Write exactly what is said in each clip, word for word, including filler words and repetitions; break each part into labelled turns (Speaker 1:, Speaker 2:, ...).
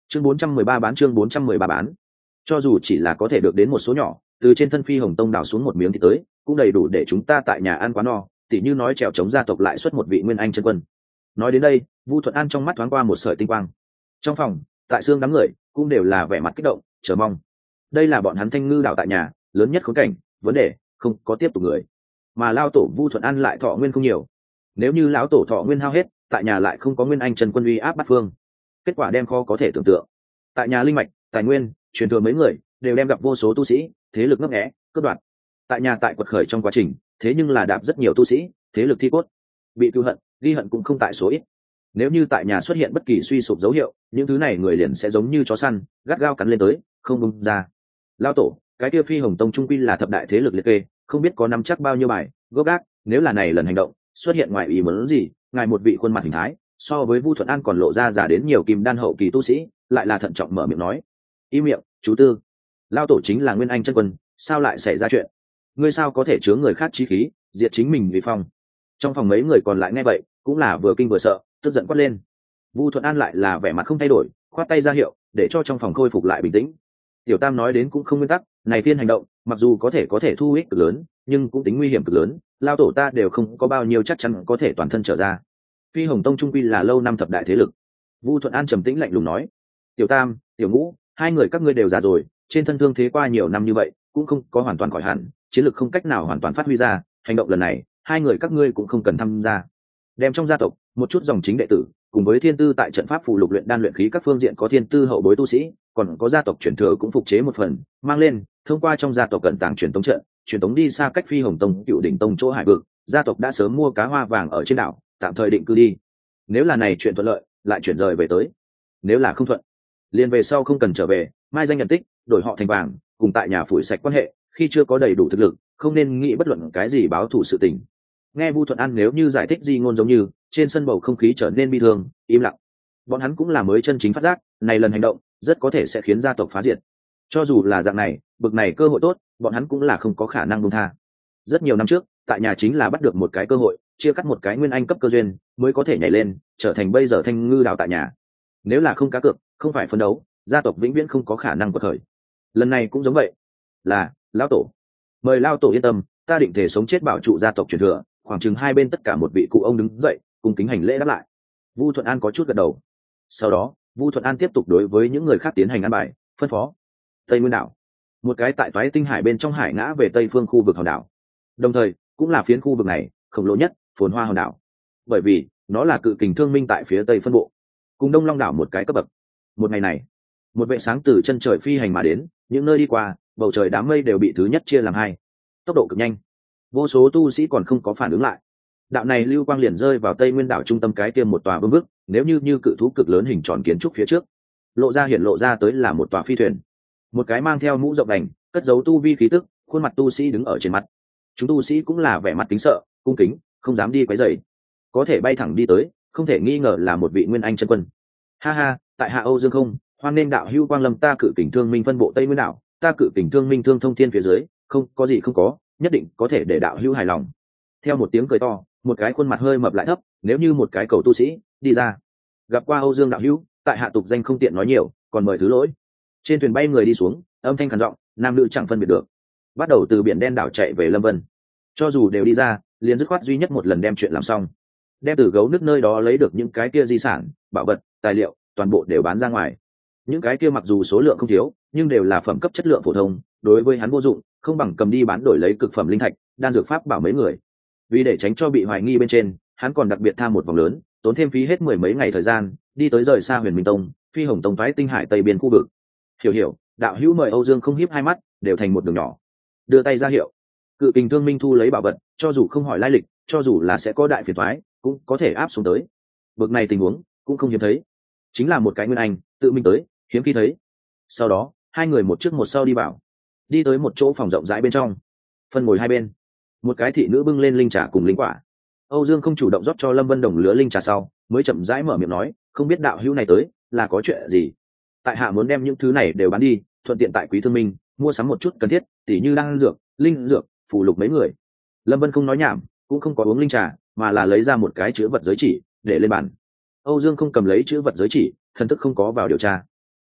Speaker 1: chương bốn trăm mười ba bán chương bốn trăm mười ba bán. Cho dù chỉ là có thể được đến một số nhỏ, từ trên thân Phi Hồng Tông đào xuống một miếng thì tới, cũng đầy đủ để chúng ta tại nhà ăn quá no, tỉ như nói trèo chống gia tộc lại xuất một vị nguyên anh chân quân. Nói đến đây, Vu Thuận An trong mắt thoáng qua một sợi tinh quang. Trong phòng, tại xương đám người cũng đều là vẻ mặt kích động, chờ mong. Đây là bọn hắn Thanh Ngư đảo tại nhà, lớn nhất khốn cảnh, vấn đề không có tiếp tục người. Mà lao tổ Vu Thuận An lại thọ nguyên không nhiều. Nếu như lão tổ thọ nguyên hao hết, tại nhà lại không có nguyên anh chân quân uy áp bắt phương, kết quả đem khó có thể tưởng tượng. Tại nhà linh mạch, tài nguyên, truyền thừa mấy người đều đem gặp vô số tu sĩ, thế lực ngấp nghé, cướp đoạt. Tại nhà tại quật khởi trong quá trình, thế nhưng là đạp rất nhiều tu sĩ, thế lực thi cốt, bị cứu hận, ghi hận cũng không tại số ít. Nếu như tại nhà xuất hiện bất kỳ suy sụp dấu hiệu, những thứ này người liền sẽ giống như chó săn, gắt gao cắn lên tới, không buông ra. Lao tổ, cái kia Phi Hồng Tông trung quy là thập đại thế lực liệt kê, không biết có nắm chắc bao nhiêu bài, gốc gác, nếu là này lần hành động xuất hiện ngoài ý muốn gì, ngài một vị khuôn mặt hình thái, so với Vu Thuận An còn lộ ra giả đến nhiều kim đan hậu kỳ tu sĩ, lại là thận trọng mở miệng nói. Im miệng, chú tư. Lao tổ chính là nguyên anh chân quân, sao lại xảy ra chuyện? Ngươi sao có thể chứa người khác chí khí, diệt chính mình vì phong? Trong phòng mấy người còn lại nghe vậy, cũng là vừa kinh vừa sợ, tức giận quát lên. Vu Thuận An lại là vẻ mặt không thay đổi, khoát tay ra hiệu để cho trong phòng khôi phục lại bình tĩnh. Tiểu Tam nói đến cũng không nguyên tắc, này phiên hành động mặc dù có thể có thể thu ích cực lớn, nhưng cũng tính nguy hiểm cực lớn, lao tổ ta đều không có bao nhiêu chắc chắn có thể toàn thân trở ra. Phi Hồng Tông trung quy là lâu năm thập đại thế lực. Vu Thuận An trầm tĩnh lạnh lùng nói. Tiểu Tam, Tiểu Ngũ, hai người các ngươi đều già rồi, trên thân thương thế qua nhiều năm như vậy cũng không có hoàn toàn khỏi hẳn, chiến lược không cách nào hoàn toàn phát huy ra, hành động lần này hai người các ngươi cũng không cần tham gia. Đem trong gia tộc một chút dòng chính đệ tử cùng với thiên tư tại trận pháp phụ lục luyện đan luyện khí các phương diện có thiên tư hậu bối tu sĩ, còn có gia tộc truyền thừa cũng phục chế một phần, mang lên, thông qua trong gia tộc cận tàng truyền tống trận, truyền tống đi xa cách Phi Hồng Tông, Cựu Đỉnh Tông chỗ hải vực, gia tộc đã sớm mua cá hoa vàng ở trên đảo, tạm thời định cư đi. Nếu là này chuyện thuận lợi, lại chuyển rời về tới. Nếu là không thuận, liền về sau không cần trở về, mai danh nhận tích, đổi họ thành vàng, cùng tại nhà phủi sạch quan hệ, khi chưa có đầy đủ thực lực, không nên nghĩ bất luận cái gì báo thù sự tình. Nghe Vu Thuận An nếu như giải thích di ngôn giống như, trên sân bầu không khí trở nên bi thương, im lặng. Bọn hắn cũng là mới chân chính phát giác, này lần hành động rất có thể sẽ khiến gia tộc phá diệt. Cho dù là dạng này, bực này cơ hội tốt, bọn hắn cũng là không có khả năng buông tha. Rất nhiều năm trước, tại nhà chính là bắt được một cái cơ hội, chia cắt một cái nguyên anh cấp cơ duyên, mới có thể nhảy lên, trở thành bây giờ Thanh Ngư đào tại nhà. Nếu là không cá cược, không phải phấn đấu, gia tộc vĩnh viễn không có khả năng quật khởi. Lần này cũng giống vậy. Là, lão tổ. Mời lão tổ yên tâm, ta định thể sống chết bảo trụ gia tộc truyền thừa. Khoảng chừng hai bên tất cả một vị cụ ông đứng dậy, cùng kính hành lễ đáp lại. Vu Thuận An có chút gật đầu. Sau đó, Vu Thuận An tiếp tục đối với những người khác tiến hành ăn bài, phân phó. Tây Nguyên đảo, một cái tại toái tinh hải bên trong hải ngã về tây phương khu vực hòn đảo, đồng thời cũng là phiến khu vực này khổng lồ nhất, phồn hoa hòn đảo, bởi vì nó là cự kình thương minh tại phía tây phân bộ, cùng Đông Long đảo một cái cấp bậc. Một ngày này, một vệ sáng từ chân trời phi hành mà đến, những nơi đi qua, bầu trời đám mây đều bị thứ nhất chia làm hai, tốc độ cực nhanh, vô số tu sĩ còn không có phản ứng lại. Đạo này lưu quang liền rơi vào Tây Nguyên đảo trung tâm cái tiêm một tòa vương bức, nếu như như cự thú cực lớn hình tròn kiến trúc phía trước, lộ ra hiện lộ ra tới là một tòa phi thuyền, một cái mang theo mũ rộng đành, cất giấu tu vi khí tức, khuôn mặt tu sĩ đứng ở trên mặt. Chúng tu sĩ cũng là vẻ mặt kính sợ, cung kính, không dám đi quấy rầy. Có thể bay thẳng đi tới, không thể nghi ngờ là một vị nguyên anh chân quân. Ha ha, tại hạ Âu Dương Không, hoan nên đạo hữu quang lâm ta cự kình thương minh phân bộ Tây Nguyên đảo, ta cự kình thương minh thương thông thiên phía dưới, không có gì không có, nhất định có thể để đạo hữu hài lòng. Theo một tiếng cười to, một cái khuôn mặt hơi mập lại thấp, nếu như một cái cầu tu sĩ đi ra. Gặp qua Âu Dương đạo hữu, tại hạ tục danh không tiện nói nhiều, còn mời thứ lỗi. Trên thuyền bay người đi xuống, âm thanh khàn giọng, nam nữ chẳng phân biệt được. Bắt đầu từ biển đen đảo chạy về Lâm Vân. Cho dù đều đi ra, liền dứt khoát duy nhất một lần đem chuyện làm xong. Đem từ gấu nước nơi đó lấy được những cái kia di sản, bảo vật, tài liệu, toàn bộ đều bán ra ngoài. Những cái kia mặc dù số lượng không thiếu, nhưng đều là phẩm cấp chất lượng phổ thông, đối với hắn vô dụng, không bằng cầm đi bán đổi lấy cực phẩm linh thạch, đan dược pháp bảo mấy người. Vì để tránh cho bị hoài nghi bên trên, hắn còn đặc biệt tham một vòng lớn, tốn thêm phí hết mười mấy ngày thời gian, đi tới rời xa Huyền Minh Tông, Phi Hồng Tông phái tinh hải tây biên khu vực. Hiểu hiểu, đạo hữu mời Âu Dương Không hiếp hai mắt, đều thành một đường nhỏ. Đưa tay ra hiệu. Cự kình thương minh thu lấy bảo vật, cho dù không hỏi lai lịch, cho dù là sẽ có đại phiền toái, cũng có thể áp xuống tới. Bực này tình huống cũng không hiếm thấy. Chính là một cái nguyên anh, tự mình tới, hiếm khi thấy. Sau đó, hai người một trước một sau đi vào, đi tới một chỗ phòng rộng rãi bên trong, phân ngồi hai bên. Một cái thị nữ bưng lên linh trà cùng linh quả. Âu Dương Không chủ động rót cho Lâm Vân đồng lứa linh trà sau, mới chậm rãi mở miệng nói, không biết đạo hữu này tới là có chuyện gì. Tại hạ muốn đem những thứ này đều bán đi, thuận tiện tại Quý Thương Minh mua sắm một chút cần thiết, tỉ như đan dược, linh dược, phù lục mấy người. Lâm Vân không nói nhảm, cũng không có uống linh trà, mà là lấy ra một cái chữ vật giới chỉ để lên bàn. Âu Dương Không cầm lấy chữ vật giới chỉ, thần thức không có vào điều tra.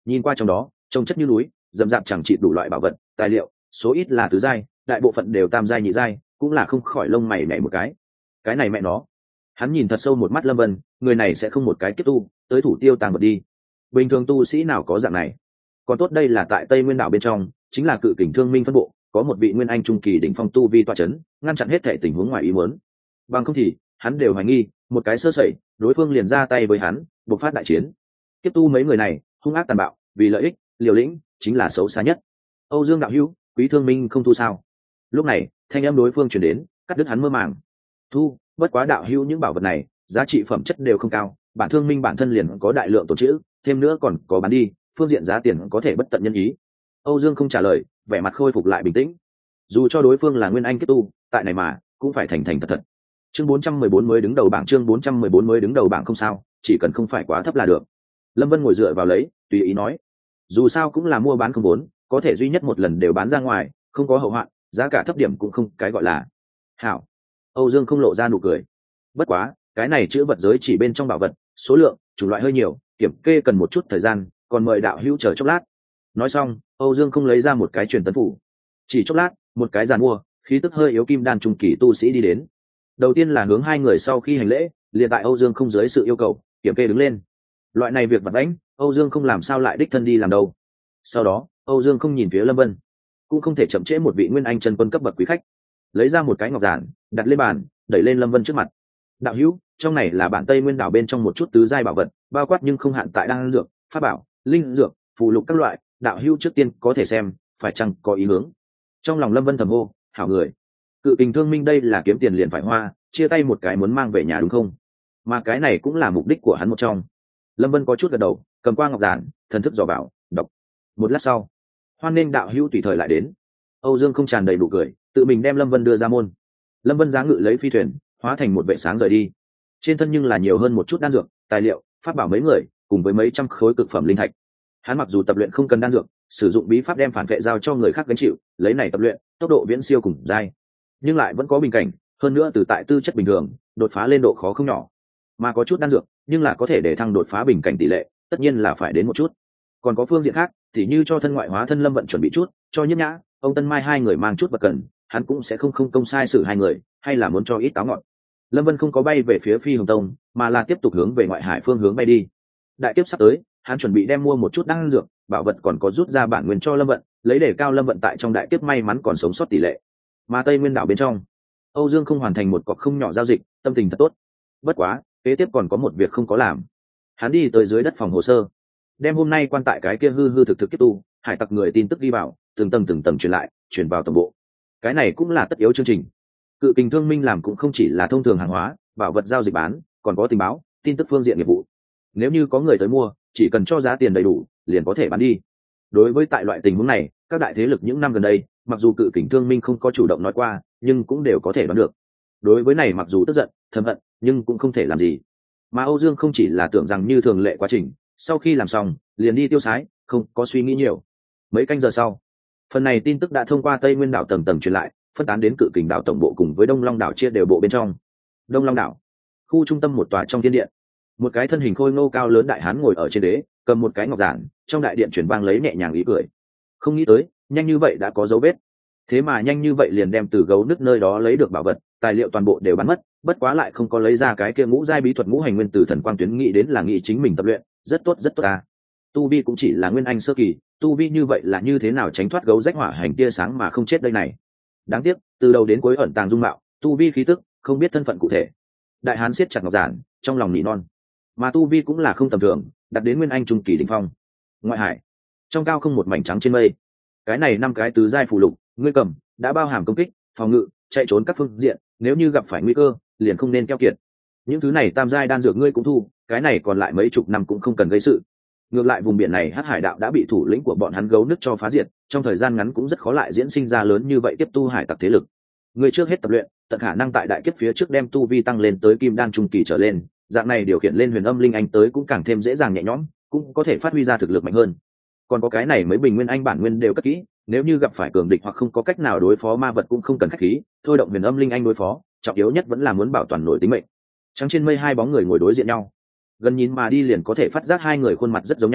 Speaker 1: nhìn qua trong đó trông chất như núi, rậm rạp chẳng trị đủ loại bảo vật tài liệu, số ít là tứ giai, đại bộ phận đều tam giai nhị giai, cũng là không khỏi lông mày nhảy một cái. Cái này mẹ nó, hắn nhìn thật sâu một mắt Lâm Vân, người này sẽ không một cái kiếp tu tới thủ tiêu tàng vật đi. Bình thường tu sĩ nào có dạng này. Còn tốt đây là tại Tây Nguyên đảo bên trong, chính là Cự Kình Thương Minh phân bộ, có một vị nguyên anh trung kỳ đỉnh phong tu vi tọa chấn, ngăn chặn hết thảy tình huống ngoài ý muốn. Bằng không thì hắn đều hoài nghi một cái sơ sẩy, đối phương liền ra tay với hắn, bộc phát đại chiến. Kiếp tu mấy người này hung ác tàn bạo, vì lợi ích liều lĩnh chính là xấu xa nhất. Âu Dương đạo hữu, Quý Thương Minh không thu sao? Lúc này thanh âm đối phương truyền đến, cắt đứt hắn mơ màng. Thu, bất quá đạo hữu những bảo vật này giá trị phẩm chất đều không cao, bản Thương Minh bản thân liền có đại lượng tồn trữ, thêm nữa còn có bán đi, phương diện giá tiền có thể bất tận nhân ý. Âu Dương không trả lời, vẻ mặt khôi phục lại bình tĩnh. Dù cho đối phương là nguyên anh kết tu, tại này mà cũng phải thành thành thật thật. Chương bốn trăm mười bốn mới đứng đầu bảng, chương bốn trăm mười bốn mới đứng đầu bảng không sao, chỉ cần không phải quá thấp là được. Lâm Vân ngồi dựa vào lấy, tùy ý nói. Dù sao cũng là mua bán không vốn, có thể duy nhất một lần đều bán ra ngoài, không có hậu hoạn, giá cả thấp điểm cũng không cái gọi là. Hảo. Âu Dương không lộ ra nụ cười. Bất quá, cái này chữ vật giới chỉ bên trong bảo vật, số lượng, chủng loại hơi nhiều, kiểm kê cần một chút thời gian, còn mời đạo hữu chờ chốc lát. Nói xong, Âu Dương không lấy ra một cái truyền tấn phủ. Chỉ chốc lát, một cái giàn mua, khí tức hơi yếu kim đan trung kỳ tu sĩ đi đến. Đầu tiên là hướng hai người sau khi hành lễ, liền tại Âu Dương không dưới sự yêu cầu, kiểm kê đứng lên. Loại này việc vặt vãnh, Âu Dương không làm sao lại đích thân đi làm đâu. Sau đó, Âu Dương không nhìn phía Lâm Vân, cũng không thể chậm trễ một vị nguyên anh chân quân cấp bậc quý khách. Lấy ra một cái ngọc giản, đặt lên bàn, đẩy lên Lâm Vân trước mặt. Đạo hữu, trong này là bản Tây Nguyên đảo bên trong một chút tứ giai bảo vật, bao quát nhưng không hạn tại đan dược, pháp bảo, linh dược, phù lục các loại, đạo hữu trước tiên có thể xem, phải chăng có ý hướng. Trong lòng Lâm Vân thầm hô, hảo người. Cự Kình Thương Minh đây là kiếm tiền liền phải hoa, chia tay một cái muốn mang về nhà đúng không? Mà cái này cũng là mục đích của hắn một trong. Lâm Vân có chút gật đầu, cầm qua ngọc giản, thần thức dò vào, đọc. Một lát sau, hoan nghênh đạo hữu tùy thời lại đến. Âu Dương không tràn đầy đủ cười, tự mình đem Lâm Vân đưa ra môn. Lâm Vân giá ngự lấy phi thuyền, hóa thành một vệ sáng rời đi. Trên thân nhưng là nhiều hơn một chút đan dược, tài liệu, pháp bảo mấy người, cùng với mấy trăm khối cực phẩm linh thạch. Hắn mặc dù tập luyện không cần đan dược, sử dụng bí pháp đem phản vệ giao cho người khác gánh chịu, lấy này tập luyện, tốc độ viễn siêu cùng giai, nhưng lại vẫn có bình cảnh, hơn nữa từ tại tư chất bình thường, đột phá lên độ khó không nhỏ. Mà có chút đan dược, nhưng là có thể để thăng đột phá bình cảnh tỷ lệ, tất nhiên là phải đến một chút. Còn có phương diện khác, thì như cho thân ngoại hóa thân Lâm Vận chuẩn bị chút, cho Nhiếp Nhã, ông Tân Mai hai người mang chút vật cần, hắn cũng sẽ không không công sai xử hai người, hay là muốn cho ít táo ngọt. Lâm Vân không có bay về phía Phi Hồng Tông, mà là tiếp tục hướng về ngoại hải phương hướng bay đi. Đại kiếp sắp tới, hắn chuẩn bị đem mua một chút đan dược, bảo vật còn có rút ra bản nguyên cho Lâm Vận, lấy để cao Lâm Vận tại trong đại kiếp may mắn còn sống sót tỷ lệ. Mà Tây Nguyên đảo bên trong, Âu Dương không hoàn thành một cọc không nhỏ giao dịch, tâm tình thật tốt. Bất quá, kế tiếp còn có một việc không có làm. Hắn đi tới dưới đất phòng hồ sơ, đem hôm nay quan tại cái kia hư hư thực thực kiếp tu, hải tặc người tin tức đi vào, từng tầng từng tầng truyền lại, truyền vào tổng bộ. Cái này cũng là tất yếu chương trình. Cự Kình Thương Minh làm cũng không chỉ là thông thường hàng hóa, bảo vật giao dịch bán, còn có tình báo, tin tức phương diện nghiệp vụ. Nếu như có người tới mua, chỉ cần cho giá tiền đầy đủ, liền có thể bán đi. Đối với tại loại tình huống này, các đại thế lực những năm gần đây, mặc dù Cự Kình Thương Minh không có chủ động nói qua, nhưng cũng đều có thể đoán được. Đối với này mặc dù tức giận, thầm hận, nhưng cũng không thể làm gì. Mà Âu Dương không chỉ là tưởng rằng như thường lệ quá trình, sau khi làm xong, liền đi tiêu sái, không có suy nghĩ nhiều. Mấy canh giờ sau, phần này tin tức đã thông qua Tây Nguyên đảo tầng tầng truyền lại, phân tán đến Cự Kình đảo tổng bộ cùng với Đông Long đảo chia đều bộ bên trong. Đông Long đảo, khu trung tâm một tòa trong thiên điện, một cái thân hình khôi ngô cao lớn đại hán ngồi ở trên đế, cầm một cái ngọc giản, trong đại điện truyền vang lấy nhẹ nhàng ý cười. Không nghĩ tới, nhanh như vậy đã có dấu vết. Thế mà nhanh như vậy liền đem từ gấu nước nơi đó lấy được bảo vật, tài liệu toàn bộ đều bán mất, bất quá lại không có lấy ra cái kia ngũ giai bí thuật ngũ hành nguyên tử thần quang tuyến, nghĩ đến là nghĩ chính mình tập luyện, rất tốt rất tốt à. Tu vi cũng chỉ là nguyên anh sơ kỳ, tu vi như vậy là như thế nào tránh thoát gấu rách hỏa hành tia sáng mà không chết đây này. Đáng tiếc, từ đầu đến cuối ẩn tàng dung mạo, tu vi khí tức, không biết thân phận cụ thể. Đại hán siết chặt ngọc giản, trong lòng nỉ non. Mà tu vi cũng là không tầm thường, đặt đến nguyên anh trung kỳ đỉnh phong. Ngoại hải, trong cao không một mảnh trắng trên mây. Cái này năm cái tứ giai phù lục, ngươi cầm, đã bao hàm công kích, phòng ngự, chạy trốn các phương diện, nếu như gặp phải nguy cơ, liền không nên keo kiệt. Những thứ này tam giai đan dược ngươi cũng thu, cái này còn lại mấy chục năm cũng không cần gây sự. Ngược lại vùng biển này Hắc Hải đạo đã bị thủ lĩnh của bọn hắn gấu nước cho phá diệt, trong thời gian ngắn cũng rất khó lại diễn sinh ra lớn như vậy tiếp tu hải tặc thế lực. Ngươi trước hết tập luyện, tận khả năng tại đại kiếp phía trước đem tu vi tăng lên tới kim đan trung kỳ trở lên, dạng này điều khiển lên huyền âm linh anh tới cũng càng thêm dễ dàng nhẹ nhõm, cũng có thể phát huy ra thực lực mạnh hơn. Còn có cái này mấy bình nguyên anh bản nguyên đều cất kỹ, nếu như gặp phải cường địch hoặc không có cách nào đối phó ma vật cũng không cần khách khí, thôi động huyền âm linh anh đối phó, trọng yếu nhất vẫn là muốn bảo toàn nổi tính mệnh. Trắng trên mây hai bóng người ngồi đối diện nhau, gần nhìn mà đi liền có thể phát giác hai người khuôn mặt rất giống nhau,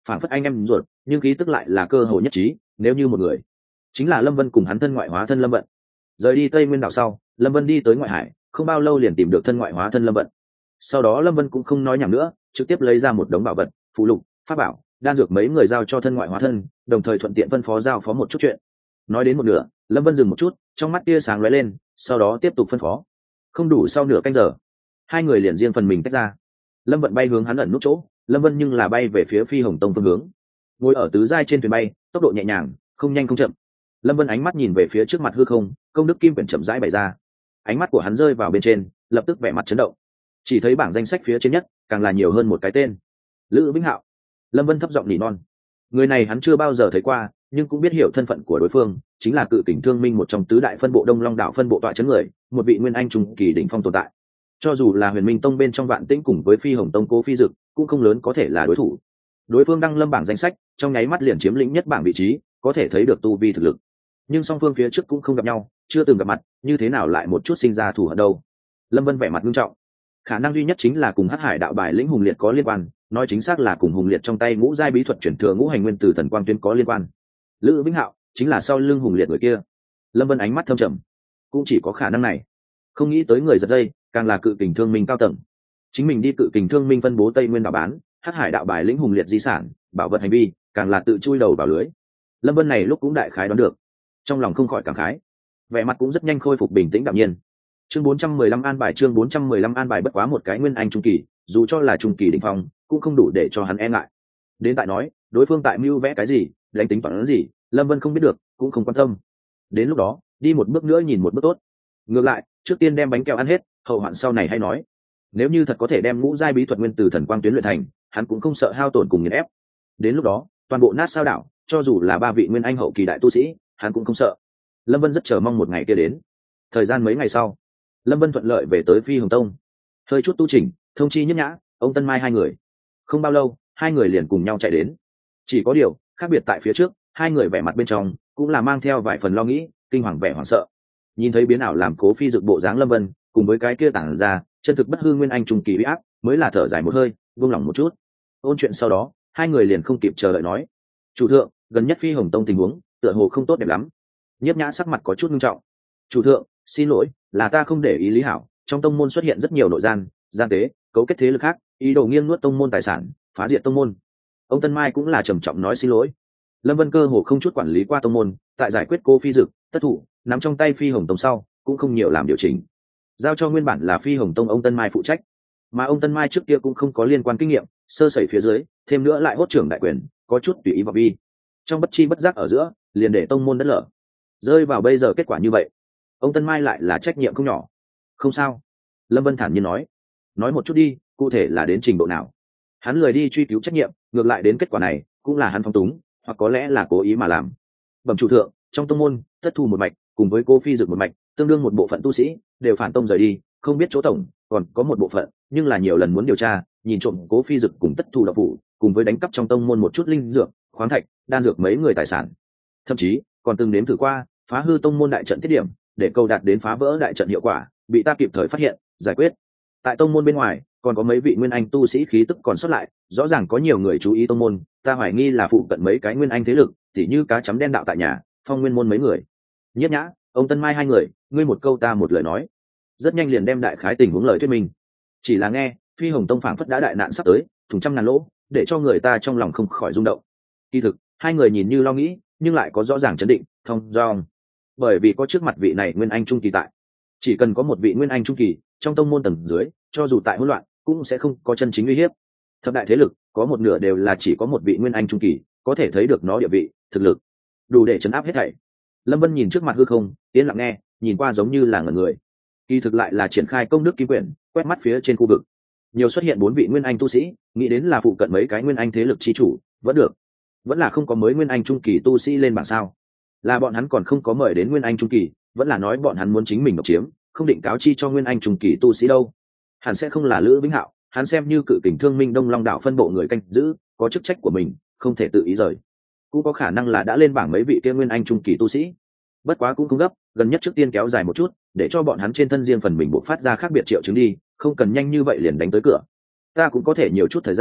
Speaker 1: phản phất anh em ruột, nhưng khí tức lại là cơ hồ nhất trí. Nếu như một người, chính là Lâm Vân cùng hắn thân ngoại hóa thân Lâm Vận. Rời đi Tây Nguyên đảo sau, Lâm Vân đi tới ngoại hải, không bao lâu liền tìm được thân ngoại hóa thân Lâm Vận. Sau đó Lâm Vân cũng không nói nhảm nữa, trực tiếp lấy ra một đống bảo vật, phụ lục, pháp bảo, đan dược mấy người giao cho thân ngoại hóa thân, đồng thời thuận tiện phân phó giao phó một chút chuyện. Nói đến một nửa, Lâm Vân dừng một chút, trong mắt tia sáng lóe lên, sau đó tiếp tục phân phó. Không đủ sau nửa canh giờ, hai người liền riêng phần mình tách ra. Lâm Vận bay hướng hắn ẩn nút chỗ, Lâm Vân nhưng là bay về phía Phi Hồng Tông phương hướng. Ngồi ở tứ giai trên thuyền bay, tốc độ nhẹ nhàng, không nhanh không chậm. Lâm Vân ánh mắt nhìn về phía trước mặt hư không, công đức kim quyển chậm rãi bày ra. Ánh mắt của hắn rơi vào bên trên, lập tức vẻ mặt chấn động. Chỉ thấy bảng danh sách phía trên nhất, càng là nhiều hơn một cái tên. Lữ Vĩnh Hạo. Lâm Vân thấp giọng nỉ non. Người này hắn chưa bao giờ thấy qua, nhưng cũng biết hiểu thân phận của đối phương, chính là Cự Kình Thương Minh, một trong tứ đại phân bộ Đông Long đảo phân bộ tọa trấn người, một vị nguyên anh trung kỳ đỉnh phong tồn tại. Cho dù là Huyền Minh Tông bên trong Vạn Tĩnh cùng với Phi Hồng Tông Cố Phi Dực, cũng không lớn có thể là đối thủ. Đối phương đăng lâm bảng danh sách, trong nháy mắt liền chiếm lĩnh nhất bảng vị trí, có thể thấy được tu vi thực lực. Nhưng song phương phía trước cũng không gặp nhau, chưa từng gặp mặt, như thế nào lại một chút sinh ra thù hận đâu? Lâm Vân vẻ mặt nghiêm trọng. Khả năng duy nhất chính là cùng Hắc Hải đạo bài lĩnh Hùng Liệt có liên quan, nói chính xác là cùng Hùng Liệt trong tay ngũ giai bí thuật chuyển thừa ngũ hành nguyên từ thần quang tuyến có liên quan. Lữ Vĩnh Hạo chính là sau lưng Hùng Liệt người kia. Lâm Vân ánh mắt thâm trầm, cũng chỉ có khả năng này. Không nghĩ tới người giật dây, càng là Cự Kình Thương Minh cao tầng. Chính mình đi Cự Kình Thương Minh phân bố Tây Nguyên đạo bán, Hắc Hải đạo bài lĩnh Hùng Liệt di sản, bảo vật hành vi, càng là tự chui đầu vào lưới. Lâm Vân này lúc cũng đại khái đoán được, trong lòng không khỏi cảm khái, vẻ mặt cũng rất nhanh khôi phục bình tĩnh đạm nhiên. Chương bốn trăm mười lăm an bài chương bốn trăm mười lăm an bài bất quá một cái nguyên anh trung kỳ, dù cho là trung kỳ đỉnh phong, cũng không đủ để cho hắn e ngại. Đến tại nói, đối phương tại mưu vẽ cái gì, đánh tính toán gì, Lâm Vân không biết được, cũng không quan tâm. Đến lúc đó, đi một bước nữa nhìn một bước tốt. Ngược lại, trước tiên đem bánh kẹo ăn hết, hậu hoạn sau này hay nói. Nếu như thật có thể đem ngũ giai bí thuật nguyên từ thần quang tuyến luyện thành, hắn cũng không sợ hao tổn cùng nghiền ép. Đến lúc đó, toàn bộ nát sao đảo, cho dù là ba vị nguyên anh hậu kỳ đại tu sĩ, hắn cũng không sợ. Lâm Vân rất chờ mong một ngày kia đến. Thời gian mấy ngày sau, Lâm Vân thuận lợi về tới Phi Hồng Tông, hơi chút tu chỉnh, thông chi Nhất Nhã, ông Tân Mai hai người. Không bao lâu, hai người liền cùng nhau chạy đến. Chỉ có điều khác biệt tại phía trước, hai người vẻ mặt bên trong cũng là mang theo vài phần lo nghĩ, kinh hoàng vẻ hoảng sợ. Nhìn thấy biến ảo làm Cố Phi Dực bộ dáng Lâm Vân, cùng với cái kia tản ra chân thực bất hư nguyên anh trung kỳ uy áp, mới là thở dài một hơi, buông lỏng một chút. Ôn chuyện sau đó, hai người liền không kịp chờ đợi nói: "Chủ thượng, gần nhất Phi Hồng Tông tình huống tựa hồ không tốt đẹp lắm." Nhiếp Nhã sắc mặt có chút nghiêm trọng. "Chủ thượng, xin lỗi, là ta không để ý lý hảo, trong tông môn xuất hiện rất nhiều nội gian, gian tế, cấu kết thế lực khác, ý đồ nghiêng nuốt tông môn tài sản, phá diệt tông môn." Ông Tân Mai cũng là trầm trọng nói xin lỗi. Lâm Vân cơ hồ không chút quản lý qua tông môn, tại giải quyết cô Phi Dực, tất thủ nắm trong tay Phi Hồng Tông sau, cũng không nhiều làm điều chỉnh, giao cho nguyên bản là Phi Hồng Tông ông Tân Mai phụ trách. Mà ông Tân Mai trước kia cũng không có liên quan kinh nghiệm, sơ sẩy phía dưới, thêm nữa lại hốt trưởng đại quyền, có chút tùy ý vào vi, trong bất chi bất giác ở giữa, liền để tông môn đất lở. Rơi vào bây giờ kết quả như vậy, ông Tân Mai lại là trách nhiệm không nhỏ. "Không sao." Lâm Vân thản nhiên nói. "Nói một chút đi, cụ thể là đến trình độ nào?" Hắn lười đi truy cứu trách nhiệm, ngược lại đến kết quả này cũng là hắn phóng túng, hoặc có lẽ là cố ý mà làm. "Bẩm chủ thượng, trong tông môn, Tất Thu một mạch cùng với cô Phi Dực một mạch, tương đương một bộ phận tu sĩ đều phản tông rời đi, không biết chỗ tổng, còn có một bộ phận, nhưng là nhiều lần muốn điều tra, nhìn trộm Cố Phi Dực cùng Tất Thu độc phủ, cùng với đánh cắp trong tông môn một chút linh dược, khoáng thạch, đan dược mấy người tài sản. Thậm chí còn từng nếm thử qua phá hư tông môn đại trận tiết điểm, để câu đạt đến phá vỡ đại trận hiệu quả, bị ta kịp thời phát hiện, giải quyết. Tại tông môn bên ngoài, còn có mấy vị nguyên anh tu sĩ khí tức còn xuất lại, rõ ràng có nhiều người chú ý tông môn, ta hoài nghi là phụ cận mấy cái nguyên anh thế lực, tỉ như cá chấm đen đạo tại nhà, Phong Nguyên môn mấy người." Nhiếp Nhã, ông Tân Mai hai người, ngươi một câu ta một lời nói, rất nhanh liền đem đại khái tình huống lời thuyết minh. Chỉ là nghe, Phi Hồng Tông phảng phất đã đại nạn sắp tới, thùng trăm ngàn lỗ, để cho người ta trong lòng không khỏi rung động. Kỳ thực, hai người nhìn như lo nghĩ, nhưng lại có rõ ràng chấn định, thông dong. Bởi vì có trước mặt vị này nguyên anh trung kỳ tại, chỉ cần có một vị nguyên anh trung kỳ trong tông môn tầng dưới, cho dù tại hỗn loạn, cũng sẽ không có chân chính uy hiếp. Thập đại thế lực có một nửa đều là chỉ có một vị nguyên anh trung kỳ, có thể thấy được nó địa vị, thực lực đủ để chấn áp hết thảy. Lâm Vân nhìn trước mặt hư không, yên lặng nghe, nhìn qua giống như là ngẩn người. Kỳ thực lại là triển khai công đức kim quyển, quét mắt phía trên khu vực, nhiều xuất hiện bốn vị nguyên anh tu sĩ, nghĩ đến là phụ cận mấy cái nguyên anh thế lực chi chủ, vẫn được. Vẫn là không có mới nguyên anh trung kỳ tu sĩ lên bảng sao? Là bọn hắn còn không có mời đến nguyên anh trung kỳ, vẫn là nói bọn hắn muốn chính mình độc chiếm, không định cáo chi cho nguyên anh trung kỳ tu sĩ đâu? Hẳn sẽ không là Lữ Vĩnh Hạo, hắn xem như Cự Kình Thương Minh Đông Long đảo phân bộ người canh giữ, có chức trách của mình, không thể tự ý rời. Cũng có khả năng là đã lên bảng mấy vị kia nguyên anh trung kỳ tu sĩ. Bất quá cũng không gấp, gần nhất trước tiên kéo dài một chút, để cho bọn hắn trên thân riêng phần mình bộc phát ra khác biệt triệu chứng đi, không cần nhanh như vậy liền đánh tới cửa. Ta cũng có thể nhiều chút thời gian,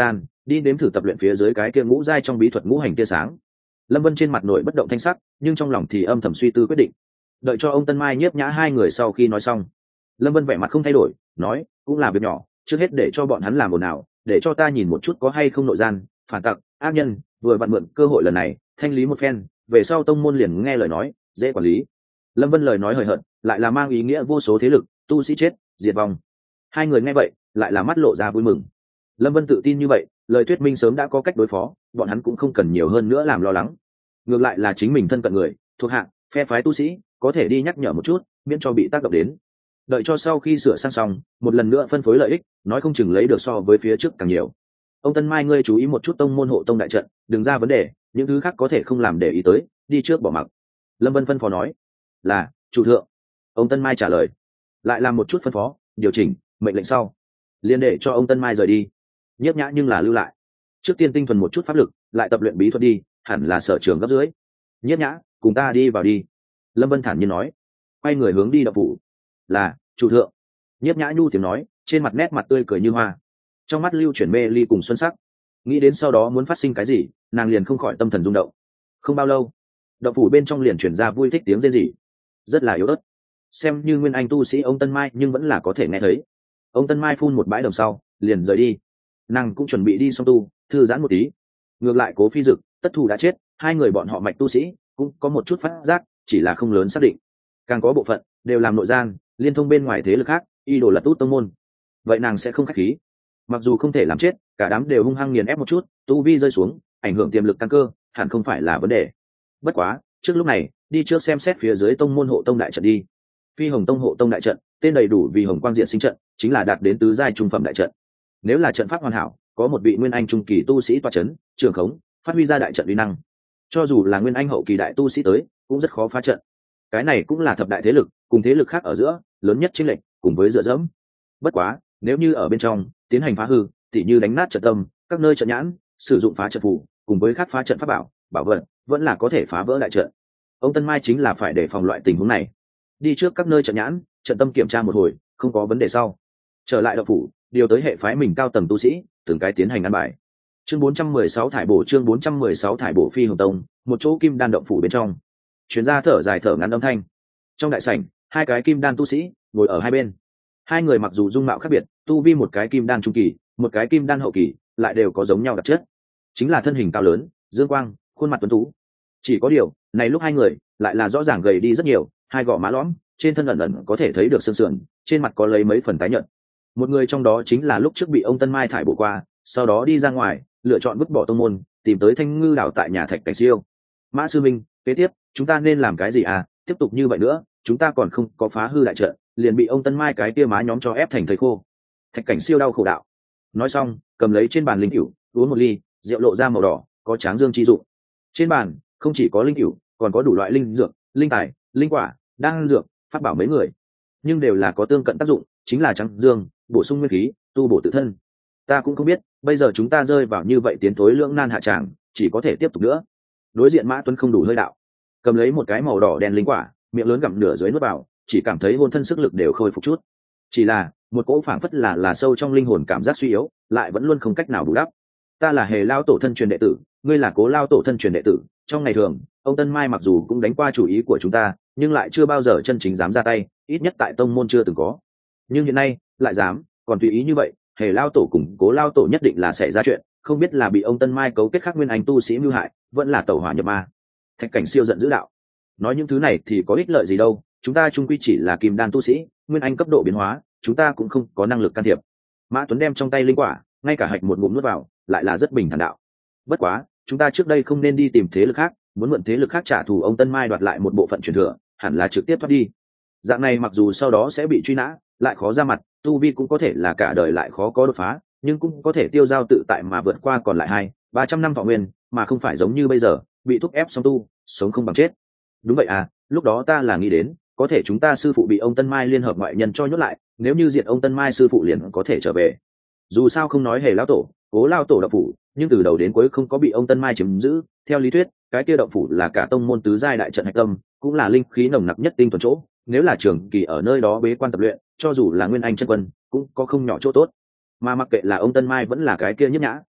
Speaker 1: đi nếm thử tập luyện phía dưới cái kia ngũ giai trong bí thuật ngũ hành tia sáng. Lâm Vân trên mặt nội bất động thanh sắc, nhưng trong lòng thì âm thầm suy tư quyết định. Đợi cho ông Tân Mai Nhiếp Nhã hai người sau khi nói xong, Lâm Vân vẻ mặt không thay đổi, nói, cũng là việc nhỏ, trước hết để cho bọn hắn làm ồn ào, để cho ta nhìn một chút có hay không nội gian, phản tặc, ác nhân, vừa vặn mượn cơ hội lần này, thanh lý một phen, về sau tông môn liền nghe lời nói, dễ quản lý. Lâm Vân lời nói hời hợt, lại là mang ý nghĩa vô số thế lực, tu sĩ chết, diệt vong. Hai người nghe vậy, lại là mắt lộ ra vui mừng. Lâm Vân tự tin như vậy, lời thuyết minh sớm đã có cách đối phó, bọn hắn cũng không cần nhiều hơn nữa làm lo lắng. Ngược lại là chính mình thân cận người, thuộc hạng, phe phái tu sĩ, có thể đi nhắc nhở một chút, miễn cho bị tác động đến. Đợi cho sau khi sửa sang xong, một lần nữa phân phối lợi ích, nói không chừng lấy được so với phía trước càng nhiều. Ông Tân Mai ngươi chú ý một chút tông môn hộ tông đại trận, đừng ra vấn đề, những thứ khác có thể không làm để ý tới, đi trước bỏ mặc. Lâm Vân phân phó nói. Là, chủ thượng. Ông Tân Mai trả lời. Lại làm một chút phân phó, điều chỉnh, mệnh lệnh sau. Liên để cho ông Tân Mai rời đi. Nhiếp Nhã nhưng là lưu lại. Trước tiên tinh thuần một chút pháp lực, lại tập luyện bí thuật đi, hẳn là sở trường gấp dưới. Nhiếp Nhã, cùng ta đi vào đi. Lâm Vân thản nhiên nói. Quay người hướng đi động phủ. Là, chủ thượng. Nhiếp Nhã nhu tiếng nói, trên mặt nét mặt tươi cười như hoa, trong mắt lưu chuyển mê ly cùng xuân sắc. Nghĩ đến sau đó muốn phát sinh cái gì, nàng liền không khỏi tâm thần rung động. Không bao lâu, động phủ bên trong liền chuyển ra vui thích tiếng rên rỉ, rất là yếu ớt, xem như nguyên anh tu sĩ ông Tân Mai nhưng vẫn là có thể nghe thấy. Ông Tân Mai phun một bãi đồng sau liền rời đi. Nàng cũng chuẩn bị đi xong tu thư giãn một tí. Ngược lại Cố Phi Dực, Tất Thù đã chết, hai người bọn họ mạch tu sĩ cũng có một chút phát giác, chỉ là không lớn xác định. Càng có bộ phận đều làm nội gian, liên thông bên ngoài thế lực khác, y đồ lật út tông môn. Vậy nàng sẽ không khách khí. Mặc dù không thể làm chết, cả đám đều hung hăng nghiền ép một chút, tu vi rơi xuống, ảnh hưởng tiềm lực căn cơ, hẳn không phải là vấn đề. Bất quá, trước lúc này, đi trước xem xét phía dưới tông môn hộ tông đại trận đi. Phi Hồng Tông hộ tông đại trận, tên đầy đủ vì Hồng Quang Diện Sinh trận, chính là đạt đến tứ giai trung phẩm đại trận. Nếu là trận pháp hoàn hảo, có một vị nguyên anh trung kỳ tu sĩ tọa chấn, trường khống, phát huy ra đại trận uy năng. Cho dù là nguyên anh hậu kỳ đại tu sĩ tới, cũng rất khó phá trận. Cái này cũng là thập đại thế lực, cùng thế lực khác ở giữa, lớn nhất chênh lệch, cùng với dựa dẫm. Bất quá, nếu như ở bên trong tiến hành phá hư, tỉ như đánh nát trận tâm, các nơi trận nhãn, sử dụng phá trận phù, cùng với các phá trận pháp bảo, bảo vật, vẫn là có thể phá vỡ đại trận. Ông Tân Mai chính là phải đề phòng loại tình huống này. Đi trước các nơi trận nhãn, trận tâm kiểm tra một hồi, không có vấn đề sau, trở lại động phủ, điều tới hệ phái mình cao tầng tu sĩ, từng cái tiến hành ăn bài. Chương bốn trăm mười sáu thải bổ chương bốn trăm mười sáu thải bổ Phi Hồng Tông, một chỗ kim đan động phủ bên trong. Chuyến ra thở dài thở ngắn âm thanh. Trong đại sảnh, hai cái kim đan tu sĩ ngồi ở hai bên. Hai người mặc dù dung mạo khác biệt, tu vi một cái kim đan trung kỳ, một cái kim đan hậu kỳ, lại đều có giống nhau đặc chất, chính là thân hình cao lớn, dương quang, khuôn mặt tuấn tú. Chỉ có điều, này lúc hai người lại là rõ ràng gầy đi rất nhiều, hai gò má lõm, trên thân ẩn ẩn có thể thấy được xương sườn, trên mặt có lấy mấy phần tái nhợt. Một người trong đó chính là lúc trước bị ông Tân Mai thải bộ qua, sau đó đi ra ngoài, lựa chọn vứt bỏ tông môn, tìm tới Thanh Ngư đảo tại nhà Thạch Cảnh Siêu. Mã sư minh, kế tiếp chúng ta nên làm cái gì à? Tiếp tục như vậy nữa, chúng ta còn không có phá hư đại trận, liền bị ông Tân Mai cái kia má nhóm cho ép thành thầy khô. Thạch Cảnh Siêu đau khổ đạo. Nói xong, cầm lấy trên bàn linh cửu, uống một ly, rượu lộ ra màu đỏ, có tráng dương chi dụng. Trên bàn không chỉ có linh cửu, còn có đủ loại linh dược, linh tài, linh quả, đan dược, pháp bảo mấy người, nhưng đều là có tương cận tác dụng, chính là tráng dương, bổ sung nguyên khí, tu bổ tự thân. Ta cũng không biết, bây giờ chúng ta rơi vào như vậy tiến thối lưỡng nan hạ tràng, chỉ có thể tiếp tục nữa. Đối diện Mã Tuấn không đủ hơi đạo, cầm lấy một cái màu đỏ đen linh quả, miệng lớn gặm nửa dưới nuốt vào, chỉ cảm thấy hồn thân sức lực đều khôi phục chút. Chỉ là một cỗ phảng phất là là sâu trong linh hồn cảm giác suy yếu, lại vẫn luôn không cách nào bù đắp. Ta là Hề lao tổ thân truyền đệ tử, ngươi là Cố lao tổ thân truyền đệ tử, trong ngày thường, ông Tân Mai mặc dù cũng đánh qua chủ ý của chúng ta, nhưng lại chưa bao giờ chân chính dám ra tay, ít nhất tại tông môn chưa từng có. Nhưng hiện nay, lại dám, còn tùy ý như vậy, Hề lao tổ cùng Cố lao tổ nhất định là sẽ ra chuyện, không biết là bị ông Tân Mai cấu kết khác nguyên anh tu sĩ mưu hại, vẫn là tẩu hỏa nhập ma. Thạch Cảnh Siêu giận dữ đạo. Nói những thứ này thì có ích lợi gì đâu, chúng ta chung quy chỉ là kim đan tu sĩ, nguyên anh cấp độ biến hóa, chúng ta cũng không có năng lực can thiệp. Mã Tuấn đem trong tay linh quả, ngay cả hạch một ngụm nuốt vào, lại là rất bình thản đạo. Bất quá, chúng ta trước đây không nên đi tìm thế lực khác, muốn mượn thế lực khác trả thù ông Tân Mai đoạt lại một bộ phận truyền thừa, hẳn là trực tiếp thoát đi. Dạng này mặc dù sau đó sẽ bị truy nã, lại khó ra mặt, tu vi cũng có thể là cả đời lại khó có đột phá, nhưng cũng có thể tiêu dao tự tại mà vượt qua còn lại hai, ba trăm năm thọ nguyên, mà không phải giống như bây giờ, bị thúc ép xong tu, sống không bằng chết. Đúng vậy à, lúc đó ta là nghĩ đến, có thể chúng ta sư phụ bị ông Tân Mai liên hợp ngoại nhân cho nhốt lại, nếu như diệt ông Tân Mai sư phụ liền có thể trở về. Dù sao không nói Hề lao tổ, Cố lao tổ động phủ, nhưng từ đầu đến cuối không có bị ông Tân Mai chiếm giữ. Theo lý thuyết, cái kia động phủ là cả tông môn tứ giai đại trận hạch tâm, cũng là linh khí nồng nặc nhất tinh thuần chỗ. Nếu là trường kỳ ở nơi đó bế quan tập luyện, cho dù là nguyên anh chân quân, cũng có không nhỏ chỗ tốt. Mà mặc kệ là ông Tân Mai vẫn là cái kia Nhất Nhã,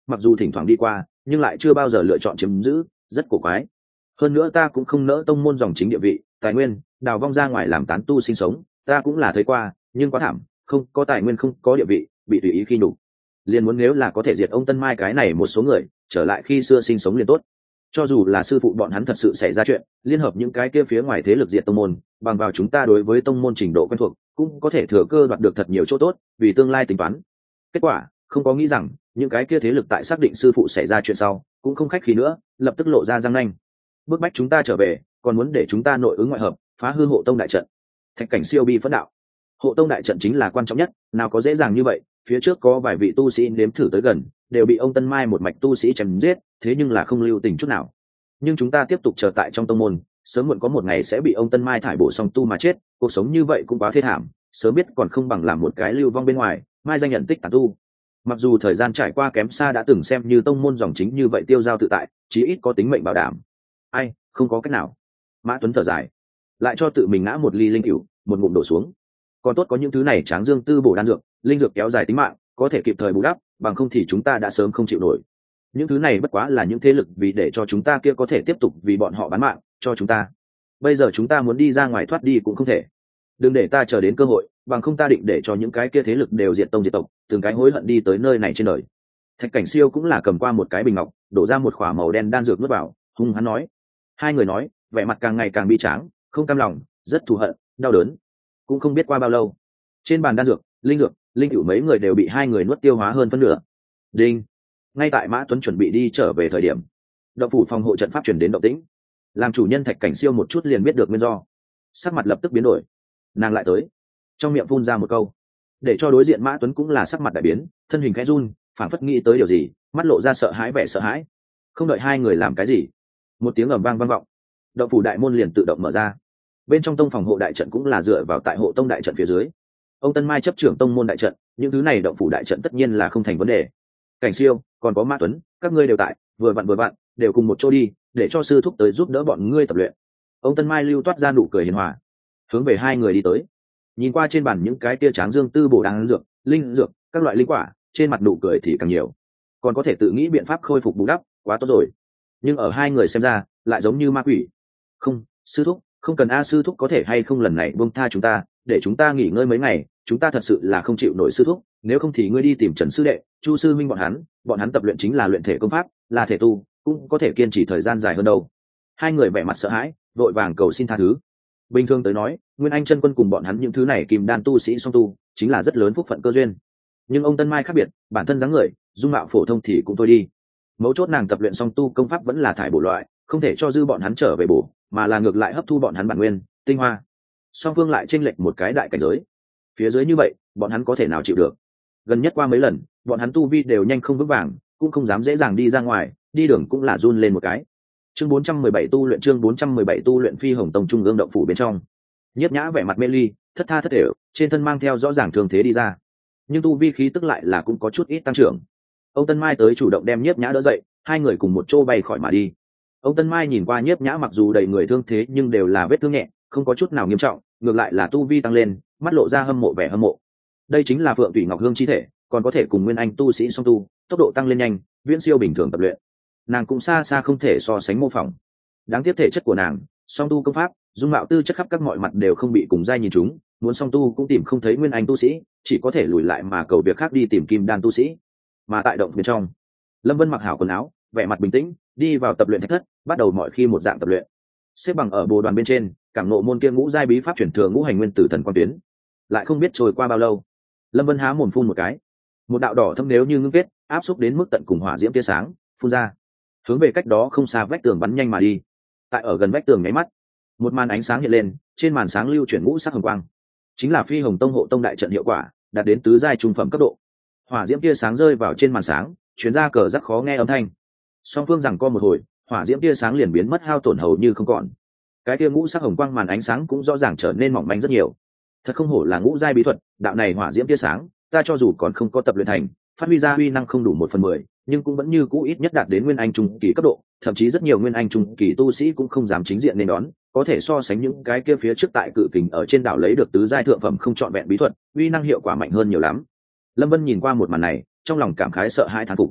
Speaker 1: mặc dù thỉnh thoảng đi qua nhưng lại chưa bao giờ lựa chọn chiếm giữ, rất cổ quái. Hơn nữa ta cũng không nỡ tông môn dòng chính địa vị, tài nguyên đào vong ra ngoài làm tán tu sinh sống, ta cũng là thấy qua, nhưng quá thảm, không có tài nguyên không có địa vị, bị tùy ý khi nhục. Liền muốn nếu là có thể diệt ông Tân Mai cái này một số người, trở lại khi xưa sinh sống liền tốt. Cho dù là sư phụ bọn hắn thật sự xảy ra chuyện, liên hợp những cái kia phía ngoài thế lực diệt tông môn, bằng vào chúng ta đối với tông môn trình độ quen thuộc, cũng có thể thừa cơ đoạt được thật nhiều chỗ tốt, vì tương lai tính toán. Kết quả, không có nghĩ rằng, những cái kia thế lực tại xác định sư phụ xảy ra chuyện sau, cũng không khách khí nữa, lập tức lộ ra răng nanh. Bước bách chúng ta trở về, còn muốn để chúng ta nội ứng ngoại hợp, phá hư hộ tông đại trận. Thạch Cảnh siêu bi phẫn đạo. Hộ tông đại trận chính là quan trọng nhất, nào có dễ dàng như vậy, phía trước có vài vị tu sĩ nếm thử tới gần, đều bị ông Tân Mai một mạch tu sĩ chém giết, thế nhưng là không lưu tình chút nào. Nhưng chúng ta tiếp tục chờ tại trong tông môn, sớm muộn có một ngày sẽ bị ông Tân Mai thải bổ xong tu mà chết, cuộc sống như vậy cũng quá thê thảm, sớm biết còn không bằng làm một cái lưu vong bên ngoài, mai danh nhận tích tán tu. Mặc dù thời gian trải qua kém xa đã từng xem như tông môn dòng chính như vậy tiêu dao tự tại, chí ít có tính mệnh bảo đảm. Ai, không có cách nào. Mã Tuấn thở dài, lại cho tự mình ngã một ly linh cửu, một ngụm đổ xuống. Còn tốt có những thứ này tráng dương tư bổ đan dược, linh dược kéo dài tính mạng, có thể kịp thời bù đắp, bằng không thì chúng ta đã sớm không chịu nổi. Những thứ này bất quá là những thế lực vì để cho chúng ta kia có thể tiếp tục vì bọn họ bán mạng cho chúng ta. Bây giờ chúng ta muốn đi ra ngoài thoát đi cũng không thể. Đừng để ta chờ đến cơ hội, bằng không ta định để cho những cái kia thế lực đều diệt tông diệt tộc, từng cái hối hận đi tới nơi này trên đời. Thạch Cảnh siêu cũng là cầm qua một cái bình ngọc, đổ ra một khỏa màu đen đan dược nuốt vào, hung hắn nói. Hai người nói, vẻ mặt càng ngày càng bi tráng, không cam lòng, rất thù hận, đau đớn. Cũng không biết qua bao lâu, trên bàn đan dược, linh dược, linh cửu mấy người đều bị hai người nuốt tiêu hóa hơn phân nửa. Đinh. Ngay tại Mã Tuấn chuẩn bị đi trở về thời điểm, động phủ phòng hộ trận pháp truyền đến động tĩnh, làm chủ nhân Thạch Cảnh siêu một chút liền biết được nguyên do, sắc mặt lập tức biến đổi. Nàng lại tới, trong miệng phun ra một câu, để cho đối diện Mã Tuấn cũng là sắc mặt đại biến, thân hình khẽ run, phảng phất nghĩ tới điều gì, mắt lộ ra sợ hãi vẻ sợ hãi. Không đợi hai người làm cái gì, một tiếng ầm vang vang vọng, động phủ đại môn liền tự động mở ra. Bên trong tông phòng hộ đại trận cũng là dựa vào tại hộ tông đại trận phía dưới. Ông Tân Mai chấp trưởng tông môn đại trận, những thứ này động phủ đại trận tất nhiên là không thành vấn đề. Cảnh siêu, còn có Mã Tuấn, các ngươi đều tại, vừa vặn vừa vặn, đều cùng một chỗ đi, để cho sư thúc tới giúp đỡ bọn ngươi tập luyện. Ông Tân Mai lưu toát ra nụ cười hiền hòa, hướng về hai người đi tới. Nhìn qua trên bàn những cái tia tráng dương tư bổ đan dược, linh dược, các loại linh quả, trên mặt nụ cười thì càng nhiều. Còn có thể tự nghĩ biện pháp khôi phục bù đắp, quá tốt rồi. Nhưng ở hai người xem ra, lại giống như ma quỷ. Không, sư thúc, không cần a, sư thúc có thể hay không lần này buông tha chúng ta, để chúng ta nghỉ ngơi mấy ngày, chúng ta thật sự là không chịu nổi sư thúc, nếu không thì ngươi đi tìm Trần sư đệ, Chu sư minh bọn hắn, bọn hắn tập luyện chính là luyện thể công pháp, là thể tu, cũng có thể kiên trì thời gian dài hơn đâu. Hai người vẻ mặt sợ hãi, vội vàng cầu xin tha thứ. Bình thường tới nói, Nguyên Anh chân quân cùng bọn hắn những thứ này kim đan tu sĩ song tu, chính là rất lớn phúc phận cơ duyên. Nhưng ông Tân Mai khác biệt, bản thân dáng người, dung mạo phổ thông thì cũng thôi đi. Mấu chốt nàng tập luyện song tu công pháp vẫn là thải bổ loại, không thể cho dư bọn hắn trở về bổ, mà là ngược lại hấp thu bọn hắn bản nguyên, tinh hoa. Song phương lại chênh lệch một cái đại cảnh giới. Phía dưới như vậy, bọn hắn có thể nào chịu được? Gần nhất qua mấy lần, bọn hắn tu vi đều nhanh không vững vàng, cũng không dám dễ dàng đi ra ngoài, đi đường cũng là run lên một cái. Chương bốn trăm mười bảy tu luyện chương bốn trăm mười bảy tu luyện Phi Hồng Tông trung ương động phủ bên trong. Nhiếp Nhã vẻ mặt mê ly, thất tha thất đều, trên thân mang theo rõ ràng thương thế đi ra. Nhưng tu vi khí tức lại là cũng có chút ít tăng trưởng. Ông Tân Mai tới chủ động đem Nhiếp Nhã đỡ dậy, hai người cùng một chỗ bay khỏi mà đi. Ông Tân Mai nhìn qua Nhiếp Nhã mặc dù đầy người thương thế nhưng đều là vết thương nhẹ, không có chút nào nghiêm trọng, ngược lại là tu vi tăng lên, mắt lộ ra hâm mộ vẻ hâm mộ. Đây chính là Phượng Thủy Ngọc Hương chi thể, còn có thể cùng Nguyên Anh tu sĩ song tu, tốc độ tăng lên nhanh, viễn siêu bình thường tập luyện. Nàng cũng xa xa không thể so sánh mô phỏng. Đáng tiếc thể chất của nàng, song tu công pháp, dung mạo tư chất khắp các mọi mặt đều không bị cùng giai nhìn chúng, muốn song tu cũng tìm không thấy Nguyên Anh tu sĩ, chỉ có thể lùi lại mà cầu việc khác đi tìm kim đan tu sĩ. Mà tại động bên trong, Lâm Vân mặc hảo quần áo, vẻ mặt bình tĩnh, đi vào tập luyện thạch thất, bắt đầu mọi khi một dạng tập luyện. Xếp bằng ở bồ đoàn bên trên, cảm ngộ môn kia ngũ giai bí pháp chuyển thừa ngũ hành nguyên tử thần quan tuyến. Lại không biết trôi qua bao lâu, Lâm Vân há mồm phun một cái, một đạo đỏ thâm nếu như ngưng kết, áp xúc đến mức tận cùng hỏa diễm tia sáng, phun ra, hướng về cách đó không xa vách tường bắn nhanh mà đi. Tại ở gần vách tường nháy mắt, một màn ánh sáng hiện lên, trên màn sáng lưu chuyển ngũ sắc hồng quang, chính là Phi Hồng Tông hộ tông đại trận hiệu quả, đạt đến tứ giai trung phẩm cấp độ. Hỏa diễm tia sáng rơi vào trên màn sáng, truyền ra cờ rắc khó nghe âm thanh. Song phương rằng co một hồi, hỏa diễm tia sáng liền biến mất hao tổn hầu như không còn. Cái tia ngũ sắc hồng quang màn ánh sáng cũng rõ ràng trở nên mỏng manh rất nhiều. Thật không hổ là ngũ giai bí thuật, đạo này hỏa diễm tia sáng, ta cho dù còn không có tập luyện thành, phát huy ra uy năng không đủ một phần mười, nhưng cũng vẫn như cũ ít nhất đạt đến Nguyên Anh trung kỳ cấp độ, thậm chí rất nhiều Nguyên Anh trung kỳ tu sĩ cũng không dám chính diện nên đón, có thể so sánh những cái kia phía trước tại cự kình ở trên đảo lấy được tứ giai thượng phẩm không trọn vẹn bí thuật, uy năng hiệu quả mạnh hơn nhiều lắm. Lâm Vân nhìn qua một màn này, trong lòng cảm khái sợ hãi thán phục.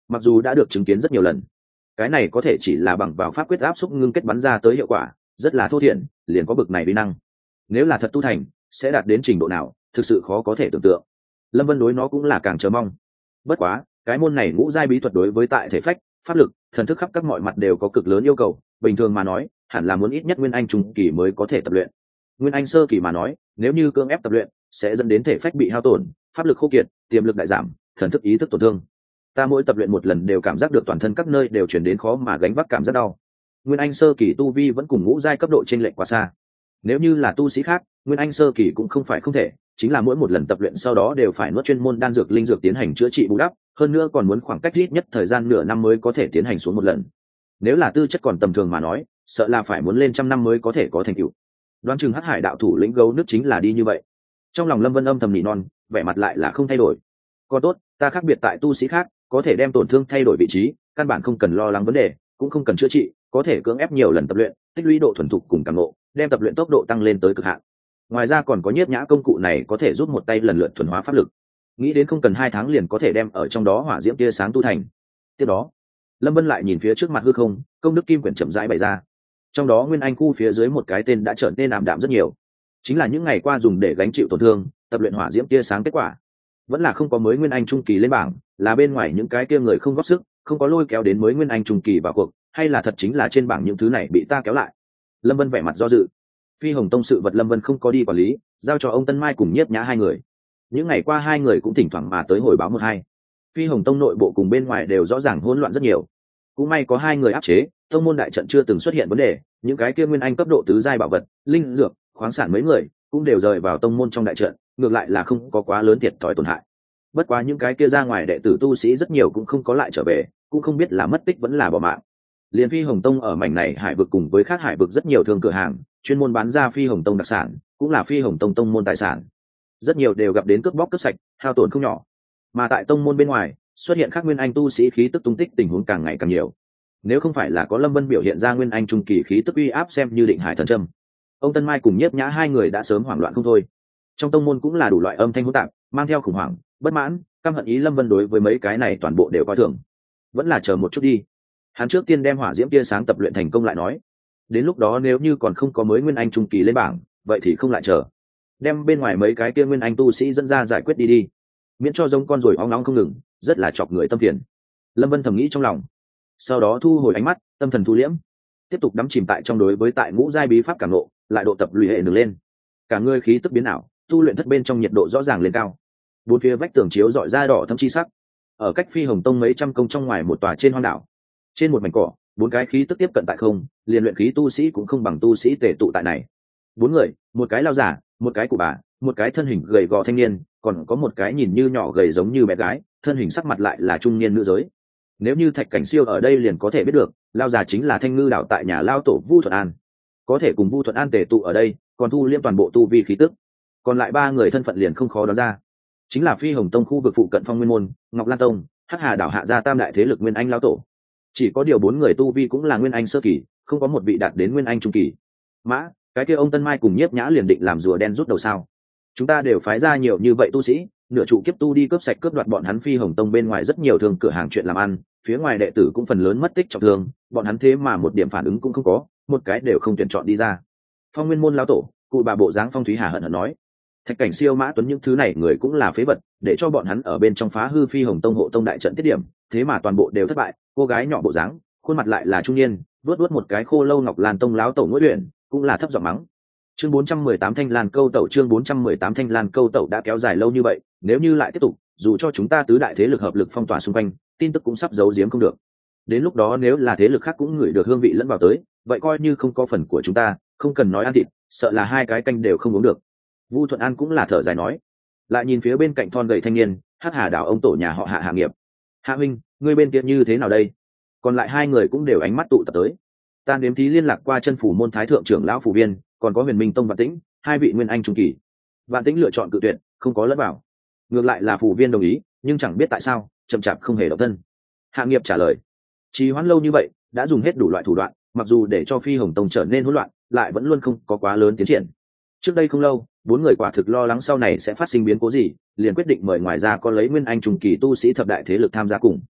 Speaker 1: mặc dù đã được chứng kiến rất nhiều lần, cái này có thể chỉ là bằng vào pháp quyết áp xúc ngưng kết bắn ra tới hiệu quả rất là thô thiển, liền có bực này uy năng. Nếu là thật tu thành sẽ đạt đến trình độ nào thực sự khó có thể tưởng tượng. Lâm Vân đối nó cũng là càng chờ mong. Bất quá cái môn này ngũ giai bí thuật đối với tại thể phách, pháp lực, thần thức khắp các mọi mặt đều có cực lớn yêu cầu, bình thường mà nói hẳn là muốn ít nhất nguyên anh trung kỳ mới có thể tập luyện. Nguyên anh sơ kỳ mà nói, nếu như cưỡng ép tập luyện sẽ dẫn đến thể phách bị hao tổn, pháp lực khô kiệt, tiềm lực đại giảm, thần thức ý thức tổn thương. Ta mỗi tập luyện một lần đều cảm giác được toàn thân các nơi đều chuyển đến khó mà gánh vác cảm giác đau. Nguyên anh sơ kỳ tu vi vẫn cùng ngũ giai cấp độ trên lệch quá xa. Nếu như là tu sĩ khác, nguyên anh sơ kỳ cũng không phải không thể, chính là mỗi một lần tập luyện sau đó đều phải nuốt chuyên môn đan dược linh dược tiến hành chữa trị bù đắp, hơn nữa còn muốn khoảng cách ít nhất thời gian nửa năm mới có thể tiến hành xuống một lần. Nếu là tư chất còn tầm thường mà nói, sợ là phải muốn lên trăm năm mới có thể có thành tựu. Đoán chừng Hắc Hải đạo thủ lĩnh gấu nước chính là đi như vậy. Trong lòng Lâm Vân âm thầm nỉ non, vẻ mặt lại là không thay đổi. Còn tốt, ta khác biệt tại tu sĩ khác, có thể đem tổn thương thay đổi vị trí, căn bản không cần lo lắng vấn đề, cũng không cần chữa trị, có thể cưỡng ép nhiều lần tập luyện, tích lũy độ thuần thục cùng cảm ngộ, đem tập luyện tốc độ tăng lên tới cực hạn. Ngoài ra còn có nhiếp nhã công cụ này có thể giúp một tay lần lượt thuần hóa pháp lực. Nghĩ đến không cần hai tháng liền có thể đem ở trong đó hỏa diễm tia sáng tu thành. Tiếp đó, Lâm Vân lại nhìn phía trước mặt hư không, công đức kim quyển chậm rãi bày ra. Trong đó nguyên anh khu phía dưới một cái tên đã trở nên ảm đạm rất nhiều, chính là những ngày qua dùng để gánh chịu tổn thương, tập luyện hỏa diễm tia sáng kết quả. Vẫn là không có mới nguyên anh trung kỳ lên bảng, là bên ngoài những cái kia người không góp sức, không có lôi kéo đến mới nguyên anh trung kỳ vào cuộc, hay là thật chính là trên bảng những thứ này bị ta kéo lại. Lâm Vân vẻ mặt do dự. Phi Hồng Tông sự vật Lâm Vân không có đi quản lý, giao cho ông Tân Mai cùng Nhiếp Nhã hai người. Những ngày qua hai người cũng thỉnh thoảng mà tới hồi báo một hai. Phi Hồng Tông nội bộ cùng bên ngoài đều rõ ràng hỗn loạn rất nhiều. Cũng may có hai người áp chế, tông môn đại trận chưa từng xuất hiện vấn đề, những cái kia nguyên anh cấp độ tứ giai bảo vật, linh dược, khoáng sản mấy người cũng đều rời vào tông môn trong đại trận, ngược lại là không có quá lớn thiệt thòi tổn hại. Bất quá những cái kia ra ngoài đệ tử tu sĩ rất nhiều cũng không có lại trở về, cũng không biết là mất tích vẫn là bỏ mạng. Liên Phi Hồng Tông ở mảnh này hải vực cùng với khác hải vực rất nhiều thương cửa hàng, chuyên môn bán ra Phi Hồng Tông đặc sản, cũng là Phi Hồng Tông tông môn tài sản. Rất nhiều đều gặp đến cướp bóc cướp sạch, hao tổn không nhỏ. Mà tại tông môn bên ngoài, xuất hiện các nguyên anh tu sĩ khí tức tung tích tình huống càng ngày càng nhiều. Nếu không phải là có Lâm Vân biểu hiện ra nguyên anh trung kỳ khí tức uy áp xem như định hải thần châm, ông Tân Mai cùng Nhiếp Nhã hai người đã sớm hoảng loạn không thôi. Trong tông môn cũng là đủ loại âm thanh hỗn tạp, mang theo khủng hoảng, bất mãn, căm hận ý Lâm Vân đối với mấy cái này toàn bộ đều coi thường. Vẫn là chờ một chút đi. Hắn trước tiên đem hỏa diễm tia sáng tập luyện thành công lại nói. Đến lúc đó nếu như còn không có mới nguyên anh trung kỳ lên bảng, vậy thì không lại chờ. Đem bên ngoài mấy cái kia nguyên anh tu sĩ dẫn ra giải quyết đi đi. Miễn cho giống con rồi óng nóng không ngừng, rất là chọc người tâm phiền. Lâm Vân thầm nghĩ trong lòng. Sau đó thu hồi ánh mắt, tâm thần thu liễm, tiếp tục đắm chìm tại trong đối với tại ngũ giai bí pháp cảm ngộ, lại độ tập lùi hệ nâng lên. Cả người khí tức biến ảo, tu luyện thất bên trong nhiệt độ rõ ràng lên cao. Bốn phía vách tường chiếu rọi ra đỏ thâm chi sắc. Ở cách Phi Hồng Tông mấy trăm công trong ngoài một tòa trên hoang đảo, trên một mảnh cỏ, bốn cái khí tức tiếp cận tại không, liền luyện khí tu sĩ cũng không bằng tu sĩ tề tụ tại này. Bốn người, một cái lao giả, một cái cụ bà, một cái thân hình gầy gò thanh niên, còn có một cái nhìn như nhỏ gầy giống như bé gái, thân hình sắc mặt lại là trung niên nữ giới. Nếu như Thạch Cảnh Siêu ở đây liền có thể biết được, lao già chính là Thanh Ngư đảo tại nhà lao tổ Vu Thuận An. Có thể cùng Vu Thuận An tề tụ ở đây, còn thu liêm toàn bộ tu vi khí tức. Còn lại ba người thân phận liền không khó đoán ra, chính là Phi Hồng Tông khu vực phụ cận Phong Nguyên môn, Ngọc Lan Tông, Hắc Hà đảo hạ gia tam đại thế lực nguyên anh lao tổ. Chỉ có điều bốn người tu vi cũng là nguyên anh sơ kỳ, không có một vị đạt đến nguyên anh trung kỳ. Mã, cái kia ông Tân Mai cùng Nhiếp Nhã liền định làm rùa đen rút đầu sao? Chúng ta đều phái ra nhiều như vậy tu sĩ, nửa trụ kiếp tu đi cướp sạch cướp đoạt bọn hắn Phi Hồng Tông bên ngoài rất nhiều thương cửa hàng chuyện làm ăn, phía ngoài đệ tử cũng phần lớn mất tích trọng thương, bọn hắn thế mà một điểm phản ứng cũng không có, một cái đều không tuyển chọn đi ra. Phong Nguyên môn lão tổ, cụ bà bộ dáng Phong Thúy Hà hận hận nói, Thạch Cảnh Siêu, Mã Tuấn những thứ này người cũng là phế vật, để cho bọn hắn ở bên trong phá hư Phi Hồng Tông hộ tông đại trận tiết điểm, thế mà toàn bộ đều thất bại. Cô gái nhỏ bộ dáng, khuôn mặt lại là trung niên, vuốt vuốt một cái khô lâu Ngọc Lan Tông lão tổ Ngũ Luyện, cũng là thấp giọng mắng. Chương bốn trăm mười tám Thanh Lan Câu Tẩu, chương bốn trăm mười tám Thanh Lan Câu Tẩu đã kéo dài lâu như vậy, nếu như lại tiếp tục, dù cho chúng ta tứ đại thế lực hợp lực phong tỏa xung quanh, tin tức cũng sắp giấu giếm không được. Đến lúc đó nếu là thế lực khác cũng ngửi được hương vị lẫn vào tới, vậy coi như không có phần của chúng ta, không cần nói ăn thịt, sợ là hai cái canh đều không uống được. Vu Thuận An cũng là thở dài nói, lại nhìn phía bên cạnh thon gầy thanh niên, Hắc Hà đảo ông tổ nhà họ Hạ Hạ Nghiệp. Hạ huynh, ngươi bên kia như thế nào đây? Còn lại hai người cũng đều ánh mắt tụ tập tới. Ta nếm thí liên lạc qua chân phủ môn thái thượng trưởng lão phủ viên, còn có Huyền Minh Tông Vạn Tĩnh, hai vị nguyên anh trung kỳ. Vạn Tĩnh lựa chọn cự tuyệt, không có lẫn vào. Ngược lại là phủ viên đồng ý, nhưng chẳng biết tại sao, chậm chạp không hề động thân. Hạ Nghiệp trả lời, trì hoãn lâu như vậy, đã dùng hết đủ loại thủ đoạn, mặc dù để cho Phi Hồng Tông trở nên hỗn loạn, lại vẫn luôn không có quá lớn tiến triển. Trước đây không lâu, bốn người quả thực lo lắng sau này sẽ phát sinh biến cố gì, liền quyết định mời ngoài ra có lấy nguyên anh trung kỳ tu sĩ thập đại thế lực tham gia cùng.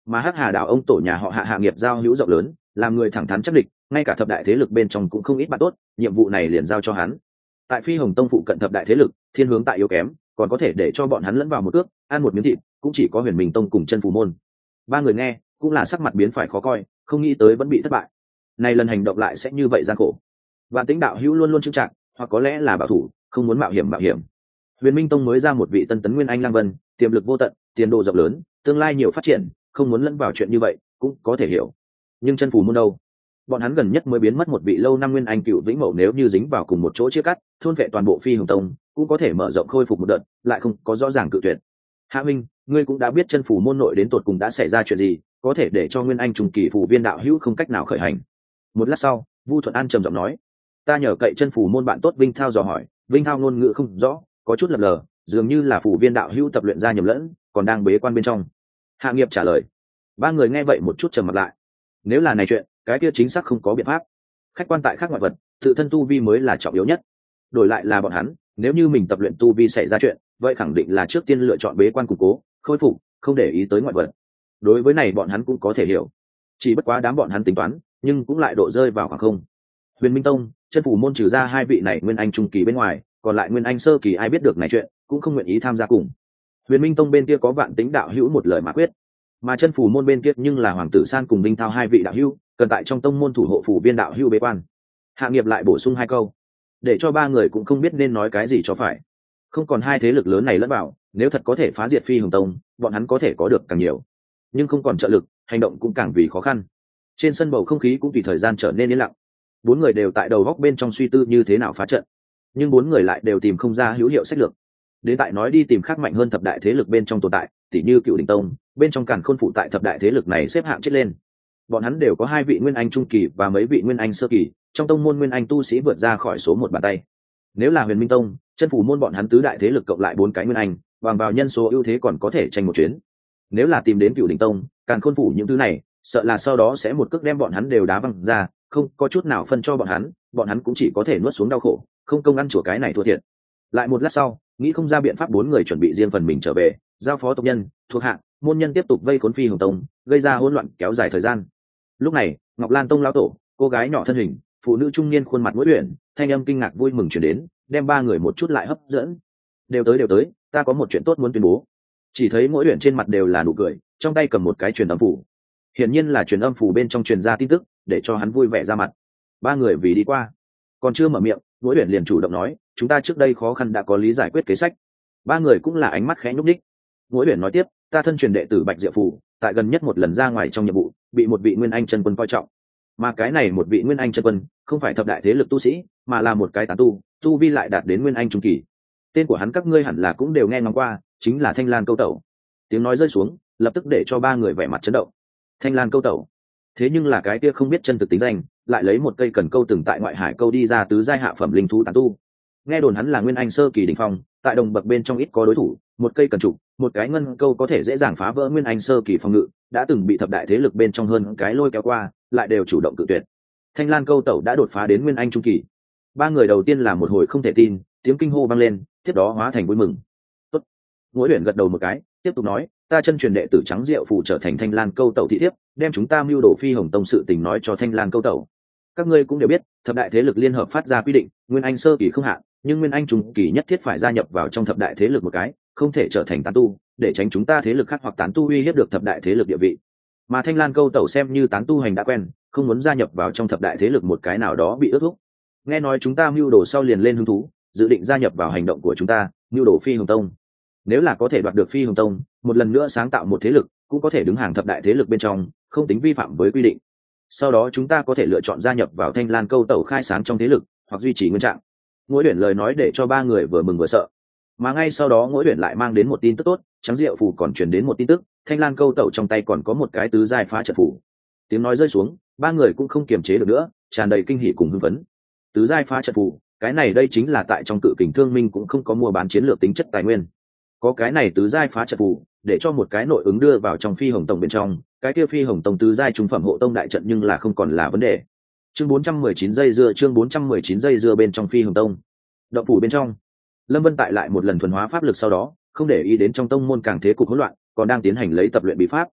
Speaker 1: mà hắc hà đảo ông tổ nhà họ hạ hạ nghiệp giao hữu rộng lớn, làm người thẳng thắn chắc địch, ngay cả thập đại thế lực bên trong cũng không ít bạn tốt, nhiệm vụ này liền giao cho hắn. Tại phi hồng tông phụ cận thập đại thế lực, thiên hướng tại yếu kém, còn có thể để cho bọn hắn lẫn vào một ước, ăn một miếng thịt, cũng chỉ có huyền minh tông cùng chân phù môn. Ba người nghe cũng là sắc mặt biến phải khó coi, không nghĩ tới vẫn bị thất bại. Này lần hành động lại sẽ như vậy gian khổ. Vạn Tĩnh đạo hữu luôn luôn trưng trạng, hoặc có lẽ là bảo thủ, không muốn mạo hiểm mạo hiểm. Huyền Minh Tông mới ra một vị tân tấn nguyên anh lang vân, tiềm lực vô tận, tiền đồ rộng lớn, tương lai nhiều phát triển, không muốn lẫn vào chuyện như vậy, cũng có thể hiểu. Nhưng chân phù môn đâu? Bọn hắn gần nhất mới biến mất một vị lâu năm nguyên anh cựu vĩnh mẫu, nếu như dính vào cùng một chỗ chia cắt, thôn vệ toàn bộ phi hồng tông, cũng có thể mở rộng khôi phục một đợt, lại không có rõ ràng cự tuyệt. Hạ Minh, ngươi cũng đã biết chân phù môn nội đến tột cùng đã xảy ra chuyện gì, có thể để cho nguyên anh trùng kỳ phù viên đạo hữu không cách nào khởi hành. Một lát sau, Vu Thuận An trầm giọng nói, ta nhờ cậy chân phù môn bạn tốt Vinh Thao dò hỏi, Vinh Thao ngôn ngữ không rõ, có chút lập lờ, dường như là phù viên đạo hữu tập luyện ra nhầm lẫn, còn đang bế quan bên trong. Hạ Nghiệp trả lời. Ba người nghe vậy một chút trầm mặt lại. Nếu là này chuyện, cái kia chính xác không có biện pháp. Khách quan tại khác ngoại vật, tự thân tu vi mới là trọng yếu nhất. Đổi lại là bọn hắn, nếu như mình tập luyện tu vi xảy ra chuyện, vậy khẳng định là trước tiên lựa chọn bế quan củng cố, khôi phục, không để ý tới ngoại vật. Đối với này bọn hắn cũng có thể hiểu. Chỉ bất quá đám bọn hắn tính toán, nhưng cũng lại độ rơi vào khoảng không. Huyền Minh Tông, chân phủ môn trừ ra hai vị này nguyên anh trung kỳ bên ngoài, còn lại nguyên anh sơ kỳ ai biết được này chuyện, cũng không nguyện ý tham gia cùng. Huyền Minh Tông bên kia có Vạn Tĩnh đạo hữu một lời mà quyết, mà chân phủ môn bên kia nhưng là Hoàng tử San cùng Vinh Thao hai vị đạo hữu, cần tại trong tông môn thủ hộ phủ viên đạo hữu bế quan. Hạ Nghiệp lại bổ sung hai câu, để cho ba người cũng không biết nên nói cái gì cho phải. Không còn hai thế lực lớn này lẫn vào, nếu thật có thể phá diệt Phi Hồng Tông, bọn hắn có thể có được càng nhiều, nhưng không còn trợ lực, hành động cũng càng vì khó khăn. Trên sân bầu không khí cũng tùy thời gian trở nên yên lặng. Bốn người đều tại đầu góc bên trong suy tư như thế nào phá trận, nhưng bốn người lại đều tìm không ra hữu hiệu sách lược. Đến tại nói đi tìm khác mạnh hơn thập đại thế lực bên trong tồn tại, tỉ như Cựu Đỉnh Tông, bên trong càn khôn phụ tại thập đại thế lực này xếp hạng chết lên. Bọn hắn đều có hai vị nguyên anh trung kỳ và mấy vị nguyên anh sơ kỳ, trong tông môn nguyên anh tu sĩ vượt ra khỏi số một bàn tay. Nếu là Huyền Minh Tông, chân phủ môn bọn hắn tứ đại thế lực cộng lại bốn cái nguyên anh, bằng vào nhân số ưu thế còn có thể tranh một chuyến. Nếu là tìm đến Cựu Đỉnh Tông, càn khôn phủ những thứ này, sợ là sau đó sẽ một cước đem bọn hắn đều đá văng ra, không có chút nào phân cho bọn hắn, bọn hắn cũng chỉ có thể nuốt xuống đau khổ, không công ăn chùa cái này thua thiệt. Lại một lát sau, nghĩ không ra biện pháp, bốn người chuẩn bị riêng phần mình trở về, giao phó tộc nhân, thuộc hạ, môn nhân tiếp tục vây khốn Phi Hồng Tông, gây ra hỗn loạn kéo dài thời gian. Lúc này, Ngọc Lan Tông lão tổ, cô gái nhỏ thân hình, phụ nữ trung niên khuôn mặt mũi uyển, thanh âm kinh ngạc vui mừng truyền đến, đem ba người một chút lại hấp dẫn. Đều tới đều tới, ta có một chuyện tốt muốn tuyên bố. Chỉ thấy mỗi uyển trên mặt đều là nụ cười, trong tay cầm một cái truyền âm phủ. Hiển nhiên là truyền âm phủ bên trong truyền ra tin tức, để cho hắn vui vẻ ra mặt. Ba người vì đi qua, còn chưa mở miệng, mỗi uyển liền chủ động nói, chúng ta trước đây khó khăn đã có lý giải quyết kế sách. Ba người cũng là ánh mắt khẽ nhúc nhích. Mỗi uyển nói tiếp, ta thân truyền đệ tử Bạch Diệu Phủ, tại gần nhất một lần ra ngoài trong nhiệm vụ, bị một vị nguyên anh chân quân coi trọng. Mà cái này một vị nguyên anh chân quân, không phải thập đại thế lực tu sĩ, mà là một cái tán tu, tu vi lại đạt đến nguyên anh trung kỳ. Tên của hắn các ngươi hẳn là cũng đều nghe ngóng qua, chính là Thanh Lan Câu Tẩu. Tiếng nói rơi xuống, lập tức để cho ba người vẻ mặt chấn động. Thanh Lan Câu Tẩu, thế nhưng là cái kia không biết chân thực tính danh, lại lấy một cây cần câu từng tại ngoại hải câu đi ra tứ giai hạ phẩm linh thú tán tu. Nghe đồn hắn là nguyên anh sơ kỳ đỉnh phong, tại đồng bậc bên trong ít có đối thủ, một cây cần trụ, một cái ngân câu có thể dễ dàng phá vỡ nguyên anh sơ kỳ phòng ngự, đã từng bị thập đại thế lực bên trong hơn cái lôi kéo qua, lại đều chủ động cự tuyệt. Thanh Lan Câu Tẩu đã đột phá đến nguyên anh trung kỳ. Ba người đầu tiên là một hồi không thể tin, tiếng kinh hô vang lên, tiếp đó hóa thành vui mừng. Tốt. Ngũ Uyển gật đầu một cái, tiếp tục nói, ta chân truyền đệ tử Trắng Diệu Phù trở thành Thanh Lan Câu Tẩu thị thiếp, đem chúng ta mưu đồ Phi Hồng Tông sự tình nói cho Thanh Lan Câu Tẩu. Các ngươi cũng đều biết, thập đại thế lực liên hợp phát ra quy định, nguyên anh sơ kỳ không hạn, nhưng nguyên anh trung kỳ nhất thiết phải gia nhập vào trong thập đại thế lực một cái, không thể trở thành tán tu, để tránh chúng ta thế lực khác hoặc tán tu uy hiếp được thập đại thế lực địa vị. Mà Thanh Lan Câu Tẩu xem như tán tu hành đã quen, không muốn gia nhập vào trong thập đại thế lực một cái nào đó bị ước thúc. Nghe nói chúng ta mưu đồ sau liền lên hứng thú, dự định gia nhập vào hành động của chúng ta, mưu đồ Phi Hồng Tông. Nếu là có thể đoạt được Phi Hồng Tông, một lần nữa sáng tạo một thế lực, cũng có thể đứng hàng thập đại thế lực bên trong, không tính vi phạm với quy định. Sau đó chúng ta có thể lựa chọn gia nhập vào Thanh Lan Câu Tẩu khai sáng trong thế lực, hoặc duy trì nguyên trạng. Ngũ Uyển lời nói để cho ba người vừa mừng vừa sợ. Mà ngay sau đó Ngũ Uyển lại mang đến một tin tức tốt, Trắng Diệu Phù còn truyền đến một tin tức, Thanh Lan Câu Tẩu trong tay còn có một cái tứ giai phá trận phù. Tiếng nói rơi xuống, ba người cũng không kiềm chế được nữa, tràn đầy kinh hỉ cùng hưng phấn. Tứ giai phá trận phù, cái này đây chính là tại trong Cự Kình Thương Minh cũng không có mua bán chiến lược tính chất tài nguyên. Có cái này tứ giai phá trận phù, để cho một cái nội ứng đưa vào trong Phi Hồng Tông bên trong, cái kia Phi Hồng Tông tứ giai trung phẩm hộ tông đại trận nhưng là không còn là vấn đề. Chương bốn trăm mười chín giây dưa, chương bốn trăm mười chín giây dưa bên trong Phi Hồng Tông. Động phủ bên trong, Lâm Vân tại lại một lần thuần hóa pháp lực sau đó, không để ý đến trong tông môn càng thế cục hỗn loạn, còn đang tiến hành lấy tập luyện bí pháp.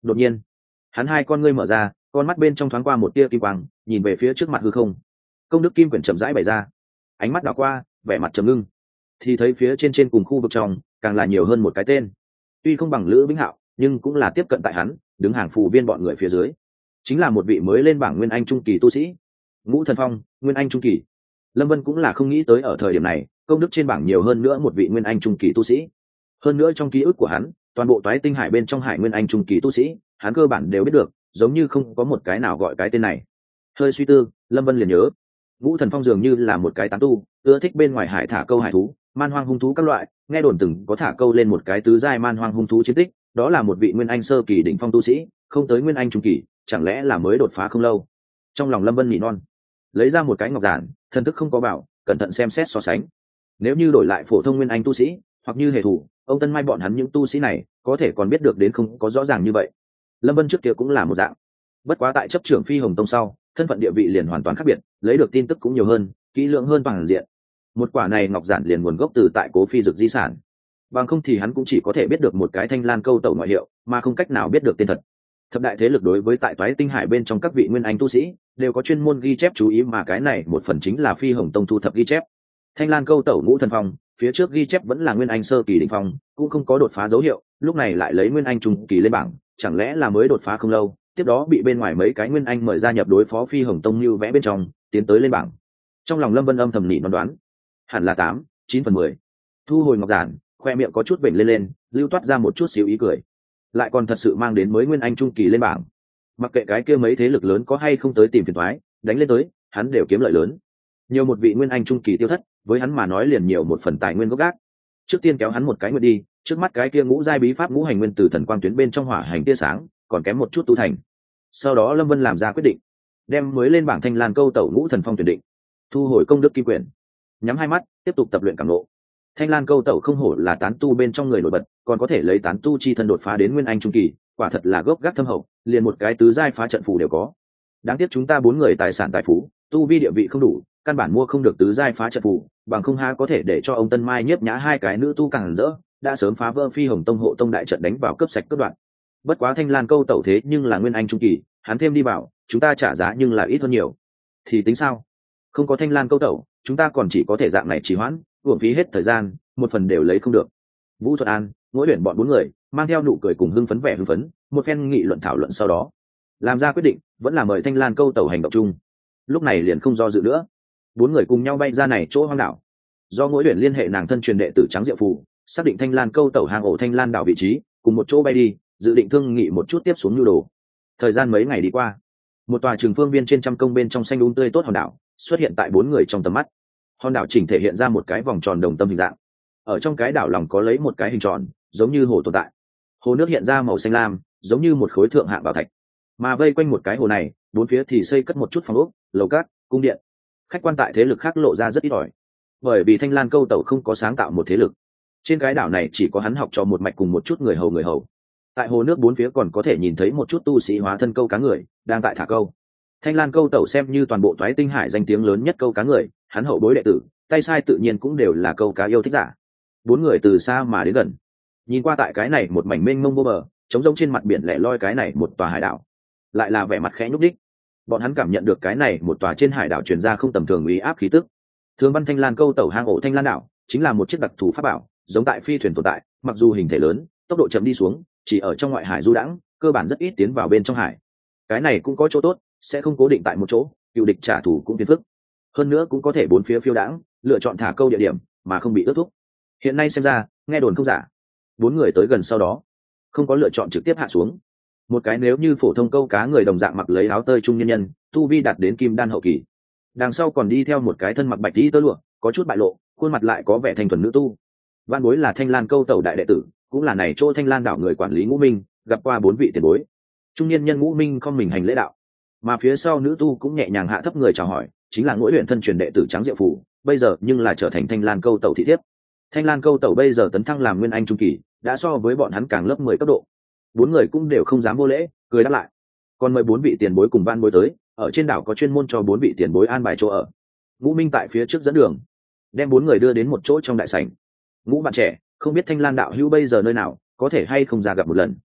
Speaker 1: Đột nhiên hắn hai con ngươi mở ra, con mắt bên trong thoáng qua một tia kim quang, nhìn về phía trước mặt hư không. Công đức kim quyển chậm rãi bày ra, ánh mắt đảo qua, vẻ mặt trầm ngưng, thì thấy phía trên trên cùng khu vực trong càng là nhiều hơn một cái tên. Tuy không bằng Lữ Vĩnh Hạo, nhưng cũng là tiếp cận tại hắn, đứng hàng phù viên bọn người phía dưới, chính là một vị mới lên bảng nguyên anh trung kỳ tu sĩ, Ngũ Thần Phong, nguyên anh trung kỳ. Lâm Vân cũng là không nghĩ tới ở thời điểm này, công đức trên bảng nhiều hơn nữa một vị nguyên anh trung kỳ tu sĩ. Hơn nữa trong ký ức của hắn, toàn bộ toái tinh hải bên trong hải nguyên anh trung kỳ tu sĩ, hắn cơ bản đều biết được, giống như không có một cái nào gọi cái tên này. Hơi suy tư, Lâm Vân liền nhớ, Ngũ Thần Phong dường như là một cái tán tu, ưa thích bên ngoài hải thả câu hải thú, man hoang hung thú các loại, nghe đồn từng có thả câu lên một cái tứ giai man hoang hung thú chiến tích, đó là một vị nguyên anh sơ kỳ đỉnh phong tu sĩ, không tới nguyên anh trung kỳ, chẳng lẽ là mới đột phá không lâu. Trong lòng Lâm Vân nỉ non, lấy ra một cái ngọc giản, thần thức không có bảo, cẩn thận xem xét so sánh. Nếu như đổi lại phổ thông nguyên anh tu sĩ, hoặc như hệ thủ, ông Tân Mai bọn hắn những tu sĩ này, có thể còn biết được đến không có rõ ràng như vậy. Lâm Vân trước kia cũng là một dạng, bất quá tại chấp trưởng Phi Hồng Tông sau, thân phận địa vị liền hoàn toàn khác biệt, lấy được tin tức cũng nhiều hơn, kỹ lưỡng hơn toàn diện. Một quả này ngọc giản liền nguồn gốc từ tại Cố Phi Dực di sản, bằng không thì hắn cũng chỉ có thể biết được một cái Thanh Lan câu tẩu ngoại hiệu, mà không cách nào biết được tên thật. Thập đại thế lực đối với tại toái tinh hải bên trong các vị nguyên anh tu sĩ đều có chuyên môn ghi chép chú ý, mà cái này một phần chính là Phi Hồng Tông thu thập ghi chép. Thanh Lan câu tẩu Ngũ Thần Phong phía trước ghi chép vẫn là nguyên anh sơ kỳ đỉnh phong, cũng không có đột phá dấu hiệu, lúc này lại lấy nguyên anh trung kỳ lên bảng, chẳng lẽ là mới đột phá không lâu, tiếp đó bị bên ngoài mấy cái nguyên anh mời gia nhập đối phó Phi Hồng Tông như vẽ bên trong, tiến tới lên bảng. Trong lòng Lâm Vân âm thầm nỉ non đoán, hẳn là tám chín phần mười. Thu hồi ngọc giản, khoe miệng có chút vểnh lên lên, lưu toát ra một chút xíu ý cười, lại còn thật sự mang đến mới nguyên anh trung kỳ lên bảng. Mặc kệ cái kia mấy thế lực lớn có hay không tới tìm phiền toái, đánh lên tới, hắn đều kiếm lợi lớn. Nhiều một vị nguyên anh trung kỳ tiêu thất, với hắn mà nói liền nhiều một phần tài nguyên gốc gác. Trước tiên kéo hắn một cái nguyện đi, trước mắt cái kia ngũ giai bí pháp ngũ hành nguyên từ thần quang tuyến bên trong hỏa hành tia sáng, còn kém một chút tu thành. Sau đó Lâm Vân làm ra quyết định, đem mới lên bảng Thanh Lan câu tẩu Ngũ Thần Phong tuyển định, thu hồi công đức kim quyển, nhắm hai mắt tiếp tục tập luyện cảm ngộ. Thanh Lan câu tẩu không hổ là tán tu bên trong người nổi bật, còn có thể lấy tán tu chi thân đột phá đến nguyên anh trung kỳ, quả thật là gốc gác thâm hậu, liền một cái tứ giai phá trận phù đều có. Đáng tiếc chúng ta bốn người tài sản tài phú, tu vi địa vị không đủ, căn bản mua không được tứ giai phá trận phù, bằng không ha có thể để cho ông Tân Mai nhiếp nhã hai cái nữ tu càng rỡ, đã sớm phá vỡ Phi Hồng Tông hộ tông đại trận đánh vào cướp sạch cướp đoạn. Bất quá Thanh Lan câu tẩu thế nhưng là nguyên anh trung kỳ, hắn thêm đi vào, chúng ta trả giá nhưng là ít hơn nhiều. Thì tính sao? Không có Thanh Lan câu tẩu, chúng ta còn chỉ có thể dạng này trì hoãn, uổng phí hết thời gian, một phần đều lấy không được. Vũ Thuật An, mỗi luyện bọn bốn người, mang theo nụ cười cùng hưng phấn vẻ hưng phấn, một phen nghị luận thảo luận sau đó, làm ra quyết định, vẫn là mời Thanh Lan câu tẩu hành động chung. Lúc này liền không do dự nữa, bốn người cùng nhau bay ra này chỗ hoang đảo. Do mỗi luyện liên hệ nàng thân truyền đệ tử Trắng Diệu Phù, xác định Thanh Lan câu tẩu hang ổ Thanh Lan đảo vị trí, cùng một chỗ bay đi, dự định thương nghị một chút tiếp xuống nhu đồ. Thời gian mấy ngày đi qua, một tòa trường phương viên trên trăm công bên trong xanh um tươi tốt hòn đảo xuất hiện tại bốn người trong tầm mắt. Hòn đảo chỉnh thể hiện ra một cái vòng tròn đồng tâm hình dạng, ở trong cái đảo lòng có lấy một cái hình tròn giống như hồ tồn tại, hồ nước hiện ra màu xanh lam giống như một khối thượng hạng bảo thạch, mà vây quanh một cái hồ này bốn phía thì xây cất một chút phòng ốc, lầu cát, cung điện. Khách quan tại thế lực khác lộ ra rất ít ỏi, bởi vì Thanh Lan câu tẩu không có sáng tạo một thế lực, trên cái đảo này chỉ có hắn học trò một mạch cùng một chút người hầu người hầu. Tại hồ nước bốn phía còn có thể nhìn thấy một chút tu sĩ hóa thân câu cá người đang tại thả câu. Thanh Lan câu tẩu xem như toàn bộ toái tinh hải danh tiếng lớn nhất câu cá người, hắn hậu bối đệ tử tay sai tự nhiên cũng đều là câu cá yêu thích giả. Bốn người từ xa mà đến gần, nhìn qua tại cái này một mảnh mênh mông vô bờ trống rỗng trên mặt biển lẻ loi cái này một tòa hải đảo, lại là vẻ mặt khẽ nhúc đích. Bọn hắn cảm nhận được cái này một tòa trên hải đảo truyền ra không tầm thường uy áp khí tức. Thường văn Thanh Lan câu tẩu hang ổ Thanh Lan đảo chính là một chiếc đặc thù pháp bảo, giống tại phi thuyền tồn tại, mặc dù hình thể lớn, tốc độ chậm đi xuống, chỉ ở trong ngoại hải du đãng, cơ bản rất ít tiến vào bên trong hải. Cái này cũng có chỗ tốt, sẽ không cố định tại một chỗ, cựu địch trả thù cũng phiền phức. Hơn nữa cũng có thể bốn phía phiêu đãng, lựa chọn thả câu địa điểm mà không bị ước thúc. Hiện nay xem ra, nghe đồn không giả. Bốn người tới gần sau đó, không có lựa chọn trực tiếp hạ xuống. Một cái nếu như phổ thông câu cá người đồng dạng mặc lấy áo tơi trung nhân nhân, tu vi đạt đến kim đan hậu kỳ. Đằng sau còn đi theo một cái thân mặc bạch y tơ lụa, có chút bại lộ, khuôn mặt lại có vẻ thanh thuần nữ tu. Văn bối là Thanh Lan câu tẩu đại đệ tử, cũng là này chỗ Thanh Lan đảo người quản lý Ngũ Minh, gặp qua bốn vị tiền bối. Trung niên nhân Ngũ Minh không mình hành lễ đạo, mà phía sau nữ tu cũng nhẹ nhàng hạ thấp người chào hỏi, chính là Ngũ Luyện thân truyền đệ tử Trắng Diệu Phù, bây giờ nhưng là trở thành Thanh Lan câu tẩu thị thiếp. Thanh Lan câu tẩu bây giờ tấn thăng làm nguyên anh trung kỳ, đã so với bọn hắn càng lớp mười cấp độ. Bốn người cũng đều không dám vô lễ, cười đáp lại. Còn mời bốn vị tiền bối cùng van bối tới, ở trên đảo có chuyên môn cho bốn vị tiền bối an bài chỗ ở. Ngũ Minh tại phía trước dẫn đường, đem bốn người đưa đến một chỗ trong đại sảnh. Ngũ bạn trẻ, không biết Thanh Lan đạo hữu bây giờ nơi nào, có thể hay không ra gặp một lần.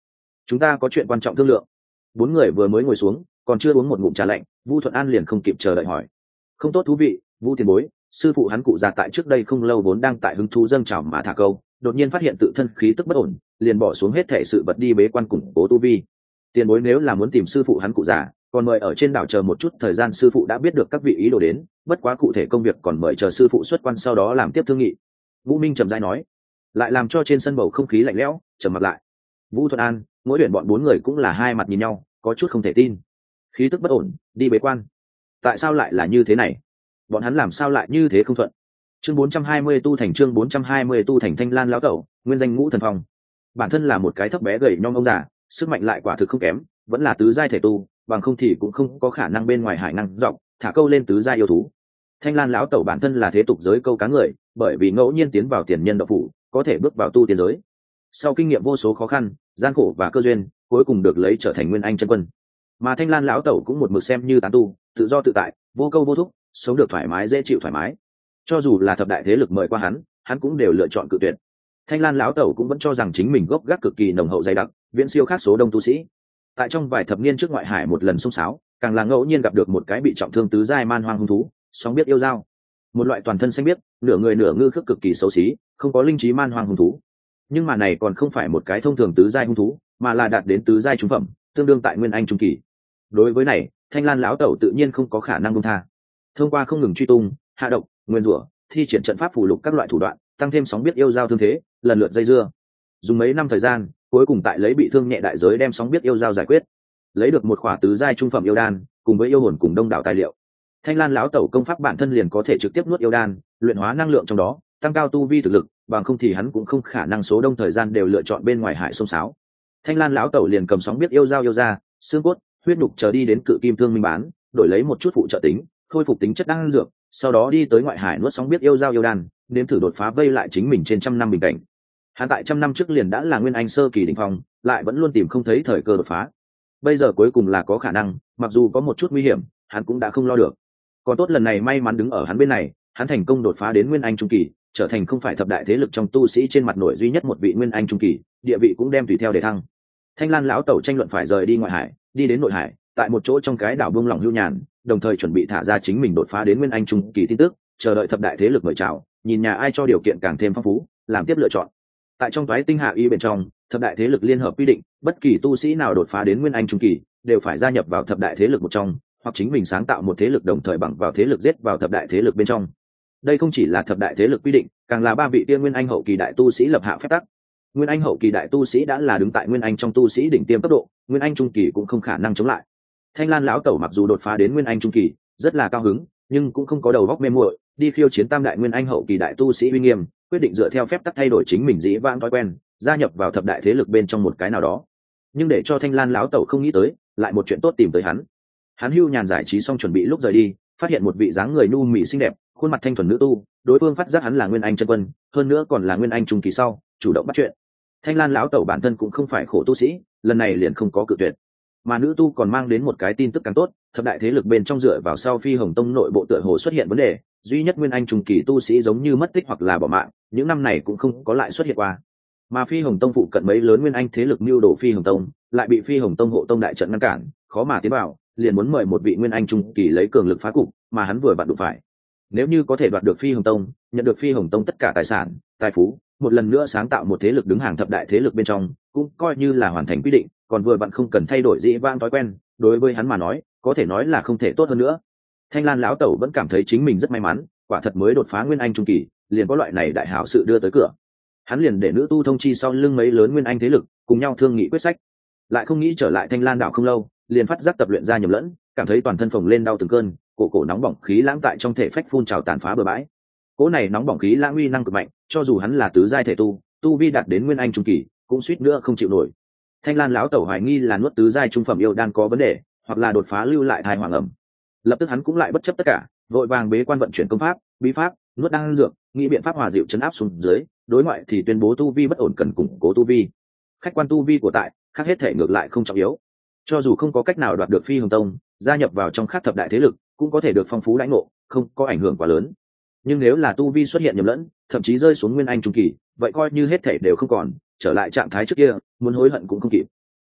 Speaker 1: chúng ta có chuyện quan trọng thương lượng. Bốn người vừa mới ngồi xuống, còn chưa uống một ngụm trà lạnh, Vu Thuận An liền không kịp chờ đợi hỏi. Không tốt thú vị, Vu tiền bối, sư phụ hắn cụ già tại trước đây không lâu vốn đang tại hứng thú dâng trào mà thả câu, đột nhiên phát hiện tự thân khí tức bất ổn, liền bỏ xuống hết thể sự vật đi bế quan củng cố tu vi. Tiền bối nếu là muốn tìm sư phụ hắn cụ già, còn mời ở trên đảo chờ một chút thời gian, sư phụ đã biết được các vị ý đồ đến, bất quá cụ thể công việc còn mời chờ sư phụ xuất quan sau đó làm tiếp thương nghị. Vũ Minh trầm rãi nói, lại làm cho trên sân bầu không khí lạnh lẽo, trầm mặc lại. Vũ Thuận An, mỗi tuyển bọn bốn người cũng là hai mặt nhìn nhau, có chút không thể tin. Khí tức bất ổn, đi bế quan. Tại sao lại là như thế này? Bọn hắn làm sao lại như thế không thuận? Chương bốn trăm hai mươi tu thành chương bốn trăm hai mươi tu thành Thanh Lan lão tẩu, nguyên danh Ngũ Thần Phong. Bản thân là một cái thấp bé gầy nhom ông già, sức mạnh lại quả thực không kém, vẫn là tứ giai thể tu, bằng không thì cũng không có khả năng bên ngoài hải năng rộng, thả câu lên tứ giai yêu thú. Thanh Lan lão tẩu bản thân là thế tục giới câu cá người, bởi vì ngẫu nhiên tiến vào tiền nhân đạo phủ, có thể bước vào tu tiên giới. Sau kinh nghiệm vô số khó khăn, gian khổ và cơ duyên, cuối cùng được lấy trở thành nguyên anh chân quân. Mà Thanh Lan lão tẩu cũng một mực xem như tán tu, tự do tự tại, vô câu vô thúc, sống được thoải mái dễ chịu thoải mái. Cho dù là thập đại thế lực mời qua hắn, hắn cũng đều lựa chọn cự tuyệt. Thanh Lan lão tẩu cũng vẫn cho rằng chính mình gốc gác cực kỳ nồng hậu dày đặc, viễn siêu khác số đông tu sĩ. Tại trong vài thập niên trước ngoại hải một lần xông xáo, càng là ngẫu nhiên gặp được một cái bị trọng thương tứ giai man hoang hung thú, sóng biết yêu dao, một loại toàn thân xanh biếc, nửa người nửa ngư khước cực kỳ xấu xí, không có linh trí man hoang hung thú. Nhưng mà này còn không phải một cái thông thường tứ giai hung thú, mà là đạt đến tứ giai trung phẩm, tương đương tại nguyên anh trung kỳ. Đối với này, Thanh Lan lão tẩu tự nhiên không có khả năng buông tha. Thông qua không ngừng truy tung, hạ độc, nguyên rủa, thi triển trận pháp phù lục các loại thủ đoạn, tăng thêm sóng biết yêu dao thương thế, lần lượt dây dưa. Dùng mấy năm thời gian, cuối cùng tại lấy bị thương nhẹ đại giới đem sóng biết yêu dao giải quyết, lấy được một khỏa tứ giai trung phẩm yêu đan, cùng với yêu hồn cùng đông đảo tài liệu. Thanh Lan lão tẩu công pháp bản thân liền có thể trực tiếp nuốt yêu đan, luyện hóa năng lượng trong đó, tăng cao tu vi thực lực, bằng không thì hắn cũng không khả năng số đông thời gian đều lựa chọn bên ngoài hải sông sáo. Thanh Lan lão tẩu liền cầm sóng biết yêu dao yêu ra, xương cốt, huyết nhục chờ đi đến Cự Kim Thương Minh bán, đổi lấy một chút phụ trợ tính, khôi phục tính chất đan dược, sau đó đi tới ngoại hải nuốt sóng biết yêu dao yêu đan, nếm thử đột phá vây lại chính mình trên trăm năm bình cảnh. Hắn tại trăm năm trước liền đã là nguyên anh sơ kỳ đỉnh phong, lại vẫn luôn tìm không thấy thời cơ đột phá. Bây giờ cuối cùng là có khả năng, mặc dù có một chút nguy hiểm, hắn cũng đã không lo được. Còn tốt lần này may mắn đứng ở hắn bên này, hắn thành công đột phá đến nguyên anh trung kỳ, trở thành không phải thập đại thế lực trong tu sĩ trên mặt nổi duy nhất một vị nguyên anh trung kỳ, địa vị cũng đem tùy theo để thăng. Thanh Lan lão tẩu tranh luận phải rời đi ngoại hải, đi đến nội hải, tại một chỗ trong cái đảo buông lỏng lưu nhàn, đồng thời chuẩn bị thả ra chính mình đột phá đến nguyên anh trung kỳ tin tức, chờ đợi thập đại thế lực mời chào, nhìn nhà ai cho điều kiện càng thêm phong phú, làm tiếp lựa chọn. Tại trong toái tinh hạ y bên trong, thập đại thế lực liên hợp quy định, bất kỳ tu sĩ nào đột phá đến nguyên anh trung kỳ, đều phải gia nhập vào thập đại thế lực một trong, hoặc chính mình sáng tạo một thế lực đồng thời bằng vào thế lực giết vào thập đại thế lực bên trong. Đây không chỉ là thập đại thế lực quy định, càng là ba vị tiên nguyên anh hậu kỳ đại tu sĩ lập hạ phép tắc. Nguyên anh hậu kỳ đại tu sĩ đã là đứng tại nguyên anh trong tu sĩ đỉnh tiêm cấp độ, nguyên anh trung kỳ cũng không khả năng chống lại. Thanh Lan lão tẩu mặc dù đột phá đến nguyên anh trung kỳ, rất là cao hứng, nhưng cũng không có đầu óc mê muội, đi khiêu chiến tam đại nguyên anh hậu kỳ đại tu sĩ uy nghiêm, quyết định dựa theo phép tắc thay đổi chính mình dĩ vãng thói quen, gia nhập vào thập đại thế lực bên trong một cái nào đó. Nhưng để cho Thanh Lan lão tẩu không nghĩ tới, lại một chuyện tốt tìm tới hắn. Hắn hưu nhàn giải trí xong chuẩn bị lúc rời đi, phát hiện một vị dáng người nhu mỹ xinh đẹp, khuôn mặt thanh thuần nữ tu, đối phương phát giác hắn là nguyên anh chân quân, hơn nữa còn là nguyên anh trung kỳ sau, chủ động bắt chuyện. Thanh Lan lão tẩu bản thân cũng không phải khổ tu sĩ, lần này liền không có cự tuyệt. Mà nữ tu còn mang đến một cái tin tức càng tốt, thập đại thế lực bên trong dựa vào sau Phi Hồng Tông nội bộ tựa hồ xuất hiện vấn đề, duy nhất nguyên anh trung kỳ tu sĩ giống như mất tích hoặc là bỏ mạng, những năm này cũng không có lại xuất hiện qua. Mà Phi Hồng Tông phụ cận mấy lớn nguyên anh thế lực mưu đồ Phi Hồng Tông, lại bị Phi Hồng Tông hộ tông đại trận ngăn cản, khó mà tiến vào, liền muốn mời một vị nguyên anh trung kỳ lấy cường lực phá cục, mà hắn vừa vặn đụng phải. Nếu như có thể đoạt được Phi Hồng Tông, nhận được Phi Hồng Tông tất cả tài sản, tài phú, một lần nữa sáng tạo một thế lực đứng hàng thập đại thế lực bên trong, cũng coi như là hoàn thành quy định, còn vừa vặn không cần thay đổi dĩ vãng thói quen, đối với hắn mà nói, có thể nói là không thể tốt hơn nữa. Thanh Lan lão tẩu vẫn cảm thấy chính mình rất may mắn, quả thật mới đột phá nguyên anh trung kỳ, liền có loại này đại hảo sự đưa tới cửa. Hắn liền để nữ tu thông chi sau lưng mấy lớn nguyên anh thế lực, cùng nhau thương nghị quyết sách. Lại không nghĩ trở lại Thanh Lan đảo không lâu, liền phát giác tập luyện ra nhầm lẫn, cảm thấy toàn thân phồng lên đau từng cơn, cổ cổ nóng bỏng khí lãng tại trong thể phách phun trào tàn phá bừa bãi. Cỗ này nóng bỏng khí lãng uy năng cực mạnh, cho dù hắn là tứ giai thể tu, tu vi đạt đến nguyên anh trung kỳ, cũng suýt nữa không chịu nổi. Thanh Lan lão tẩu hoài nghi là nuốt tứ giai trung phẩm yêu đan có vấn đề, hoặc là đột phá lưu lại thai hoàng ẩm. Lập tức hắn cũng lại bất chấp tất cả, vội vàng bế quan vận chuyển công pháp, bí pháp, nuốt đan dược, nghĩ biện pháp hòa dịu chấn áp xuống dưới, đối ngoại thì tuyên bố tu vi bất ổn cần củng cố tu vi. Khách quan tu vi của tại, khác hết thể ngược lại không trọng yếu. Cho dù không có cách nào đoạt được Phi Hồng Tông, gia nhập vào trong khác thập đại thế lực, cũng có thể được phong phú lãnh ngộ, không có ảnh hưởng quá lớn. Nhưng nếu là tu vi xuất hiện nhầm lẫn, thậm chí rơi xuống nguyên anh trung kỳ, vậy coi như hết thể đều không còn, trở lại trạng thái trước kia, muốn hối hận cũng không kịp.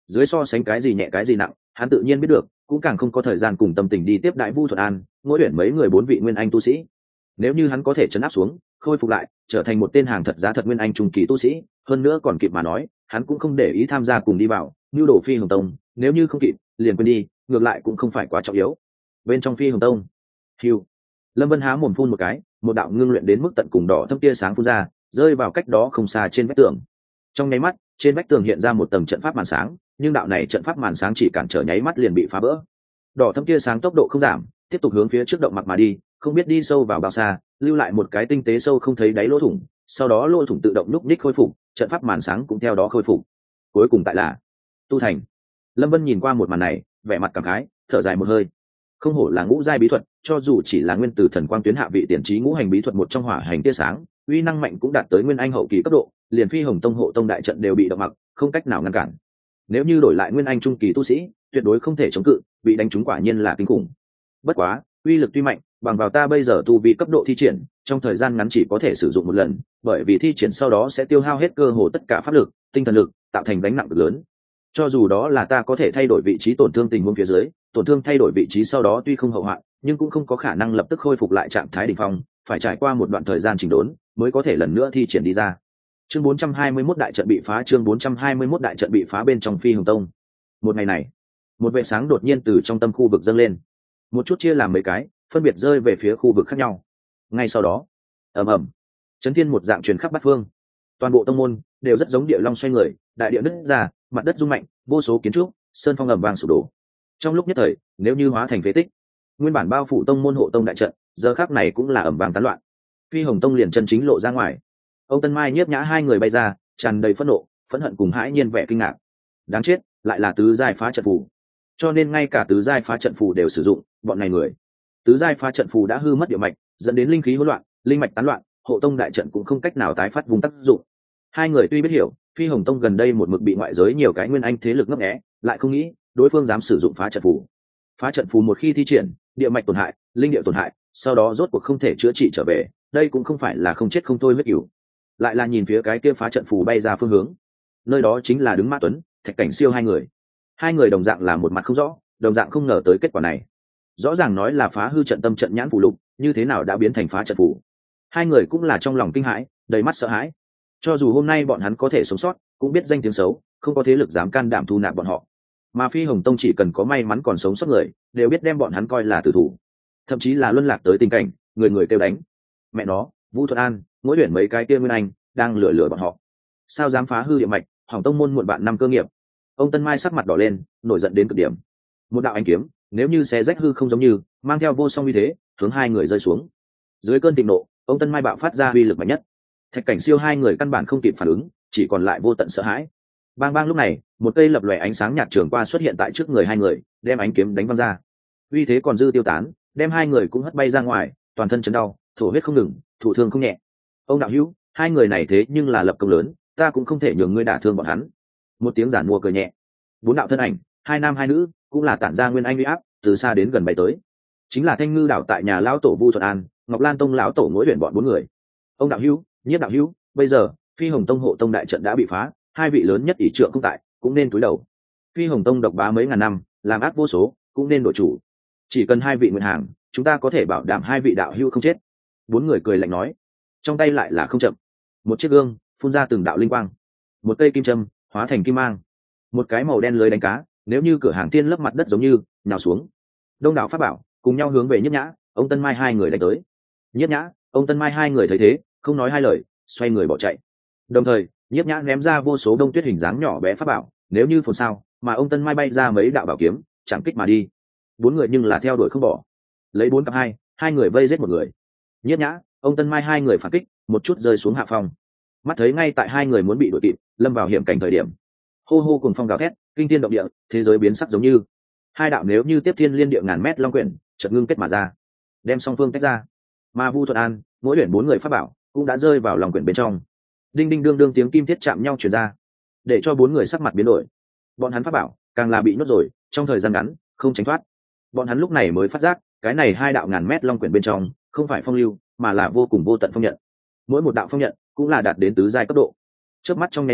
Speaker 1: dưới so sánh cái gì nhẹ cái gì nặng hắn tự nhiên biết được, cũng càng không có thời gian cùng tâm tình đi tiếp đại Vu Thuận An mỗi tuyển mấy người bốn vị nguyên anh tu sĩ. Nếu như hắn có thể chấn áp xuống, khôi phục lại, trở thành một tên hàng thật giá thật nguyên anh trung kỳ tu sĩ, hơn nữa còn kịp mà nói, hắn cũng không để ý tham gia cùng đi vào nhu đồ Phi Hồng Tông, nếu như không kịp liền quên đi, ngược lại cũng không phải quá trọng yếu. Bên trong Phi Hồng Tông, hiu, Lâm Vân há mồm phun một cái, một đạo ngưng luyện đến mức tận cùng đỏ thâm tia sáng phun ra, rơi vào cách đó không xa trên vách tường. Trong nháy mắt, trên vách tường hiện ra một tầng trận pháp màn sáng, nhưng đạo này trận pháp màn sáng chỉ cản trở nháy mắt liền bị phá vỡ. Đỏ thâm tia sáng tốc độ không giảm, tiếp tục hướng phía trước động mặc mà đi, không biết đi sâu vào bao xa, lưu lại một cái tinh tế sâu không thấy đáy lỗ thủng, sau đó lỗ thủng tự động núc ních khôi phục, trận pháp màn sáng cũng theo đó khôi phục. Cuối cùng tại là tu thành. Lâm Vân nhìn qua một màn này, vẻ mặt cảm khái, thở dài một hơi. Không hổ là ngũ giai bí thuật, cho dù chỉ là nguyên tử thần quang tuyến hạ vị tiền trí ngũ hành bí thuật một trong hỏa hành tia sáng, uy năng mạnh cũng đạt tới nguyên anh hậu kỳ cấp độ, liền Phi Hồng Tông hộ tông đại trận đều bị động mặc, không cách nào ngăn cản. Nếu như đổi lại nguyên anh trung kỳ tu sĩ, tuyệt đối không thể chống cự, bị đánh trúng quả nhiên là kinh khủng. Bất quá, uy lực tuy mạnh, bằng vào ta bây giờ tu vi cấp độ thi triển, trong thời gian ngắn chỉ có thể sử dụng một lần, bởi vì thi triển sau đó sẽ tiêu hao hết cơ hồ tất cả pháp lực, tinh thần lực, tạo thành gánh nặng cực lớn. Cho dù đó là ta có thể thay đổi vị trí tổn thương tình huống phía dưới, tổn thương thay đổi vị trí sau đó tuy không hậu hoạn, nhưng cũng không có khả năng lập tức khôi phục lại trạng thái đỉnh phong, phải trải qua một đoạn thời gian chỉnh đốn mới có thể lần nữa thi triển đi ra. Chương bốn trăm hai mươi mốt đại trận bị phá, chương bốn trăm hai mươi mốt đại trận bị phá bên trong Phi Hồng Tông. Một ngày này, một vệt sáng đột nhiên từ trong tâm khu vực dâng lên, một chút chia làm mấy cái, phân biệt rơi về phía khu vực khác nhau. Ngay sau đó, ầm ầm, chấn thiên một dạng truyền khắp bát phương. Toàn bộ tông môn đều rất giống địa long xoay người, đại địa nứt ra, mặt đất rung mạnh, vô số kiến trúc, sơn phong ầm vang sụp đổ. Trong lúc nhất thời, nếu như hóa thành phế tích, nguyên bản bao phủ tông môn hộ tông đại trận, giờ khắc này cũng là ầm vang tán loạn. Phi Hồng Tông liền chân chính lộ ra ngoài. Ông Tân Mai Nhiếp Nhã hai người bay ra, tràn đầy phẫn nộ, phẫn hận cùng hãi nhiên vẻ kinh ngạc. Đáng chết, lại là tứ giai phá trận phù. Cho nên ngay cả tứ giai phá trận phù đều sử dụng, bọn này người. Tứ giai phá trận phù đã hư mất địa mạch, dẫn đến linh khí hỗn loạn, linh mạch tán loạn, hộ tông đại trận cũng không cách nào tái phát vùng tác dụng. Hai người tuy biết hiểu, Phi Hồng Tông gần đây một mực bị ngoại giới nhiều cái nguyên anh thế lực ngấp nghé, lại không nghĩ đối phương dám sử dụng phá trận phù. Phá trận phù một khi thi triển, địa mạch tổn hại, linh địa tổn hại, sau đó rốt cuộc không thể chữa trị trở về, đây cũng không phải là không chết không thôi huyết cửu. Lại là nhìn phía cái kia phá trận phù bay ra phương hướng, nơi đó chính là đứng Mã Tuấn, Thạch Cảnh Siêu hai người. Hai người đồng dạng là một mặt không rõ, đồng dạng không ngờ tới kết quả này. Rõ ràng nói là phá hư trận tâm trận nhãn phù lục, như thế nào đã biến thành phá trận phù? Hai người cũng là trong lòng kinh hãi, đầy mắt sợ hãi. Cho dù hôm nay bọn hắn có thể sống sót, cũng biết danh tiếng xấu, không có thế lực dám can đảm thu nạp bọn họ. Mà Phi Hồng Tông chỉ cần có may mắn còn sống sót người, đều biết đem bọn hắn coi là tử thủ, thậm chí là luân lạc tới tình cảnh người người kêu đánh. Mẹ nó, Vu Thuận An, mỗi tuyển mấy cái kia nguyên anh đang lừa lừa bọn họ, sao dám phá hư địa mạch, hỏng tông môn muộn bạn năm cơ nghiệp. Ông Tân Mai sắc mặt đỏ lên, nổi giận đến cực điểm. Một đạo ánh kiếm, nếu như xé rách hư không giống như, mang theo vô song uy thế, hướng hai người rơi xuống. Dưới cơn thịnh nộ, ông Tân Mai bạo phát ra uy lực mạnh nhất. Thạch Cảnh Siêu hai người căn bản không kịp phản ứng, chỉ còn lại vô tận sợ hãi. Bang bang, lúc này, một cây lập lòe ánh sáng nhạt trường qua xuất hiện tại trước người hai người, đem ánh kiếm đánh văng ra. Uy thế còn dư tiêu tán, đem hai người cũng hất bay ra ngoài, toàn thân chấn đau, thổ huyết không ngừng, thụ thương không nhẹ. Ông đạo hữu, hai người này thế nhưng là lập công lớn, ta cũng không thể nhường ngươi đả thương bọn hắn. Một tiếng giản mua cười nhẹ. Bốn đạo thân ảnh, hai nam hai nữ, cũng là tản ra nguyên anh uy áp, từ xa đến gần bay tới. Chính là Thanh Ngư đảo tại nhà lão tổ Vu Thuận An, Ngọc Lan Tông lão tổ Ngũ Huyền bọn bốn người. Ông đạo hữu, Nhiếp đạo hữu, bây giờ Phi Hồng Tông hộ tông đại trận đã bị phá, hai vị lớn nhất ỷ trượng không tại, cũng nên cúi đầu. Phi Hồng Tông độc bá mấy ngàn năm, làm ác vô số, cũng nên đổi chủ. Chỉ cần hai vị nguyện hàng, chúng ta có thể bảo đảm hai vị đạo hữu không chết. Bốn người cười lạnh nói, trong tay lại là không chậm. Một chiếc gương phun ra từng đạo linh quang, một cây kim châm hóa thành kim mang, một cái màu đen lưới đánh cá, nếu như cửa hàng tiên lấp mặt đất giống như nhào xuống. Đông đảo pháp bảo cùng nhau hướng về Nhiếp Nhã, ông Tân Mai hai người đánh tới. Nhiếp Nhã, ông Tân Mai hai người thấy thế, không nói hai lời, xoay người bỏ chạy. Đồng thời, Nhiếp Nhã ném ra vô số đông tuyết hình dáng nhỏ bé pháp bảo, nếu như phồn sao, mà ông Tân Mai bay ra mấy đạo bảo kiếm, chẳng kích mà đi. Bốn người nhưng là theo đuổi không bỏ, lấy bốn cặp hai, hai người vây giết một người. Nhiếp Nhã, ông Tân Mai hai người phản kích, một chút rơi xuống hạ phong. Mắt thấy ngay tại hai người muốn bị đuổi kịp, lâm vào hiểm cảnh thời điểm, hô hô cùng phong gào thét, kinh thiên động địa, thế giới biến sắc giống như. Hai đạo nếu như tiếp thiên liên địa ngàn mét long quyển, chợt ngưng kết mà ra, đem song phương tách ra. Mà Vu Thuận An, mỗi luyện bốn người pháp bảo, cũng đã rơi vào lòng quyển bên trong. Đinh đinh đương đương tiếng kim thiết chạm nhau truyền ra, để cho bốn người sắc mặt biến đổi. Bọn hắn pháp bảo càng là bị nhốt rồi, trong thời gian ngắn không tránh thoát. Bọn hắn lúc này mới phát giác, cái này hai đạo ngàn mét long quyển bên trong không phải phong lưu, mà là vô cùng vô tận phong nhận. Mỗi một đạo phong nhận cũng là đạt đến tứ giai cấp độ. Chớp mắt trong nháy mắt,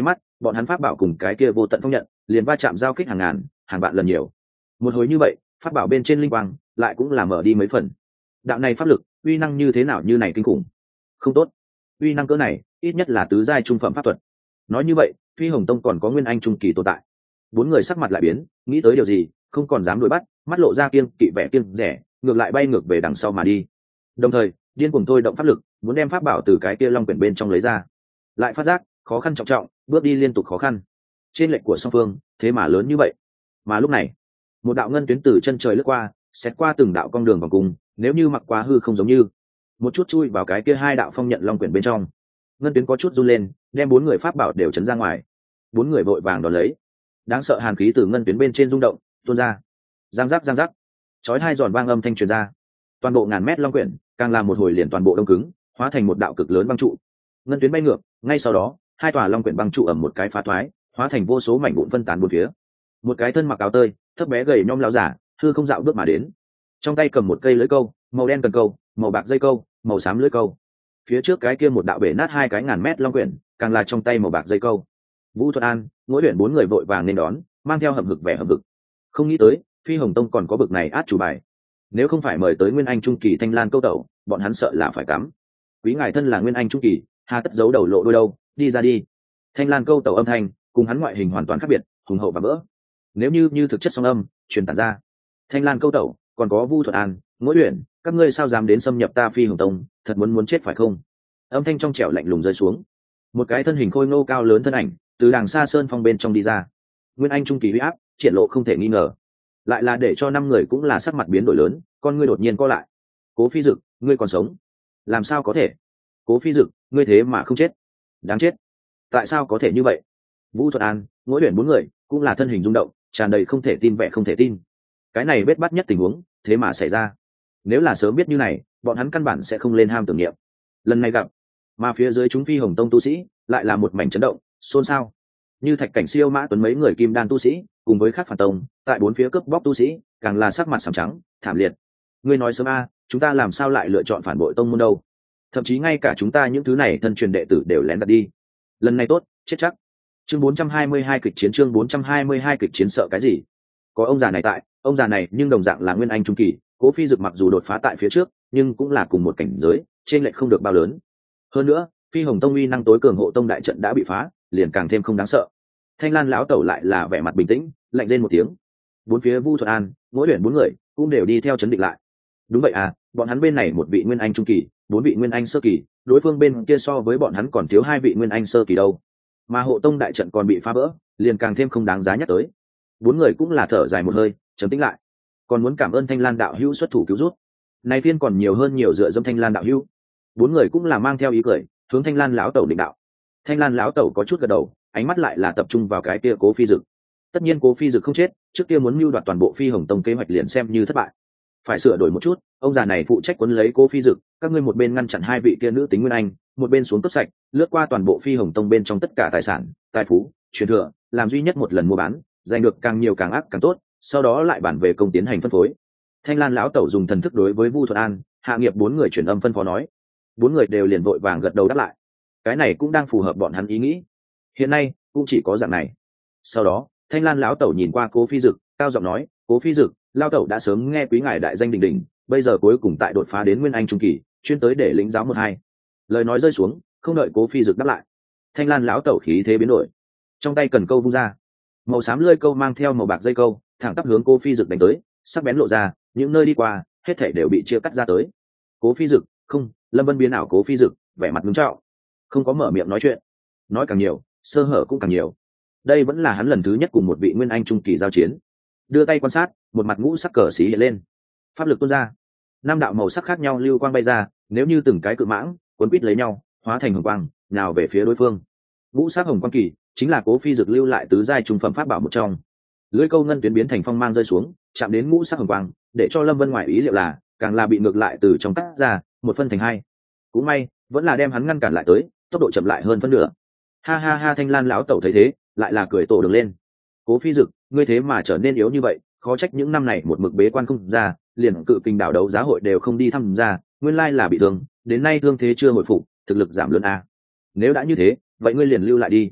Speaker 1: bọn hắn pháp bảo cùng cái kia vô tận phong nhận liền va chạm giao kích hàng ngàn hàng vạn lần nhiều. Một hồi như vậy pháp bảo bên trên linh quang lại cũng là mở đi mấy phần. Đạo này pháp lực uy năng như thế nào như này kinh khủng. Không tốt, uy năng cỡ này ít nhất là tứ giai trung phẩm pháp thuật. Nói như vậy Phi Hồng Tông còn có nguyên anh trung kỳ tồn tại. Bốn người sắc mặt lại biến, nghĩ tới điều gì không còn dám đuổi bắt, mắt lộ ra kiêng kỵ vẻ kiêng rẻ, ngược lại bay ngược về đằng sau mà đi. Đồng thời điên cuồng thôi động pháp lực muốn đem pháp bảo từ cái kia long quyển bên trong lấy ra, lại phát giác khó khăn trọng trọng, bước đi liên tục khó khăn. Trên lệch của song phương thế mà lớn như vậy. Mà lúc này một đạo ngân tuyến từ chân trời lướt qua, xét qua từng đạo con đường vòng cung, nếu như mặc quá hư không giống như một chút chui vào cái kia hai đạo phong nhận long quyển bên trong. Ngân tuyến có chút run lên, đem bốn người pháp bảo đều chấn ra ngoài. Bốn người vội vàng đón lấy, đáng sợ hàn khí từ ngân tuyến bên trên rung động tuôn ra, giang giác giang giác, chói hai giòn vang âm thanh truyền ra. Toàn bộ ngàn mét long quyển càng làm một hồi liền toàn bộ đông cứng, hóa thành một đạo cực lớn băng trụ. Ngân tuyến bay ngược, ngay sau đó hai tòa long quyển băng trụ ầm một cái phá thoái, hóa thành vô số mảnh vụn phân tán bốn phía. Một cái thân mặc áo tơi thấp bé gầy nhom lão giả hư không dạo bước mà đến, trong tay cầm một cây lưới câu màu đen cần câu, màu bạc dây câu, màu xám lưới câu. Phía trước cái kia một đạo bể nát hai cái ngàn mét long quyển càng là trong tay màu bạc dây câu. Vũ Thuật An, mỗi huyện bốn người vội vàng nên đón, mang theo hậm hực vẻ hậm hực. Không nghĩ tới Phi Hồng Tông còn có bực này át chủ bài. Nếu không phải mời tới nguyên anh trung kỳ Thanh Lan câu tẩu, bọn hắn sợ là phải cắm. Quý ngài thân là nguyên anh trung kỳ, hà tất giấu đầu lộ đôi đâu, đi ra đi. Thanh Lan câu tẩu âm thanh cùng hắn ngoại hình hoàn toàn khác biệt, hùng hậu và bỡ. Nếu như như thực chất song âm truyền tản ra, Thanh Lan câu tẩu còn có Vu Thuật An, mỗi huyện, các ngươi sao dám đến xâm nhập ta Phi Hồng Tông, thật muốn muốn chết phải không? Âm thanh trong trẻo lạnh lùng rơi xuống. Một cái thân hình khôi ngô cao lớn thân ảnh từ đàng xa sơn phong bên trong đi ra. Nguyên anh trung kỳ huy áp triển lộ không thể nghi ngờ, lại là để cho năm người cũng là sắc mặt biến đổi lớn, con ngươi đột nhiên co lại. Cố Phi Dực, ngươi còn sống? Làm sao có thể? Cố Phi Dực, ngươi thế mà không chết? Đáng chết! Tại sao có thể như vậy? Vũ Thuật An, mỗi huyện bốn người cũng là thân hình rung động, tràn đầy không thể tin vẻ không thể tin. Cái này bết bát nhất tình huống thế mà xảy ra. Nếu là sớm biết như này, bọn hắn căn bản sẽ không lên ham tưởng niệm. Lần này gặp, mà phía dưới chúng Phi Hồng Tông tu sĩ lại là một mảnh chấn động, xôn xao. Như Thạch Cảnh Siêu Mã Tuấn mấy người kim đan tu sĩ, cùng với các phản tông, tại bốn phía cướp bóc tu sĩ, càng là sắc mặt sầm trắng, thảm liệt. Ngươi nói sớm a, chúng ta làm sao lại lựa chọn phản bội tông môn đâu? Thậm chí ngay cả chúng ta những thứ này thân truyền đệ tử đều lén đặt đi. Lần này tốt, chết chắc. Chương bốn trăm hai mươi hai kịch chiến chương bốn trăm hai mươi hai kịch chiến sợ cái gì? Có ông già này tại, ông già này nhưng đồng dạng là nguyên anh trung kỳ, Cố Phi Dực mặc dù đột phá tại phía trước, nhưng cũng là cùng một cảnh giới, trên lệch không được bao lớn. Hơn nữa, Phi Hồng Tông uy năng tối cường hộ tông đại trận đã bị phá, liền càng thêm không đáng sợ. Thanh Lan lão tẩu lại là vẻ mặt bình tĩnh, lạnh lên một tiếng. Bốn phía Vu Thuật An, mỗi huyện bốn người cũng đều đi theo chấn định lại. Đúng vậy à, bọn hắn bên này một vị nguyên anh trung kỳ, bốn vị nguyên anh sơ kỳ, đối phương bên kia so với bọn hắn còn thiếu hai vị nguyên anh sơ kỳ đâu. Mà hộ tông đại trận còn bị phá vỡ, liền càng thêm không đáng giá nhắc tới. Bốn người cũng là thở dài một hơi, trầm tĩnh lại. Còn muốn cảm ơn Thanh Lan đạo hữu xuất thủ cứu rút. Này phiên còn nhiều hơn nhiều dựa dẫm Thanh Lan đạo hữu. Bốn người cũng là mang theo ý cười, hướng Thanh Lan lão tẩu định đạo. Thanh Lan lão tẩu có chút gật đầu, ánh mắt lại là tập trung vào cái kia Cố Phi Dực. Tất nhiên Cố Phi Dực không chết, trước kia muốn mưu đoạt toàn bộ Phi Hồng Tông kế hoạch liền xem như thất bại. Phải sửa đổi một chút, ông già này phụ trách quấn lấy Cố Phi Dực, các ngươi một bên ngăn chặn hai vị kia nữ tính nguyên anh, một bên xuống cấp sạch, lướt qua toàn bộ Phi Hồng Tông bên trong tất cả tài sản, tài phú, truyền thừa, làm duy nhất một lần mua bán, giành được càng nhiều càng ác càng tốt, sau đó lại bản về công tiến hành phân phối. Thanh Lan lão tẩu dùng thần thức đối với Vu Thuật An, Hạ Nghiệp bốn người truyền âm phân phó nói. Bốn người đều liền vội vàng gật đầu đáp lại. Cái này cũng đang phù hợp bọn hắn ý nghĩ. Hiện nay cũng chỉ có dạng này. Sau đó Thanh Lan lão tẩu nhìn qua Cố Phi Dực, cao giọng nói, Cố Phi Dực, lão tẩu đã sớm nghe quý ngài đại danh đình đình, bây giờ cuối cùng tại đột phá đến nguyên anh trung kỳ, chuyên tới để lĩnh giáo một hai. Lời nói rơi xuống, không đợi Cố Phi Dực đáp lại, Thanh Lan lão tẩu khí thế biến đổi, trong tay cần câu vung ra, màu xám lưỡi câu mang theo màu bạc dây câu, thẳng tắp hướng Cố Phi Dực đánh tới, sắc bén lộ ra, những nơi đi qua, hết thảy đều bị chia cắt ra tới. Cố Phi Dực, không, Lâm Vân biến ảo Cố Phi Dực, vẻ mặt nghiêm trọng, không có mở miệng nói chuyện, nói càng nhiều, sơ hở cũng càng nhiều. Đây vẫn là hắn lần thứ nhất cùng một vị nguyên anh trung kỳ giao chiến. Đưa tay quan sát, một mặt ngũ sắc cờ xí hiện lên, pháp lực tuôn ra, năm đạo màu sắc khác nhau lưu quang bay ra, nếu như từng cái cự mãng cuốn quít lấy nhau, hóa thành hồng quang, nào về phía đối phương. Ngũ sắc hồng quang kỳ chính là Cố Phi Dực lưu lại tứ giai trung phẩm pháp bảo một trong. Lưỡi câu ngân tuyến biến thành phong mang rơi xuống, chạm đến ngũ sắc hồng quang, để cho Lâm Vân ngoài ý liệu là càng là bị ngược lại từ trong cắt ra, một phân thành hai. Cũng may, vẫn là đem hắn ngăn cản lại tới, tốc độ chậm lại hơn phân nửa. Ha ha ha, Thanh Lan lão tẩu thấy thế, lại là cười tổ được lên. Cố Phi Dực, ngươi thế mà trở nên yếu như vậy, khó trách những năm này một mực bế quan không ra, liền cự kình đảo đấu giá hội đều không đi tham gia, nguyên lai là bị thương, đến nay thương thế chưa hồi phục, thực lực giảm lớn a. Nếu đã như thế, vậy ngươi liền lưu lại đi.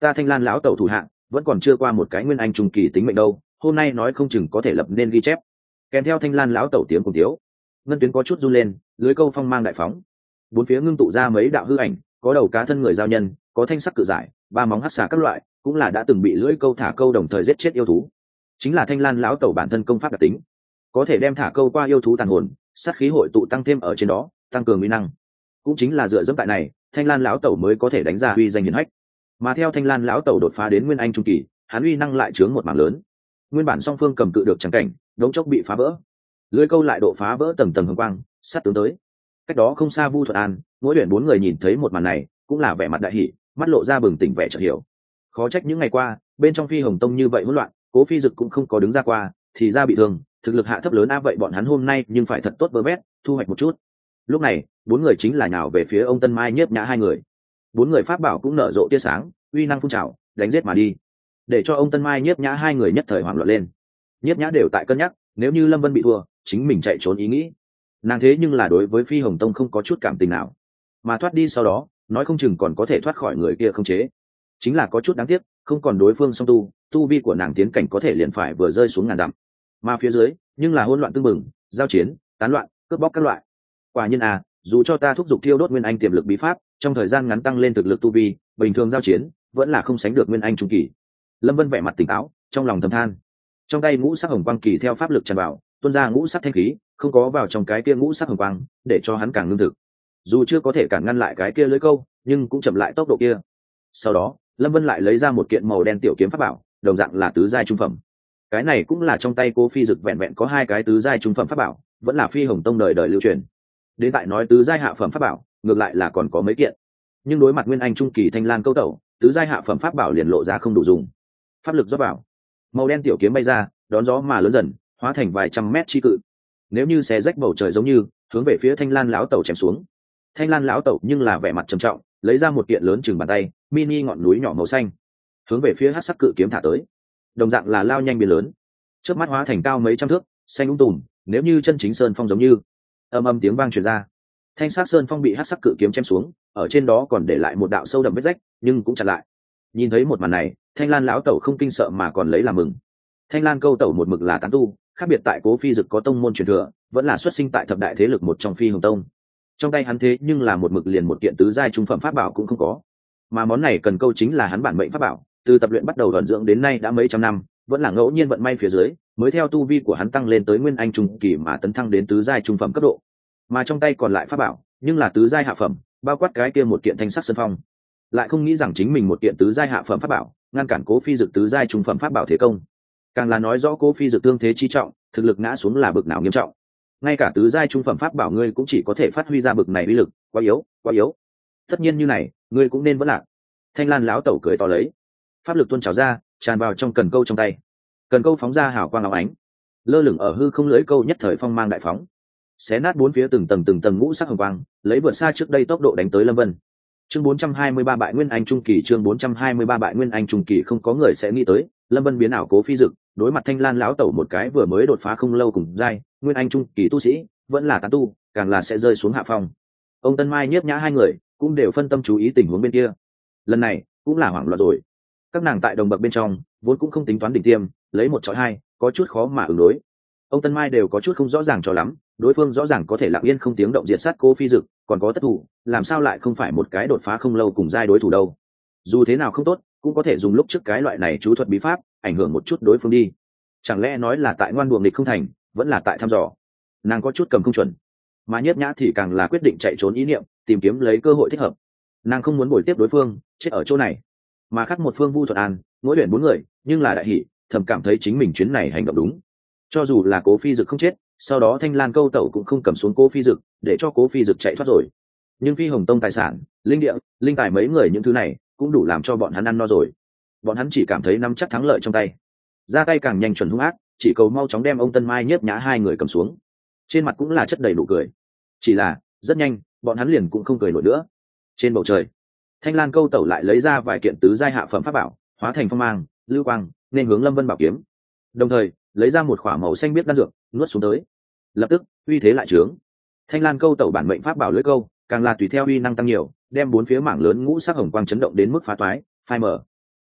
Speaker 1: ta Thanh Lan lão tẩu thủ hạng vẫn còn chưa qua một cái nguyên anh trung kỳ tính mệnh đâu, hôm nay nói không chừng có thể lập nên ghi chép. Kèm theo Thanh Lan lão tẩu tiếng cùng tiếu, ngân tuyến có chút run lên, lưới câu phong mang đại phóng, bốn phía ngưng tụ ra mấy đạo hư ảnh, có đầu cá thân người giao nhân, có thanh sắc cự giải, ba móng hắc xà các loại, cũng là đã từng bị lưỡi câu thả câu đồng thời giết chết yêu thú. Chính là Thanh Lan lão tẩu bản thân công pháp đặc tính, có thể đem thả câu qua yêu thú tàn hồn, sát khí hội tụ tăng thêm ở trên đó, tăng cường uy năng. Cũng chính là dựa dẫm tại này, Thanh Lan lão tẩu mới có thể đánh ra uy danh hiển hách. Mà theo Thanh Lan lão tẩu đột phá đến nguyên anh trung kỳ, hắn uy năng lại chướng một mảng lớn. Nguyên bản song phương cầm cự được chẳng cảnh, đống chốc bị phá vỡ. Lưỡi câu lại độ phá vỡ tầng tầng hồng quang, sát tướng tới. Cách đó không xa Vu Thuận An, mỗi luyện bốn người nhìn thấy một màn này, cũng là vẻ mặt đại hỉ, mắt lộ ra bừng tỉnh vẻ chợt hiểu. Khó trách những ngày qua, bên trong Phi Hồng Tông như vậy hỗn loạn, Cố Phi Dực cũng không có đứng ra qua, thì ra bị thương, thực lực hạ thấp lớn a vậy bọn hắn hôm nay nhưng phải thật tốt vơ vét, thu hoạch một chút. Lúc này, bốn người chính là nhào về phía ông Tân Mai Nhiếp Nhã hai người. Bốn người pháp bảo cũng nở rộ tia sáng, uy năng phun trào, đánh giết mà đi, để cho ông Tân Mai Nhiếp Nhã hai người nhất thời hoảng loạn lên. Nhiếp Nhã đều tại cân nhắc, nếu như Lâm Vân bị thua, chính mình chạy trốn ý nghĩ. Nàng thế nhưng là đối với Phi Hồng Tông không có chút cảm tình nào, mà thoát đi sau đó, nói không chừng còn có thể thoát khỏi người kia không chế. Chính là có chút đáng tiếc, không còn đối phương song tu, tu vi của nàng tiến cảnh có thể liền phải vừa rơi xuống ngàn dặm. Mà phía dưới, nhưng là hỗn loạn tương mừng, giao chiến, tán loạn, cướp bóc các loại. Quả nhiên à, dù cho ta thúc giục thiêu đốt nguyên anh tiềm lực bí pháp, trong thời gian ngắn tăng lên thực lực tu vi, bình thường giao chiến vẫn là không sánh được nguyên anh trung kỳ. Lâm Vân vẻ mặt tỉnh táo, trong lòng thầm than. Trong tay ngũ sắc hồng quang kỳ theo pháp lực tràn vào, tuôn ra ngũ sắc thanh khí, không có vào trong cái kia ngũ sắc hồng quang, để cho hắn càng lương thực. Dù chưa có thể cản ngăn lại cái kia lưỡi câu, nhưng cũng chậm lại tốc độ kia. Sau đó, Lâm Vân lại lấy ra một kiện màu đen tiểu kiếm pháp bảo, đồng dạng là tứ giai trung phẩm. Cái này cũng là trong tay Cố Phi Dực vẹn vẹn có hai cái tứ giai trung phẩm pháp bảo, vẫn là Phi Hồng Tông đời đời lưu truyền. Đến tại nói tứ giai hạ phẩm pháp bảo, ngược lại là còn có mấy kiện. Nhưng đối mặt nguyên anh trung kỳ Thanh Lan câu tẩu, tứ giai hạ phẩm pháp bảo liền lộ ra không đủ dùng. Pháp lực rót vào, màu đen tiểu kiếm bay ra, đón gió mà lớn dần, hóa thành vài trăm mét chi cự. Nếu như xé rách bầu trời giống như, hướng về phía Thanh Lan lão tẩu chém xuống. Thanh Lan lão tẩu nhưng là vẻ mặt trầm trọng, lấy ra một kiện lớn chừng bàn tay, mini ngọn núi nhỏ màu xanh, hướng về phía hắc sắc cự kiếm thả tới. Đồng dạng là lao nhanh biến lớn, chớp mắt hóa thành cao mấy trăm thước, xanh úng tùm, nếu như chân chính sơn phong giống như. Âm âm tiếng vang truyền ra, thanh sắc sơn phong bị hắc sắc cự kiếm chém xuống, ở trên đó còn để lại một đạo sâu đậm vết rách, nhưng cũng chặn lại. Nhìn thấy một màn này, Thanh Lan lão tẩu không kinh sợ mà còn lấy làm mừng. Thanh Lan câu tẩu một mực là tán tu, khác biệt tại Cố Phi Dực có tông môn truyền thừa, vẫn là xuất sinh tại thập đại thế lực một trong Phi Hồng Tông. Trong tay hắn thế nhưng là một mực liền một kiện tứ giai trung phẩm pháp bảo cũng không có, mà món này cần câu chính là hắn bản mệnh pháp bảo, từ tập luyện bắt đầu vận dưỡng đến nay đã mấy trăm năm, vẫn là ngẫu nhiên vận may phía dưới, mới theo tu vi của hắn tăng lên tới nguyên anh trung kỳ mà tấn thăng đến tứ giai trung phẩm cấp độ. Mà trong tay còn lại pháp bảo, nhưng là tứ giai hạ phẩm, bao quát cái kia một kiện thanh sắc sơn phong. Lại không nghĩ rằng chính mình một kiện tứ giai hạ phẩm pháp bảo, ngăn cản Cố Phi Dực tứ giai trung phẩm pháp bảo thế công. Càng là nói rõ Cố Phi Dực tương thế chi trọng, thực lực ngã xuống là bực nào nghiêm trọng. Ngay cả tứ giai trung phẩm pháp bảo ngươi cũng chỉ có thể phát huy ra bực này uy lực, quá yếu, quá yếu. Tất nhiên như này, ngươi cũng nên vẫn lạc. Thanh Lan lão tẩu cười to lấy, pháp lực tuôn trào ra, tràn vào trong cần câu trong tay. Cần câu phóng ra hào quang óng ánh, lơ lửng ở hư không, lưỡi câu nhất thời phong mang đại phóng, xé nát bốn phía từng tầng từng tầng ngũ sắc hồng quang, lấy vượt xa trước đây tốc độ đánh tới Lâm Vân. Chương bốn trăm hai mươi ba bại nguyên anh trung kỳ, chương bốn trăm hai mươi ba bại nguyên anh trung kỳ. Không có người sẽ nghĩ tới, Lâm Vân biến ảo Cố Phi Dực, đối mặt Thanh Lan lão tẩu một cái vừa mới đột phá không lâu cùng giai nguyên anh trung kỳ tu sĩ, vẫn là tán tu, càng là sẽ rơi xuống hạ phong. Ông Tân Mai Nhiếp Nhã hai người cũng đều phân tâm chú ý tình huống bên kia. Lần này cũng là hoảng loạn rồi. Các nàng tại đồng bậc bên trong vốn cũng không tính toán đỉnh tiêm, lấy một chọi hai, có chút khó mà ứng đối. Ông Tân Mai đều có chút không rõ ràng cho lắm, đối phương rõ ràng có thể lặng yên không tiếng động diệt sát Cố Phi Dực, còn có tất thủ, làm sao lại không phải một cái đột phá không lâu cùng giai đối thủ đâu. Dù thế nào không tốt, cũng có thể dùng lúc trước cái loại này chú thuật bí pháp ảnh hưởng một chút đối phương đi. Chẳng lẽ nói là tại ngoan buồng địch không thành, vẫn là tại thăm dò. Nàng có chút cầm không chuẩn, mà Nhiếp Nhã thì càng là quyết định chạy trốn ý niệm, tìm kiếm lấy cơ hội thích hợp. Nàng không muốn bồi tiếp đối phương chết ở chỗ này. Mà khác một phương Vu Thuận An, mỗi luyện bốn người, nhưng là đại hỷ, thầm cảm thấy chính mình chuyến này hành động đúng. Cho dù là Cố Phi Dực không chết, sau đó Thanh Lan câu tẩu cũng không cầm xuống Cố Phi Dực, để cho Cố Phi Dực chạy thoát rồi. Nhưng Phi Hồng Tông tài sản, linh địa, linh tài mấy người những thứ này cũng đủ làm cho bọn hắn ăn no rồi. Bọn hắn chỉ cảm thấy nắm chắc thắng lợi trong tay, ra tay càng nhanh chuẩn hung ác, chỉ cầu mau chóng đem ông Tân Mai Nhiếp Nhã hai người cầm xuống. Trên mặt cũng là chất đầy nụ cười. Chỉ là rất nhanh, bọn hắn liền cũng không cười nổi nữa. Trên bầu trời, Thanh Lan câu tẩu lại lấy ra vài kiện tứ giai hạ phẩm pháp bảo, hóa thành phong mang, lưu quang, nên hướng Lâm Vân bảo kiếm. Đồng thời, lấy ra một khỏa màu xanh biếc đan dược, nuốt xuống tới. Lập tức, uy thế lại trướng. Thanh Lan câu tẩu bản mệnh pháp bảo lưỡi câu, càng là tùy theo uy năng tăng nhiều, đem bốn phía mảng lớn ngũ sắc hồng quang chấn động đến mức phá toái, phai mở.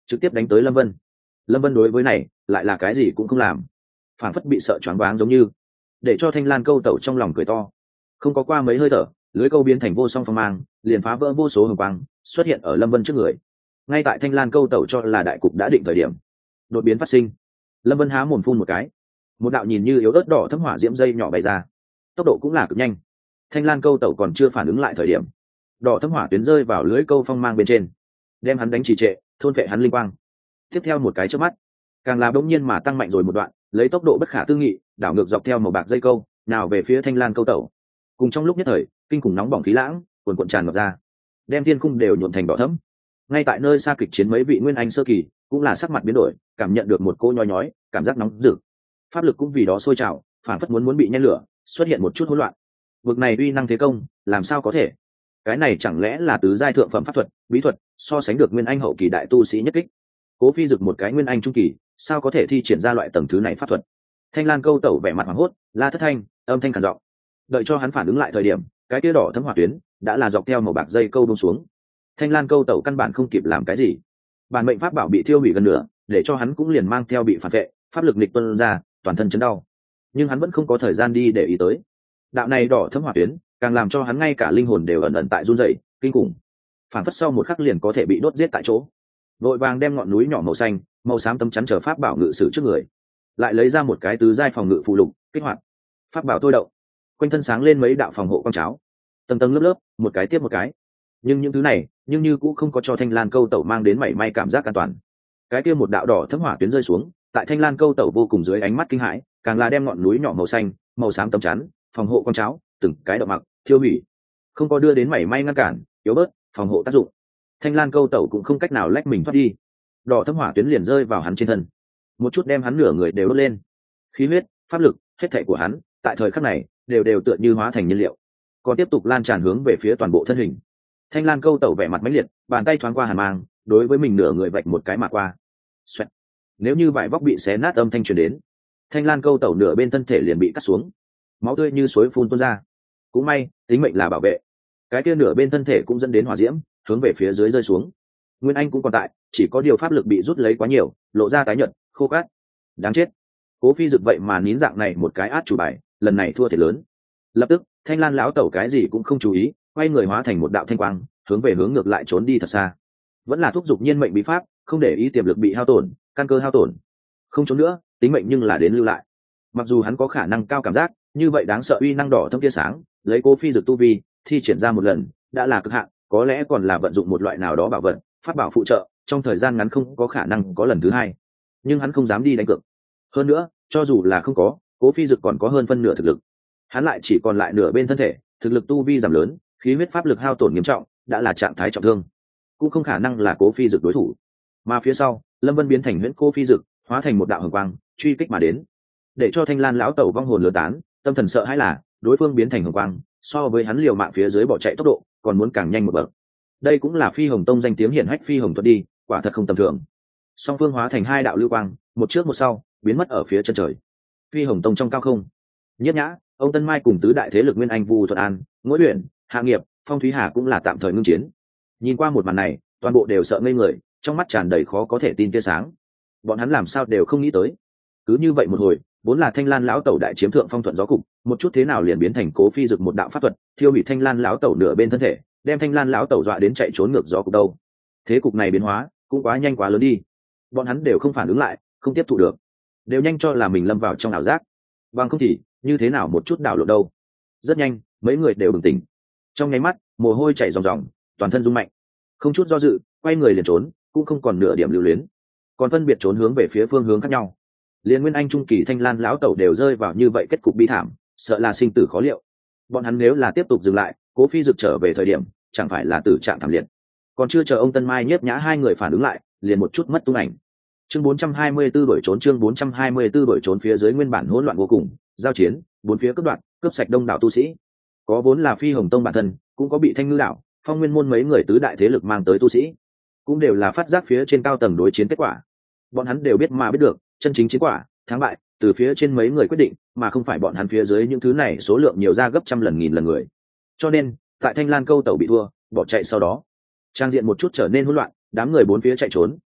Speaker 1: trực tiếp đánh tới lâm vân. Lâm vân đối với này lại là cái gì cũng không làm, phản phất bị sợ choáng váng giống như, để cho thanh lan câu tẩu trong lòng cười to. Không có qua mấy hơi thở, lưới câu biến thành vô song phong mang, liền phá vỡ vô số hồng quang xuất hiện ở lâm vân trước người. Ngay tại thanh lan câu tẩu cho là đại cục đã định thời điểm, đột biến phát sinh. Lâm vân há mồm phun một cái, một đạo nhìn như yếu ớt đỏ thấm hỏa diễm dây nhỏ bay ra, tốc độ cũng là cực nhanh. Thanh lan câu tẩu còn chưa phản ứng lại thời điểm, đỏ thấm hỏa tuyến rơi vào lưới câu phong mang bên trên, đem hắn đánh trì trệ, thôn phệ hắn linh quang. Tiếp theo một cái chớp mắt, càng là bỗng nhiên mà tăng mạnh rồi một đoạn, lấy tốc độ bất khả tư nghị đảo ngược dọc theo màu bạc dây câu nào về phía thanh lan câu tẩu. Cùng trong lúc nhất thời, kinh khủng nóng bỏng khí lãng cuồn cuộn tràn ngập ra, đem thiên cung đều nhuộm thành đỏ thẫm. Ngay tại nơi xa kịch chiến mấy vị nguyên anh sơ kỳ cũng là sắc mặt biến đổi, cảm nhận được một cô nhói nhói cảm giác nóng rực, pháp lực cũng vì đó sôi trào, phản phất muốn muốn bị nhen lửa, xuất hiện một chút hỗn loạn. Vực này uy năng thế công làm sao có thể? Cái này chẳng lẽ là tứ giai thượng phẩm pháp thuật, bí thuật, so sánh được nguyên anh hậu kỳ đại tu sĩ nhất kích? Cố Phi Dực một cái nguyên anh trung kỳ, sao có thể thi triển ra loại tầng thứ này pháp thuật? Thanh lan câu tẩu vẻ mặt hoảng hốt, la thất thanh, âm thanh khản giọng. Đợi cho hắn phản ứng lại thời điểm, cái tia đỏ thấm hỏa tuyến đã là dọc theo màu bạc dây câu buông xuống. Thanh lan câu tẩu căn bản không kịp làm cái gì, bản mệnh pháp bảo bị thiêu hủy gần nửa, để cho hắn cũng liền mang theo bị phản vệ, pháp lực nghịch tuân ra, toàn thân chấn đau. Nhưng hắn vẫn không có thời gian đi để ý tới. Đạo này đỏ thấm hỏa tuyến càng làm cho hắn ngay cả linh hồn đều ẩn ẩn tại run rẩy, kinh khủng. Phản phất sau một khắc liền có thể bị đốt giết tại chỗ. Vội vàng đem ngọn núi nhỏ màu xanh, màu xám tấm chắn chờ pháp bảo ngự sử trước người, lại lấy ra một cái tứ giai phòng ngự phụ lục, kích hoạt. Pháp bảo thôi động, quanh thân sáng lên mấy đạo phòng hộ quang cháo, tầng tầng lớp lớp, một cái tiếp một cái. Nhưng những thứ này, nhưng như cũng không có cho thanh lan câu tẩu mang đến mảy may cảm giác an toàn. Cái kia một đạo đỏ thấm hỏa tuyến rơi xuống, tại thanh lan câu tẩu vô cùng dưới ánh mắt kinh hãi, càng là đem ngọn núi nhỏ màu xanh, màu xám tấm chắn, phòng hộ quang cháo, từng cái động mặc, thiêu hủy, không có đưa đến mảy may ngăn cản, yếu bớt phòng hộ tác dụng. Thanh lan câu tẩu cũng không cách nào lách mình thoát đi, đỏ thấm hỏa tuyến liền rơi vào hắn trên thân, một chút đem hắn nửa người đều đốt lên. Khí huyết, pháp lực, hết thảy của hắn tại thời khắc này đều đều tựa như hóa thành nhiên liệu, còn tiếp tục lan tràn hướng về phía toàn bộ thân hình. Thanh lan câu tẩu vẻ mặt mãnh liệt, bàn tay thoáng qua hàn mang, đối với mình nửa người vạch một cái mà qua. Xoẹt. Nếu như vải vóc bị xé nát âm thanh truyền đến, thanh lan câu tẩu nửa bên thân thể liền bị cắt xuống, máu tươi như suối phun tuôn ra. Cũng may tính mệnh là bảo vệ, cái kia nửa bên thân thể cũng dẫn đến hỏa diễm hướng về phía dưới rơi xuống. Nguyên anh cũng còn tại, chỉ có điều pháp lực bị rút lấy quá nhiều, lộ ra tái nhợt, khô cát. Đáng chết. Cố Phi Dực vậy mà nín dạng này một cái át chủ bài, lần này thua thiệt lớn. Lập tức thanh lan lão tẩu cái gì cũng không chú ý, quay người hóa thành một đạo thanh quang, hướng về hướng ngược lại trốn đi thật xa. Vẫn là thúc giục nhiên mệnh bí pháp, không để ý tiềm lực bị hao tổn, căn cơ hao tổn. Không trốn nữa, tính mệnh nhưng là đến lưu lại. Mặc dù hắn có khả năng cao cảm giác, như vậy đáng sợ uy năng đỏ thâm tia sáng, lấy Cố Phi Dực tu vi thi triển ra một lần đã là cực hạn, có lẽ còn là vận dụng một loại nào đó bảo vật, pháp bảo phụ trợ, trong thời gian ngắn không có khả năng có lần thứ hai. Nhưng hắn không dám đi đánh cược. Hơn nữa, cho dù là không có, Cố Phi Dực còn có hơn phân nửa thực lực, hắn lại chỉ còn lại nửa bên thân thể, thực lực tu vi giảm lớn, khí huyết pháp lực hao tổn nghiêm trọng, đã là trạng thái trọng thương, cũng không khả năng là Cố Phi Dực đối thủ. Mà phía sau, Lâm Vân biến thành huyễn Cố Phi Dực, hóa thành một đạo hồng quang, truy kích mà đến, để cho thanh lan lão tẩu vong hồn lửa tán, tâm thần sợ hãi là đối phương biến thành hồng quang, so với hắn liều mạng phía dưới bỏ chạy tốc độ còn muốn càng nhanh một bậc. Đây cũng là Phi Hồng Tông danh tiếng hiển hách Phi Hồng thuật đi, quả thật không tầm thường. Song phương hóa thành hai đạo lưu quang, một trước một sau, biến mất ở phía chân trời. Phi Hồng Tông trong cao không, Nhất Nhã, ông Tân Mai cùng tứ đại thế lực Nguyên Anh Vu Thuật An, Ngũ Luyện, Hạ Nghiệp, Phong Thúy Hà cũng là tạm thời ngưng chiến. Nhìn qua một màn này, toàn bộ đều sợ ngây người, trong mắt tràn đầy khó có thể tin tia sáng. Bọn hắn làm sao đều không nghĩ tới, cứ như vậy một hồi, vốn là thanh lan lão tẩu đại chiếm thượng phong thuận gió cục, một chút thế nào liền biến thành Cố Phi Dực một đạo pháp thuật, thiêu hủy thanh lan lão tẩu nửa bên thân thể, đem thanh lan lão tẩu dọa đến chạy trốn ngược gió cục đâu. Thế cục này biến hóa cũng quá nhanh quá lớn đi, bọn hắn đều không phản ứng lại, không tiếp thụ được, đều nhanh cho là mình lâm vào trong ảo giác. Bằng không thì như thế nào một chút đảo lộn đâu. Rất nhanh mấy người đều bừng tỉnh, trong nháy mắt mồ hôi chảy ròng ròng, toàn thân rung mạnh, không chút do dự quay người liền trốn, cũng không còn nửa điểm lưu luyến, còn phân biệt trốn hướng về phía phương hướng khác nhau. Liên Nguyên Anh trung kỳ thanh lan lão tẩu đều rơi vào như vậy kết cục bi thảm, sợ là sinh tử khó liệu. Bọn hắn nếu là tiếp tục dừng lại, Cố Phi Dực trở về thời điểm chẳng phải là tử trạng thảm liệt. Còn chưa chờ ông Tân Mai Nhiếp Nhã hai người phản ứng lại, liền một chút mất tung ảnh. Chương bốn trăm hai mươi tư đổi trốn chương bốn trăm hai mươi tư đổi trốn phía dưới nguyên bản hỗn loạn vô cùng, giao chiến, bốn phía cướp đoạt, cướp sạch đông đảo tu sĩ. Có vốn là Phi Hồng Tông bản thân, cũng có bị Thanh Ngư đạo, Phong Nguyên môn mấy người tứ đại thế lực mang tới tu sĩ, cũng đều là phát giác phía trên cao tầng đối chiến kết quả. Bọn hắn đều biết mà biết được, chân chính chiến quả, thắng bại, từ phía trên mấy người quyết định, mà không phải bọn hắn phía dưới những thứ này số lượng nhiều ra gấp trăm lần nghìn lần người. Cho nên, tại Thanh Lan câu tẩu bị thua, bỏ chạy sau đó, trang diện một chút trở nên hỗn loạn, đám người bốn phía chạy trốn,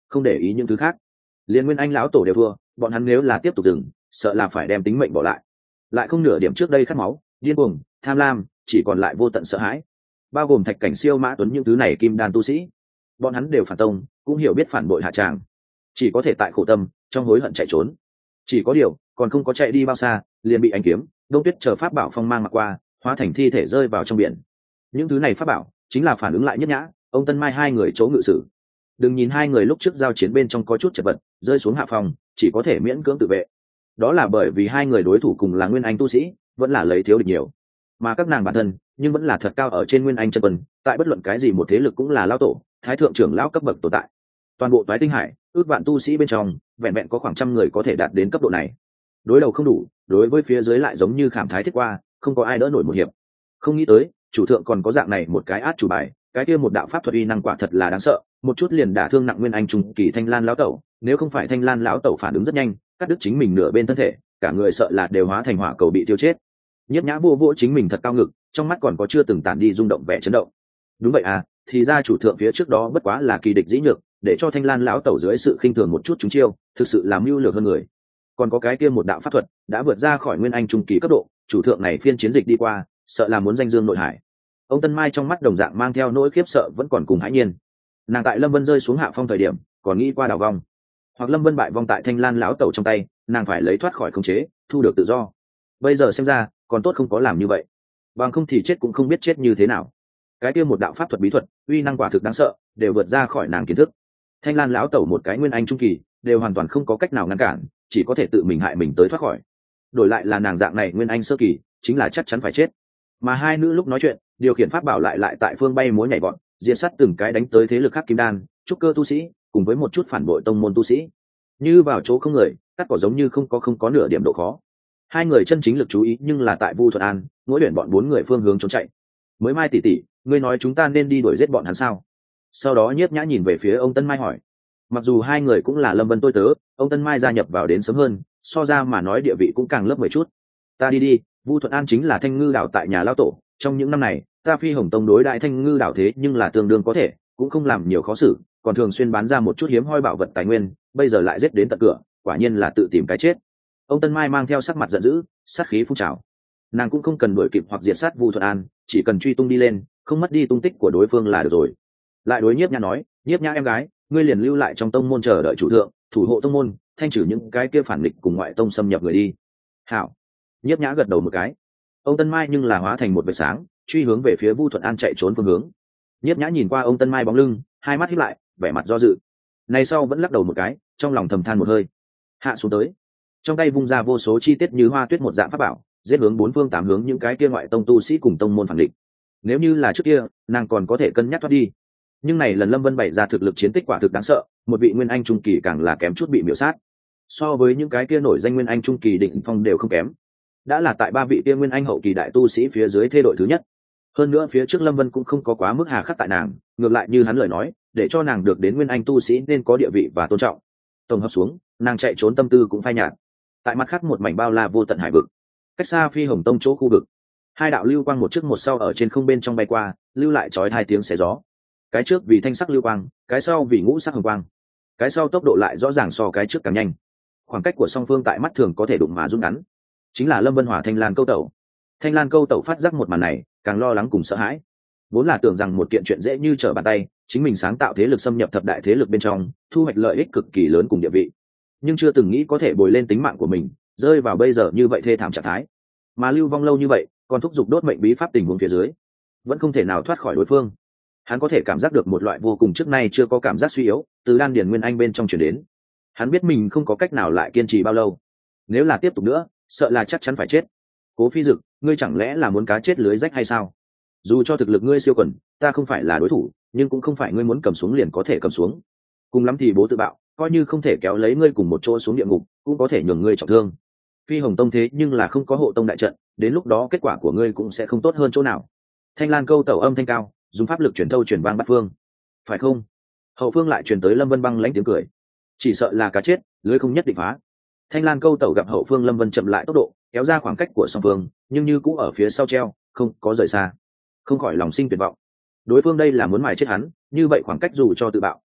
Speaker 1: không để ý những thứ khác. Liên Nguyên Anh lão tổ đều thua, bọn hắn nếu là tiếp tục dừng, sợ là phải đem tính mệnh bỏ lại. Lại không nửa điểm trước đây khát máu, điên cuồng, tham lam, chỉ còn lại vô tận sợ hãi. Bao gồm Thạch Cảnh Siêu, Mã Tuấn những thứ này kim đan tu sĩ, bọn hắn đều phản tông, cũng hiểu biết phản bội hạ tràng, chỉ có thể tại khổ tâm trong hối hận chạy trốn. Chỉ có điều còn không có chạy đi bao xa, liền bị ánh kiếm Đông Tuyết chờ pháp bảo phong mang mặc qua, hóa thành thi thể rơi vào trong biển. Những thứ này pháp bảo chính là phản ứng lại Nhất Nhã, ông Tân Mai hai người chỗ ngự sử. Đừng nhìn hai người lúc trước giao chiến bên trong có chút chật vật, rơi xuống hạ phòng, chỉ có thể miễn cưỡng tự vệ. Đó là bởi vì hai người đối thủ cùng là Nguyên Anh tu sĩ, vẫn là lấy thiếu địch nhiều, mà các nàng bản thân nhưng vẫn là thật cao ở trên Nguyên Anh chân quân, tại bất luận cái gì một thế lực cũng là lão tổ, thái thượng trưởng lão cấp bậc tồn tại. Toàn bộ Toái Tinh Hải, ước vạn tu sĩ bên trong, vẹn vẹn có khoảng trăm người có thể đạt đến cấp độ này. Đối đầu không đủ, đối với phía dưới lại giống như khảm thái thiết qua, không có ai đỡ nổi một hiệp. Không nghĩ tới, chủ thượng còn có dạng này một cái át chủ bài, cái kia một đạo pháp thuật uy năng quả thật là đáng sợ, một chút liền đả thương nặng Nguyên Anh trung kỳ Thanh Lan lão tẩu, nếu không phải Thanh Lan lão tẩu phản ứng rất nhanh, cắt đứt chính mình nửa bên thân thể, cả người sợ là đều hóa thành hỏa cầu bị tiêu chết. Nhiếp Nhã vô vỗ chính mình thật cao ngực, trong mắt còn có chưa từng tản đi rung động vẻ chấn động. Đúng vậy à, thì ra chủ thượng phía trước đó bất quá là kỳ địch dĩ nhược, để cho Thanh Lan lão tẩu dưới sự khinh thường một chút chúng chiêu, thực sự làm mưu lược hơn người. Còn có cái kia một đạo pháp thuật đã vượt ra khỏi Nguyên Anh trung kỳ cấp độ, chủ thượng này phiên chiến dịch đi qua, sợ là muốn danh dương nội hải. Ông Tân Mai trong mắt đồng dạng mang theo nỗi khiếp sợ vẫn còn cùng hãi nhiên. Nàng tại Lâm Vân rơi xuống hạ phong thời điểm, còn nghĩ qua đảo vong, hoặc Lâm Vân bại vong tại Thanh Lan lão tẩu trong tay, nàng phải lấy thoát khỏi khống chế, thu được tự do. Bây giờ xem ra, còn tốt không có làm như vậy, bằng không thì chết cũng không biết chết như thế nào. Cái kia một đạo pháp thuật bí thuật, uy năng quả thực đáng sợ, đều vượt ra khỏi nàng kiến thức. Thanh Lan lão tẩu một cái Nguyên Anh trung kỳ, đều hoàn toàn không có cách nào ngăn cản, chỉ có thể tự mình hại mình tới thoát khỏi. Đổi lại là nàng dạng này Nguyên Anh sơ kỳ, chính là chắc chắn phải chết. Mà hai nữ lúc nói chuyện, điều khiển pháp bảo lại lại tại phương bay múa nhảy vọt, diệt sát từng cái đánh tới thế lực khác kim đan, trúc cơ tu sĩ, cùng với một chút phản bội tông môn tu sĩ. Như vào chỗ không người, cắt cỏ giống như không có không có nửa điểm độ khó. Hai người chân chính lực chú ý nhưng là tại Vu Thuận An, mỗi luyện bọn bốn người phương hướng trốn chạy. Mới Mai tỷ tỷ, ngươi nói chúng ta nên đi đuổi giết bọn hắn sao? Sau đó Nhiếp Nhã nhìn về phía ông Tân Mai hỏi. Mặc dù hai người cũng là Lâm Vân tôi tớ, ông Tân Mai gia nhập vào đến sớm hơn, so ra mà nói địa vị cũng càng lớp mười chút. Ta đi đi, Vu Thuận An chính là Thanh Ngư đảo tại nhà lão tổ, trong những năm này, ta Phi Hồng Tông đối đại Thanh Ngư đảo thế nhưng là tương đương có thể, cũng không làm nhiều khó xử, còn thường xuyên bán ra một chút hiếm hoi bảo vật tài nguyên, bây giờ lại giết đến tận cửa, quả nhiên là tự tìm cái chết. Ông Tân Mai mang theo sắc mặt giận dữ, sát khí phun trào. Nàng cũng không cần đuổi kịp hoặc diệt sát Vu Thuận An, chỉ cần truy tung đi lên, không mất đi tung tích của đối phương là được rồi. Lại đối Nhiếp Nhã nói, Nhiếp Nhã em gái, ngươi liền lưu lại trong tông môn chờ đợi chủ thượng, thủ hộ tông môn, thanh trừ những cái kia phản nghịch cùng ngoại tông xâm nhập người đi. Hảo. Nhiếp Nhã gật đầu một cái. Ông Tân Mai nhưng là hóa thành một vệt sáng, truy hướng về phía Vu Thuận An chạy trốn phương hướng. Nhiếp Nhã nhìn qua ông Tân Mai bóng lưng, hai mắt híp lại, vẻ mặt do dự. Này sau vẫn lắc đầu một cái, trong lòng thầm than một hơi. Hạ xuống tới, trong tay vung ra vô số chi tiết như hoa tuyết một dạng pháp bảo, giết hướng bốn phương tám hướng những cái kia ngoại tông tu sĩ cùng tông môn phản địch. Nếu như là trước kia, nàng còn có thể cân nhắc thoát đi, nhưng này lần Lâm Vân bày ra thực lực chiến tích quả thực đáng sợ, một vị Nguyên Anh trung kỳ càng là kém chút bị miểu sát. So với những cái kia nổi danh Nguyên Anh trung kỳ đỉnh phong đều không kém, đã là tại ba vị kia Nguyên Anh hậu kỳ đại tu sĩ phía dưới thê đội thứ nhất. Hơn nữa phía trước Lâm Vân cũng không có quá mức hà khắc tại nàng, ngược lại như hắn lời nói, để cho nàng được đến Nguyên Anh tu sĩ nên có địa vị và tôn trọng. Tổng hợp xuống, nàng chạy trốn tâm tư cũng phai nhạt. Tại mặt khác một mảnh bao la vô tận hải vực, cách xa Phi Hồng Tông chỗ khu vực, hai đạo lưu quang một trước một sau ở trên không bên trong bay qua, lưu lại chói hai tiếng xé gió. Cái trước vì thanh sắc lưu quang, cái sau vì ngũ sắc hồng quang. Cái sau tốc độ lại rõ ràng so cái trước càng nhanh. Khoảng cách của song phương tại mắt thường có thể đụng mà rút ngắn. Chính là Lâm Vân Hỏa Thanh Lan câu tẩu. Thanh Lan câu tẩu phát giác một màn này, càng lo lắng cùng sợ hãi. Vốn là tưởng rằng một kiện chuyện dễ như trở bàn tay, chính mình sáng tạo thế lực xâm nhập thập đại thế lực bên trong, thu hoạch lợi ích cực kỳ lớn cùng địa vị. Nhưng chưa từng nghĩ có thể bồi lên tính mạng của mình, rơi vào bây giờ như vậy thê thảm trạng thái. Mà lưu vong lâu như vậy, còn thúc giục đốt mệnh bí pháp tình huống phía dưới, vẫn không thể nào thoát khỏi đối phương. Hắn có thể cảm giác được một loại vô cùng trước nay chưa có cảm giác suy yếu từ đan điền Nguyên Anh bên trong truyền đến. Hắn biết mình không có cách nào lại kiên trì bao lâu, nếu là tiếp tục nữa, sợ là chắc chắn phải chết. Cố Phi Dực, ngươi chẳng lẽ là muốn cá chết lưới rách hay sao? Dù cho thực lực ngươi siêu quần, ta không phải là đối thủ, nhưng cũng không phải ngươi muốn cầm xuống liền có thể cầm xuống. Cùng lắm thì bố tự bạo, coi như không thể kéo lấy ngươi cùng một chỗ xuống địa ngục, cũng có thể nhường ngươi trọng thương. Phi Hồng Tông thế nhưng là không có hộ tông đại trận, đến lúc đó kết quả của ngươi cũng sẽ không tốt hơn chỗ nào. Thanh Lan câu tẩu âm thanh cao, dùng pháp lực truyền thâu truyền vang bát phương. Phải không? Hậu phương lại truyền tới Lâm Vân băng lãnh tiếng cười. Chỉ sợ là cá chết, lưới không nhất định phá. Thanh Lan câu tẩu gặp hậu phương Lâm Vân chậm lại tốc độ, kéo ra khoảng cách của song phương, nhưng như cũng ở phía sau treo, không có rời xa. Không khỏi lòng sinh tuyệt vọng. Đối phương đây là muốn mài chết hắn, như vậy khoảng cách dù cho tự bạo,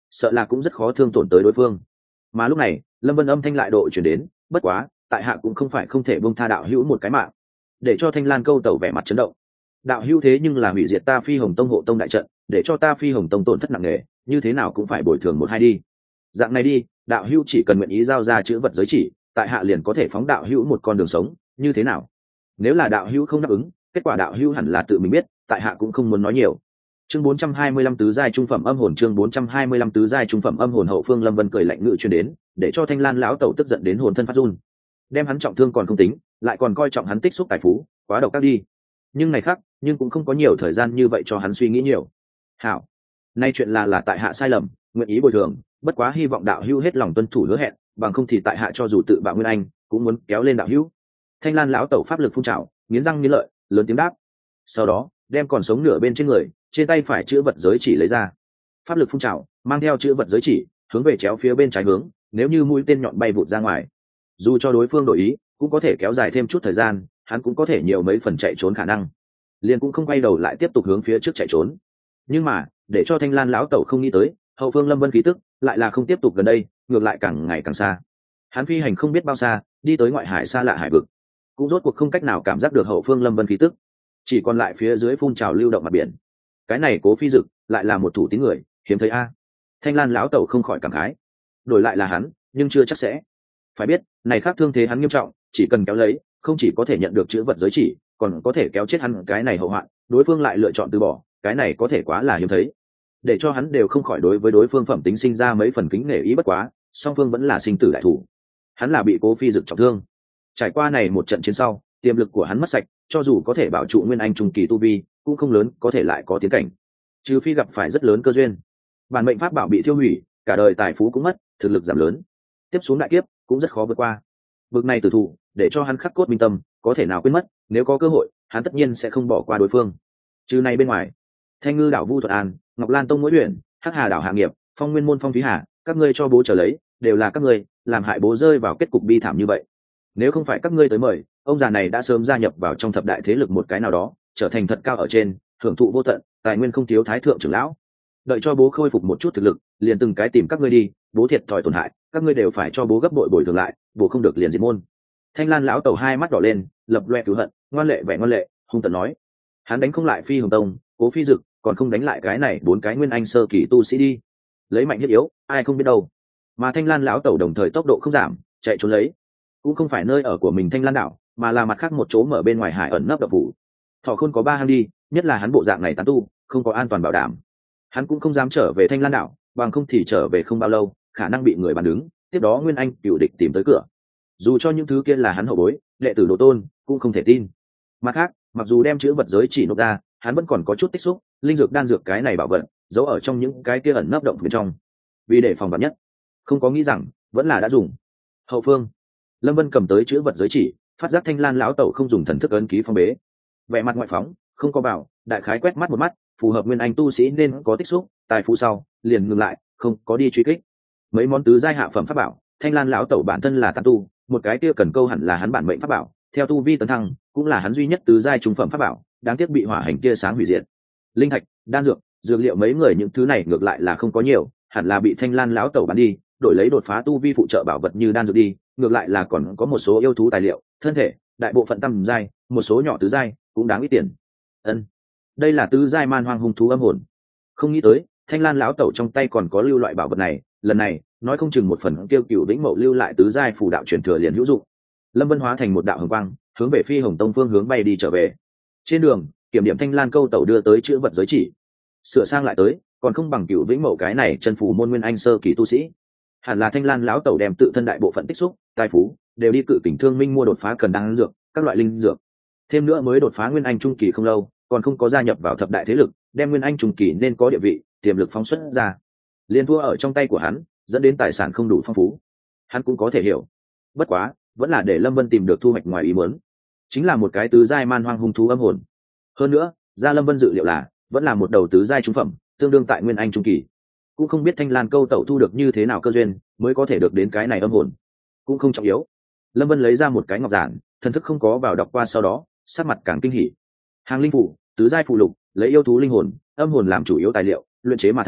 Speaker 1: sợ là cũng rất khó thương tổn tới đối phương. Mà lúc này Lâm Vân âm thanh lại độ chuyển đến, bất quá tại hạ cũng không phải không thể buông tha đạo hữu một cái mạng. Để cho Thanh Lan câu tẩu vẻ mặt chấn động. Đạo hữu thế nhưng là hủy diệt ta Phi Hồng Tông hộ tông đại trận, để cho ta Phi Hồng Tông tổn thất nặng nề, như thế nào cũng phải bồi thường một hai đi. Dạng này đi, đạo hữu chỉ cần nguyện ý giao ra chữ vật giới chỉ, tại hạ liền có thể phóng đạo hữu một con đường sống, như thế nào? Nếu là đạo hữu không đáp ứng, kết quả đạo hữu hẳn là tự mình biết, tại hạ cũng không muốn nói nhiều. Chương bốn trăm hai mươi lăm tứ giai trung phẩm âm hồn, chương bốn trăm hai mươi lăm tứ giai trung phẩm âm hồn. Hậu phương Lâm Vân cười lạnh ngự truyền đến, để cho Thanh Lan lão tẩu tức giận đến hồn thân phát run. Đem hắn trọng thương còn không tính, lại còn coi trọng hắn tích xúc tài phú, quá độc ác đi. Nhưng này khác, nhưng cũng không có nhiều thời gian như vậy cho hắn suy nghĩ nhiều. Hảo, nay chuyện là là tại hạ sai lầm, nguyện ý bồi thường, bất quá hy vọng đạo hữu hết lòng tuân thủ hứa hẹn, bằng không thì tại hạ cho dù tự bạo nguyên anh, cũng muốn kéo lên đạo hữu. Thanh Lan lão tẩu pháp lực phun trào, nghiến răng nghiến lợi, lớn tiếng đáp. Sau đó, đem còn sống nửa bên trên người, trên tay phải chữ vật giới chỉ lấy ra. Pháp lực phun trào, mang theo chữ vật giới chỉ, hướng về chéo phía bên trái hướng, nếu như mũi tên nhọn bay vụt ra ngoài. Dù cho đối phương đổi ý, cũng có thể kéo dài thêm chút thời gian, hắn cũng có thể nhiều mấy phần chạy trốn khả năng. Liền cũng không quay đầu lại tiếp tục hướng phía trước chạy trốn. Nhưng mà, để cho Thanh Lan lão tẩu không nghĩ tới, hậu phương Lâm Vân khí tức lại là không tiếp tục gần đây, ngược lại càng ngày càng xa. Hắn phi hành không biết bao xa, đi tới ngoại hải xa lạ hải vực, cũng rốt cuộc không cách nào cảm giác được hậu phương Lâm Vân khí tức, chỉ còn lại phía dưới phun trào lưu động mặt biển. Cái này Cố Phi Dực lại là một thủ tín người, hiếm thấy a. Thanh Lan lão tẩu không khỏi cảm khái. Đổi lại là hắn, nhưng chưa chắc sẽ. Phải biết, này khác thương thế hắn nghiêm trọng, chỉ cần kéo lấy, không chỉ có thể nhận được chữ vật giới chỉ, còn có thể kéo chết hắn cái này hậu hoạn, đối phương lại lựa chọn từ bỏ, cái này có thể quá là hiếm thấy. Để cho hắn đều không khỏi đối với đối phương phẩm tính sinh ra mấy phần kính nể ý, bất quá, song phương vẫn là sinh tử đại thủ. Hắn là bị Cố Phi Dực trọng thương. Trải qua này một trận chiến sau, tiềm lực của hắn mất sạch, cho dù có thể bảo trụ nguyên anh trung kỳ tu vi, cũng không lớn có thể lại có tiến cảnh. Trừ phi gặp phải rất lớn cơ duyên. Bản mệnh pháp bảo bị thiêu hủy, cả đời tài phú cũng mất, thực lực giảm lớn. Tiếp xuống đại kiếp cũng rất khó vượt qua. Bực này tử thủ, để cho hắn khắc cốt minh tâm, có thể nào quên mất, nếu có cơ hội, hắn tất nhiên sẽ không bỏ qua đối phương. Trừ này bên ngoài, Thanh Ngư đảo Vu Thuật An, Ngọc Lan Tông Mỗi Uyển, Hắc Hà đảo Hạ Nghiệp, Phong Nguyên môn Phong Thúy Hà, các ngươi cho bố trở lấy, đều là các ngươi làm hại bố rơi vào kết cục bi thảm như vậy. Nếu không phải các ngươi tới mời, ông già này đã sớm gia nhập vào trong thập đại thế lực một cái nào đó, trở thành thật cao ở trên, hưởng thụ vô tận, tài nguyên không thiếu thái thượng trưởng lão. Đợi cho bố khôi phục một chút thực lực, liền từng cái tìm các ngươi đi, bố thiệt thòi tổn hại, các ngươi đều phải cho bố gấp bội bồi thường lại, bố không được liền diệt môn. Thanh Lan lão tẩu hai mắt đỏ lên, lập loe cứu hận, ngoan lệ vẻ ngoan lệ, hung tợn nói: hắn đánh không lại Phi Hồng Tông, Cố Phi Dực, còn không đánh lại cái này bốn cái nguyên anh sơ kỳ tu sĩ đi. Lấy mạnh hiếp yếu, ai không biết đâu. Mà Thanh Lan lão tẩu đồng thời tốc độ không giảm, chạy trốn lấy. Cũng không phải nơi ở của mình Thanh Lan đảo, mà là mặt khác một chỗ mở bên ngoài hải ẩn nấp độc phủ. Thọ Khôn có ba hang đi, nhất là hắn bộ dạng này tán tu, không có an toàn bảo đảm. Hắn cũng không dám trở về Thanh Lan đảo, bằng không thì trở về không bao lâu, khả năng bị người bàn đứng, tiếp đó nguyên anh cựu địch tìm tới cửa. Dù cho những thứ kia là hắn hậu bối, đệ tử đồ tôn, cũng không thể tin. Mặt khác, mặc dù đem chữ vật giới chỉ nộp ra, hắn vẫn còn có chút tích xúc, linh dược đan dược cái này bảo vật, giấu ở trong những cái kia ẩn nấp động bên trong. Vì để phòng vạn nhất, không có nghĩ rằng vẫn là đã dùng. Hậu phương, Lâm Vân cầm tới chữ vật giới chỉ, phát giác Thanh Lan lão tẩu không dùng thần thức ấn ký phong bế, vẻ mặt ngoại phóng, không có bảo, đại khái quét mắt một mắt, phù hợp nguyên anh tu sĩ nên có tích xúc, tài phú sau, liền ngừng lại, không có đi truy kích. Mấy món tứ giai hạ phẩm pháp bảo, Thanh Lan lão tẩu bản thân là tán tu, một cái kia cần câu hẳn là hắn bản mệnh pháp bảo, theo tu vi tấn thăng, cũng là hắn duy nhất tứ giai trung phẩm pháp bảo, đáng tiếc bị hỏa hành kia sáng hủy diệt. Linh thạch, đan dược, dược liệu mấy người những thứ này ngược lại là không có nhiều, hẳn là bị Thanh Lan lão tẩu bán đi, đổi lấy đột phá tu vi phụ trợ bảo vật như đan dược đi, ngược lại là còn có một số yêu thú tài liệu, thân thể, đại bộ phận tầm giai, một số nhỏ tứ giai, cũng đáng ít tiền. Ân, đây là tứ giai man hoang hung thú âm hồn. Không nghĩ tới, Thanh Lan lão tẩu trong tay còn có lưu loại bảo vật này, lần này, nói không chừng một phần tiêu cửu vĩnh mậu lưu lại tứ giai phù đạo truyền thừa liền hữu dụng. Lâm Vân hóa thành một đạo hồng quang, hướng về Phi Hồng Tông phương hướng bay đi trở về. Trên đường, kiểm điểm Thanh Lan câu tẩu đưa tới chữ vật giới chỉ, sửa sang lại tới, còn không bằng cửu vĩnh mậu cái này chân phủ môn nguyên anh sơ kỳ tu sĩ. Hẳn là Thanh Lan lão tẩu đem tự thân đại bộ phận tích xúc, tài phú đều đi cự kình thương minh mua đột phá cần đan dược, các loại linh dược. Thêm nữa mới đột phá nguyên anh trung kỳ không lâu, còn không có gia nhập vào thập đại thế lực, đem nguyên anh trung kỳ nên có địa vị, tiềm lực phóng xuất ra, liên thua ở trong tay của hắn, dẫn đến tài sản không đủ phong phú. Hắn cũng có thể hiểu. Bất quá, vẫn là để Lâm Vân tìm được thu hoạch ngoài ý muốn, chính là một cái tứ giai man hoang hung thú âm hồn. Hơn nữa, gia Lâm Vân dự liệu là vẫn là một đầu tứ giai trung phẩm, tương đương tại nguyên anh trung kỳ. Cũng không biết Thanh Lan câu tẩu thu được như thế nào cơ duyên mới có thể được đến cái này âm hồn, cũng không trọng yếu. Lâm Vân lấy ra một cái ngọc giản, thần thức không có vào đọc qua, sau đó sắc mặt càng kinh hỉ. Hàng linh phủ, tứ giai phụ lục, lấy yêu thú linh hồn, âm hồn làm chủ yếu tài liệu, luyện chế mà thành,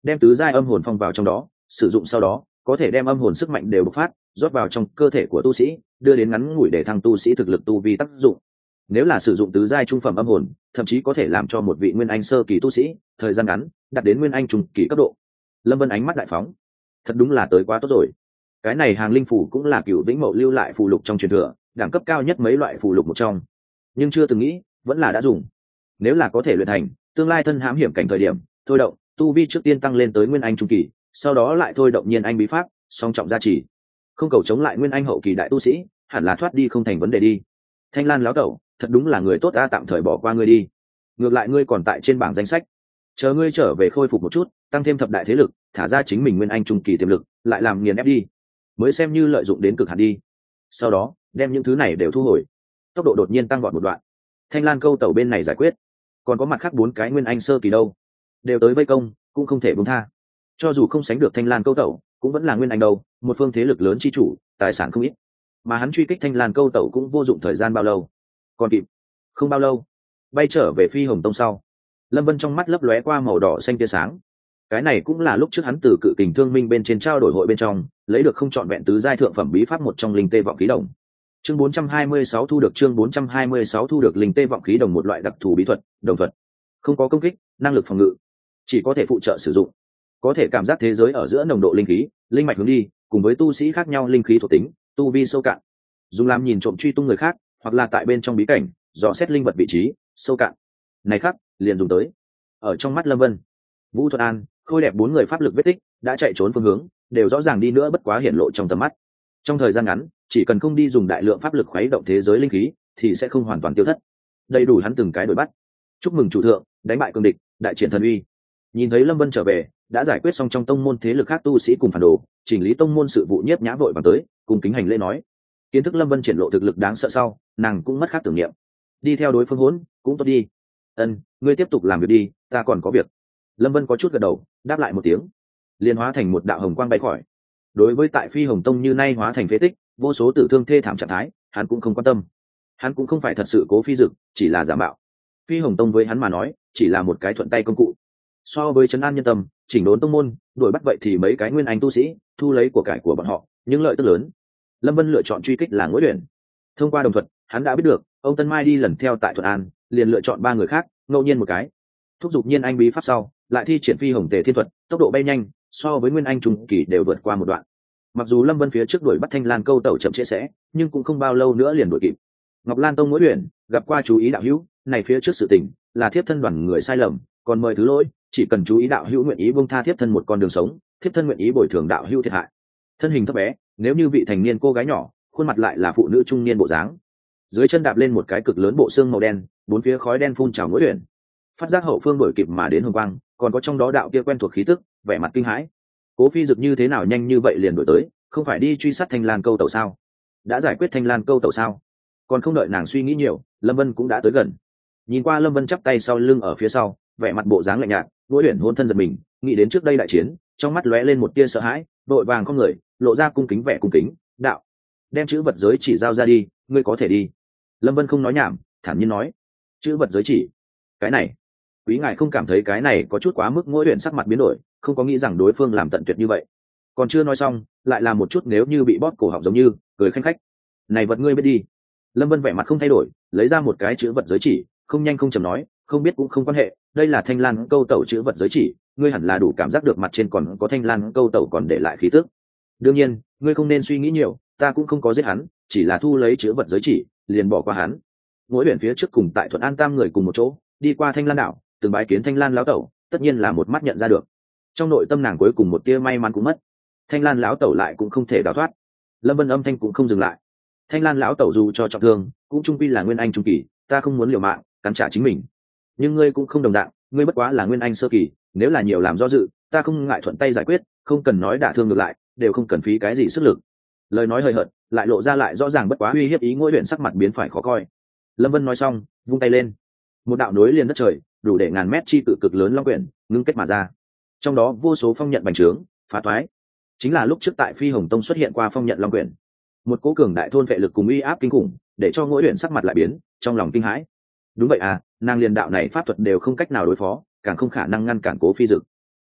Speaker 1: đem tứ giai âm hồn phong vào trong đó, sử dụng sau đó có thể đem âm hồn sức mạnh đều bộc phát rót vào trong cơ thể của tu sĩ, đưa đến ngắn ngủi để thăng tu sĩ thực lực tu vi tác dụng. Nếu là sử dụng tứ giai trung phẩm âm hồn, thậm chí có thể làm cho một vị nguyên anh sơ kỳ tu sĩ thời gian ngắn đạt đến nguyên anh trung kỳ cấp độ. Lâm Vân ánh mắt đại phóng, thật đúng là tới quá tốt rồi. Cái này hàng linh phủ cũng là Cửu Vĩnh Mậu lưu lại phù lục trong truyền thừa, đẳng cấp cao nhất mấy loại phù lục một trong, nhưng chưa từng nghĩ vẫn là đã dùng. Nếu là có thể luyện thành, tương lai thân hãm hiểm cảnh thời điểm thôi động tu vi trước tiên tăng lên tới nguyên anh trung kỳ, sau đó lại thôi động nhiên anh bí pháp song trọng gia trì, không cầu chống lại nguyên anh hậu kỳ đại tu sĩ, hẳn là thoát đi không thành vấn đề đi. Thanh Lan lão tẩu thật đúng là người tốt, ta tạm thời bỏ qua ngươi đi, ngược lại ngươi còn tại trên bảng danh sách, chờ ngươi trở về khôi phục một chút, tăng thêm thập đại thế lực, thả ra chính mình nguyên anh trung kỳ tiềm lực, lại làm nghiền ép đi, mới xem như lợi dụng đến cực hạn đi. Sau đó đem những thứ này đều thu hồi, tốc độ đột nhiên tăng vọt một đoạn. Thanh Lan câu tẩu bên này giải quyết, còn có mặt khác bốn cái nguyên anh sơ kỳ đâu, đều tới vây công, cũng không thể buông tha. Cho dù không sánh được Thanh Lan câu tẩu, cũng vẫn là nguyên anh đâu, một phương thế lực lớn chi chủ, tài sản không ít, mà hắn truy kích Thanh Lan câu tẩu cũng vô dụng thời gian bao lâu, còn kịp. Không bao lâu, bay trở về Phi Hồng Tông sau, Lâm Vân trong mắt lấp lóe qua màu đỏ xanh tia sáng. Cái này cũng là lúc trước hắn từ Cự Kình Thương Minh bên trên trao đổi hội bên trong lấy được không trọn vẹn tứ giai thượng phẩm bí pháp một trong linh tê vọng khí đồng. Chương bốn trăm hai mươi sáu thu được chương bốn trăm hai mươi sáu thu được linh tê vọng khí đồng, một loại đặc thù bí thuật, đồng thuật, không có công kích, năng lực phòng ngự, chỉ có thể phụ trợ sử dụng, có thể cảm giác thế giới ở giữa nồng độ linh khí, linh mạch hướng đi, cùng với tu sĩ khác nhau linh khí thuộc tính, tu vi sâu cạn, dùng làm nhìn trộm truy tung người khác, hoặc là tại bên trong bí cảnh dò xét linh vật vị trí sâu cạn. Này khác liền dùng tới. Ở trong mắt Lâm Vân, Vũ Thuật An, Khôi Đẹp bốn người pháp lực vết tích đã chạy trốn phương hướng đều rõ ràng đi nữa bất quá hiển lộ trong tầm mắt. Trong thời gian ngắn, chỉ cần không đi dùng đại lượng pháp lực khuấy động thế giới linh khí thì sẽ không hoàn toàn tiêu thất. Đầy đủ hắn từng cái đuổi bắt. Chúc mừng chủ thượng, đánh bại cường địch, đại triển thần uy. Nhìn thấy Lâm Vân trở về, đã giải quyết xong trong tông môn thế lực khác tu sĩ cùng phản đồ, chỉnh lý tông môn sự vụ nhiếp nhã vội vàng tới, cùng kính hành lễ nói. Kiến thức Lâm Vân triển lộ thực lực đáng sợ sau, nàng cũng mất khác tưởng niệm. Đi theo đối phương hỗn, cũng tốt đi. Ân, ngươi tiếp tục làm việc đi, ta còn có việc. Lâm Vân có chút gật đầu, đáp lại một tiếng, liền hóa thành một đạo hồng quang bay khỏi. Đối với tại Phi Hồng Tông như nay hóa thành phế tích, vô số tử thương thê thảm trạng thái, hắn cũng không quan tâm. Hắn cũng không phải thật sự cố phi dực, chỉ là giả mạo. Phi Hồng Tông với hắn mà nói, chỉ là một cái thuận tay công cụ. So với trấn an nhân tâm, chỉnh đốn tông môn, đuổi bắt vậy thì mấy cái nguyên anh tu sĩ, thu lấy của cải của bọn họ, những lợi tức lớn. Lâm Vân lựa chọn truy kích là Ngũ Uyển. Thông qua đồng thuật, hắn đã biết được, ông Tân Mai đi lần theo tại Thuận An, liền lựa chọn ba người khác, ngẫu nhiên một cái. Thúc giục nhiên anh bí pháp sau, lại thi triển Phi Hồng Tề Thiên thuật, tốc độ bay nhanh, so với nguyên anh trung kỳ đều vượt qua một đoạn. Mặc dù Lâm Vân phía trước đuổi bắt Thanh Lan câu tẩu chậm trễ sẽ, nhưng cũng không bao lâu nữa liền đuổi kịp. Ngọc Lan Tông Ngũ Uyển gặp qua chú ý đạo hữu, này phía trước sự tình là thiếp thân đoàn người sai lầm, còn mời thứ lỗi, chỉ cần chú ý đạo hữu nguyện ý buông tha thiếp thân một con đường sống, thiếp thân nguyện ý bồi thường đạo hữu thiệt hại. Thân hình thấp bé, nếu như vị thành niên cô gái nhỏ, khuôn mặt lại là phụ nữ trung niên bộ dáng. Dưới chân đạp lên một cái cực lớn bộ xương màu đen, bốn phía khói đen phun trào Ngũ Uyển. Phát giác hậu phương đuổi kịp mà đến hồng quang, còn có trong đó đạo kia quen thuộc khí tức, vẻ mặt kinh hãi. Cố Phi Dực như thế nào nhanh như vậy liền đuổi tới, không phải đi truy sát Thanh Lan câu tẩu sao? Đã giải quyết Thanh Lan câu tẩu sao? Còn không đợi nàng suy nghĩ nhiều, Lâm Vân cũng đã tới gần. Nhìn qua Lâm Vân chắp tay sau lưng ở phía sau, vẻ mặt bộ dáng lạnh nhạt, Ngũ Uyển hôn thân giật mình, nghĩ đến trước đây đại chiến, trong mắt lóe lên một tia sợ hãi, đội vàng con người, lộ ra cung kính vẻ cung kính, đạo, đem chữ vật giới chỉ giao ra đi, ngươi có thể đi. Lâm Vân không nói nhảm, thản nhiên nói, chữ vật giới chỉ, cái này, quý ngài không cảm thấy cái này có chút quá mức? Ngũ Uyển sắc mặt biến đổi, không có nghĩ rằng đối phương làm tận tuyệt như vậy. Còn chưa nói xong, lại làm một chút nếu như bị bóp cổ họng giống như, cười khanh khách. Này vật ngươi biết đi. Lâm Vân vẻ mặt không thay đổi, lấy ra một cái chữ vật giới chỉ, không nhanh không chậm nói, không biết cũng không quan hệ, đây là Thanh Lan câu tẩu chữ vật giới chỉ, ngươi hẳn là đủ cảm giác được mặt trên còn có Thanh Lan câu tẩu còn để lại khí tức. Đương nhiên, ngươi không nên suy nghĩ nhiều, ta cũng không có giết hắn, chỉ là thu lấy chữ vật giới chỉ, liền bỏ qua hắn. Mỗi biển phía trước cùng tại Thuận An tam người cùng một chỗ, đi qua Thanh Lan đảo, từng bái kiến Thanh Lan lão tẩu, tất nhiên là một mắt nhận ra được. Trong nội tâm nàng cuối cùng một tia may mắn cũng mất. Thanh Lan lão tẩu lại cũng không thể đào thoát. Lâm Vân âm thanh cũng không dừng lại. Thanh Lan lão tẩu dù cho trọng thương, cũng trung quy là nguyên anh trung kỳ, ta không muốn liều mạng cắn trả chính mình. Nhưng ngươi cũng không đồng dạng, ngươi bất quá là nguyên anh sơ kỳ, nếu là nhiều làm do dự, ta không ngại thuận tay giải quyết, không cần nói đả thương ngược lại, đều không cần phí cái gì sức lực. Lời nói hơi hợt, lại lộ ra lại rõ ràng bất quá uy hiếp ý. Ngũ Uyển sắc mặt biến phải khó coi. Lâm Vân nói xong, vung tay lên, một đạo nối liền đất trời, đủ để ngàn mét chi cự cực lớn long quyển ngưng kết mà ra. Trong đó vô số phong nhận bành trướng, phá toái, chính là lúc trước tại Phi Hồng Tông xuất hiện qua phong nhận long quyển. Một cố cường đại thôn vệ lực cùng uy áp kinh khủng, để cho Ngũ Uyển sắc mặt lại biến, trong lòng kinh hãi. Đúng vậy à, nàng liền đạo này pháp thuật đều không cách nào đối phó, càng không khả năng ngăn cản Cố Phi Dực.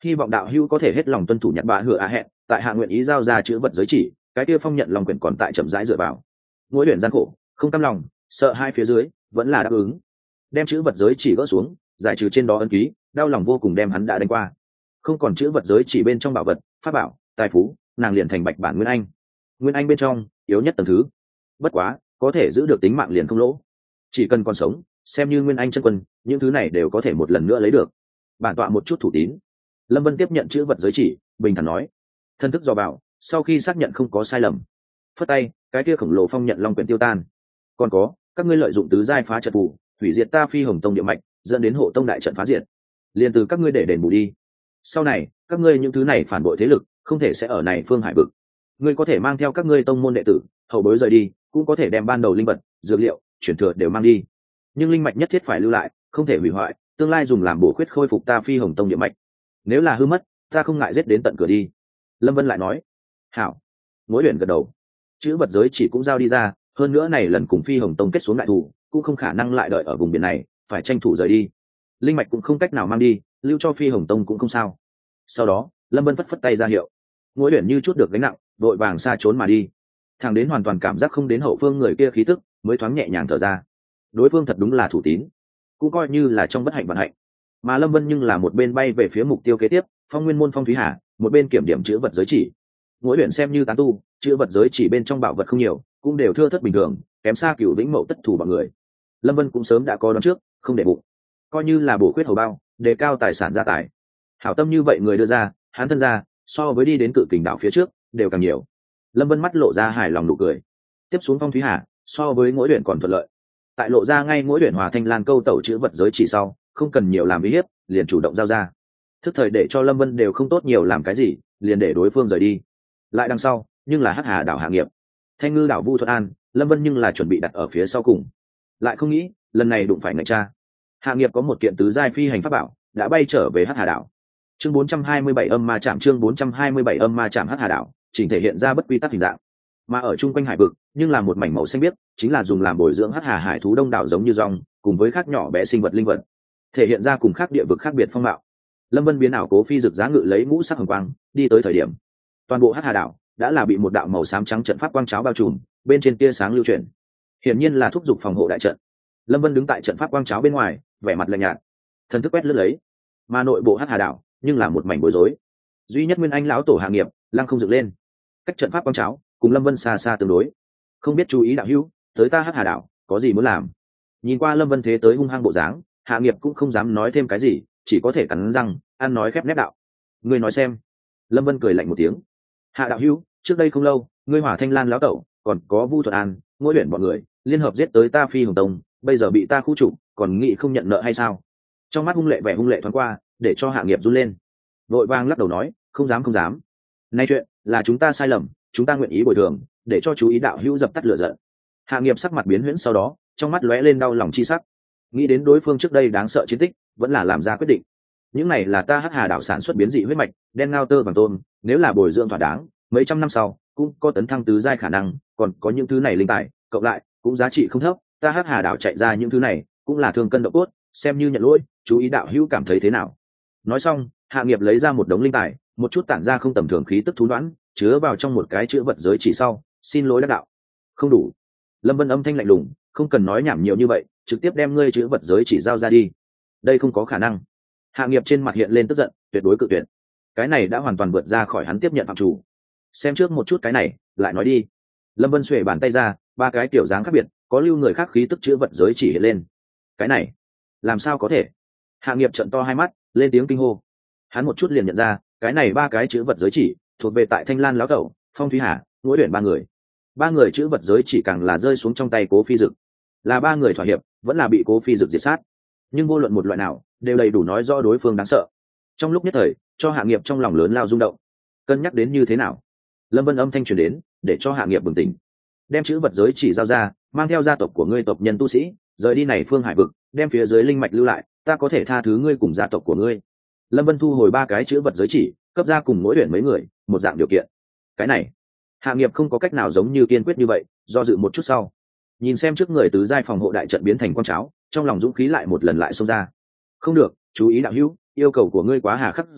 Speaker 1: hy vọng đạo hữu có thể hết lòng tuân thủ nhặt bạ hựa á hẹn, tại hạ nguyện ý giao ra chữ vật giới chỉ, cái kia phong nhận lòng quyển còn tại chậm rãi dựa vào. Ngũ Uyển gian khổ không cam lòng, sợ hai phía dưới vẫn là đáp ứng, đem chữ vật giới chỉ gỡ xuống, giải trừ trên đó ấn ký, đau lòng vô cùng đem hắn đã đánh qua. Không còn chữ vật giới chỉ bên trong bảo vật, pháp bảo, tài phú, nàng liền thành bạch bản nguyên anh. Nguyên anh bên trong yếu nhất tầng thứ, bất quá có thể giữ được tính mạng liền không lỗ, chỉ cần còn sống xem như nguyên anh chân quân, những thứ này đều có thể một lần nữa lấy được. Bản tọa một chút thủ tín. Lâm Vân tiếp nhận chữ vật giới chỉ, bình thản nói. Thân thức dò bảo, sau khi xác nhận không có sai lầm, phất tay, cái kia khổng lồ phong nhận long quyển tiêu tan. Còn có, các ngươi lợi dụng tứ giai phá trận phù, hủy diệt ta Phi Hồng Tông địa mạch, dẫn đến hộ tông đại trận phá diệt, liền từ các ngươi để đền bù đi. Sau này các ngươi những thứ này phản bội thế lực không thể sẽ ở này phương hải vực. Ngươi có thể mang theo các ngươi tông môn đệ tử hậu bối rời đi, cũng có thể đem ban đầu linh vật, dược liệu, chuyển thừa đều mang đi, nhưng linh mạch nhất thiết phải lưu lại, không thể hủy hoại, tương lai dùng làm bổ khuyết khôi phục ta Phi Hồng Tông địa mạch. Nếu là hư mất, ta không ngại giết đến tận cửa đi. Lâm Vân lại nói. Hảo. Ngối Uyển gật đầu. Chữ vật giới chỉ cũng giao đi ra, hơn nữa này lần cùng Phi Hồng Tông kết xuống đại thủ, cũng không khả năng lại đợi ở vùng biển này, phải tranh thủ rời đi. Linh mạch cũng không cách nào mang đi, lưu cho Phi Hồng Tông cũng không sao. Sau đó Lâm Vân phất phất tay ra hiệu, Ngối Uyển như chút được gánh nặng, vội vàng xa trốn mà đi. Thằng đến hoàn toàn cảm giác không đến hậu phương người kia khí tức, mới thoáng nhẹ nhàng thở ra. Đối phương thật đúng là thủ tín, cũng coi như là trong bất hạnh vận hạnh. Mà Lâm Vân nhưng là một bên bay về phía mục tiêu kế tiếp, Phong Nguyên môn Phong Thúy Hà, một bên kiểm điểm chữ vật giới chỉ. Ngối Uyển xem như tán tu, chữ vật giới chỉ bên trong bảo vật không nhiều, cũng đều thưa thớt bình thường, kém xa Cửu Vĩnh Mậu tất thủ bọn người. Lâm Vân cũng sớm đã có đoán trước, không để bụng, coi như là bổ khuyết hầu bao, đề cao tài sản gia tài. Hảo tâm như vậy người đưa ra, hắn thân ra, so với đi đến Cự Kình đảo phía trước, đều càng nhiều. Lâm Vân mắt lộ ra hài lòng nụ cười. Tiếp xuống Phong Thúy Hà, so với Ngối Uyển còn thuận lợi. Tại lộ ra ngay Ngối Uyển Hòa Thanh Lan câu tẩu chữ vật giới chỉ sau, không cần nhiều làm uy hiếp, liền chủ động giao ra. Thức thời để cho Lâm Vân đều không tốt nhiều làm cái gì, liền để đối phương rời đi. Lại đằng sau, nhưng là Hắc Hà đảo Hạ Nghiệp, Thanh Ngư đảo Vu Thuận An, Lâm Vân nhưng là chuẩn bị đặt ở phía sau cùng. Lại không nghĩ, lần này đụng phải ngạch cha. Hạ Nghiệp có một kiện tứ giai phi hành pháp bảo, đã bay trở về Hắc Hà đảo. Chương bốn trăm hai mươi bảy âm ma chạm, chương bốn trăm hai mươi bảy âm ma chạm Hắc Hà đảo, chỉnh thể hiện ra bất quy tắc hình dạng. Mà ở chung quanh hải vực, nhưng là một mảnh màu xanh biếc, chính là dùng làm bồi dưỡng Hắc Hà hải thú đông đảo giống như rong, cùng với khác nhỏ bé sinh vật linh vật, thể hiện ra cùng khác địa vực khác biệt phong mạo. Lâm Vân biến ảo cố phi rực giá ngự lấy ngũ sắc hồng quang, đi tới thời điểm, toàn bộ Hắc Hà đảo đã là bị một đạo màu xám trắng trận pháp quang cháo bao trùm, bên trên tia sáng lưu chuyển, hiển nhiên là thúc giục phòng hộ đại trận. Lâm Vân đứng tại trận pháp quang cháo bên ngoài, vẻ mặt lạnh nhạt, thần thức quét lướt lấy, mà nội bộ Hắc Hà đảo nhưng là một mảnh bối rối. Duy nhất Nguyên Anh lão tổ Hạ Nghiệp lăng không dựng lên, cách trận pháp quang cháo cùng Lâm Vân xa xa tương đối. Không biết chú ý đạo hữu, tới ta Hắc Hà đảo có gì muốn làm? Nhìn qua Lâm Vân thế tới hung hăng bộ dáng, Hạ Nghiệp cũng không dám nói thêm cái gì, chỉ có thể cắn răng ăn nói khép nép đạo. Ngươi nói xem. Lâm Vân cười lạnh một tiếng. Hạ đạo hữu, trước đây không lâu, ngươi Hỏa Thanh Lan lão tẩu, còn có Vu Thuận An, Ngối Uyển bọn người liên hợp giết tới ta Phi Hồng Tông, bây giờ bị ta khu trục, còn nghĩ không nhận nợ hay sao? Trong mắt hung lệ vẻ hung lệ thoáng qua, để cho Hạ Nghiệp run lên. Vội vàng lắc đầu nói, không dám không dám. Nay chuyện là chúng ta sai lầm, chúng ta nguyện ý bồi thường, để cho chú ý đạo hữu dập tắt lửa giận. Hạ Nghiệp sắc mặt biến huyễn, sau đó trong mắt lóe lên đau lòng chi sắc. Nghĩ đến đối phương trước đây đáng sợ chiến tích, vẫn là làm ra quyết định. Những này là ta Hắc Hà đảo sản xuất biến dị huyết mạch, đen ngao tơ vàng tôn, nếu là bồi dưỡng thỏa đáng, mấy trăm năm sau cũng có tấn thăng tứ giai khả năng, còn có những thứ này linh tài, cộng lại cũng giá trị không thấp. Ta Hắc Hà đảo chạy ra những thứ này, cũng là thương cân độ cốt, xem như nhận lỗi, chú ý đạo hữu cảm thấy thế nào? Nói xong, Hạ Nghiệp lấy ra một đống linh tài, một chút tản ra không tầm thường khí tức thú đoán, chứa vào trong một cái chữ vật giới chỉ sau, xin lỗi đắc đạo. Không đủ. Lâm Vân âm thanh lạnh lùng, không cần nói nhảm nhiều như vậy, trực tiếp đem ngươi chữ vật giới chỉ giao ra đi. Đây không có khả năng. Hạ Nghiệp trên mặt hiện lên tức giận, tuyệt đối cự tuyệt. Cái này đã hoàn toàn vượt ra khỏi hắn tiếp nhận phạm chủ. Xem trước một chút cái này, lại nói đi. Lâm Vân xuề bàn tay ra, ba cái kiểu dáng khác biệt, có lưu người khác khí tức chữ vật giới chỉ hiện lên. Cái này, làm sao có thể? Hạ Nghiệp trợn to hai mắt, lên tiếng kinh hô. Hắn một chút liền nhận ra, cái này ba cái chữ vật giới chỉ thuộc về tại Thanh Lan lão tẩu, Phong Thúy Hà, Ngối Uyển ba người. Ba người chữ vật giới chỉ càng là rơi xuống trong tay Cố Phi Dực. Là ba người thỏa hiệp, vẫn là bị Cố Phi Dực diệt sát. Nhưng vô luận một loại nào, đều đầy đủ nói do đối phương đáng sợ. Trong lúc nhất thời, cho Hạ Nghiệp trong lòng lớn lao rung động. Cân nhắc đến như thế nào? Lâm Vân âm thanh truyền đến, để cho Hạ Nghiệp bừng tỉnh. Đem chữ vật giới chỉ giao ra, mang theo gia tộc của ngươi tộc nhân tu sĩ, rời đi này phương hải vực, đem phía dưới linh mạch lưu lại, ta có thể tha thứ ngươi cùng gia tộc của ngươi. Lâm Vân thu hồi ba cái chữ vật giới chỉ, cấp ra cùng Ngối Uyển mấy người một dạng điều kiện. Cái này, Hạ Nghiệp không có cách nào giống như kiên quyết như vậy, do dự một chút sau, nhìn xem trước người tứ giai phòng hộ đại trận biến thành con cháo, trong lòng dũng khí lại một lần lại xông ra. Không được, chú ý đạo hữu, yêu cầu của ngươi quá hà khắc rồi,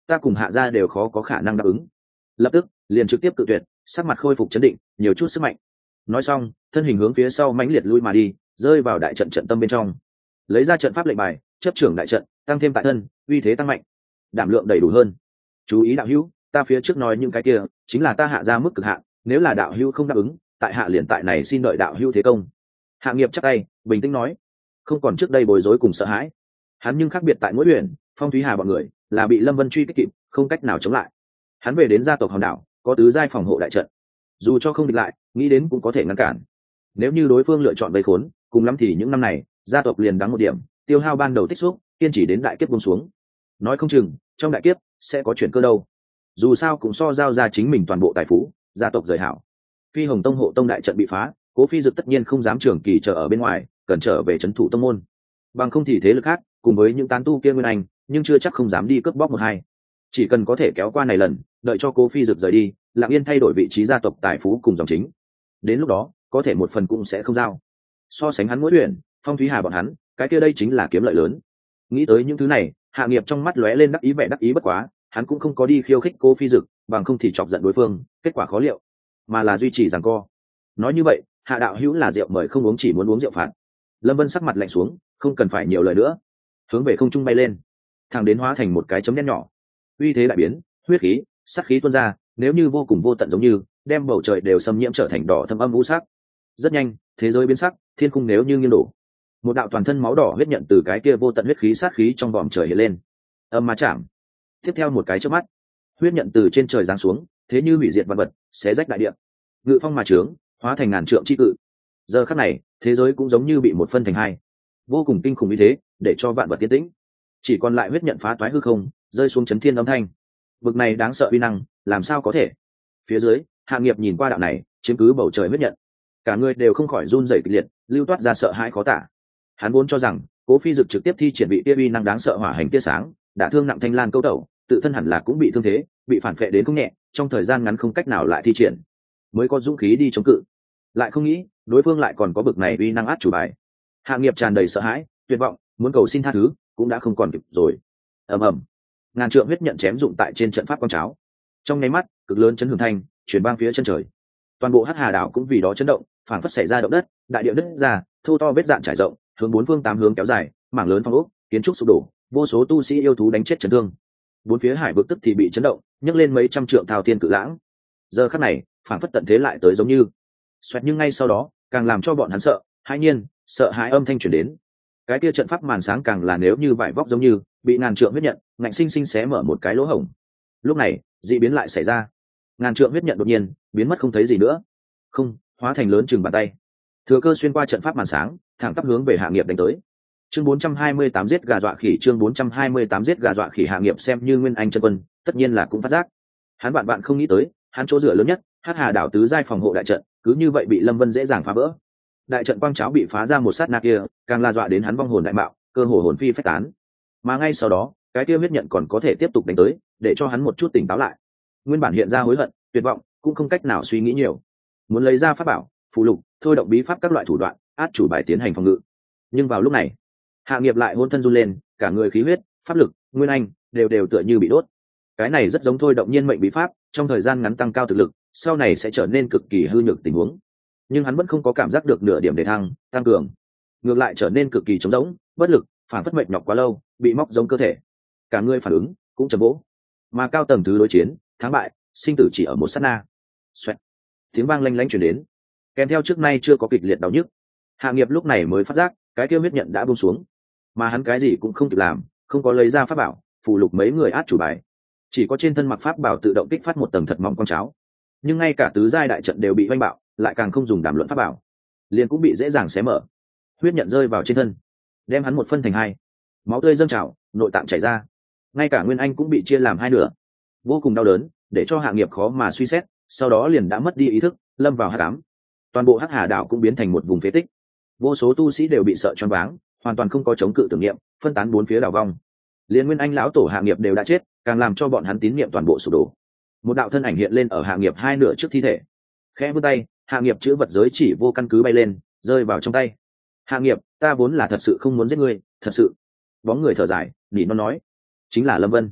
Speaker 1: ta cùng hạ gia đều khó có khả năng đáp ứng. Lập tức liền trực tiếp cự tuyệt, sắc mặt khôi phục chấn định, nhiều chút sức mạnh. Nói xong, thân hình hướng phía sau mãnh liệt lui mà đi, rơi vào đại trận trận tâm bên trong, lấy ra trận pháp lệnh bài, chấp trưởng đại trận, tăng thêm tại thân, uy thế tăng mạnh, đảm lượng đầy đủ hơn. Chú ý đạo hữu, ta phía trước nói những cái kia chính là ta hạ ra mức cực hạn, nếu là đạo hữu không đáp ứng, tại hạ liền tại này xin đợi đạo hữu thế công. Hạ Nghiệp chắc tay, bình tĩnh nói, không còn trước đây bối rối cùng sợ hãi. Hắn nhưng khác biệt tại mỗi huyện, Phong Thúy Hà bọn người là bị Lâm Vân truy kích kịp, không cách nào chống lại. Hắn về đến gia tộc Hòn Đảo, có tứ giai phòng hộ đại trận, dù cho không địch lại, nghĩ đến cũng có thể ngăn cản. Nếu như đối phương lựa chọn vây khốn, cùng lắm thì những năm này gia tộc liền đắng một điểm, tiêu hao ban đầu tích xúc, kiên trì đến đại kiếp buông xuống. Nói không chừng trong đại kiếp sẽ có chuyển cơ đâu. Dù sao cũng so giao ra chính mình toàn bộ tài phú, gia tộc rời hảo. Phi Hồng Tông hộ tông đại trận bị phá, Cố Phi Dực tất nhiên không dám trường kỳ chờ ở bên ngoài, cần trở về trấn thủ tông môn. Bằng không thì thế lực khác, cùng với những tán tu kia nguyên anh, nhưng chưa chắc không dám đi cướp bóc một hai. Chỉ cần có thể kéo qua này lần, đợi cho Cố Phi Dực rời đi, Lặng Yên thay đổi vị trí gia tộc tài phú cùng dòng chính. Đến lúc đó, có thể một phần cũng sẽ không giao. So sánh hắn mỗi luyện, Phong Thúy Hà bọn hắn, cái kia đây chính là kiếm lợi lớn. Nghĩ tới những thứ này, Hạ Nghiệp trong mắt lóe lên đắc ý vẻ đắc ý bất quá, hắn cũng không có đi khiêu khích Cố Phi Dực, bằng không thì chọc giận đối phương, kết quả khó liệu, mà là duy trì giằng co. Nói như vậy, Hạ đạo hữu là rượu mời không uống, chỉ muốn uống rượu phạt. Lâm Vân sắc mặt lạnh xuống, không cần phải nhiều lời nữa, hướng về không trung bay lên, thẳng đến hóa thành một cái chấm đen nhỏ. Uy thế đại biến, huyết khí, sát khí tuôn ra, nếu như vô cùng vô tận giống như đem bầu trời đều xâm nhiễm trở thành đỏ thâm âm vũ sắc. Rất nhanh, thế giới biến sắc, thiên khung nếu như nghiêng đổ. Một đạo toàn thân máu đỏ huyết nhận từ cái kia vô tận huyết khí sát khí trong vòm trời hiện lên. Âm ma chạm. Tiếp theo một cái chớp mắt, huyết nhận từ trên trời giáng xuống, thế như hủy diệt vạn vật, xé rách đại địa. Ngự phong mà trướng, hóa thành ngàn trượng chi cự. Giờ khắc này, thế giới cũng giống như bị một phân thành hai. Vô cùng kinh khủng như thế, để cho vạn vật tiến tĩnh. Chỉ còn lại huyết nhận phá toái hư không, rơi xuống chấn thiên âm thanh. Vực này đáng sợ uy năng, làm sao có thể? Phía dưới, Hạ Nghiệp nhìn qua đạo này, chiếm cứ bầu trời huyết nhận, cả người đều không khỏi run rẩy kịch liệt, lưu toát ra sợ hãi khó tả. Hắn vốn cho rằng Cố Phi Dực trực tiếp thi triển bị tia uy năng đáng sợ hỏa hành tia sáng, đã thương nặng Thanh Lan câu tẩu, tự thân hẳn là cũng bị thương thế, bị phản phệ đến không nhẹ, trong thời gian ngắn không cách nào lại thi triển, mới có dũng khí đi chống cự. Lại không nghĩ, đối phương lại còn có bực này uy năng át chủ bài. Hạ Nghiệp tràn đầy sợ hãi, tuyệt vọng, muốn cầu xin tha thứ, cũng đã không còn kịp rồi. Ầm ầm, ngàn trượng huyết nhận chém dụng tại trên trận pháp quang cháo. Trong nháy mắt, cực lớn chấn hưởng thanh, truyền bang phía chân trời. Toàn bộ Hắc Hà đảo cũng vì đó chấn động, phảng phất xảy ra động đất, đại địa nứt ra, thô to vết dạn trải rộng, hướng bốn phương tám hướng kéo dài, mảng lớn phong ốc, kiến trúc sụp đổ, vô số tu sĩ yêu thú đánh chết chấn thương. Bốn phía hải vực tức thì bị chấn động, nhấc lên mấy trăm trượng thao thiên cự lãng. Giờ khắc này, phảng phất tận thế lại tới giống như. Xoẹt, nhưng ngay sau đó, càng làm cho bọn hắn sợ, hãi nhiên, sợ hãi âm thanh truyền đến. Cái kia trận pháp màn sáng càng là nếu như vải vóc giống như, bị ngàn trượng huyết nhận, ngạnh sinh sinh xé mở một cái lỗ hổng. Lúc này, dị biến lại xảy ra. Ngàn trượng huyết nhận đột nhiên biến mất không thấy gì nữa, không hóa thành lớn chừng bàn tay, thừa cơ xuyên qua trận pháp màn sáng, thẳng tắp hướng về Hạ Nghiệp đánh tới. Chương bốn trăm hai mươi tám giết gà dọa khỉ. Chương bốn trăm hai mươi tám giết gà dọa khỉ. Hạ Nghiệp xem như nguyên anh chân quân, tất nhiên là cũng phát giác. Hắn bạn bạn không nghĩ tới, hắn chỗ dựa lớn nhất, Hắc Hà đảo tứ giai phòng hộ đại trận, cứ như vậy bị Lâm Vân dễ dàng phá vỡ. Đại trận quang cháo bị phá ra một sát na kia, càng la dọa đến hắn vong hồn đại mạo, cơ hồ hồn phi phách tán. Mà ngay sau đó, cái kia huyết nhận còn có thể tiếp tục đánh tới, để cho hắn một chút tỉnh táo lại. Nguyên bản hiện ra hối hận, tuyệt vọng, cũng không cách nào suy nghĩ nhiều, muốn lấy ra pháp bảo, phụ lục, thôi động bí pháp các loại thủ đoạn, át chủ bài tiến hành phòng ngự. Nhưng vào lúc này, Hạ Nghiệp lại hôn thân run lên, cả người khí huyết, pháp lực, nguyên anh đều đều tựa như bị đốt. Cái này rất giống thôi động nhiên mệnh bí pháp, trong thời gian ngắn tăng cao thực lực, sau này sẽ trở nên cực kỳ hư nhược tình huống. Nhưng hắn vẫn không có cảm giác được nửa điểm để thăng, tăng cường, ngược lại trở nên cực kỳ trống rỗng, bất lực, phản phất mệt nhọc quá lâu, bị móc giống cơ thể. Cả người phản ứng cũng chậm vỗ, mà cao tầng thứ đối chiến, thắng bại, sinh tử chỉ ở một sát na. Xoẹt, tiếng vang lanh lảnh truyền đến, kèm theo trước nay chưa có kịch liệt đau nhức. Hạ Nghiệp lúc này mới phát giác, cái kia huyết nhận đã buông xuống, mà hắn cái gì cũng không kịp làm, không có lấy ra pháp bảo, phụ lục mấy người át chủ bài, chỉ có trên thân mặc pháp bảo tự động kích phát một tầng thật mỏng quang cháo. Nhưng ngay cả tứ giai đại trận đều bị oanh bạo, lại càng không dùng đàm luận pháp bảo, liền cũng bị dễ dàng xé mở. Huyết nhận rơi vào trên thân, đem hắn một phân thành hai, máu tươi dâng trào, nội tạng chảy ra, ngay cả nguyên anh cũng bị chia làm hai nửa, vô cùng đau đớn, để cho Hạ Nghiệp khó mà suy xét, sau đó liền đã mất đi ý thức, lâm vào hắc ám. Toàn bộ Hắc Hà đảo cũng biến thành một vùng phế tích, vô số tu sĩ đều bị sợ choáng váng, hoàn toàn không có chống cự tưởng niệm, phân tán bốn phía đảo vong. Liên nguyên anh lão tổ Hạ Nghiệp đều đã chết, càng làm cho bọn hắn tín niệm toàn bộ sụp đổ. Một đạo thân ảnh hiện lên ở Hạ Nghiệp hai nửa trước thi thể, khẽ vươn tay, Hạ Nghiệp chữ vật giới chỉ vô căn cứ bay lên, rơi vào trong tay. Hạ Nghiệp, ta vốn là thật sự không muốn giết ngươi, thật sự. Bóng người thở dài, nỉ non nói, chính là Lâm Vân.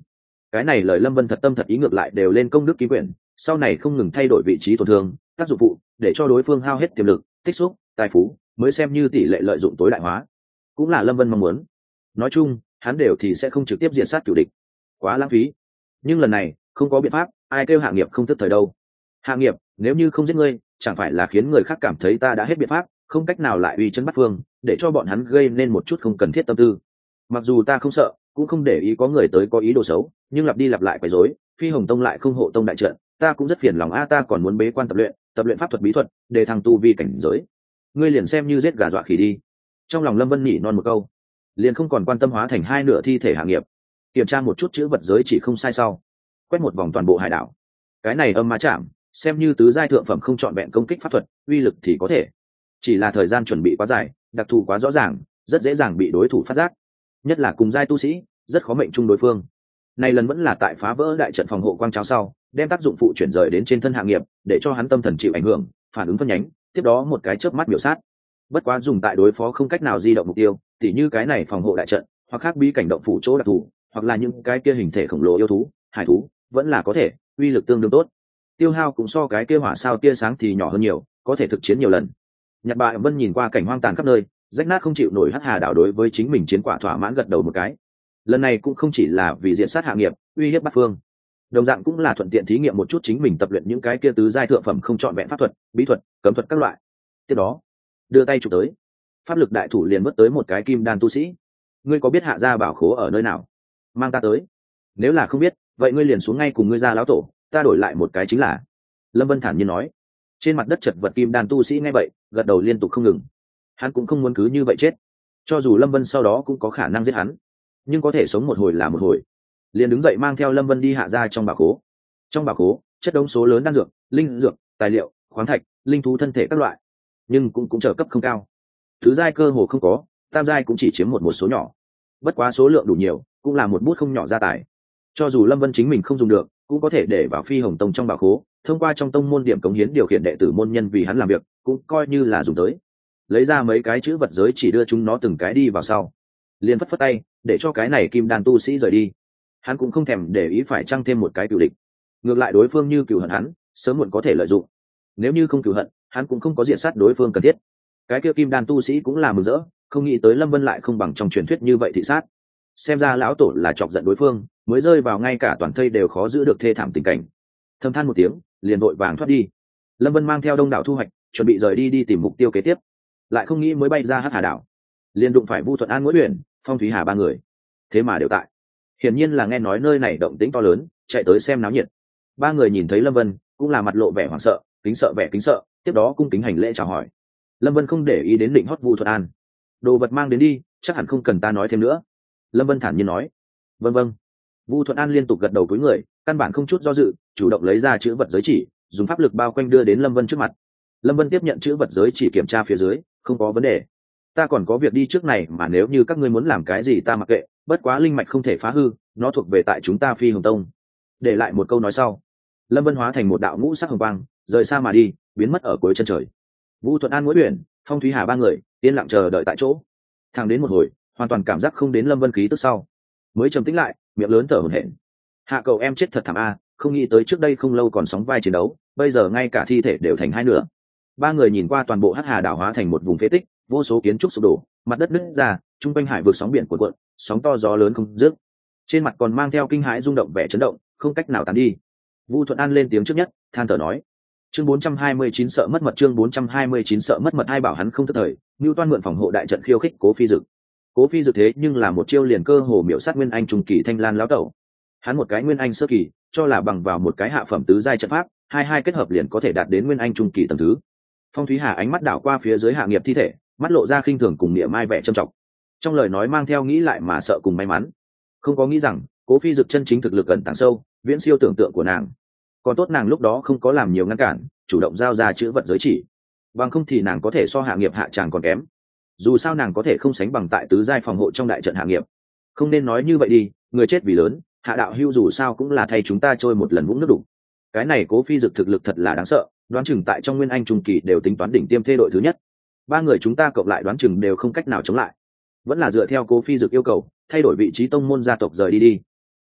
Speaker 1: cái này lời Lâm Vân thật tâm thật ý ngược lại đều lên công đức ký quyển, sau này không ngừng thay đổi vị trí tổn thương tác dụng phụ để cho đối phương hao hết tiềm lực tích xúc tài phú mới xem như tỷ lệ lợi dụng tối đại hóa, cũng là Lâm Vân mong muốn. Nói chung hắn đều thì sẽ không trực tiếp diện sát cửu địch, quá lãng phí. Nhưng lần này không có biện pháp, ai kêu Hạ Nghiệp không thức thời đâu. Hạ Nghiệp, nếu như không giết ngươi chẳng phải là khiến người khác cảm thấy ta đã hết biện pháp, không cách nào lại uy chấn bắt phương, để cho bọn hắn gây nên một chút không cần thiết tâm tư. Mặc dù ta không sợ, cũng không để ý có người tới có ý đồ xấu, nhưng lặp đi lặp lại quấy rối, Phi Hồng Tông lại không hộ tông đại trận, ta cũng rất phiền lòng a, ta còn muốn bế quan tập luyện, tập luyện pháp thuật bí thuật, để thăng tu vi cảnh giới. Ngươi liền xem như giết gà dọa khỉ đi. Trong lòng Lâm Vân nhỉ non một câu, liền không còn quan tâm hóa thành hai nửa thi thể Hạ Nghiệp. Kiểm tra một chút chữ vật giới chỉ không sai sau, quét một vòng toàn bộ hải đảo. Cái này âm ma chạm, xem như tứ giai thượng phẩm không chọn vẹn công kích pháp thuật, uy lực thì có thể, chỉ là thời gian chuẩn bị quá dài, đặc thù quá rõ ràng, rất dễ dàng bị đối thủ phát giác, nhất là cùng giai tu sĩ rất khó mệnh chung đối phương. Này lần vẫn là tại phá vỡ đại trận phòng hộ quang cháo sau, đem tác dụng phụ chuyển rời đến trên thân Hạ Nghiệp, để cho hắn tâm thần chịu ảnh hưởng, phản ứng phân nhánh, tiếp đó một cái chớp mắt biểu sát. Bất quá dùng tại đối phó không cách nào di động mục tiêu, tỉ như cái này phòng hộ đại trận, hoặc khác bí cảnh động phủ chỗ đặc thù, hoặc là những cái kia hình thể khổng lồ yêu thú, hải thú, vẫn là có thể, uy lực tương đương tốt. Tiêu hao cũng so cái kia hỏa sao tia sáng thì nhỏ hơn nhiều, có thể thực chiến nhiều lần. Nhật Bại Vân nhìn qua cảnh hoang tàn khắp nơi, rách nát không chịu nổi Hắc Hà đảo, đối với chính mình chiến quả thỏa mãn gật đầu một cái. Lần này cũng không chỉ là vì diện sát Hạ Nghiệp, uy hiếp bắt phương, đồng dạng cũng là thuận tiện thí nghiệm một chút chính mình tập luyện những cái kia tứ giai thượng phẩm không chọn vẹn pháp thuật, bí thuật, cấm thuật các loại. Tiếp đó, đưa tay chụp tới, pháp lực đại thủ liền mất tới một cái kim đan tu sĩ. Ngươi có biết Hạ gia bảo khố ở nơi nào? Mang ta tới. Nếu là không biết, vậy ngươi liền xuống ngay cùng ngươi gia lão tổ, ta đổi lại một cái chính là. Lâm Vân thản nhiên nói. Trên mặt đất chật vật kim đan tu sĩ nghe vậy, gật đầu liên tục không ngừng. Hắn cũng không muốn cứ như vậy chết, cho dù Lâm Vân sau đó cũng có khả năng giết hắn, nhưng có thể sống một hồi là một hồi. Liền đứng dậy mang theo Lâm Vân đi hạ ra trong bảo khố. Trong bảo khố chất đống số lớn đan dược, linh dược, tài liệu, khoáng thạch, linh thú thân thể các loại, nhưng cũng cũng trở cấp không cao. Thứ giai cơ hồ không có, tam giai cũng chỉ chiếm một một số nhỏ. Bất quá số lượng đủ nhiều, cũng là một bút không nhỏ gia tài. Cho dù Lâm Vân chính mình không dùng được, cũng có thể để vào Phi Hồng Tông trong bảo khố, thông qua trong tông môn điểm cống hiến điều khiển đệ tử môn nhân vì hắn làm việc, cũng coi như là dùng tới. Lấy ra mấy cái chữ vật giới chỉ đưa chúng nó từng cái đi vào sau, liền phất phất tay để cho cái này kim đan tu sĩ rời đi. Hắn cũng không thèm để ý phải trăng thêm một cái cựu địch, ngược lại đối phương như cựu hận hắn, sớm muộn có thể lợi dụng. Nếu như không cựu hận, hắn cũng không có diện sát đối phương cần thiết. Cái kia kim đan tu sĩ cũng là mừng rỡ, không nghĩ tới Lâm Vân lại không bằng trong truyền thuyết như vậy thị sát. Xem ra lão tổ là chọc giận đối phương, mới rơi vào ngay cả toàn thây đều khó giữ được thê thảm tình cảnh. Thầm than một tiếng, liền vội vàng thoát đi. Lâm Vân mang theo đông đảo thu hoạch, chuẩn bị rời đi đi tìm mục tiêu kế tiếp, lại không nghĩ mới bay ra Hắc Hà đảo, liền đụng phải Vu Thuận An, Ngũ Uyển, Phong Thúy Hà ba người. Thế mà đều tại, hiển nhiên là nghe nói nơi này động tĩnh to lớn, chạy tới xem náo nhiệt. Ba người nhìn thấy Lâm Vân, cũng là mặt lộ vẻ hoảng sợ, kính sợ vẻ kính sợ, tiếp đó cung kính hành lễ chào hỏi. Lâm Vân không để ý đến định hót Vu Thuận An, đồ vật mang đến đi, chắc hẳn không cần ta nói thêm nữa. Lâm Vân thản nhiên nói. Vâng vâng. Vu Thuận An liên tục gật đầu cúi người, căn bản không chút do dự, chủ động lấy ra chữ vật giới chỉ, dùng pháp lực bao quanh đưa đến Lâm Vân trước mặt. Lâm Vân tiếp nhận chữ vật giới chỉ kiểm tra phía dưới, không có vấn đề. Ta còn có việc đi trước này, mà nếu như các ngươi muốn làm cái gì ta mặc kệ, bất quá linh mạch không thể phá hư, nó thuộc về tại chúng ta Phi Hồng Tông. Để lại một câu nói sau, Lâm Vân hóa thành một đạo ngũ sắc hồng quang, rời xa mà đi, biến mất ở cuối chân trời. Vu Thuận An, Ngũ Uyển, Phong Thúy Hà ba người yên lặng chờ đợi tại chỗ, thẳng đến một hồi hoàn toàn cảm giác không đến Lâm Vân khí tức sau, mới trầm tĩnh lại, miệng lớn thở hổn hển. Hạ cậu em chết thật thảm a, không nghĩ tới trước đây không lâu còn sóng vai chiến đấu, bây giờ ngay cả thi thể đều thành hai nửa. Ba người nhìn qua toàn bộ Hắc Hà đảo hóa thành một vùng phế tích, vô số kiến trúc sụp đổ, mặt đất nứt ra, trung quanh hải vực sóng biển cuộn cuộn, sóng to gió lớn không dứt. Trên mặt còn mang theo kinh hãi rung động vẻ chấn động, không cách nào tán đi. Vu Thuận An lên tiếng trước nhất, than thở nói: chương bốn trăm hai mươi chín sợ mất mật, chương bốn trăm hai mươi chín sợ mất mật. Hai bảo hắn không thất thời, Nưu Toan mượn phòng hộ đại trận khiêu khích Cố Phi Dực. Cố Phi Dực thế nhưng là một chiêu liền cơ hồ miểu sát Nguyên Anh trung kỳ Thanh Lan lão tẩu. Hắn một cái Nguyên Anh sơ kỳ, cho là bằng vào một cái hạ phẩm tứ giai trận pháp, hai hai kết hợp liền có thể đạt đến Nguyên Anh trung kỳ tầng thứ. Phong Thúy Hà ánh mắt đảo qua phía dưới Hạ Nghiệp thi thể, mắt lộ ra khinh thường cùng niệm mai vẻ trầm trọng, trong lời nói mang theo nghĩ lại mà sợ cùng may mắn. Không có nghĩ rằng Cố Phi Dực chân chính thực lực ẩn tàng sâu, viễn siêu tưởng tượng của nàng. Còn tốt nàng lúc đó không có làm nhiều ngăn cản, chủ động giao ra chữ vật giới chỉ, bằng không thì nàng có thể so Hạ Nghiệp hạ tràng còn kém. Dù sao nàng có thể không sánh bằng tại tứ giai phòng hộ trong đại trận Hạ Nghiệp. Không nên nói như vậy đi, người chết vì lớn, Hạ đạo hưu dù sao cũng là thay chúng ta trôi một lần vũng nước đủ. Cái này Cố Phi Dực thực lực thật là đáng sợ, đoán chừng tại trong Nguyên Anh trung kỳ đều tính toán đỉnh tiêm thê đội thứ nhất. Ba người chúng ta cộng lại đoán chừng đều không cách nào chống lại. Vẫn là dựa theo Cố Phi Dực yêu cầu, thay đổi vị trí tông môn gia tộc rời đi đi.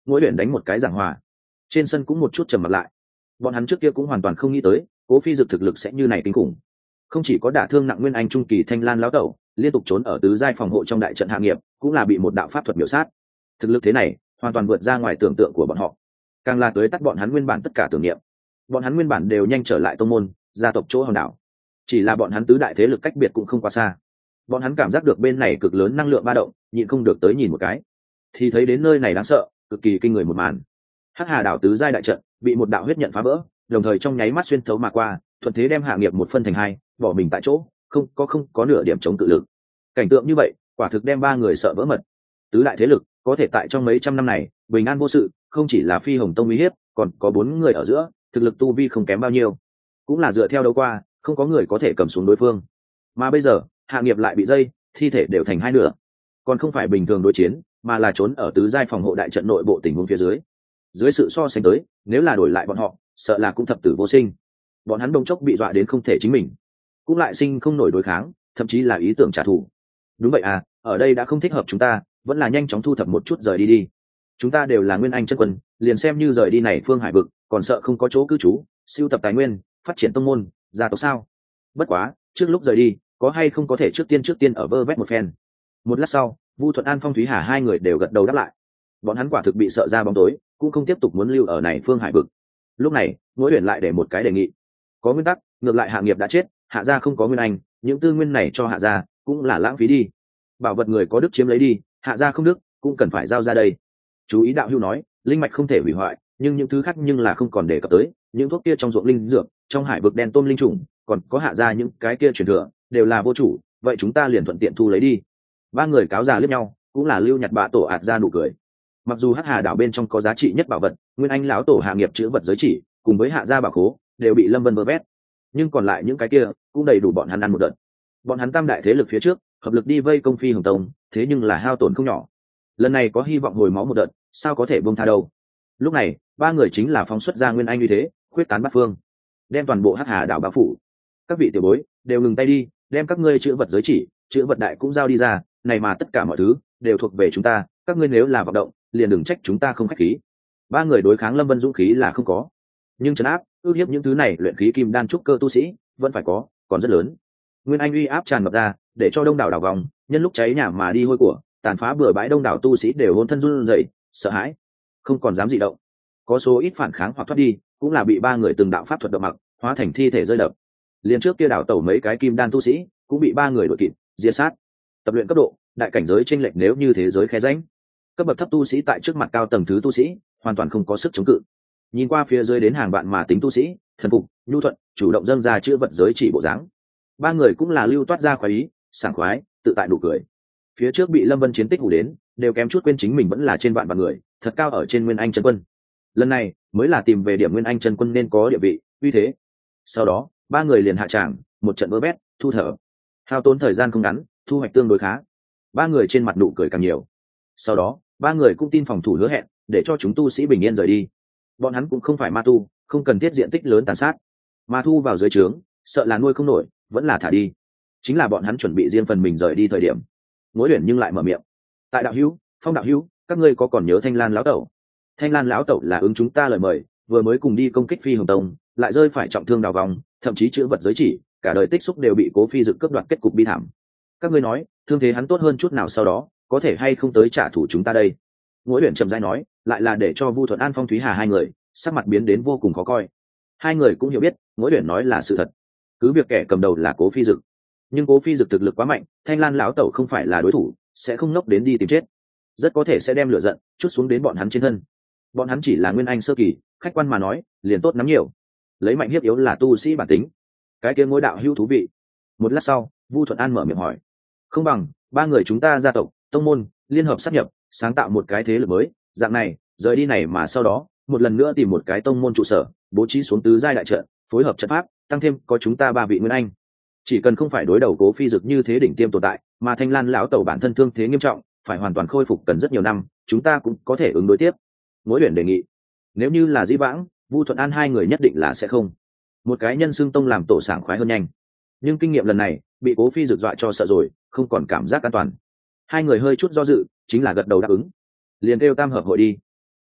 Speaker 1: Ngỗi Uyển đánh một cái giảng hòa, trên sân cũng một chút trầm mặt lại. Bọn hắn trước kia cũng hoàn toàn không nghĩ tới Cố Phi Dực thực lực sẽ như này kinh khủng, không chỉ có đả thương nặng nguyên anh trung kỳ Thanh Lan lão tẩu, liên tục trốn ở tứ giai phòng hộ trong đại trận hạ nghiệp, cũng là bị một đạo pháp thuật miểu sát. Thực lực thế này hoàn toàn vượt ra ngoài tưởng tượng của bọn họ, càng là tới tắt bọn hắn nguyên bản tất cả tưởng niệm. Bọn hắn nguyên bản đều nhanh trở lại tông môn gia tộc chỗ hòn đảo, chỉ là bọn hắn tứ đại thế lực cách biệt cũng không quá xa. Bọn hắn cảm giác được bên này cực lớn năng lượng ba động, nhịn không được tới nhìn một cái, thì thấy đến nơi này đáng sợ, cực kỳ kinh người một màn. Hắc Hà đảo tứ giai đại trận bị một đạo huyết nhận phá vỡ, đồng thời trong nháy mắt xuyên thấu mà qua, thuận thế đem hạ nghiệp một phân thành hai, bỏ mình tại chỗ, không có không có nửa điểm chống cự lực. Cảnh tượng như vậy quả thực đem ba người sợ vỡ mật. Tứ đại thế lực có thể tại trong mấy trăm năm này bình an vô sự, không chỉ là Phi Hồng Tông uy hiếp, còn có bốn người ở giữa thực lực tu vi không kém bao nhiêu, cũng là dựa theo đấu qua, không có người có thể cầm xuống đối phương. Mà bây giờ hạ nghiệp lại bị dây, thi thể đều thành hai nửa, còn không phải bình thường đối chiến, mà là trốn ở tứ giai phòng hộ đại trận nội bộ tình huống phía dưới. Dưới sự so sánh tới, nếu là đổi lại bọn họ, sợ là cũng thập tử vô sinh. Bọn hắn đông chốc bị dọa đến không thể chính mình, cũng lại sinh không nổi đối kháng, thậm chí là ý tưởng trả thù. Đúng vậy à, ở đây đã không thích hợp chúng ta, vẫn là nhanh chóng thu thập một chút rời đi đi. Chúng ta đều là nguyên anh chân quân, liền xem như rời đi này phương hải vực, còn sợ không có chỗ cư trú, siêu tập tài nguyên, phát triển tông môn, gia tộc sao? Bất quá, trước lúc rời đi, có hay không có thể trước tiên trước tiên ở vơ vét một phen. Một lát sau, Vu Thuận An, Phong Thúy Hà hai người đều gật đầu đáp lại. Bọn hắn quả thực bị sợ ra bóng tối, cũng không tiếp tục muốn lưu ở này phương hải vực. Lúc này, Ngỗi Uyển lại để một cái đề nghị. Có nguyên tắc, ngược lại hạ nghiệp đã chết, hạ gia không có nguyên anh, những tư nguyên này cho hạ gia cũng là lãng phí đi. Bảo vật người có đức chiếm lấy đi, hạ gia không đức, cũng cần phải giao ra đây. Chú ý đạo hữu nói, linh mạch không thể hủy hoại, nhưng những thứ khác nhưng là không còn đề cập tới, những thuốc kia trong ruộng linh dược, trong hải vực đen tôm linh trùng, còn có hạ gia những cái kia truyền thừa, đều là vô chủ, vậy chúng ta liền thuận tiện thu lấy đi. Ba người cáo già liếc nhau, cũng là lưu nhặt bạ tổ ạt ra nụ cười. Mặc dù Hắc Hà đảo bên trong có giá trị nhất bảo vật, nguyên anh lão tổ hạ nghiệp chữ vật giới chỉ, cùng với hạ gia bảo khố, đều bị Lâm Vân vơ vét, nhưng còn lại những cái kia cũng đầy đủ bọn hắn ăn một đợt. Bọn hắn tam đại thế lực phía trước hợp lực đi vây công Phi Hồng Tông, thế nhưng là hao tổn không nhỏ. Lần này có hy vọng hồi máu một đợt, sao có thể buông tha đâu. Lúc này ba người chính là phóng xuất ra nguyên anh như thế, khuyết tán bát phương, đem toàn bộ Hắc Hà đảo bao phủ. Các vị tiểu bối đều ngừng tay đi, đem các ngươi chữ vật giới chỉ, chữ vật đại cũng giao đi ra, này mà tất cả mọi thứ đều thuộc về chúng ta, các ngươi nếu là vận động liền đừng trách chúng ta không khách khí. Ba người đối kháng Lâm Vân dũng khí là không có, nhưng trấn áp ước hiếp những thứ này luyện khí kim đan trúc cơ tu sĩ vẫn phải có, còn rất lớn. Nguyên anh uy áp tràn ngập ra, để cho đông đảo đảo vòng nhân lúc cháy nhà mà đi hôi của, tàn phá bừa bãi, đông đảo tu sĩ đều hôn thân run rẩy, sợ hãi, không còn dám dị động. Có số ít phản kháng hoặc thoát đi, cũng là bị ba người từng đạo pháp thuật động mặc, hóa thành thi thể rơi đập. Liên trước kia đảo tẩu mấy cái kim đan tu sĩ cũng bị ba người đuổi kịp diệt sát. Tập luyện cấp độ đại cảnh giới chênh lệch nếu như thế giới khe rãnh, cấp bậc thấp tu sĩ tại trước mặt cao tầng thứ tu sĩ hoàn toàn không có sức chống cự. Nhìn qua phía dưới đến hàng vạn mà tính tu sĩ, thần phục nhu thuận, chủ động dâng ra chữ vật giới chỉ bộ dáng, ba người cũng là lưu toát ra khoái ý, sảng khoái tự tại đủ cười. Phía trước bị Lâm Vân chiến tích hủ đến, đều kém chút quên chính mình vẫn là trên vạn vạn người, thật cao ở trên nguyên anh chân quân. Lần này mới là tìm về điểm nguyên anh chân quân nên có địa vị uy thế. Sau đó ba người liền hạ tràng, một trận vơ vét thu thở, hao tốn thời gian không ngắn, thu hoạch tương đối khá. Ba người trên mặt nụ cười càng nhiều. Sau đó ba người cũng tin phòng thủ hứa hẹn, để cho chúng tu sĩ bình yên rời đi. Bọn hắn cũng không phải ma tu, không cần thiết diện tích lớn tàn sát, mà thu vào dưới trướng sợ là nuôi không nổi, vẫn là thả đi. Chính là bọn hắn chuẩn bị riêng phần mình rời đi thời điểm, Ngỗi Uyển nhưng lại mở miệng. Tại đạo hữu, Phong đạo hữu, các ngươi có còn nhớ Thanh Lan lão tẩu? Thanh Lan lão tẩu là ứng chúng ta lời mời, vừa mới cùng đi công kích Phi Hồng Tông, lại rơi phải trọng thương đào vòng, thậm chí chữ vật giới chỉ, cả đời tích xúc đều bị Cố Phi Dực cướp đoạt, kết cục bi thảm. Các ngươi nói thương thế hắn tốt hơn chút nào, sau đó có thể hay không tới trả thù chúng ta đây? Ngỗi Uyển trầm rãi nói, lại là để cho Vu Thuận An, Phong Thúy Hà hai người sắc mặt biến đến vô cùng khó coi. Hai người cũng hiểu biết Ngỗi Uyển nói là sự thật, cứ việc kẻ cầm đầu là Cố Phi Dực, nhưng Cố Phi Dực thực lực quá mạnh, Thanh Lan lão tẩu không phải là đối thủ, sẽ không nốc đến đi tìm chết, rất có thể sẽ đem lửa giận chút xuống đến bọn hắn trên thân. Bọn hắn chỉ là nguyên anh sơ kỳ, khách quan mà nói liền tốt nắm nhiều, lấy mạnh hiếp yếu là tu sĩ bản tính. Cái kia Ngôi đạo hữu thú vị. Một lát sau Vu Thuận An mở miệng hỏi, không bằng ba người chúng ta gia tộc tông môn liên hợp sát nhập, sáng tạo một cái thế lực mới, dạng này rời đi này mà sau đó một lần nữa tìm một cái tông môn trụ sở, bố trí xuống tứ giai đại trận, phối hợp trận pháp, tăng thêm có chúng ta ba vị nguyên anh, chỉ cần không phải đối đầu Cố Phi Dực như thế đỉnh tiêm tồn tại, mà Thanh Lan lão tẩu bản thân thương thế nghiêm trọng, phải hoàn toàn khôi phục cần rất nhiều năm, chúng ta cũng có thể ứng đối tiếp. Ngỗi Uyển đề nghị. Nếu như là Di Vãng, Vu Thuận An hai người nhất định là sẽ không. Một cái nhân xưng tông làm tổ sảng khoái hơn nhanh, nhưng kinh nghiệm lần này bị Cố Phi Dực dọa cho sợ rồi, không còn cảm giác an toàn. Hai người hơi chút do dự, chính là gật đầu đáp ứng, liền kêu tam hợp hội đi.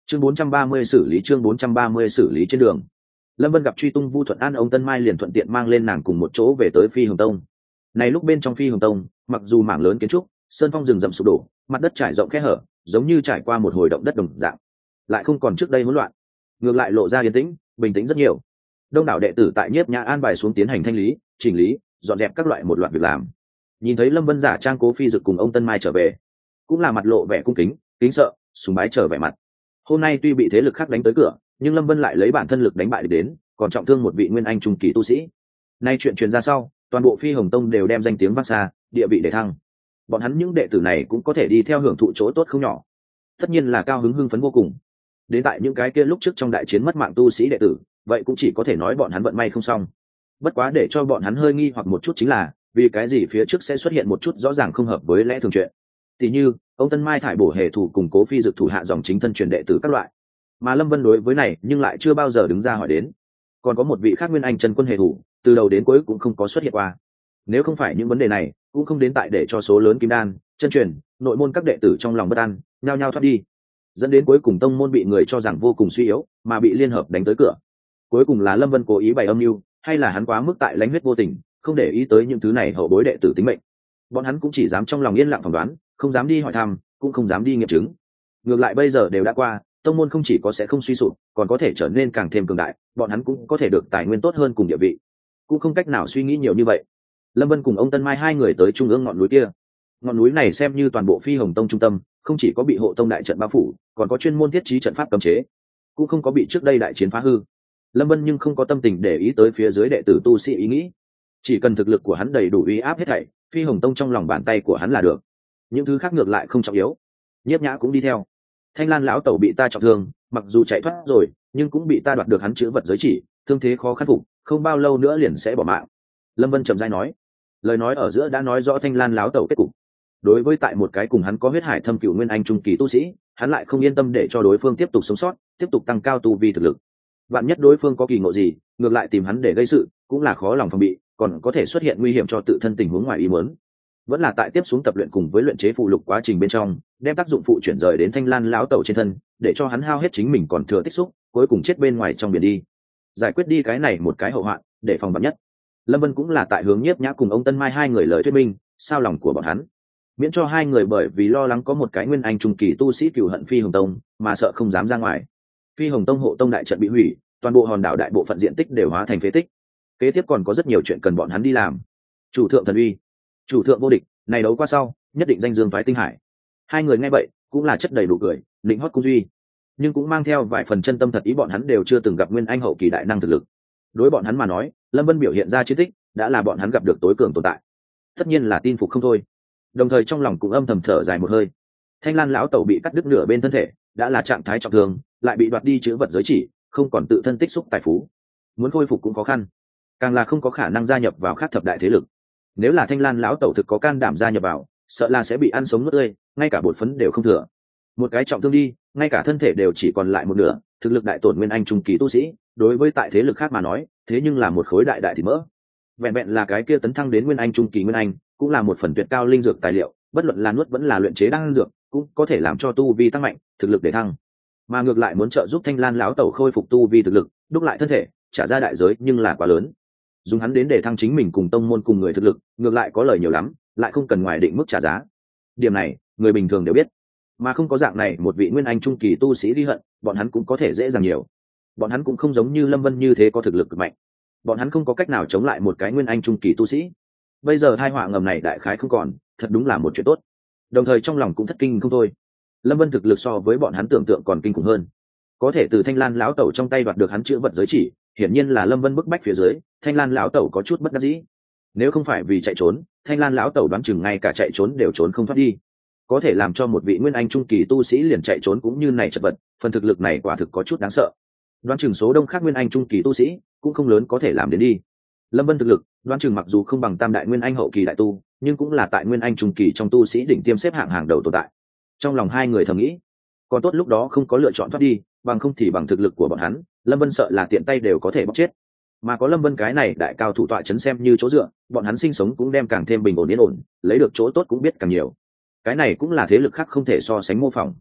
Speaker 1: chương bốn trăm ba mươi xử lý chương bốn trăm ba mươi xử lý trên đường. Lâm Vân gặp truy tung Vu Thuận An, ông Tân Mai liền thuận tiện mang lên nàng cùng một chỗ về tới Phi Hồng Tông. Này lúc bên trong Phi Hồng Tông, mặc dù mảng lớn kiến trúc, sơn phong rừng rậm sụp đổ, mặt đất trải rộng khe hở, giống như trải qua một hồi động đất đồng dạng, lại không còn trước đây hỗn loạn, ngược lại lộ ra yên tĩnh, bình tĩnh rất nhiều. Đông đảo đệ tử tại Nhiếp Nhã an bài xuống tiến hành thanh lý, chỉnh lý, dọn dẹp các loại một loạt việc làm. Nhìn thấy Lâm Vân giả trang Cố Phi Dực cùng ông Tân Mai trở về, cũng là mặt lộ vẻ cung kính, kính sợ, sùng bái trở vẻ mặt. Hôm nay tuy bị thế lực khác đánh tới cửa, nhưng Lâm Vân lại lấy bản thân lực đánh bại được đến, còn trọng thương một vị nguyên anh trung kỳ tu sĩ. Nay chuyện truyền ra sau, toàn bộ Phi Hồng Tông đều đem danh tiếng vang xa, địa vị để thăng. Bọn hắn những đệ tử này cũng có thể đi theo hưởng thụ chỗ tốt không nhỏ. Tất nhiên là cao hứng hưng phấn vô cùng. Đến tại những cái kia lúc trước trong đại chiến mất mạng tu sĩ đệ tử, vậy cũng chỉ có thể nói bọn hắn vận may không xong. Bất quá để cho bọn hắn hơi nghi hoặc một chút chính là, vì cái gì phía trước sẽ xuất hiện một chút rõ ràng không hợp với lẽ thường chuyện. Tỷ như, ông Tân Mai thải bổ hệ thủ cùng Cố Phi Dực thủ hạ dòng chính thân truyền đệ tử các loại. Mà Lâm Vân đối với này nhưng lại chưa bao giờ đứng ra hỏi đến. Còn có một vị khác nguyên anh chân quân hệ thủ, từ đầu đến cuối cũng không có xuất hiện qua. Nếu không phải những vấn đề này, cũng không đến tại để cho số lớn kim đan, chân truyền, nội môn các đệ tử trong lòng bất an, nhao nhao thoát đi, dẫn đến cuối cùng tông môn bị người cho rằng vô cùng suy yếu, mà bị liên hợp đánh tới cửa. Cuối cùng là Lâm Vân cố ý bày âm mưu, hay là hắn quá mức tại lãnh huyết vô tình, không để ý tới những thứ này hậu bối đệ tử tính mệnh. Bọn hắn cũng chỉ dám trong lòng yên lặng phỏng đoán, không dám đi hỏi thăm, cũng không dám đi nghiệm chứng. Ngược lại bây giờ đều đã qua, tông môn không chỉ có sẽ không suy sụp, còn có thể trở nên càng thêm cường đại, bọn hắn cũng có thể được tài nguyên tốt hơn cùng địa vị. Cũng không cách nào suy nghĩ nhiều như vậy. Lâm Vân cùng ông Tân Mai hai người tới trung ương ngọn núi kia. Ngọn núi này xem như toàn bộ Phi Hồng Tông trung tâm, không chỉ có bị hộ tông đại trận bao phủ, còn có chuyên môn thiết trí trận pháp cấm chế, cũng không có bị trước đây đại chiến phá hư. Lâm Vân nhưng không có tâm tình để ý tới phía dưới đệ tử tu sĩ ý nghĩ, chỉ cần thực lực của hắn đầy đủ uy áp hết thảy, Phi Hồng Tông trong lòng bàn tay của hắn là được. Những thứ khác ngược lại không trọng yếu. Nhiếp Nhã cũng đi theo. Thanh Lan lão tẩu bị ta trọng thương, mặc dù chạy thoát rồi, nhưng cũng bị ta đoạt được hắn chữ vật giới chỉ, thương thế khó khắc phục, không bao lâu nữa liền sẽ bỏ mạng. Lâm Vân trầm rãi nói, lời nói ở giữa đã nói rõ Thanh Lan lão tẩu kết cục. Đối với tại một cái cùng hắn có huyết hải thâm cửu nguyên anh trung kỳ tu sĩ, hắn lại không yên tâm để cho đối phương tiếp tục sống sót, tiếp tục tăng cao tu vi thực lực. Vạn nhất đối phương có kỳ ngộ gì, ngược lại tìm hắn để gây sự, cũng là khó lòng phòng bị, còn có thể xuất hiện nguy hiểm cho tự thân tình huống ngoài ý muốn. Vẫn là tại tiếp xuống tập luyện cùng với luyện chế phụ lục quá trình bên trong, đem tác dụng phụ chuyển rời đến Thanh Lan lão tẩu trên thân, để cho hắn hao hết chính mình còn thừa tích xúc, cuối cùng chết bên ngoài trong biển đi. Giải quyết đi cái này một cái hậu hoạn, để phòng vạn nhất. Lâm Vân cũng là tại hướng Nhiếp Nhã cùng ông Tân Mai hai người lời thuyết minh, sao lòng của bọn hắn, miễn cho hai người bởi vì lo lắng có một cái nguyên anh trung kỳ tu sĩ cừu hận Phi Hồng Tông, mà sợ không dám ra ngoài. Phi Hồng Tông hộ tông đại trận bị hủy, toàn bộ hòn đảo đại bộ phận diện tích đều hóa thành phế tích. Kế tiếp còn có rất nhiều chuyện cần bọn hắn đi làm. Chủ thượng thần uy, chủ thượng vô địch, này đấu qua sau, nhất định danh dương phái tinh hải. Hai người nghe vậy, cũng là chất đầy đủ cười, định hót cung duy, nhưng cũng mang theo vài phần chân tâm thật ý, bọn hắn đều chưa từng gặp nguyên anh hậu kỳ đại năng thực lực. Đối bọn hắn mà nói, Lâm Vân biểu hiện ra chiến tích, đã là bọn hắn gặp được tối cường tồn tại. Tất nhiên là tin phục không thôi. Đồng thời trong lòng cũng âm thầm thở dài một hơi. Thanh Lan lão tẩu bị cắt đứt nửa bên thân thể, đã là trạng thái trọng thương, lại bị đoạt đi chữ vật giới chỉ, không còn tự thân tích xúc tài phú, muốn khôi phục cũng khó khăn, càng là không có khả năng gia nhập vào khác thập đại thế lực. Nếu là Thanh Lan lão tẩu thực có can đảm gia nhập vào, sợ là sẽ bị ăn sống nuốt tươi, ngay cả bột phấn đều không thừa. Một cái trọng thương đi, ngay cả thân thể đều chỉ còn lại một nửa, thực lực đại tổn nguyên anh trung kỳ tu sĩ, đối với tại thế lực khác mà nói, thế nhưng là một khối đại đại thịt mỡ. Vẹn vẹn là cái kia tấn thăng đến nguyên anh trung kỳ nguyên anh, cũng là một phần tuyệt cao linh dược tài liệu, bất luận là nuốt vẫn là luyện chế đan dược, cũng có thể làm cho tu vi tăng mạnh, thực lực để thăng. Mà ngược lại muốn trợ giúp Thanh Lan lão tẩu khôi phục tu vi thực lực, đúc lại thân thể, trả ra đại giới nhưng là quá lớn. Dùng hắn đến để thăng chính mình cùng tông môn cùng người thực lực, ngược lại có lời nhiều lắm, lại không cần ngoài định mức trả giá. Điểm này, người bình thường đều biết. Mà không có dạng này một vị nguyên anh trung kỳ tu sĩ đi hận, bọn hắn cũng có thể dễ dàng nhiều. Bọn hắn cũng không giống như Lâm Vân như thế có thực lực cực mạnh. Bọn hắn không có cách nào chống lại một cái nguyên anh trung kỳ tu sĩ. Bây giờ tai họa ngầm này đại khái không còn, thật đúng là một chuyện tốt. Đồng thời trong lòng cũng thất kinh không thôi. Lâm Vân thực lực so với bọn hắn tưởng tượng còn kinh khủng hơn. Có thể từ Thanh Lan lão tẩu trong tay đoạt được hắn chữ vật giới chỉ, hiển nhiên là Lâm Vân bức bách phía dưới, Thanh Lan lão tẩu có chút bất đắc dĩ. Nếu không phải vì chạy trốn, Thanh Lan lão tẩu đoán chừng ngay cả chạy trốn đều trốn không thoát đi. Có thể làm cho một vị nguyên anh trung kỳ tu sĩ liền chạy trốn cũng như này chật vật, phần thực lực này quả thực có chút đáng sợ. Đoán chừng số đông khác nguyên anh trung kỳ tu sĩ cũng không lớn có thể làm đến đi. Lâm Vân thực lực, đoán chừng mặc dù không bằng tam đại nguyên anh hậu kỳ đại tu, nhưng cũng là tại nguyên anh trung kỳ trong tu sĩ đỉnh tiêm xếp hạng hàng đầu tồn tại. Trong lòng hai người thầm nghĩ, còn tốt lúc đó không có lựa chọn thoát đi, bằng không thì bằng thực lực của bọn hắn, Lâm Vân sợ là tiện tay đều có thể bóc chết. Mà có Lâm Vân cái này đại cao thủ tọa chấn xem như chỗ dựa, bọn hắn sinh sống cũng đem càng thêm bình ổn yên ổn, lấy được chỗ tốt cũng biết càng nhiều. Cái này cũng là thế lực khác không thể so sánh mô phỏng.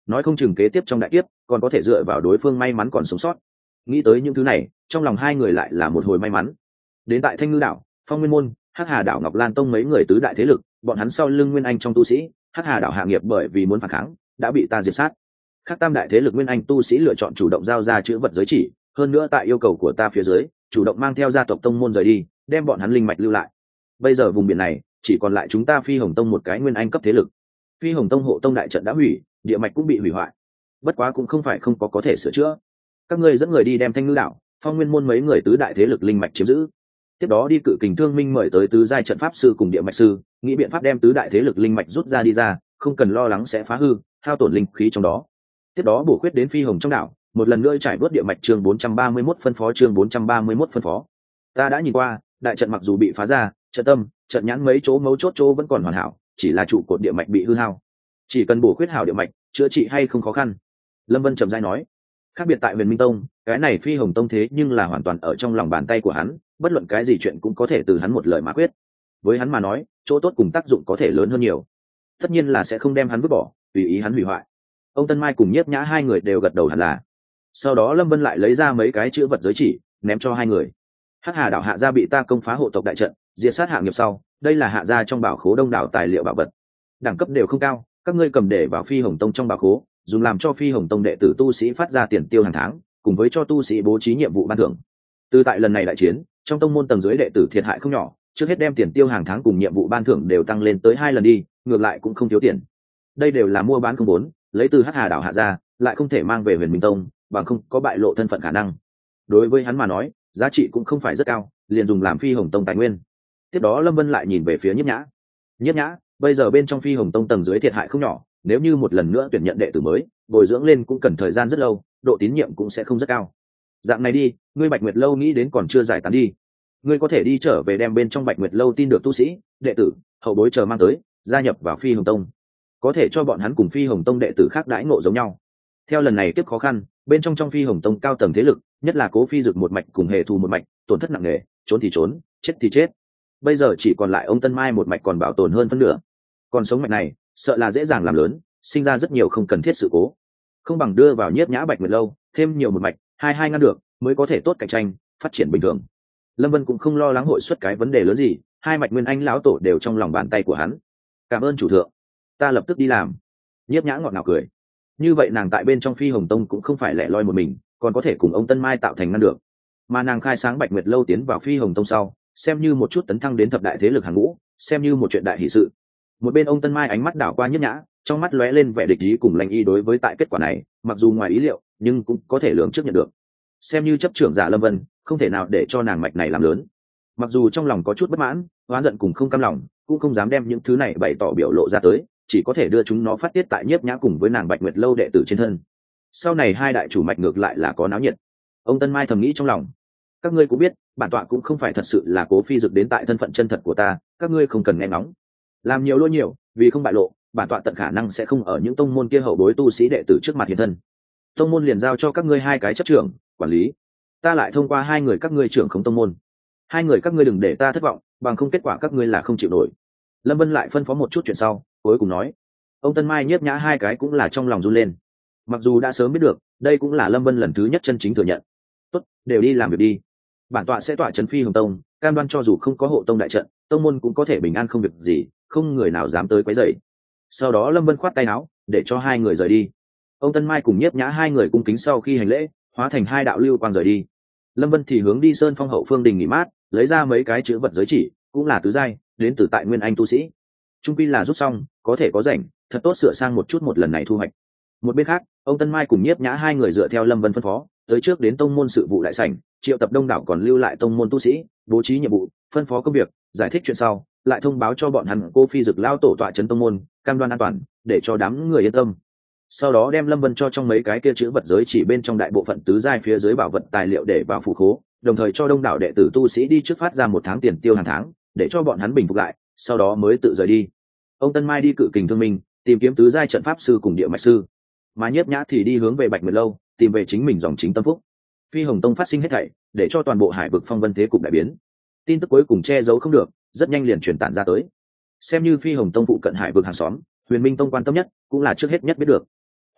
Speaker 1: nói không chừng kế tiếp trong đại kiếp còn có thể dựa vào đối phương may mắn còn sống sót. Nghĩ tới những thứ này, trong lòng hai người lại là một hồi may mắn. Đến tại Thanh Ngư đảo, Phong Nguyên môn, Hắc Hà đảo, Ngọc Lan tông mấy người tứ đại thế lực, bọn hắn sau lưng Nguyên Anh trong tu sĩ, Hắc Hà đảo hạ nghiệp bởi vì muốn phản kháng đã bị ta diệt sát. Khác tam đại thế lực Nguyên Anh tu sĩ lựa chọn chủ động giao ra chữ vật giới chỉ, hơn nữa tại yêu cầu của ta phía dưới chủ động mang theo gia tộc tông môn rời đi, đem bọn hắn linh mạch lưu lại. Bây giờ vùng biển này chỉ còn lại chúng ta Phi Hồng tông một cái Nguyên Anh cấp thế lực. Phi Hồng tông hộ tông đại trận đã hủy, địa mạch cũng bị hủy hoại, bất quá cũng không phải không có có thể sửa chữa. Các ngươi dẫn người đi đem Thanh Ngư đảo, Phong Nguyên môn mấy người tứ đại thế lực linh mạch chiếm giữ, tiếp đó đi Cự Kình Thương Minh mời tới tứ giai trận pháp sư cùng địa mạch sư, nghĩ biện pháp đem tứ đại thế lực linh mạch rút ra đi ra, không cần lo lắng sẽ phá hư hao tổn linh khí trong đó. Tiếp đó bổ khuyết đến Phi Hồng trong đảo, một lần nữa trải bớt địa mạch. Chương bốn trăm ba mươi mốt phân phó. Chương bốn trăm ba mươi mốt phân phó. Ta đã nhìn qua, đại trận mặc dù bị phá ra, trận tâm, trận nhãn mấy chỗ mấu chốt chỗ vẫn còn hoàn hảo, chỉ là trụ cột địa mạch bị hư hao. Chỉ cần bổ khuyết hảo địa mạch, chữa trị hay không khó khăn. Lâm Vân trầm rãi nói. Khác biệt tại Huyền Minh tông, cái này Phi Hồng tông thế nhưng là hoàn toàn ở trong lòng bàn tay của hắn, bất luận cái gì chuyện cũng có thể từ hắn một lời mà quyết. Với hắn mà nói, chỗ tốt cùng tác dụng có thể lớn hơn nhiều. Tất nhiên là sẽ không đem hắn vứt bỏ, tùy ý hắn hủy hoại. Ông Tân Mai cùng Nhiếp Nhã hai người đều gật đầu hẳn là. Sau đó Lâm Vân lại lấy ra mấy cái chữ vật giới chỉ, ném cho hai người. Hắc Hà đảo hạ gia bị ta công phá hộ tộc đại trận, diệt sát hạ nghiệp sau, đây là hạ gia trong bảo khố đông đảo tài liệu bảo vật. Đẳng cấp đều không cao, các ngươi cầm để vào Phi Hồng tông trong bảo khố, dùng làm cho Phi Hồng tông đệ tử tu sĩ phát ra tiền tiêu hàng tháng, cùng với cho tu sĩ bố trí nhiệm vụ ban thưởng. Từ tại lần này đại chiến, trong tông môn tầng dưới đệ tử thiệt hại không nhỏ, trước hết đem tiền tiêu hàng tháng cùng nhiệm vụ ban thưởng đều tăng lên tới hai lần đi, ngược lại cũng không thiếu tiền. Đây đều là mua bán không vốn, lấy từ Hắc Hà đảo hạ ra, lại không thể mang về Huyền Minh tông, bằng không có bại lộ thân phận khả năng. Đối với hắn mà nói, giá trị cũng không phải rất cao, liền dùng làm Phi Hồng tông tài nguyên. Tiếp đó Lâm Vân lại nhìn về phía Nhiếp Nhã. Nhiếp Nhã, bây giờ bên trong Phi Hồng tông tầng dưới thiệt hại không nhỏ, nếu như một lần nữa tuyển nhận đệ tử mới, bồi dưỡng lên cũng cần thời gian rất lâu, độ tín nhiệm cũng sẽ không rất cao. Dạng này đi, ngươi Bạch Nguyệt lâu nghĩ đến còn chưa giải tán đi, ngươi có thể đi trở về đem bên trong Bạch Nguyệt lâu tin được tu sĩ, đệ tử, hậu bối chờ mang tới, gia nhập vào Phi Hồng tông, có thể cho bọn hắn cùng Phi Hồng tông đệ tử khác đãi ngộ giống nhau. Theo lần này tiếp khó khăn, bên trong trong Phi Hồng tông cao tầng thế lực, nhất là Cố Phi Dực một mạch cùng Hề Thù một mạch, tổn thất nặng nề, trốn thì trốn, chết thì chết. Bây giờ chỉ còn lại ông Tân Mai một mạch còn bảo tồn hơn phân nửa, còn sống mạch này, sợ là dễ dàng làm lớn, sinh ra rất nhiều không cần thiết sự cố. Không bằng đưa vào Nhiếp Nhã Bạch Nguyệt lâu, thêm nhiều một mạch, hai hai ngăn được, mới có thể tốt cạnh tranh, phát triển bình thường. Lâm Vân cũng không lo lắng hội xuất cái vấn đề lớn gì, hai mạch Nguyên Anh lão tổ đều trong lòng bàn tay của hắn. Cảm ơn chủ thượng, ta lập tức đi làm. Nhiếp Nhã ngọt ngào cười. Như vậy nàng tại bên trong Phi Hồng tông cũng không phải lẻ loi một mình, còn có thể cùng ông Tân Mai tạo thành ngăn được. Mà nàng khai sáng Bạch Nguyệt lâu tiến vào Phi Hồng tông sau, xem như một chút tấn thăng đến thập đại thế lực hàng ngũ, xem như một chuyện đại hỷ sự. Một bên ông Tân Mai ánh mắt đảo qua Nhiếp Nhã, trong mắt lóe lên vẻ địch ý cùng lành y đối với tại kết quả này, mặc dù ngoài ý liệu, nhưng cũng có thể lường trước nhận được. Xem như chấp trưởng giả Lâm Vân, không thể nào để cho nàng mạch này làm lớn. Mặc dù trong lòng có chút bất mãn, oán giận cùng không cam lòng, cũng không dám đem những thứ này bày tỏ biểu lộ ra tới, chỉ có thể đưa chúng nó phát tiết tại Nhiếp Nhã cùng với nàng Bạch Nguyệt lâu đệ tử trên thân. Sau này hai đại chủ mạch ngược lại là có náo nhiệt. Ông Tân Mai thầm nghĩ trong lòng, các ngươi cũng biết, bản tọa cũng không phải thật sự là Cố Phi Dực đến tại thân phận chân thật của ta, các ngươi không cần nghe ngóng. Làm nhiều lỗi nhiều, vì không bại lộ, bản tọa tận khả năng sẽ không ở những tông môn kia hậu bối tu sĩ đệ tử trước mặt hiện thân. Tông môn liền giao cho các ngươi hai cái chấp trưởng, quản lý. Ta lại thông qua hai người các ngươi trưởng không tông môn. Hai người các ngươi đừng để ta thất vọng, bằng không kết quả các ngươi là không chịu nổi. Lâm Vân lại phân phó một chút chuyện sau, cuối cùng nói. Ông Tân Mai Nhiếp Nhã hai cái cũng là trong lòng run lên. Mặc dù đã sớm biết được, đây cũng là Lâm Vân lần thứ nhất chân chính thừa nhận. Tốt, đều đi làm việc đi. Bản tọa sẽ tọa trấn Phi Hồng tông, cam đoan cho dù không có hộ tông đại trận, tông môn cũng có thể bình an không việc gì, không người nào dám tới quấy rầy. Sau đó Lâm Vân khoát tay áo, để cho hai người rời đi. Ông Tân Mai cùng Nhiếp Nhã hai người cung kính sau khi hành lễ, hóa thành hai đạo lưu quang rời đi. Lâm Vân thì hướng đi Sơn Phong hậu phương đình nghỉ mát, lấy ra mấy cái chữ vật giới chỉ, cũng là tứ giai, đến từ tại Nguyên Anh tu sĩ. Trung quy là rút xong, có thể có rảnh, thật tốt sửa sang một chút một lần này thu hoạch. Một bên khác, ông Tân Mai cùng Nhiếp Nhã hai người dựa theo Lâm Vân phân phó, tới trước đến tông môn sự vụ đại sảnh, triệu tập đông đảo còn lưu lại tông môn tu sĩ, bố trí nhiệm vụ, phân phó công việc, giải thích chuyện sau, lại thông báo cho bọn hắn Cô Phi Dực lao tổ tọa trấn tông môn, cam đoan an toàn, để cho đám người yên tâm. Sau đó đem Lâm Vân cho trong mấy cái kia chữ vật giới chỉ bên trong đại bộ phận tứ giai phía dưới bảo vật tài liệu để vào phủ khố, đồng thời cho đông đảo đệ tử tu sĩ đi trước phát ra một tháng tiền tiêu hàng tháng, để cho bọn hắn bình phục lại, sau đó mới tự rời đi. Ông Tân Mai đi Cự Kình Thương Minh, tìm kiếm tứ giai trận pháp sư cùng địa mạch sư, mà Nhiếp Nhã thì đi hướng về Bạch Nguyệt lâu, tìm về chính mình dòng chính tâm phúc. Phi Hồng tông phát sinh hết thảy, để cho toàn bộ hải vực phong vân thế cục đại biến. Tin tức cuối cùng che giấu không được, rất nhanh liền truyền tản ra tới. Xem như Phi Hồng tông phụ cận hải vực hàng xóm, Huyền Minh tông quan tâm nhất, cũng là trước hết nhất biết được.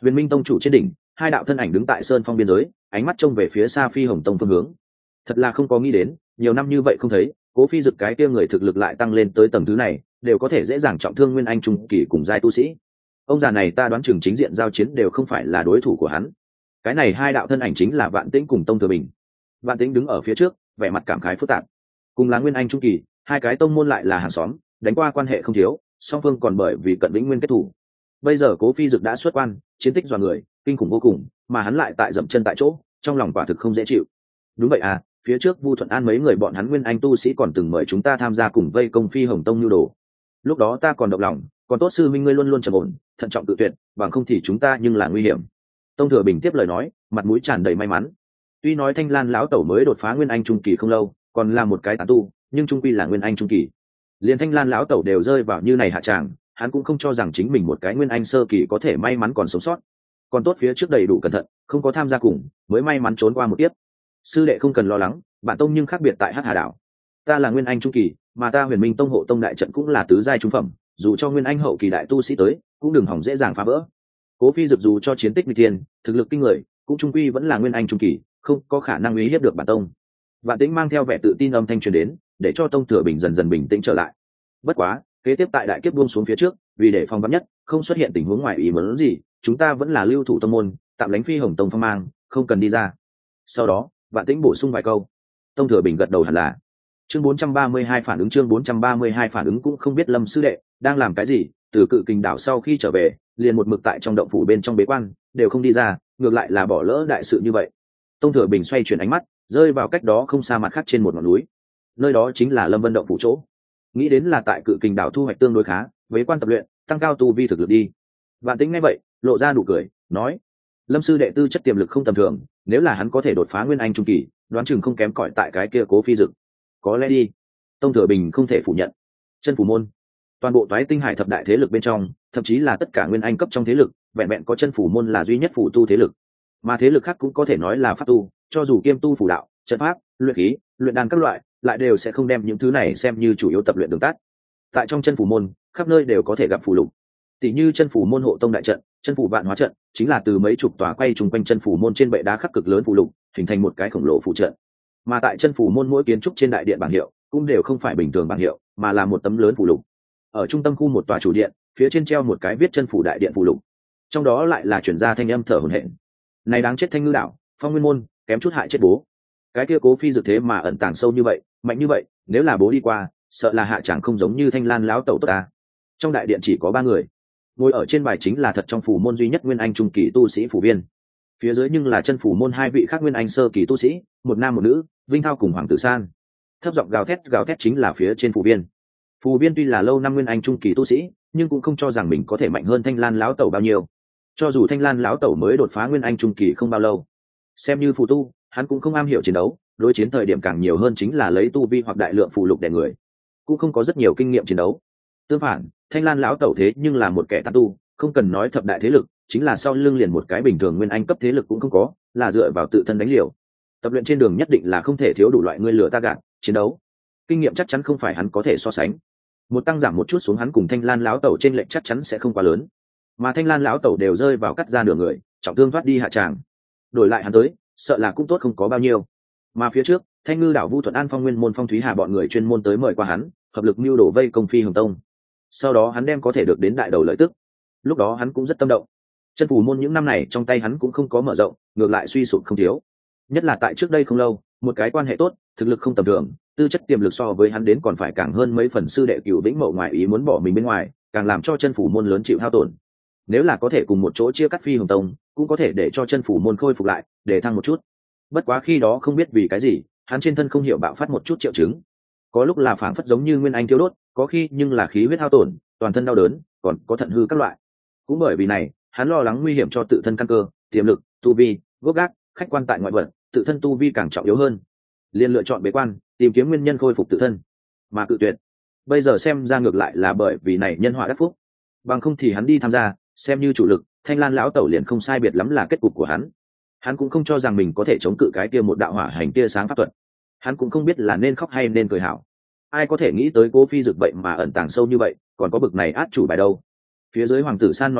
Speaker 1: Huyền Minh tông chủ trên đỉnh, hai đạo thân ảnh đứng tại sơn phong biên giới, ánh mắt trông về phía xa Phi Hồng tông phương hướng. Thật là không có nghĩ đến, nhiều năm như vậy không thấy, Cố Phi Dực cái kia người thực lực lại tăng lên tới tầng thứ này, đều có thể dễ dàng trọng thương nguyên anh trung kỳ cùng giai tu sĩ. Ông già này ta đoán chừng chính diện giao chiến đều không phải là đối thủ của hắn. Cái này hai đạo thân ảnh chính là Vạn Tĩnh cùng Tông Thừa Bình. Vạn Tĩnh đứng ở phía trước, vẻ mặt cảm khái phức tạp. Cùng là nguyên anh trung kỳ, hai cái tông môn lại là hàng xóm, đánh qua quan hệ không thiếu, song phương còn bởi vì cận vĩnh nguyên kết thủ. Bây giờ Cố Phi Dực đã xuất quan, chiến tích dọa người, kinh khủng vô cùng, mà hắn lại tại dậm chân tại chỗ, trong lòng quả thực không dễ chịu. Đúng vậy à, phía trước Vu Thuận An mấy người bọn hắn nguyên anh tu sĩ còn từng mời chúng ta tham gia cùng vây công Phi Hồng tông nhu đồ. Lúc đó ta còn động lòng, còn tốt sư minh ngươi luôn luôn trầm ổn, thận trọng tự tuyệt, bằng không thì chúng ta nhưng là nguy hiểm. Tông Thừa Bình tiếp lời nói, mặt mũi tràn đầy may mắn. Tuy nói Thanh Lan lão tẩu mới đột phá nguyên anh trung kỳ không lâu, còn là một cái tán tu, nhưng trung quy là nguyên anh trung kỳ. Liên Thanh Lan lão tẩu đều rơi vào như này hạ tràng, hắn cũng không cho rằng chính mình một cái nguyên anh sơ kỳ có thể may mắn còn sống sót. Còn tốt phía trước đầy đủ cẩn thận, không có tham gia cùng, mới may mắn trốn qua một tiếp. Sư đệ không cần lo lắng, bản tông nhưng khác biệt tại Hắc Hà đảo. Ta là nguyên anh trung kỳ, mà ta Huyền Minh tông hộ tông đại trận cũng là tứ giai trung phẩm, dù cho nguyên anh hậu kỳ đại tu sĩ tới, cũng đừng hỏng dễ dàng phá vỡ. Cố Phi Dực dù cho chiến tích nguy tiên, thực lực kinh người, cũng trung quy vẫn là nguyên anh trung kỳ, không có khả năng uy hiếp được bản tông. Vạn Tĩnh mang theo vẻ tự tin âm thanh truyền đến, để cho Tông Thừa Bình dần dần bình tĩnh trở lại. Bất quá, kế tiếp tại đại kiếp buông xuống phía trước, vì để phòng vắn nhất, không xuất hiện tình huống ngoài ý muốn gì, chúng ta vẫn là lưu thủ tông môn, tạm lánh Phi Hồng tông phong mang, không cần đi ra. Sau đó, Vạn Tĩnh bổ sung vài câu. Tông Thừa Bình gật đầu hẳn là. Chương bốn trăm ba mươi hai phản ứng chương bốn trăm ba mươi hai phản ứng cũng không biết Lâm sư đệ đang làm cái gì, từ Cự Kình đảo sau khi trở về, liền một mực tại trong động phủ bên trong bế quan, đều không đi ra, ngược lại là bỏ lỡ đại sự như vậy. Tông Thừa Bình xoay chuyển ánh mắt, rơi vào cách đó không xa mặt khác trên một ngọn núi. Nơi đó chính là Lâm Vân động phủ chỗ. Nghĩ đến là tại Cự Kình đảo thu hoạch tương đối khá, bế quan tập luyện, tăng cao tu vi thực lực đi. Vạn Tĩnh nghe vậy, lộ ra nụ cười, nói: Lâm sư đệ tư chất tiềm lực không tầm thường, nếu là hắn có thể đột phá nguyên anh trung kỳ, đoán chừng không kém cỏi tại cái kia Cố Phi Dực. Có lẽ đi. Tông Thừa Bình không thể phủ nhận. Chân phủ môn, toàn bộ toái tinh hải thập đại thế lực bên trong, thậm chí là tất cả nguyên anh cấp trong thế lực, vẹn vẹn có chân phủ môn là duy nhất phủ tu thế lực, mà thế lực khác cũng có thể nói là pháp tu, cho dù kiêm tu phủ đạo, trận pháp, luyện khí, luyện đan các loại, lại đều sẽ không đem những thứ này xem như chủ yếu tập luyện đường tắt. Tại trong chân phủ môn, khắp nơi đều có thể gặp phù lục. Tỷ như chân phủ môn hộ tông đại trận, chân phủ vạn hóa trận, chính là từ mấy chục tòa quay trùng quanh chân phủ môn trên bệ đá khắc cực lớn phù lục, hình thành một cái khổng lồ phù trận. Mà tại chân phủ môn mỗi kiến trúc trên đại điện bảng hiệu, cũng đều không phải bình thường bảng hiệu, mà là một tấm lớn phù lục. Ở trung tâm khu một tòa chủ điện, phía trên treo một cái viết chân phủ đại điện phù lục. Trong đó lại là chuyển ra thanh âm thở hổn hển. Này đáng chết Thanh Ngư đảo, Phong Nguyên môn, kém chút hại chết bố. Cái kia Cố Phi Dực thế mà ẩn tàng sâu như vậy, mạnh như vậy, nếu là bố đi qua, sợ là hạ chẳng không giống như Thanh Lan lão tẩu tốt ta. Trong đại điện chỉ có ba người. Ngồi ở trên bài chính là thật trong phủ môn duy nhất nguyên anh trung kỳ tu sĩ phủ viên. Phía dưới nhưng là chân phủ môn hai vị khác nguyên anh sơ kỳ tu sĩ, một nam một nữ, Vinh Thao cùng Hoàng Tử San. Thấp giọng gào thét gào thét chính là phía trên phủ viên. Phù viên tuy là lâu năm nguyên anh trung kỳ tu sĩ, nhưng cũng không cho rằng mình có thể mạnh hơn Thanh Lan lão tẩu bao nhiêu. Cho dù Thanh Lan lão tẩu mới đột phá nguyên anh trung kỳ không bao lâu, xem như phù tu, hắn cũng không am hiểu chiến đấu, đối chiến thời điểm càng nhiều hơn chính là lấy tu vi hoặc đại lượng phù lục để người, cũng không có rất nhiều kinh nghiệm chiến đấu. Tương phản, Thanh Lan lão tẩu thế nhưng là một kẻ tán tu, không cần nói thập đại thế lực, chính là sau lưng liền một cái bình thường nguyên anh cấp thế lực cũng không có, là dựa vào tự thân đánh liều. Tập luyện trên đường nhất định là không thể thiếu đủ loại ngươi lừa ta gạt, chiến đấu. Kinh nghiệm chắc chắn không phải hắn có thể so sánh. Một tăng giảm một chút xuống hắn cùng Thanh Lan lão tẩu trên lệnh chắc chắn sẽ không quá lớn. Mà Thanh Lan lão tẩu đều rơi vào cắt ra nửa người, trọng thương thoát đi hạ tràng. Đổi lại hắn tới, sợ là cũng tốt không có bao nhiêu. Mà phía trước, Thanh Ngư đảo Vu Thuận An Phong Nguyên môn Phong Thúy Hà bọn người chuyên môn tới mời qua hắn, hợp lực mưu đổ vây công Phi Hồng tông. Sau đó hắn đem có thể được đến đại đầu lợi tức. Lúc đó hắn cũng rất tâm động. Chân phủ môn những năm này trong tay hắn cũng không có mở rộng, ngược lại suy sụp không thiếu. Nhất là tại trước đây không lâu, một cái quan hệ tốt, thực lực không tầm thường, tư chất tiềm lực so với hắn đến còn phải càng hơn mấy phần sư đệ Cửu Vĩnh Mậu ngoài ý muốn bỏ mình bên ngoài, càng làm cho chân phủ môn lớn chịu hao tổn. Nếu là có thể cùng một chỗ chia cắt Phi Hồng tông, cũng có thể để cho chân phủ môn khôi phục lại, để thăng một chút. Bất quá khi đó không biết vì cái gì, hắn trên thân không hiểu bạo phát một chút triệu chứng. Có lúc là phảng phất giống như nguyên anh thiếu đốt, có khi nhưng là khí huyết hao tổn, toàn thân đau đớn, còn có thận hư các loại. Cũng bởi vì này, hắn lo lắng nguy hiểm cho tự thân căn cơ, tiềm lực, tu vi, gốc gác, khách quan tại ngoại vật, tự thân tu vi càng trọng yếu hơn. Liên lựa chọn bế quan, tìm kiếm nguyên nhân khôi phục tự thân, mà cự tuyệt. Bây giờ xem ra ngược lại là bởi vì này nhân họa đắc phúc. Bằng không thì hắn đi tham gia, xem như chủ lực, Thanh Lan lão tẩu liền không sai biệt lắm là kết cục của hắn. Hắn cũng không cho rằng mình có thể chống cự cái kia một đạo hỏa hành tia sáng pháp thuật. Hắn cũng không biết là nên khóc hay nên cười hảo. Ai có thể nghĩ tới Cố Phi Dực vậy mà ẩn tàng sâu như vậy, còn có bực này át chủ bài đâu. Phía dưới Hoàng Tử San nói theo,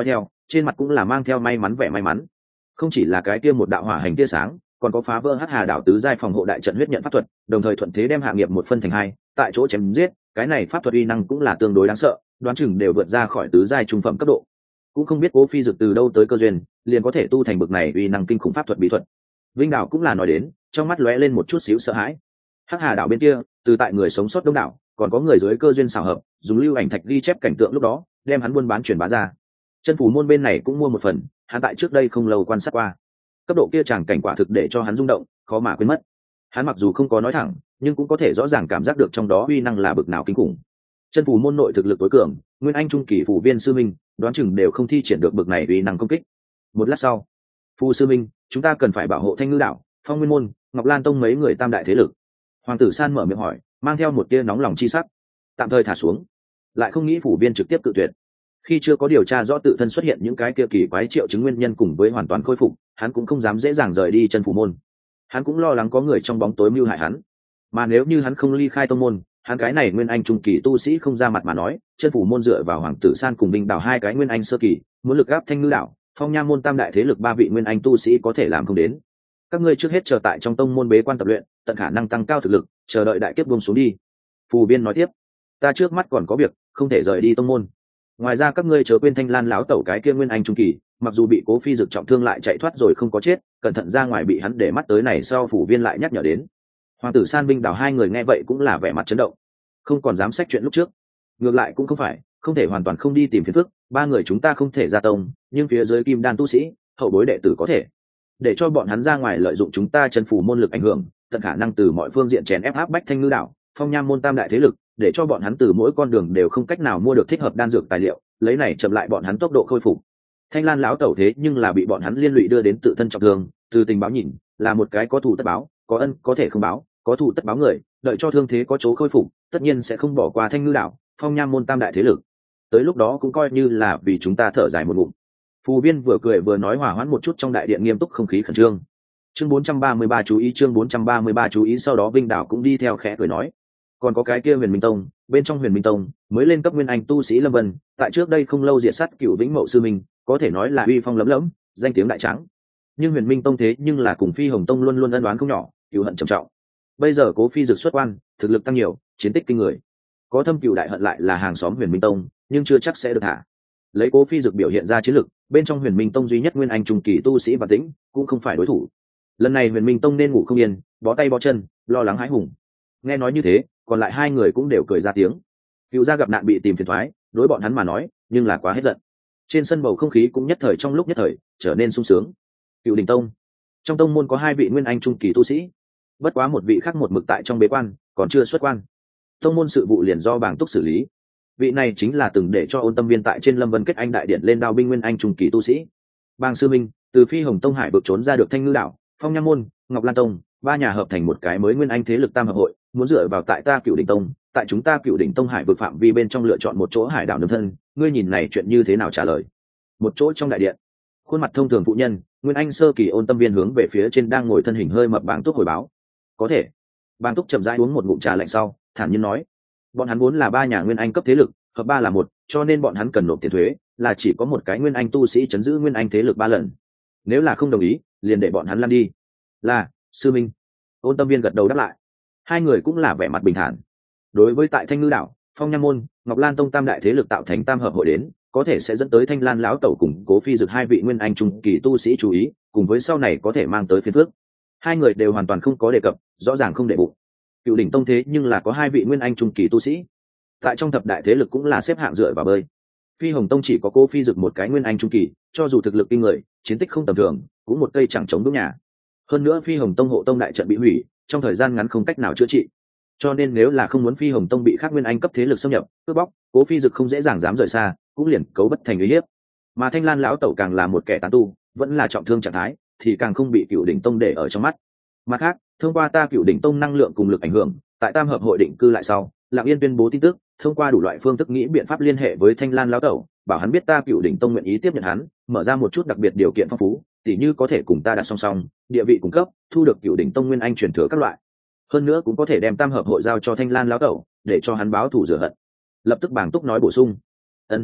Speaker 1: trên mặt cũng là mang theo may mắn vẻ may mắn. Không chỉ là cái kia một đạo hỏa hành tia sáng, còn có phá vỡ hắc hà đảo tứ giai phòng hộ đại trận huyết nhận pháp thuật, đồng thời thuận thế đem hạ nghiệp một phân thành hai, tại chỗ chém giết. Cái này pháp thuật uy năng cũng là tương đối đáng sợ, đoán chừng đều vượt ra khỏi tứ giai trung phẩm cấp độ. Cũng không biết Cố Phi Dực từ đâu tới cơ duyên, liền có thể tu thành bực này uy năng kinh khủng pháp thuật bí thuật. Vinh Đảo cũng là nói đến, trong mắt lóe lên một chút xíu sợ hãi. Hắc hà đảo bên kia, từ tại người sống sót đông đảo, còn có người dưới cơ duyên xảo hợp, dùng lưu ảnh thạch ghi chép cảnh tượng lúc đó, đem hắn buôn bán truyền bá ra. Chân phủ môn bên này cũng mua một phần, hắn tại trước đây không lâu quan sát qua. Cấp độ kia chẳng cảnh quả thực để cho hắn rung động, khó mà quên mất. Hắn mặc dù không có nói thẳng, nhưng cũng có thể rõ ràng cảm giác được trong đó uy năng là bực nào kinh khủng. Chân phủ môn nội thực lực tối cường, nguyên anh trung kỳ phủ viên sư minh, đoán chừng đều không thi triển được bực này uy năng công kích. Một lát sau, Phu sư minh, chúng ta cần phải bảo hộ Thanh Ngư đảo, Phong Nguyên môn, Ngọc Lan tông mấy người tam đại thế lực. Hoàng tử San mở miệng hỏi, mang theo một tia nóng lòng chi sắc. Tạm thời thả xuống, lại không nghĩ phủ viên trực tiếp cự tuyệt. Khi chưa có điều tra rõ tự thân xuất hiện những cái kia kỳ quái triệu chứng nguyên nhân cùng với hoàn toàn khôi phục, hắn cũng không dám dễ dàng rời đi chân phủ môn. Hắn cũng lo lắng có người trong bóng tối mưu hại hắn. Mà nếu như hắn không ly khai tông môn, hắn cái này nguyên anh trung kỳ tu sĩ không ra mặt mà nói, chân phủ môn dựa vào Hoàng tử San cùng Đinh đảo hai cái nguyên anh sơ kỳ, muốn lực áp Thanh Ngư đảo, Phong Nha môn tam đại thế lực ba vị nguyên anh tu sĩ có thể làm không đến. Các ngươi trước hết chờ tại trong tông môn bế quan tập luyện, tận khả năng tăng cao thực lực, chờ đợi đại kiếp buông xuống đi. Phù Viên nói tiếp, ta trước mắt còn có việc, không thể rời đi tông môn. Ngoài ra các ngươi chớ quên Thanh Lan lão tẩu cái kia nguyên anh trung kỳ, mặc dù bị Cố Phi Dực trọng thương lại chạy thoát rồi không có chết, cẩn thận ra ngoài bị hắn để mắt tới này sau Phủ Viên lại nhắc nhở đến. Hoàng tử San Vinh Đào hai người nghe vậy cũng là vẻ mặt chấn động, không còn dám sách chuyện lúc trước. Ngược lại cũng không phải, không thể hoàn toàn không đi tìm phiền phức, ba người chúng ta không thể ra tông, nhưng phía dưới kim đan tu sĩ, hậu bối đệ tử có thể. Để cho bọn hắn ra ngoài lợi dụng chúng ta chân phủ môn lực ảnh hưởng, tận khả năng từ mọi phương diện chèn ép áp bách Thanh Ngư đảo, Phong Nham môn tam đại thế lực, để cho bọn hắn từ mỗi con đường đều không cách nào mua được thích hợp đan dược tài liệu, lấy này chậm lại bọn hắn tốc độ khôi phục. Thanh Lan lão tẩu thế nhưng là bị bọn hắn liên lụy đưa đến tự thân trọng thương, từ tình báo nhìn, là một cái có thù tất báo, có ân có thể không báo, có thù tất báo người, đợi cho thương thế có chỗ khôi phục, tất nhiên sẽ không bỏ qua Thanh Ngư đảo, Phong Nham môn tam đại thế lực. Tới lúc đó cũng coi như là vì chúng ta thở dài một ngụm. Phù Viên vừa cười vừa nói hòa hoãn một chút trong đại điện nghiêm túc không khí khẩn trương. Chương bốn trăm ba mươi ba chú ý, chương bốn trăm ba mươi ba chú ý, sau đó Vinh Đảo cũng đi theo khẽ cười nói, còn có cái kia Huyền Minh tông, bên trong Huyền Minh tông mới lên cấp nguyên anh tu sĩ Lâm Vân, tại trước đây không lâu diệt sát Cửu Vĩnh Mậu sư minh, có thể nói là uy phong lẫm lẫm, danh tiếng đại tráng. Nhưng Huyền Minh tông thế nhưng là cùng Phi Hồng tông luôn luôn ân oán không nhỏ, cừu hận trầm trọng. Bây giờ Cố Phi Dực xuất quan, thực lực tăng nhiều, chiến tích kinh người, có thâm cừu đại hận lại là hàng xóm Huyền Minh tông, nhưng chưa chắc sẽ được thả. Lấy Cố Phi Dực biểu hiện ra chiến lực, bên trong Huyền Minh tông duy nhất nguyên anh trung kỳ tu sĩ và tĩnh cũng không phải đối thủ. Lần này Huyền Minh tông nên ngủ không yên, bó tay bó chân, lo lắng hãi hùng. Nghe nói như thế, còn lại hai người cũng đều cười ra tiếng. Cựu gia gặp nạn bị tìm phiền toái, đối bọn hắn mà nói, nhưng là quá hết giận. Trên sân bầu không khí cũng nhất thời trong lúc nhất thời trở nên sung sướng. Cựu Đình tông, trong tông môn có hai vị nguyên anh trung kỳ tu sĩ, bất quá một vị khác một mực tại trong bế quan, còn chưa xuất quan. Tông môn sự vụ liền do Bàng Túc xử lý. Vị này chính là từng để cho Ôn Tâm Viên tại trên Lâm Vân kết anh đại điện lên đao binh nguyên anh trung kỳ tu sĩ. Bàng sư minh, từ Phi Hồng tông hải vực trốn ra được Thanh Ngư đảo, Phong Nham môn, Ngọc Lan tông, ba nhà hợp thành một cái mới nguyên anh thế lực tam hợp hội, muốn dựa vào tại ta Cựu Đỉnh tông, tại chúng ta Cựu Đỉnh tông hải vực phạm vi bên trong lựa chọn một chỗ hải đảo nương thân, ngươi nhìn này chuyện như thế nào trả lời? Một chỗ trong đại điện, khuôn mặt thông thường phụ nhân, nguyên anh sơ kỳ Ôn Tâm Viên hướng về phía trên đang ngồi thân hình hơi mập Bàng Túc hồi báo. Có thể. Bàng Túc chậm rãi uống một ngụm trà lạnh sau, thản nhiên nói, bọn hắn vốn là ba nhà nguyên anh cấp thế lực, hợp ba là một, cho nên bọn hắn cần nộp tiền thuế, là chỉ có một cái nguyên anh tu sĩ chấn giữ nguyên anh thế lực ba lần. Nếu là không đồng ý, liền để bọn hắn lăn đi. Là, sư minh. Ôn Tâm Viên gật đầu đáp lại. Hai người cũng là vẻ mặt bình thản. Đối với tại Thanh Ngư đảo, Phong Nham môn, Ngọc Lan tông tam đại thế lực tạo thành tam hợp hội đến, có thể sẽ dẫn tới Thanh Lan lão tẩu cùng Cố Phi Dực hai vị nguyên anh trung kỳ tu sĩ chú ý, cùng với sau này có thể mang tới phiền phức. Hai người đều hoàn toàn không có đề cập, rõ ràng không để bụng. Cựu Đỉnh tông thế nhưng là có hai vị nguyên anh trung kỳ tu sĩ, tại trong thập đại thế lực cũng là xếp hạng dựa vào bơi. Phi Hồng tông chỉ có Cố Phi Dực một cái nguyên anh trung kỳ, cho dù thực lực kinh người, chiến tích không tầm thường, cũng một cây chẳng chống đỡ nhà. Hơn nữa Phi Hồng tông hộ tông đại trận bị hủy, trong thời gian ngắn không cách nào chữa trị, cho nên nếu là không muốn Phi Hồng tông bị khác nguyên anh cấp thế lực xâm nhập cướp bóc, Cố Phi Dực không dễ dàng dám rời xa, cũng liền cấu bất thành uy hiếp. Mà Thanh Lan lão tẩu càng là một kẻ tán tu, vẫn là trọng thương trạng thái, thì càng không bị Cựu Đỉnh tông để ở trong mắt. Mặt khác, thông qua ta Cựu Đỉnh tông năng lượng cùng lực ảnh hưởng, tại tam hợp hội định cư lại sau, Lặng Yên tuyên bố tin tức, thông qua đủ loại phương thức nghĩ biện pháp liên hệ với Thanh Lan lão tẩu, bảo hắn biết ta Cựu Đỉnh tông nguyện ý tiếp nhận hắn, mở ra một chút đặc biệt điều kiện phong phú, tỉ như có thể cùng ta đặt song song, địa vị cung cấp, thu được Cựu Đỉnh tông nguyên anh truyền thừa các loại. Hơn nữa cũng có thể đem tam hợp hội giao cho Thanh Lan lão tẩu, để cho hắn báo thù rửa hận. Lập tức Bàng Túc nói bổ sung, ân,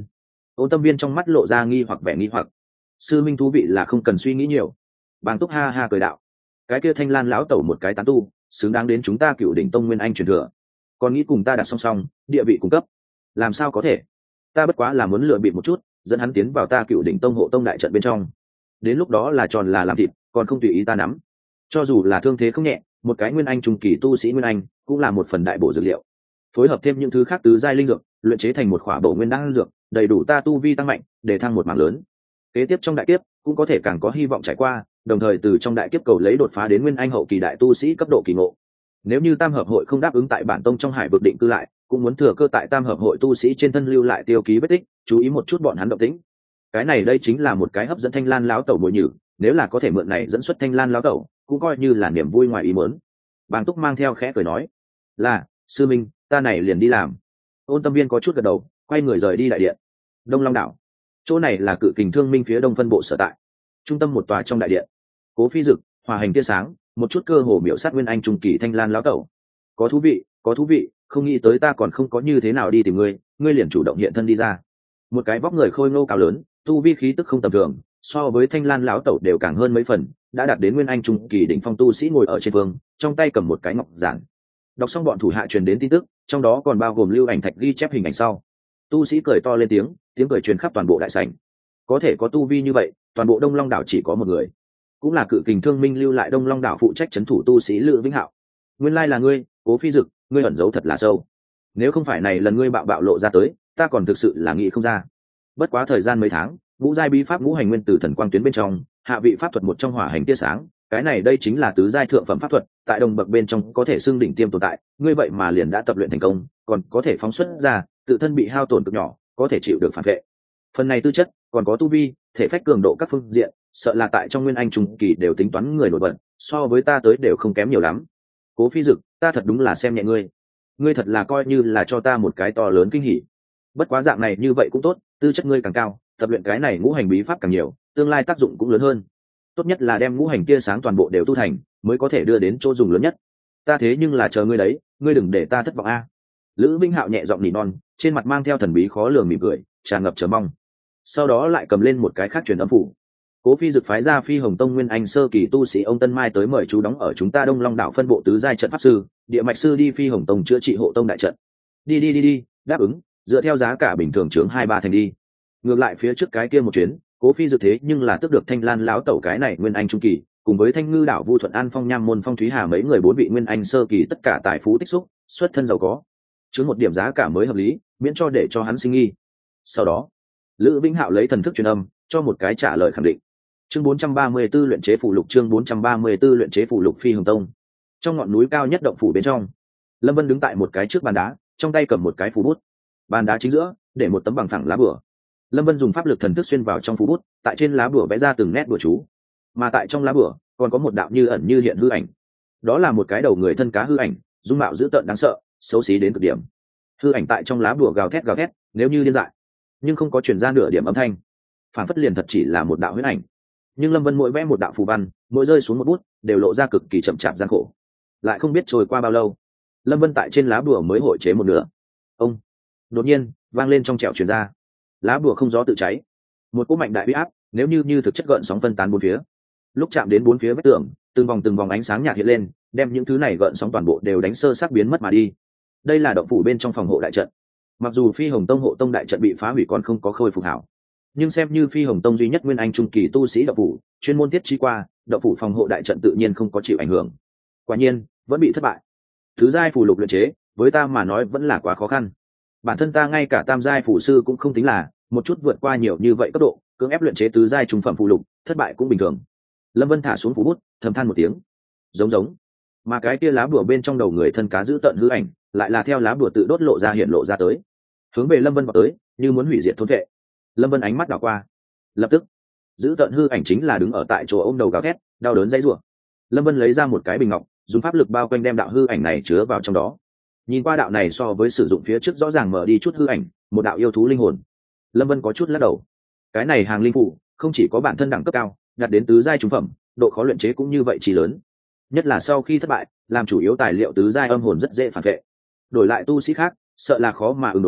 Speaker 1: Ôn Tâm Viên trong mắt lộ ra nghi hoặc vẻ nghi hoặc. Sư minh thú vị là không cần suy nghĩ nhiều. Bàng Túc ha ha cười đạo, cái kia Thanh Lan lão tẩu một cái tán tu, xứng đáng đến chúng ta Cựu Đỉnh Tông nguyên anh truyền thừa, còn nghĩ cùng ta đặt song song địa vị cung cấp, làm sao có thể? Ta bất quá là muốn lừa bịp một chút, dẫn hắn tiến vào ta Cựu Đỉnh Tông hộ tông đại trận bên trong, đến lúc đó là tròn là làm thịt, còn không tùy ý ta nắm. Cho dù là thương thế không nhẹ, một cái nguyên anh trung kỳ tu sĩ nguyên anh cũng là một phần đại bổ dược liệu, phối hợp thêm những thứ khác tứ giai linh dược, luyện chế thành một khỏa bổ nguyên đan dược, đầy đủ ta tu vi tăng mạnh, để thăng một mảng lớn. Kế tiếp trong đại kiếp cũng có thể càng có hy vọng trải qua, đồng thời từ trong đại kiếp cầu lấy đột phá đến nguyên anh hậu kỳ đại tu sĩ cấp độ kỳ ngộ. Nếu như tam hợp hội không đáp ứng tại bản tông trong hải vực định cư lại, cũng muốn thừa cơ tại tam hợp hội tu sĩ trên thân lưu lại tiêu ký vết tích, chú ý một chút bọn hắn động tĩnh. Cái này đây chính là một cái hấp dẫn Thanh Lan lão tẩu bồi nhử, nếu là có thể mượn này dẫn xuất Thanh Lan lão tẩu, cũng coi như là niềm vui ngoài ý muốn. Bàng Túc mang theo khẽ cười nói, là sư minh, ta này liền đi làm. Ôn Tâm Viên có chút gật đầu, quay người rời đi đại điện. Đông Long đảo, chỗ này là Cự Kình Thương Minh phía đông phân bộ sở tại, trung tâm một tòa trong đại điện. Cố Phi Dực, Hòa Hành tia sáng, một chút cơ hồ miểu sát nguyên anh trung kỳ Thanh Lan lão tẩu. Có thú vị, có thú vị, không nghĩ tới ta còn không có như thế nào đi tìm ngươi, ngươi liền chủ động hiện thân đi ra. Một cái vóc người khôi ngô cao lớn, tu vi khí tức không tầm thường, so với Thanh Lan lão tẩu đều càng hơn mấy phần, đã đạt đến nguyên anh trung kỳ đỉnh phong tu sĩ ngồi ở trên vương, trong tay cầm một cái ngọc giản. Đọc xong bọn thủ hạ truyền đến tin tức, trong đó còn bao gồm lưu ảnh thạch ghi chép hình ảnh sau. Tu sĩ cười to lên tiếng, tiếng cười truyền khắp toàn bộ đại sảnh. Có thể có tu vi như vậy, toàn bộ Đông Long đảo chỉ có một người, cũng là Cự Kình Thương Minh lưu lại Đông Long đảo phụ trách trấn thủ tu sĩ Lữ Vĩnh Hạo. Nguyên lai là ngươi, Cố Phi Dực, ngươi ẩn giấu thật là sâu. Nếu không phải này lần ngươi bạo bạo lộ ra tới, ta còn thực sự là nghĩ không ra. Bất quá thời gian mấy tháng, ngũ giai bí pháp ngũ hành nguyên từ thần quang tuyến bên trong, hạ vị pháp thuật một trong hỏa hành tia sáng, cái này đây chính là tứ giai thượng phẩm pháp thuật, tại đồng bậc bên trong có thể xưng đỉnh tiêm tồn tại, ngươi vậy mà liền đã tập luyện thành công, còn có thể phóng xuất ra, tự thân bị hao tổn cực nhỏ, có thể chịu được phản vệ. Phần này tư chất, còn có tu vi, thể phách cường độ các phương diện, sợ là tại trong nguyên anh trung kỳ đều tính toán người nổi bật, so với ta tới đều không kém nhiều lắm. Cố Phi Dực, ta thật đúng là xem nhẹ ngươi. Ngươi thật là coi như là cho ta một cái to lớn kinh hỉ. Bất quá dạng này như vậy cũng tốt, tư chất ngươi càng cao, tập luyện cái này ngũ hành bí pháp càng nhiều, tương lai tác dụng cũng lớn hơn. Tốt nhất là đem ngũ hành tia sáng toàn bộ đều tu thành, mới có thể đưa đến chỗ dùng lớn nhất. Ta thế nhưng là chờ ngươi đấy, ngươi đừng để ta thất vọng a. Lữ Vĩnh Hạo nhẹ giọng nỉ non, trên mặt mang theo thần bí khó lường mỉm cười, tràn ngập chờ mong. Sau đó lại cầm lên một cái khác truyền âm phủ. Cố Phi Dực phái ra Phi Hồng Tông nguyên anh sơ kỳ tu sĩ ông Tân Mai tới mời chú đóng ở chúng ta Đông Long đảo phân bộ tứ giai trận pháp sư, địa mạch sư đi Phi Hồng Tông chữa trị hộ tông đại trận. Đi đi đi đi, đáp ứng, dựa theo giá cả bình thường chướng hai ba thành đi. Ngược lại phía trước cái kia một chuyến, Cố Phi Dực thế nhưng là tước được Thanh Lan lão tẩu cái này nguyên anh trung kỳ, cùng với Thanh Ngư đảo Vu Thuận An Phong Nham môn Phong Thúy Hà mấy người bốn vị nguyên anh sơ kỳ tất cả tài phú tích xúc, xuất thân giàu có. Chướng một điểm giá cả mới hợp lý, miễn cho để cho hắn sinh nghi. Sau đó, Lữ Vĩnh Hạo lấy thần thức truyền âm, cho một cái trả lời khẳng định. Chương bốn trăm ba mươi 434 luyện chế phù lục, chương bốn trăm ba mươi 434 luyện chế phù lục Phi Hồng Tông. Trong ngọn núi cao nhất động phủ bên trong, Lâm Vân đứng tại một cái trước bàn đá, trong tay cầm một cái phù bút. Bàn đá chính giữa, để một tấm bằng phẳng lá bùa. Lâm Vân dùng pháp lực thần thức xuyên vào trong phù bút, tại trên lá bùa vẽ ra từng nét bùa chú. Mà tại trong lá bùa, còn có một đạo như ẩn như hiện hư ảnh. Đó là một cái đầu người thân cá hư ảnh, dung mạo dữ tợn đáng sợ, xấu xí đến cực điểm. Hư ảnh tại trong lá bùa gào thét gào thét, nếu như điên dại, nhưng không có truyền ra nửa điểm âm thanh, phản phất liền thật chỉ là một đạo huyễn ảnh. Nhưng Lâm Vân mỗi vẽ một đạo phù văn, mỗi rơi xuống một bút, đều lộ ra cực kỳ chậm chạp gian khổ. Lại không biết trôi qua bao lâu, Lâm Vân tại trên lá bùa mới hội chế một nửa. Ông, đột nhiên vang lên trong trẻo truyền ra, lá bùa không gió tự cháy, một cỗ mạnh đại uy áp, nếu như như thực chất gợn sóng phân tán bốn phía. Lúc chạm đến bốn phía vách tường, từng vòng từng vòng ánh sáng nhạt hiện lên, đem những thứ này gợn sóng toàn bộ đều đánh sơ xác biến mất mà đi. Đây là động phủ bên trong phòng hộ đại trận. Mặc dù Phi Hồng Tông hộ tông đại trận bị phá hủy còn không có khôi phục hảo, nhưng xem như Phi Hồng Tông duy nhất nguyên anh trung kỳ tu sĩ động phủ, chuyên môn tiết trí qua, động phủ phòng hộ đại trận tự nhiên không có chịu ảnh hưởng. Quả nhiên, vẫn bị thất bại. Thứ giai phù lục luyện chế, với ta mà nói vẫn là quá khó khăn. Bản thân ta ngay cả tam giai phù sư cũng không tính là, một chút vượt qua nhiều như vậy cấp độ, cưỡng ép luyện chế tứ giai trung phẩm phù lục, thất bại cũng bình thường. Lâm Vân thả xuống phù bút, thầm than một tiếng. Giống giống. Mà cái kia lá bùa bên trong đầu người thân cá giữ tận hư ảnh, lại là theo lá bùa tự đốt lộ ra hiện lộ ra tới, hướng về Lâm Vân vào tới, như muốn hủy diệt thôn vệ. Lâm Vân ánh mắt đảo qua, lập tức giữ tận hư ảnh chính là đứng ở tại chỗ ôm đầu gào thét, đau đớn dãy rủa. Lâm Vân lấy ra một cái bình ngọc, dùng pháp lực bao quanh đem đạo hư ảnh này chứa vào trong đó. Nhìn qua đạo này so với sử dụng phía trước rõ ràng mở đi chút hư ảnh, một đạo yêu thú linh hồn. Lâm Vân có chút lắc đầu. Cái này hàng linh phủ không chỉ có bản thân đẳng cấp cao, đạt đến tứ giai trung phẩm, độ khó luyện chế cũng như vậy chỉ lớn. Nhất là sau khi thất bại, làm chủ yếu tài liệu tứ giai âm hồn rất dễ phản vệ. Đổi lại tu sĩ khác, sợ là khó mà ứng đối,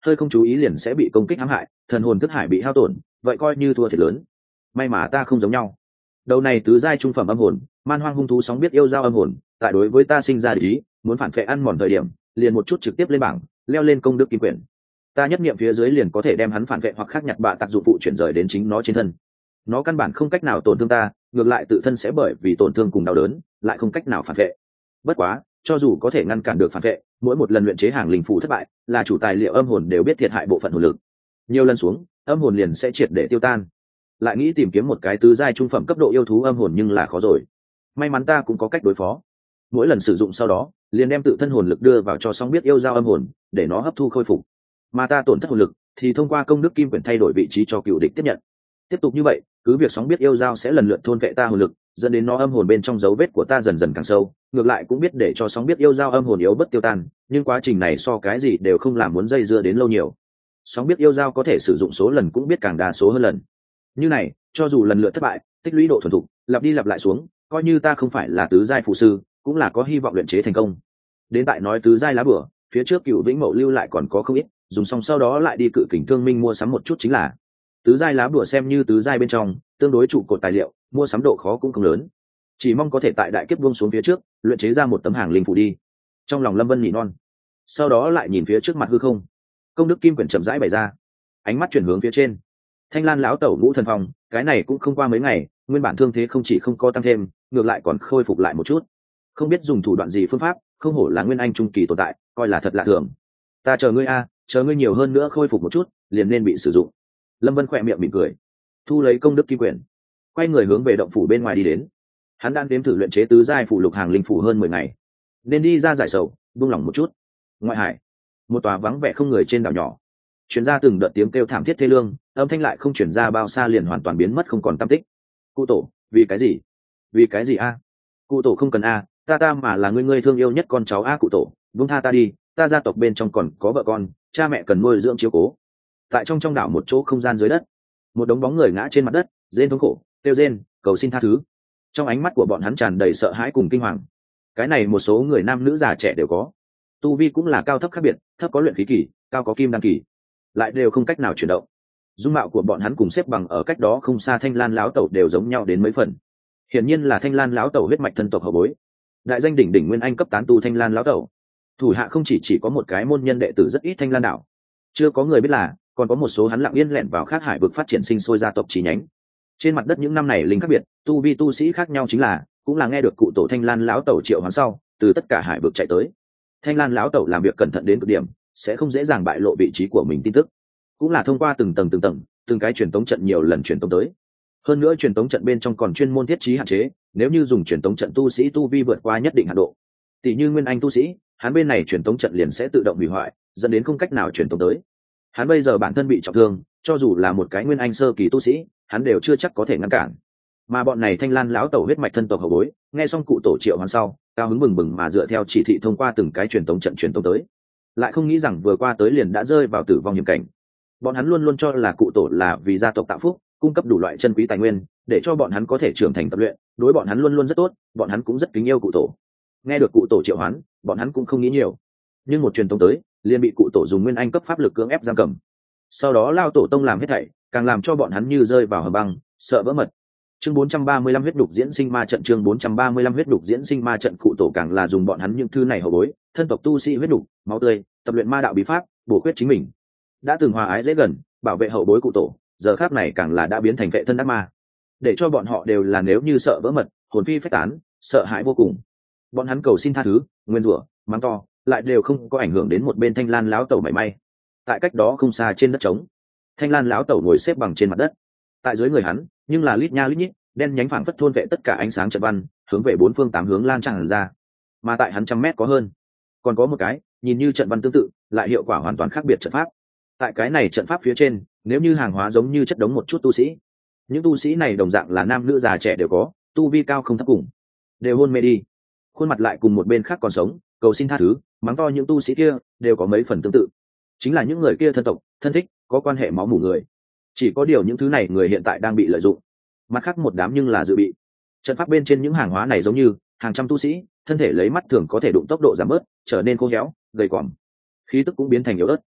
Speaker 1: hơi không chú ý liền sẽ bị công kích hãm hại, thần hồn thức hải bị hao tổn, vậy coi như thua thiệt lớn. May mà ta không giống nhau, đầu này tứ giai trung phẩm âm hồn, man hoang hung thú sóng biết yêu giao âm hồn, tại đối với ta sinh ra ý muốn phản phệ ăn mòn thời điểm, liền một chút trực tiếp lên bảng, leo lên công đức kim quyển. Ta nhất niệm phía dưới liền có thể đem hắn phản vệ hoặc khác nhặt bạ tác dụng phụ chuyển rời đến chính nó trên thân. Nó căn bản không cách nào tổn thương ta, ngược lại tự thân sẽ bởi vì tổn thương cùng đau đớn, lại không cách nào phản vệ. Bất quá, cho dù có thể ngăn cản được phản vệ, mỗi một lần luyện chế hàng linh phủ thất bại, là chủ tài liệu âm hồn đều biết thiệt hại bộ phận hồn lực. Nhiều lần xuống, âm hồn liền sẽ triệt để tiêu tan. Lại nghĩ tìm kiếm một cái tứ giai trung phẩm cấp độ yêu thú âm hồn nhưng là khó rồi. May mắn ta cũng có cách đối phó. Mỗi lần sử dụng sau đó, liền đem tự thân hồn lực đưa vào cho song biết yêu giao âm hồn, để nó hấp thu khôi phục. Mà ta tổn thất hồn lực, thì thông qua công đức kim quyển thay đổi vị trí cho cựu địch tiếp nhận. Tiếp tục như vậy, cứ việc sóng biết yêu giao sẽ lần lượt thôn vệ ta hồn lực, dẫn đến nó âm hồn bên trong dấu vết của ta dần dần càng sâu, ngược lại cũng biết để cho sóng biết yêu giao âm hồn yếu bất tiêu tan, nhưng quá trình này so cái gì đều không làm muốn dây dưa đến lâu nhiều. Sóng biết yêu giao có thể sử dụng số lần cũng biết càng đa số hơn lần. Như này, cho dù lần lượt thất bại, tích lũy độ thuần thục, lặp đi lặp lại xuống, coi như ta không phải là tứ giai phụ sư, cũng là có hy vọng luyện chế thành công. Đến tại nói tứ giai lá bửa, phía trước Cựu Vĩnh Mậu lưu lại còn có không ít, dùng xong sau đó lại đi Cự Kình Thương Minh mua sắm một chút chính là. Tứ giai lá bửa xem như tứ giai bên trong, tương đối trụ cột tài liệu, mua sắm độ khó cũng không lớn. Chỉ mong có thể tại đại kiếp buông xuống phía trước, luyện chế ra một tấm hàng linh phủ đi. Trong lòng Lâm Vân nhị non. Sau đó lại nhìn phía trước mặt hư không. Công đức kim quyển chậm rãi bày ra, ánh mắt chuyển hướng phía trên. Thanh Lan lão tẩu ngũ thần phong, cái này cũng không qua mấy ngày, nguyên bản thương thế không chỉ không có tăng thêm, ngược lại còn khôi phục lại một chút. Không biết dùng thủ đoạn gì phương pháp, không hổ là nguyên anh trung kỳ tồn tại, coi là thật lạ thường. Ta chờ ngươi a, chờ ngươi nhiều hơn nữa khôi phục một chút, liền nên bị sử dụng. Lâm Vân khỏe miệng mỉm cười, thu lấy công đức kim quyển, quay người hướng về động phủ bên ngoài đi đến. Hắn đang đếm thử luyện chế tứ giai phủ lục hàng linh phủ hơn mười ngày, nên đi ra giải sầu, buông lỏng một chút. Ngoại hải, một tòa vắng vẻ không người trên đảo nhỏ, truyền ra từng đợt tiếng kêu thảm thiết thê lương, âm thanh lại không truyền ra bao xa liền hoàn toàn biến mất không còn tăm tích. Cụ tổ, vì cái gì? Vì cái gì a? Cụ tổ không cần a, ta ta mà là ngươi ngươi thương yêu nhất con cháu a. Cụ tổ, buông tha ta đi, ta gia tộc bên trong còn có vợ con, cha mẹ cần nuôi dưỡng chiếu cố. Tại trong trong đảo một chỗ không gian dưới đất, một đống bóng người ngã trên mặt đất, rên thống khổ, kêu rên, cầu xin tha thứ. Trong ánh mắt của bọn hắn tràn đầy sợ hãi cùng kinh hoàng. Cái này một số người nam nữ già trẻ đều có, tu vi cũng là cao thấp khác biệt, thấp có luyện khí kỳ, cao có kim đăng kỳ, lại đều không cách nào chuyển động. Dung mạo của bọn hắn cùng xếp bằng ở cách đó không xa Thanh Lan lão tẩu đều giống nhau đến mấy phần. Hiển nhiên là Thanh Lan lão tẩu huyết mạch thân tộc hậu bối. Đại danh đỉnh đỉnh nguyên anh cấp tán tu Thanh Lan lão tẩu. Thủ hạ không chỉ chỉ có một cái môn nhân đệ tử rất ít Thanh Lan đảo, chưa có người biết là còn có một số hắn lặng yên lẻn vào khác hải vực phát triển sinh sôi gia tộc chi nhánh. Trên mặt đất những năm này linh khác biệt, tu vi tu sĩ khác nhau chính là, cũng là nghe được cụ tổ Thanh Lan lão tẩu triệu hoán sau, từ tất cả hải vực chạy tới. Thanh Lan lão tẩu làm việc cẩn thận đến cực điểm, sẽ không dễ dàng bại lộ vị trí của mình tin tức, cũng là thông qua từng tầng từng tầng, từng cái truyền tống trận nhiều lần truyền tống tới. Hơn nữa truyền tống trận bên trong còn chuyên môn thiết trí hạn chế, nếu như dùng truyền tống trận tu sĩ tu vi vượt qua nhất định hạn độ, tỷ như nguyên anh tu sĩ, hắn bên này truyền tống trận liền sẽ tự động hủy hoại, dẫn đến không cách nào truyền tống tới. Hắn bây giờ bản thân bị trọng thương, cho dù là một cái nguyên anh sơ kỳ tu sĩ, hắn đều chưa chắc có thể ngăn cản. Mà bọn này Thanh Lan lão tẩu huyết mạch thân tộc hậu bối, nghe xong cụ tổ triệu hoán sau, cao hứng bừng bừng mà dựa theo chỉ thị thông qua từng cái truyền tống trận truyền tống tới. Lại không nghĩ rằng vừa qua tới liền đã rơi vào tử vong hiểm cảnh. Bọn hắn luôn luôn cho là cụ tổ là vì gia tộc tạo phúc, cung cấp đủ loại chân quý tài nguyên, để cho bọn hắn có thể trưởng thành tập luyện, đối bọn hắn luôn luôn rất tốt, bọn hắn cũng rất kính yêu cụ tổ. Nghe được cụ tổ triệu hoán, bọn hắn cũng không nghĩ nhiều. Nhưng một truyền tống tới, liền bị cụ tổ dùng nguyên anh cấp pháp lực cưỡng ép giam cầm. Sau đó lao tổ tông làm hết thảy, càng làm cho bọn hắn như rơi vào hầm băng, sợ vỡ mật. Chương bốn trăm ba mươi lăm huyết đục diễn sinh ma trận, chương bốn trăm ba mươi lăm huyết đục diễn sinh ma trận, cụ tổ càng là dùng bọn hắn những thứ này hậu bối, thân tộc tu sĩ huyết đục, máu tươi, tập luyện ma đạo bí pháp, bổ khuyết chính mình. Đã từng hòa ái dễ gần, bảo vệ hậu bối cụ tổ, giờ khác này càng là đã biến thành vệ thân ác ma. Để cho bọn họ đều là nếu như sợ vỡ mật, hồn phi phách tán, sợ hãi vô cùng. Bọn hắn cầu xin tha thứ, nguyên rủa, mắng to, lại đều không có ảnh hưởng đến một bên Thanh Lan lão tẩu mảy may. Tại cách đó không xa trên đất trống, Thanh Lan lão tẩu ngồi xếp bằng trên mặt đất. Tại dưới người hắn, nhưng là lít nha lít nhít, đen nhánh phảng phất thôn vệ tất cả ánh sáng trận văn, hướng về bốn phương tám hướng lan tràn ra. Mà tại hắn trăm mét có hơn, còn có một cái, nhìn như trận văn tương tự, lại hiệu quả hoàn toàn khác biệt trận pháp. Tại cái này trận pháp phía trên, nếu như hàng hóa giống như chất đống một chút tu sĩ, những tu sĩ này đồng dạng là nam nữ già trẻ đều có, tu vi cao không thấp cùng, đều hôn mê đi. Khuôn mặt lại cùng một bên khác còn sống, cầu xin tha thứ, mắng to những tu sĩ kia, đều có mấy phần tương tự. Chính là những người kia thân tộc, thân thích, có quan hệ máu mủ người. Chỉ có điều những thứ này người hiện tại đang bị lợi dụng. Mặt khác một đám nhưng là dự bị. Trận pháp bên trên những hàng hóa này giống như hàng trăm tu sĩ, thân thể lấy mắt thường có thể đụng tốc độ giảm bớt, trở nên khô héo, gầy còm. Khí tức cũng biến thành yếu ớt.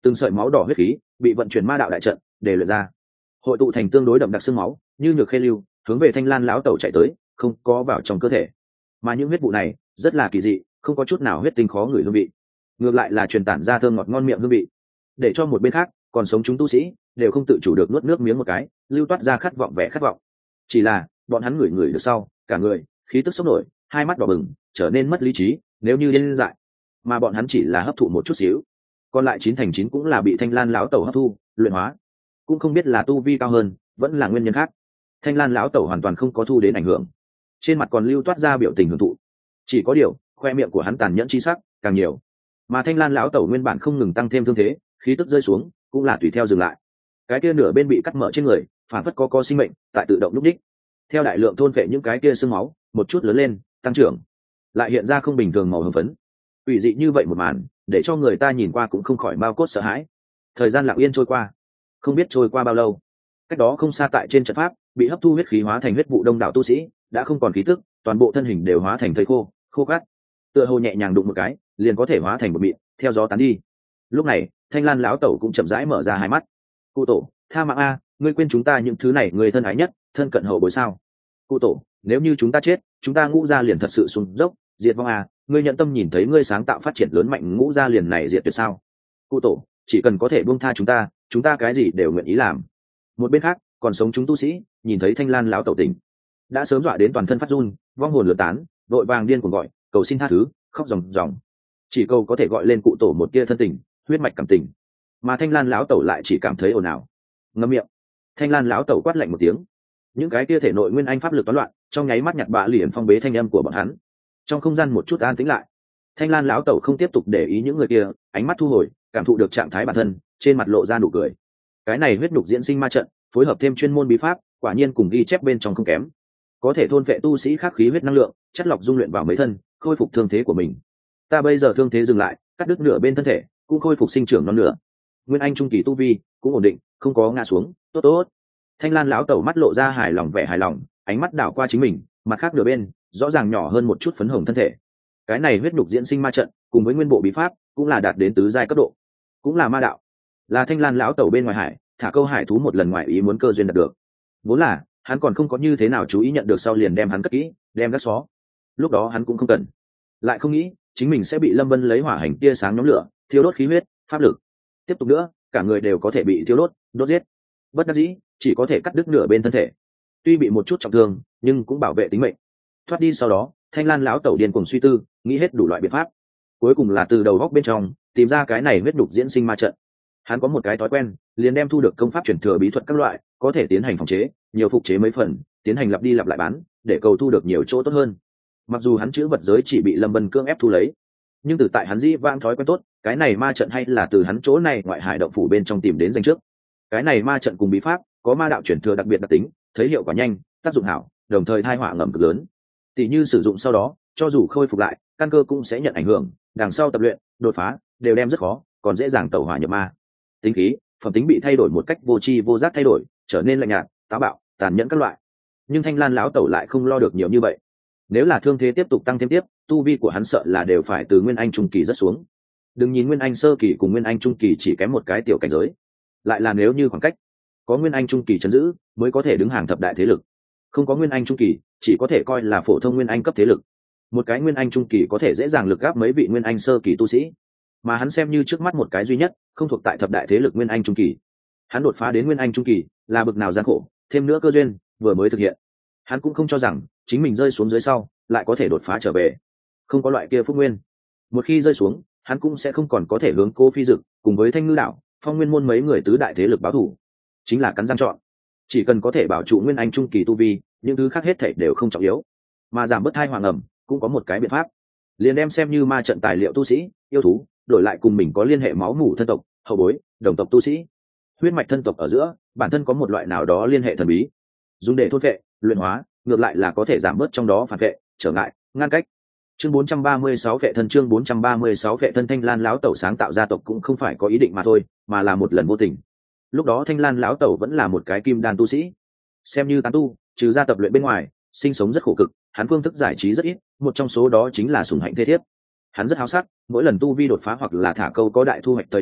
Speaker 1: từng sợi máu đỏ huyết khí bị vận chuyển ma đạo đại trận để luyện ra, hội tụ thành tương đối đậm đặc xương máu như nhược khê lưu, hướng về Thanh Lan lão tẩu chạy tới, không có vào trong cơ thể. Mà những huyết vụ này rất là kỳ dị, không có chút nào huyết tinh khó ngửi hương vị, ngược lại là truyền tản ra thơm ngọt ngon miệng hương vị, để cho một bên khác còn sống chúng tu sĩ đều không tự chủ được nuốt nước miếng một cái, lưu toát ra khát vọng vẻ khát vọng. Chỉ là bọn hắn ngửi ngửi được sau, cả người khí tức sốc nổi, hai mắt đỏ bừng, trở nên mất lý trí, nếu như điên dại. Mà bọn hắn chỉ là hấp thụ một chút xíu, còn lại chín thành chín cũng là bị Thanh Lan lão tẩu hấp thu luyện hóa, cũng không biết là tu vi cao hơn vẫn là nguyên nhân khác. Thanh Lan lão tẩu hoàn toàn không có thu đến ảnh hưởng, trên mặt còn lưu toát ra biểu tình hưởng thụ, chỉ có điều khoe miệng của hắn tàn nhẫn chi sắc càng nhiều. Mà Thanh Lan lão tẩu nguyên bản không ngừng tăng thêm thương thế, khí tức rơi xuống cũng là tùy theo dừng lại. Cái kia nửa bên bị cắt mở trên người phản phất có có sinh mệnh tại tự động lúc đích, theo đại lượng thôn phệ những cái kia xương máu một chút lớn lên tăng trưởng, lại hiện ra không bình thường màu hồng phấn. Quỷ dị như vậy một màn để cho người ta nhìn qua cũng không khỏi bao cốt sợ hãi. Thời gian lặng yên trôi qua, không biết trôi qua bao lâu, cách đó không xa tại trên trận pháp bị hấp thu huyết khí hóa thành huyết vụ đông đảo tu sĩ đã không còn khí tức, toàn bộ thân hình đều hóa thành thây khô khô cát, tựa hồ nhẹ nhàng đụng một cái liền có thể hóa thành một mịn theo gió tán đi. Lúc này Thanh Lan lão tẩu cũng chậm rãi mở ra hai mắt. Cụ tổ, tha mạng a, ngươi quên chúng ta những thứ này người thân ái nhất, thân cận hậu bối sao? Cụ tổ, nếu như chúng ta chết, chúng ta ngũ gia liền thật sự xuống dốc diệt vong a, ngươi nhận tâm nhìn thấy ngươi sáng tạo phát triển lớn mạnh ngũ gia liền này diệt tuyệt sao? Cụ tổ, chỉ cần có thể buông tha chúng ta, chúng ta cái gì đều nguyện ý làm. Một bên khác còn sống chúng tu sĩ nhìn thấy Thanh Lan lão tẩu tỉnh, đã sớm dọa đến toàn thân phát run, vong hồn lửa tán, vội vàng điên cuồng gọi cầu xin tha thứ, khóc ròng ròng, chỉ cầu có thể gọi lên cụ tổ một tia thân tình huyết mạch cảm tình. Mà Thanh Lan lão tẩu lại chỉ cảm thấy ồn ào. Ngậm miệng. Thanh Lan lão tẩu quát lạnh một tiếng, những cái tia thể nội nguyên anh pháp lực toán loạn trong nháy mắt nhặt bạ liền phong bế thanh âm của bọn hắn. Trong không gian một chút an tĩnh lại, Thanh Lan lão tẩu không tiếp tục để ý những người kia, ánh mắt thu hồi, cảm thụ được trạng thái bản thân, trên mặt lộ ra nụ cười. Cái này huyết nhục diễn sinh ma trận phối hợp thêm chuyên môn bí pháp, quả nhiên cùng ghi chép bên trong không kém, có thể thôn vệ tu sĩ khác khí huyết năng lượng, chất lọc dung luyện vào mấy thân, khôi phục thương thế của mình. Ta bây giờ thương thế dừng lại, cắt đứt nửa bên thân thể cũng khôi phục sinh trưởng non nửa, nguyên anh trung kỳ tu vi cũng ổn định, không có ngã xuống, tốt tốt. Thanh Lan lão tẩu mắt lộ ra hài lòng vẻ hài lòng, ánh mắt đảo qua chính mình, mặt khác nửa bên rõ ràng nhỏ hơn một chút phấn hồng thân thể. Cái này huyết nhục diễn sinh ma trận cùng với nguyên bộ bí pháp cũng là đạt đến tứ giai cấp độ, cũng là ma đạo, là Thanh Lan lão tẩu bên ngoài hải thả câu hải thú một lần ngoài ý muốn cơ duyên đạt được. Vốn là hắn còn không có như thế nào chú ý nhận được, sau liền đem hắn cất kỹ, đem gác xó. Lúc đó hắn cũng không cần, lại không nghĩ chính mình sẽ bị Lâm Vân lấy hỏa hành tia sáng nhóm lửa, thiêu đốt khí huyết, pháp lực. Tiếp tục nữa, cả người đều có thể bị thiêu đốt, đốt giết. Bất đắc dĩ, chỉ có thể cắt đứt nửa bên thân thể. Tuy bị một chút trọng thương, nhưng cũng bảo vệ tính mệnh. Thoát đi sau đó, Thanh Lan lão tẩu điên cuồng suy tư, nghĩ hết đủ loại biện pháp. Cuối cùng là từ đầu góc bên trong tìm ra cái này huyết đục diễn sinh ma trận. Hắn có một cái thói quen, liền đem thu được công pháp truyền thừa bí thuật các loại, có thể tiến hành phòng chế, nhiều phục chế mấy phần, tiến hành lặp đi lặp lại bán, để cầu thu được nhiều chỗ tốt hơn. Mặc dù hắn chữ vật giới chỉ bị Lâm Vân cưỡng ép thu lấy, nhưng từ tại hắn dĩ vãng thói quen tốt, cái này ma trận hay là từ hắn chỗ này ngoại hải động phủ bên trong tìm đến danh trước. Cái này ma trận cùng bí pháp có ma đạo truyền thừa đặc biệt đặc tính, thấy hiệu quả nhanh, tác dụng hảo, đồng thời thai họa ngầm cực lớn. Tỷ như sử dụng sau đó, cho dù khôi phục lại, căn cơ cũng sẽ nhận ảnh hưởng, đằng sau tập luyện, đột phá đều đem rất khó, còn dễ dàng tẩu hỏa nhập ma. Tính khí, phẩm tính bị thay đổi một cách vô tri vô giác thay đổi, trở nên lạnh nhạt, táo bạo, tàn nhẫn các loại. Nhưng Thanh Lan lão tẩu lại không lo được nhiều như vậy. Nếu là thương thế tiếp tục tăng thêm tiếp, tu vi của hắn sợ là đều phải từ nguyên anh trung kỳ rất xuống. Đừng nhìn nguyên anh sơ kỳ cùng nguyên anh trung kỳ chỉ kém một cái tiểu cảnh giới, lại là nếu như khoảng cách có nguyên anh trung kỳ chấn giữ mới có thể đứng hàng thập đại thế lực, không có nguyên anh trung kỳ chỉ có thể coi là phổ thông nguyên anh cấp thế lực. Một cái nguyên anh trung kỳ có thể dễ dàng lực gáp mấy vị nguyên anh sơ kỳ tu sĩ, mà hắn xem như trước mắt một cái duy nhất không thuộc tại thập đại thế lực nguyên anh trung kỳ. Hắn đột phá đến nguyên anh trung kỳ là bực nào gian khổ, thêm nữa cơ duyên vừa mới thực hiện, hắn cũng không cho rằng chính mình rơi xuống dưới sau lại có thể đột phá trở về. Không có loại kia phúc nguyên, một khi rơi xuống hắn cũng sẽ không còn có thể hướng Cô Phi Dực cùng với Thanh Ngư đạo, Phong Nguyên môn mấy người tứ đại thế lực báo thù, chính là cắn răng chọn. Chỉ cần có thể bảo trụ nguyên anh trung kỳ tu vi, những thứ khác hết thảy đều không trọng yếu, mà giảm bớt thai hoàng ẩm cũng có một cái biện pháp, liền đem xem như ma trận tài liệu tu sĩ yêu thú đổi lại cùng mình có liên hệ máu mủ thân tộc, hậu bối, đồng tộc tu sĩ. Huyết mạch thân tộc ở giữa bản thân có một loại nào đó liên hệ thần bí, dùng để thôn vệ, luyện hóa, ngược lại là có thể giảm bớt trong đó phản vệ, trở ngại, ngăn cách. Chương bốn trăm ba mươi sáu vệ thân chương bốn trăm ba mươi sáu vệ thân Thanh Lan lão tẩu sáng tạo gia tộc cũng không phải có ý định mà thôi, mà là một lần vô tình. Lúc đó Thanh Lan lão tẩu vẫn là một cái kim đan tu sĩ, xem như tán tu, trừ ra tập luyện bên ngoài, sinh sống rất khổ cực, hắn phương thức giải trí rất ít, một trong số đó chính là sủng hạnh thế thiếp. Hắn rất háo sắc, mỗi lần tu vi đột phá hoặc là thả câu có đại thu hoạch thời điểm,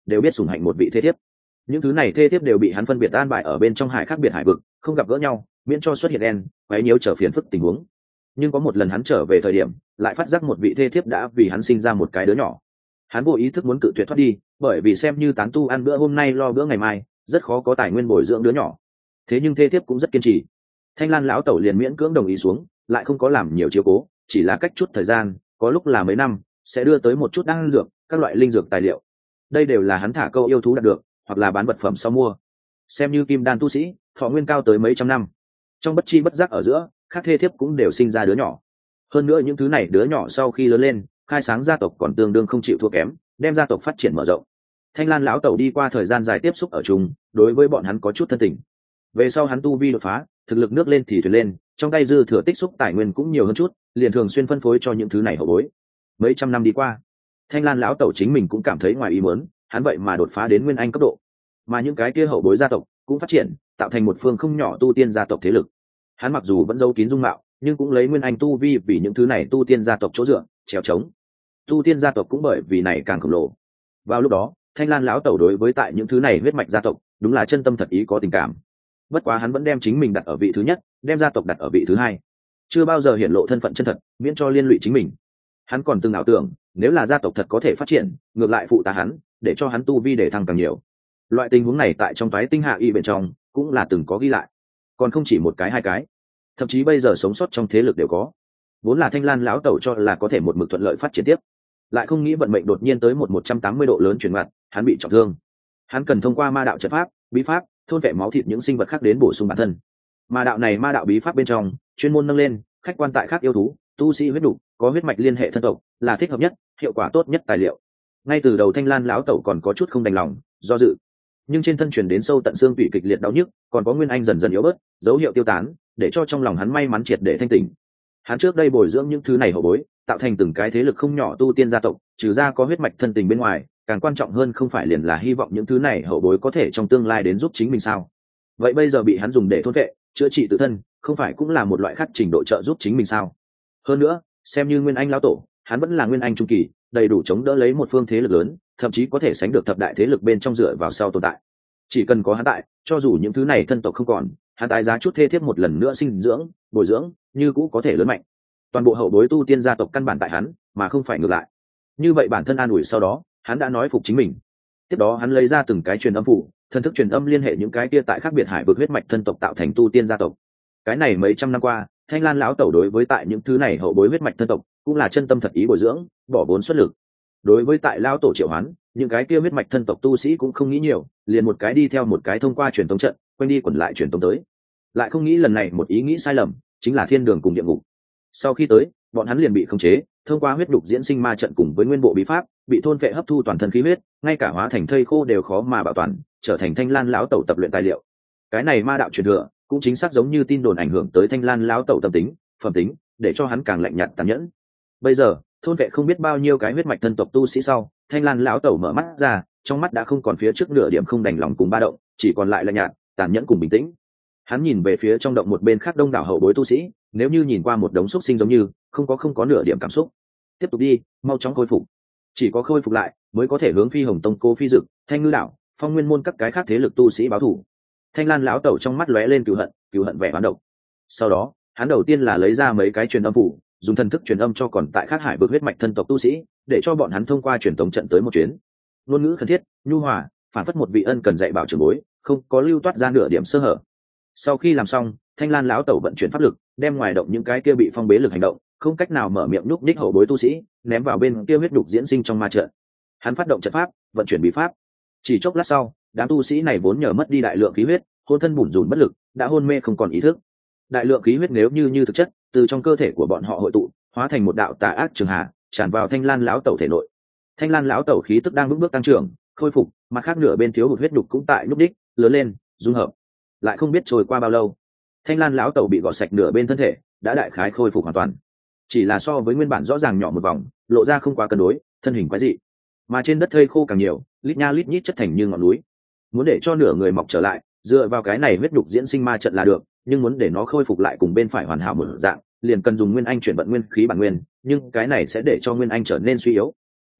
Speaker 1: đều biết sủng hạnh một vị thế thiếp. Những thứ này thê thiếp đều bị hắn phân biệt an bài ở bên trong hải khác biệt hải vực, không gặp gỡ nhau, miễn cho xuất hiện đen quấy nhiễu trở phiền phức tình huống. Nhưng có một lần hắn trở về thời điểm, lại phát giác một vị thê thiếp đã vì hắn sinh ra một cái đứa nhỏ. Hắn vô ý thức muốn cự tuyệt thoát đi, bởi vì xem như tán tu ăn bữa hôm nay lo bữa ngày mai, rất khó có tài nguyên bồi dưỡng đứa nhỏ. Thế nhưng thê thiếp cũng rất kiên trì. Thanh Lan lão tẩu liền miễn cưỡng đồng ý xuống, lại không có làm nhiều chiếu cố, chỉ là cách chút thời gian, có lúc là mấy năm, sẽ đưa tới một chút đan dược, các loại linh dược tài liệu. Đây đều là hắn thả câu yêu thú đạt được, hoặc là bán vật phẩm sau mua. Xem như kim đan tu sĩ, thọ nguyên cao tới mấy trăm năm. Trong bất chi bất giác ở giữa, các thê thiếp cũng đều sinh ra đứa nhỏ. Hơn nữa những thứ này đứa nhỏ sau khi lớn lên, khai sáng gia tộc còn tương đương không chịu thua kém, đem gia tộc phát triển mở rộng. Thanh Lan lão tẩu đi qua thời gian dài tiếp xúc ở chung, đối với bọn hắn có chút thân tình. Về sau hắn tu vi đột phá, thực lực nước lên thì thuyền lên, trong tay dư thừa tích xúc tài nguyên cũng nhiều hơn chút, liền thường xuyên phân phối cho những thứ này hậu bối. Mấy trăm năm đi qua, Thanh Lan lão tẩu chính mình cũng cảm thấy ngoài ý muốn, hắn vậy mà đột phá đến nguyên anh cấp độ, mà những cái kia hậu bối gia tộc cũng phát triển, tạo thành một phương không nhỏ tu tiên gia tộc thế lực. Hắn mặc dù vẫn giấu kín dung mạo, nhưng cũng lấy nguyên anh tu vi vì những thứ này tu tiên gia tộc chỗ dựa, trèo trống. Tu tiên gia tộc cũng bởi vì này càng khổng lồ. Vào lúc đó, Thanh Lan lão tẩu đối với tại những thứ này huyết mạch gia tộc, đúng là chân tâm thật ý có tình cảm. Bất quá hắn vẫn đem chính mình đặt ở vị thứ nhất, đem gia tộc đặt ở vị thứ hai, chưa bao giờ hiển lộ thân phận chân thật, miễn cho liên lụy chính mình. Hắn còn từng ảo tưởng, nếu là gia tộc thật có thể phát triển, ngược lại phụ tá hắn, để cho hắn tu vi để thăng càng nhiều. Loại tình huống này tại trong toái tinh hạ y bên trong cũng là từng có ghi lại, còn không chỉ một cái hai cái, thậm chí bây giờ sống sót trong thế lực đều có. Vốn là Thanh Lan lão tẩu cho là có thể một mực thuận lợi phát triển tiếp, lại không nghĩ vận mệnh đột nhiên tới một một trăm tám mươi độ lớn chuyển mặt, hắn bị trọng thương. Hắn cần thông qua ma đạo trận pháp, bí pháp, thôn vệ máu thịt những sinh vật khác đến bổ sung bản thân. Ma đạo này ma đạo bí pháp bên trong chuyên môn nâng lên khách quan tại khác yêu thú, tu sĩ huyết đủ, có huyết mạch liên hệ thân tộc là thích hợp nhất, hiệu quả tốt nhất tài liệu. Ngay từ đầu Thanh Lan lão tẩu còn có chút không đành lòng, do dự, nhưng trên thân truyền đến sâu tận xương tủy kịch liệt đau nhức, còn có nguyên anh dần dần yếu bớt, dấu hiệu tiêu tán, để cho trong lòng hắn may mắn triệt để thanh tỉnh. Hắn trước đây bồi dưỡng những thứ này hậu bối, tạo thành từng cái thế lực không nhỏ tu tiên gia tộc, trừ ra có huyết mạch thân tình bên ngoài, càng quan trọng hơn không phải liền là hy vọng những thứ này hậu bối có thể trong tương lai đến giúp chính mình sao? Vậy bây giờ bị hắn dùng để thôn vệ, chữa trị tự thân, không phải cũng là một loại khác trình độ trợ giúp chính mình sao? Hơn nữa, xem như nguyên anh lão tổ, hắn vẫn là nguyên anh trung kỳ, đầy đủ chống đỡ lấy một phương thế lực lớn, thậm chí có thể sánh được thập đại thế lực bên trong dựa vào sau tồn tại. Chỉ cần có hắn tại, cho dù những thứ này thân tộc không còn, hắn tái giá chút thê thiếp một lần nữa sinh dưỡng, bồi dưỡng, như cũ có thể lớn mạnh. Toàn bộ hậu bối tu tiên gia tộc căn bản tại hắn, mà không phải ngược lại. Như vậy bản thân an ủi sau đó, hắn đã nói phục chính mình. Tiếp đó hắn lấy ra từng cái truyền âm phủ, thần thức truyền âm liên hệ những cái kia tại khác biệt hải vực huyết mạch thân tộc tạo thành tu tiên gia tộc. Cái này mấy trăm năm qua, Thanh Lan lão tẩu đối với tại những thứ này hậu bối huyết mạch thân tộc, cũng là chân tâm thật ý bồi dưỡng, bỏ vốn xuất lực. Đối với tại lão tổ triệu hoán, những cái kia huyết mạch thân tộc tu sĩ cũng không nghĩ nhiều, liền một cái đi theo một cái thông qua truyền tống trận, quanh đi quẩn lại truyền tống tới. Lại không nghĩ lần này một ý nghĩ sai lầm, chính là thiên đường cùng địa ngục. Sau khi tới, bọn hắn liền bị khống chế, thông qua huyết đục diễn sinh ma trận cùng với nguyên bộ bí pháp, bị thôn phệ hấp thu toàn thân khí huyết, ngay cả hóa thành thây khô đều khó mà bảo toàn, trở thành Thanh Lan lão tẩu tập luyện tài liệu. Cái này ma đạo truyền thừa, cũng chính xác giống như tin đồn ảnh hưởng tới Thanh Lan lão tẩu tâm tính, phẩm tính, để cho hắn càng lạnh nhạt tàn nhẫn. Bây giờ, thôn vệ không biết bao nhiêu cái huyết mạch thân tộc tu sĩ sau, Thanh Lan lão tẩu mở mắt ra, trong mắt đã không còn phía trước nửa điểm không đành lòng cùng ba động, chỉ còn lại lạnh nhạt, tàn nhẫn cùng bình tĩnh. Hắn nhìn về phía trong động một bên khác đông đảo hậu bối tu sĩ, nếu như nhìn qua một đống xúc sinh giống như, không có không có nửa điểm cảm xúc. Tiếp tục đi, mau chóng khôi phục. Chỉ có khôi phục lại, mới có thể hướng Phi Hồng Tông, Cô Phi Dực, Thanh Ngư đảo, Phong Nguyên môn các cái khác thế lực tu sĩ báo thù. Thanh Lan lão tẩu trong mắt lóe lên cừu hận, cừu hận vẻ oán độc. Sau đó, hắn đầu tiên là lấy ra mấy cái truyền âm phủ, dùng thần thức truyền âm cho còn tại khác hải vực huyết mạch thân tộc tu sĩ, để cho bọn hắn thông qua truyền tống trận tới một chuyến. Ngôn ngữ khẩn thiết, nhu hòa, phản phất một vị ân cần dạy bảo trưởng bối, không có lưu toát ra nửa điểm sơ hở. Sau khi làm xong, Thanh Lan lão tẩu vận chuyển pháp lực, đem ngoài động những cái kia bị phong bế lực hành động, không cách nào mở miệng núp ních hậu bối tu sĩ, ném vào bên kia huyết đục diễn sinh trong ma trận. Hắn phát động trận pháp, vận chuyển bí pháp. Chỉ chốc lát sau, đám tu sĩ này vốn nhờ mất đi đại lượng khí huyết, hôn thân bủn rủn bất lực, đã hôn mê không còn ý thức. Đại lượng khí huyết nếu như như thực chất, từ trong cơ thể của bọn họ hội tụ, hóa thành một đạo tà ác trường hà, tràn vào Thanh Lan lão tẩu thể nội. Thanh Lan lão tẩu khí tức đang bước bước tăng trưởng, khôi phục, mà khác nửa bên thiếu hụt huyết đục cũng tại lúc đích, lớn lên, dung hợp. Lại không biết trôi qua bao lâu, Thanh Lan lão tẩu bị gọt sạch nửa bên thân thể, đã đại khái khôi phục hoàn toàn. Chỉ là so với nguyên bản rõ ràng nhỏ một vòng, lộ ra không quá cân đối, thân hình quái dị. Mà trên đất thây khô càng nhiều, lít nha lít nhít chất thành như ngọn núi. Muốn để cho nửa người mọc trở lại, dựa vào cái này huyết đục diễn sinh ma trận là được, nhưng muốn để nó khôi phục lại cùng bên phải hoàn hảo một dạng, liền cần dùng nguyên anh chuyển vận nguyên khí bản nguyên, nhưng cái này sẽ để cho nguyên anh trở nên suy yếu.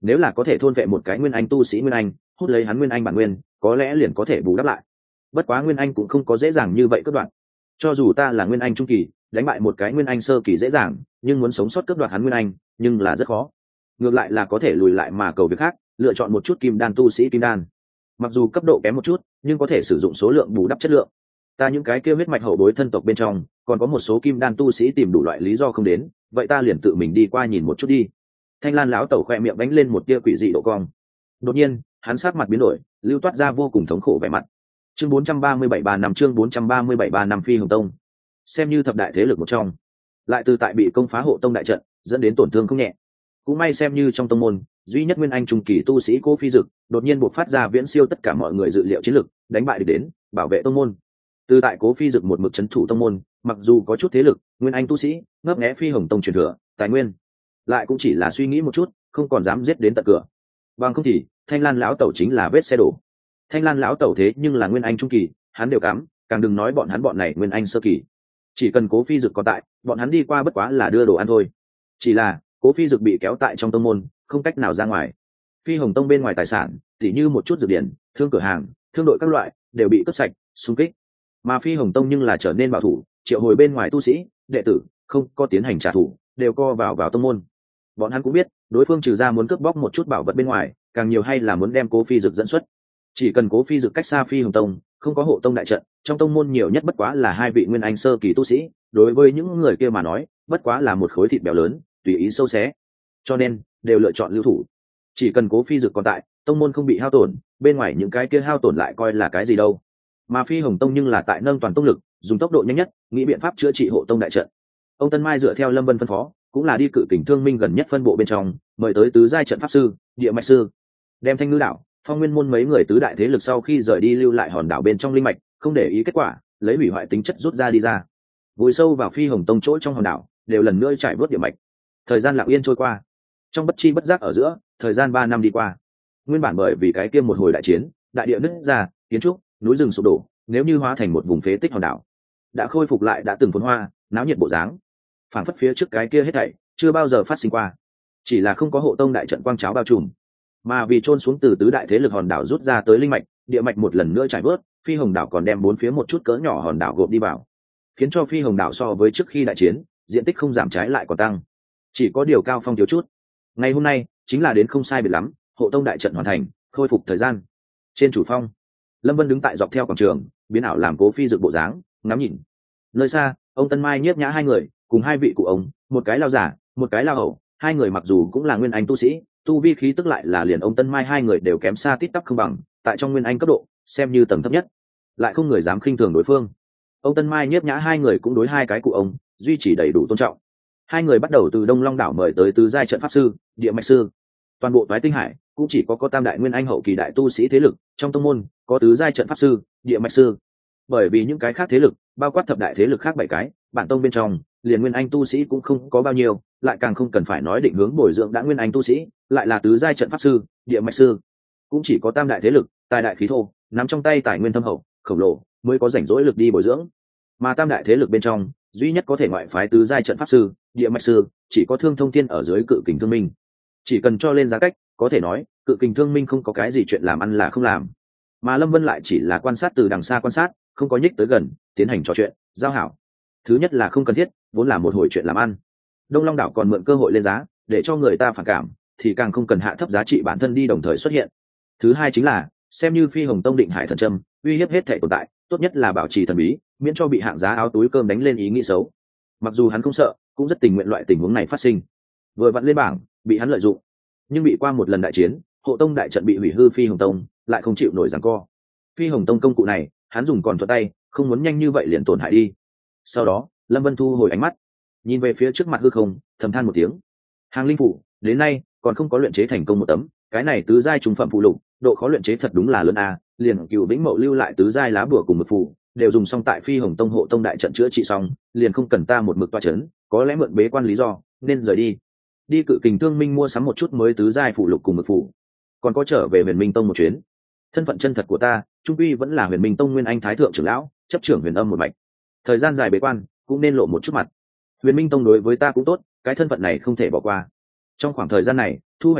Speaker 1: nếu là có thể thôn vệ một cái nguyên anh tu sĩ nguyên anh, hút lấy hắn nguyên anh bản nguyên, có lẽ liền có thể bù đắp lại. Bất quá nguyên anh cũng không có dễ dàng như vậy cướp đoạt. Cho dù ta là nguyên anh trung kỳ, đánh bại một cái nguyên anh sơ kỳ dễ dàng, nhưng muốn sống sót cướp đoạt hắn nguyên anh, nhưng là rất khó. Ngược lại là có thể lùi lại mà cầu việc khác, lựa chọn một chút kim đan tu sĩ kim đan. Mặc dù cấp độ kém một chút, nhưng có thể sử dụng số lượng bù đắp chất lượng. Ta những cái kia huyết mạch hậu bối thân tộc bên trong, còn có một số kim đan tu sĩ tìm đủ loại lý do không đến, vậy ta liền tự mình đi qua nhìn một chút đi. Thanh Lan lão tẩu khoe miệng đánh lên một tia quỷ dị độ cong. Đột nhiên, hắn sát mặt biến đổi, lưu toát ra vô cùng thống khổ vẻ mặt. Chương bốn trăm ba mươi bảy ba năm chương bốn trăm ba mươi bảy ba năm Phi Hồng Tông, xem như thập đại thế lực một trong, lại từ tại bị công phá hộ tông đại trận, dẫn đến tổn thương không nhẹ. Cũng may xem như trong tông môn, duy nhất nguyên anh trung kỳ tu sĩ Cố Phi Dực, đột nhiên buộc phát ra viễn siêu tất cả mọi người dự liệu chiến lực, đánh bại địch đến, bảo vệ tông môn. Từ tại Cố Phi Dực một mực trấn thủ tông môn, mặc dù có chút thế lực, nguyên anh tu sĩ, ngấp nghé Phi Hồng Tông truyền thừa, tài nguyên, lại cũng chỉ là suy nghĩ một chút, không còn dám giết đến tận cửa. Bằng không thì, Thanh Lan lão tẩu chính là vết xe đổ. Thanh Lan lão tẩu thế nhưng là nguyên anh trung kỳ, hắn đều cắm, càng đừng nói bọn hắn bọn này nguyên anh sơ kỳ. Chỉ cần Cố Phi Dực còn tại, bọn hắn đi qua bất quá là đưa đồ ăn thôi. Chỉ là Cố Phi Dực bị kéo tại trong tông môn, không cách nào ra ngoài. Phi Hồng Tông bên ngoài tài sản, tỉ như một chút dược điển, thương cửa hàng, thương đội các loại, đều bị cướp sạch, xung kích. Mà Phi Hồng Tông nhưng là trở nên bảo thủ, triệu hồi bên ngoài tu sĩ, đệ tử, không có tiến hành trả thù, đều co vào vào tông môn. Bọn hắn cũng biết, đối phương trừ ra muốn cướp bóc một chút bảo vật bên ngoài, càng nhiều hay là muốn đem Cố Phi Dực dẫn xuất. Chỉ cần Cố Phi Dực cách xa Phi Hồng Tông, không có hộ tông đại trận, trong tông môn nhiều nhất bất quá là hai vị nguyên anh sơ kỳ tu sĩ, đối với những người kia mà nói, bất quá là một khối thịt béo lớn, tùy ý sâu xé. Cho nên, đều lựa chọn lưu thủ. Chỉ cần Cố Phi Dực còn tại, tông môn không bị hao tổn, bên ngoài những cái kia hao tổn lại coi là cái gì đâu. Mà Phi Hồng Tông nhưng là tại nâng toàn tông lực, dùng tốc độ nhanh nhất, nghĩ biện pháp chữa trị hộ tông đại trận. Ông Tân Mai dựa theo Lâm Vân phân phó, cũng là đi cự kình thương minh gần nhất phân bộ bên trong, mời tới tứ giai trận pháp sư, địa mạch sư, đem Thanh Ngư đảo, Phong Nguyên môn mấy người tứ đại thế lực sau khi rời đi lưu lại hòn đảo bên trong linh mạch, không để ý kết quả, lấy hủy hoại tính chất rút ra đi ra. Vùi sâu vào Phi Hồng Tông chỗ trong hòn đảo, đều lần nữa trải vớt địa mạch. Thời gian lặng yên trôi qua, trong bất chi bất giác ở giữa, thời gian ba năm đi qua. Nguyên bản bởi vì cái kia một hồi đại chiến, đại địa nứt ra, kiến trúc, núi rừng sụp đổ, nếu như hóa thành một vùng phế tích hòn đảo, đã khôi phục lại đã từng phồn hoa, náo nhiệt bộ dáng. Phản phất phía trước cái kia hết thảy chưa bao giờ phát sinh qua, chỉ là không có hộ tông đại trận quang cháo bao trùm. Mà vì trôn xuống từ tứ đại thế lực hòn đảo rút ra tới linh mạch, địa mạch một lần nữa trải vớt, Phi Hồng đảo còn đem bốn phía một chút cỡ nhỏ hòn đảo gộp đi vào, khiến cho Phi Hồng đảo so với trước khi đại chiến, diện tích không giảm trái lại còn tăng. Chỉ có điều cao phong thiếu chút. Ngày hôm nay chính là đến không sai biệt lắm, hộ tông đại trận hoàn thành, khôi phục thời gian. Trên chủ phong, Lâm Vân đứng tại dọc theo quảng trường, biến ảo làm Cố Phi Dực bộ dáng, ngắm nhìn. Nơi xa, ông Tân Mai nhiếp nhã hai người, cùng hai vị cụ ông, một cái lao giả, một cái lao hậu, hai người mặc dù cũng là nguyên anh tu sĩ, tu vi khí tức lại là liền ông Tân Mai hai người đều kém xa tít tắp không bằng, tại trong nguyên anh cấp độ, xem như tầng thấp nhất, lại không người dám khinh thường đối phương. Ông Tân Mai nhiếp nhã hai người cũng đối hai cái cụ ông duy trì đầy đủ tôn trọng. Hai người bắt đầu từ Đông Long đảo mời tới tứ giai trận pháp sư, địa mạch sư. Toàn bộ Toái Tinh Hải cũng chỉ có có tam đại nguyên anh hậu kỳ đại tu sĩ thế lực, trong tông môn có tứ giai trận pháp sư, địa mạch sư. Bởi vì những cái khác thế lực, bao quát thập đại thế lực khác bảy cái, bản tông bên trong, liền nguyên anh tu sĩ cũng không có bao nhiêu, lại càng không cần phải nói định hướng bồi dưỡng đã nguyên anh tu sĩ, lại là tứ giai trận pháp sư, địa mạch sư. Cũng chỉ có tam đại thế lực, tài đại khí thô, nắm trong tay tài nguyên thâm hậu, khổng lồ, mới có rảnh rỗi lực đi bồi dưỡng. Mà tam đại thế lực bên trong, duy nhất có thể ngoại phái tứ giai trận pháp sư, địa mạch sư, chỉ có Thương Thông Thiên ở dưới Cự Kình Thương Minh. Chỉ cần cho lên giá cách, có thể nói, Cự Kình Thương Minh không có cái gì chuyện làm ăn là không làm. Mà Lâm Vân lại chỉ là quan sát từ đằng xa quan sát, không có nhích tới gần, tiến hành trò chuyện, giao hảo. Thứ nhất là không cần thiết, vốn là một hồi chuyện làm ăn. Đông Long đảo còn mượn cơ hội lên giá, để cho người ta phản cảm, thì càng không cần hạ thấp giá trị bản thân đi đồng thời xuất hiện. Thứ hai chính là, xem như Phi Hồng Tông định hải thần châm, uy hiếp hết thể tồn tại, tốt nhất là bảo trì thần bí, miễn cho bị hạng giá áo túi cơm đánh lên ý nghĩ xấu. Mặc dù hắn không sợ, cũng rất tình nguyện loại tình huống này phát sinh. Vừa vặn lên bảng, bị hắn lợi dụng, nhưng bị qua một lần đại chiến, hộ tông đại trận bị hủy hư, Phi Hồng Tông lại không chịu nổi giằng co. Phi Hồng Tông công cụ này, hắn dùng còn thuận tay, không muốn nhanh như vậy liền tổn hại đi. Sau đó, Lâm Vân thu hồi ánh mắt, nhìn về phía trước mặt hư không, thầm than một tiếng. Hàng linh phủ, đến nay còn không có luyện chế thành công một tấm, cái này tứ giai trùng phẩm phụ lục, độ khó luyện chế thật đúng là lớn a. Liền Cửu Vĩnh Mậu lưu lại tứ giai lá bùa cùng mực phù, đều dùng xong tại Phi Hồng Tông hộ tông đại trận chữa trị xong, liền không cần ta một mực toa chấn, có lẽ mượn bế quan lý do, nên rời đi. Đi Cự Kình Thương Minh mua sắm một chút mới tứ giai phụ lục cùng mực phù, còn có trở về Huyền Minh Tông một chuyến. Thân phận chân thật của ta, trung quy vẫn là Huyền Minh Tông nguyên anh thái thượng trưởng lão, chấp trưởng Huyền Âm một mạch. Thời gian dài bế quan, cũng nên lộ một chút mặt. Huyền Minh Tông đối với ta cũng tốt, cái thân phận này không thể bỏ qua. Trong khoảng thời gian này, thu hoạch lớn nhất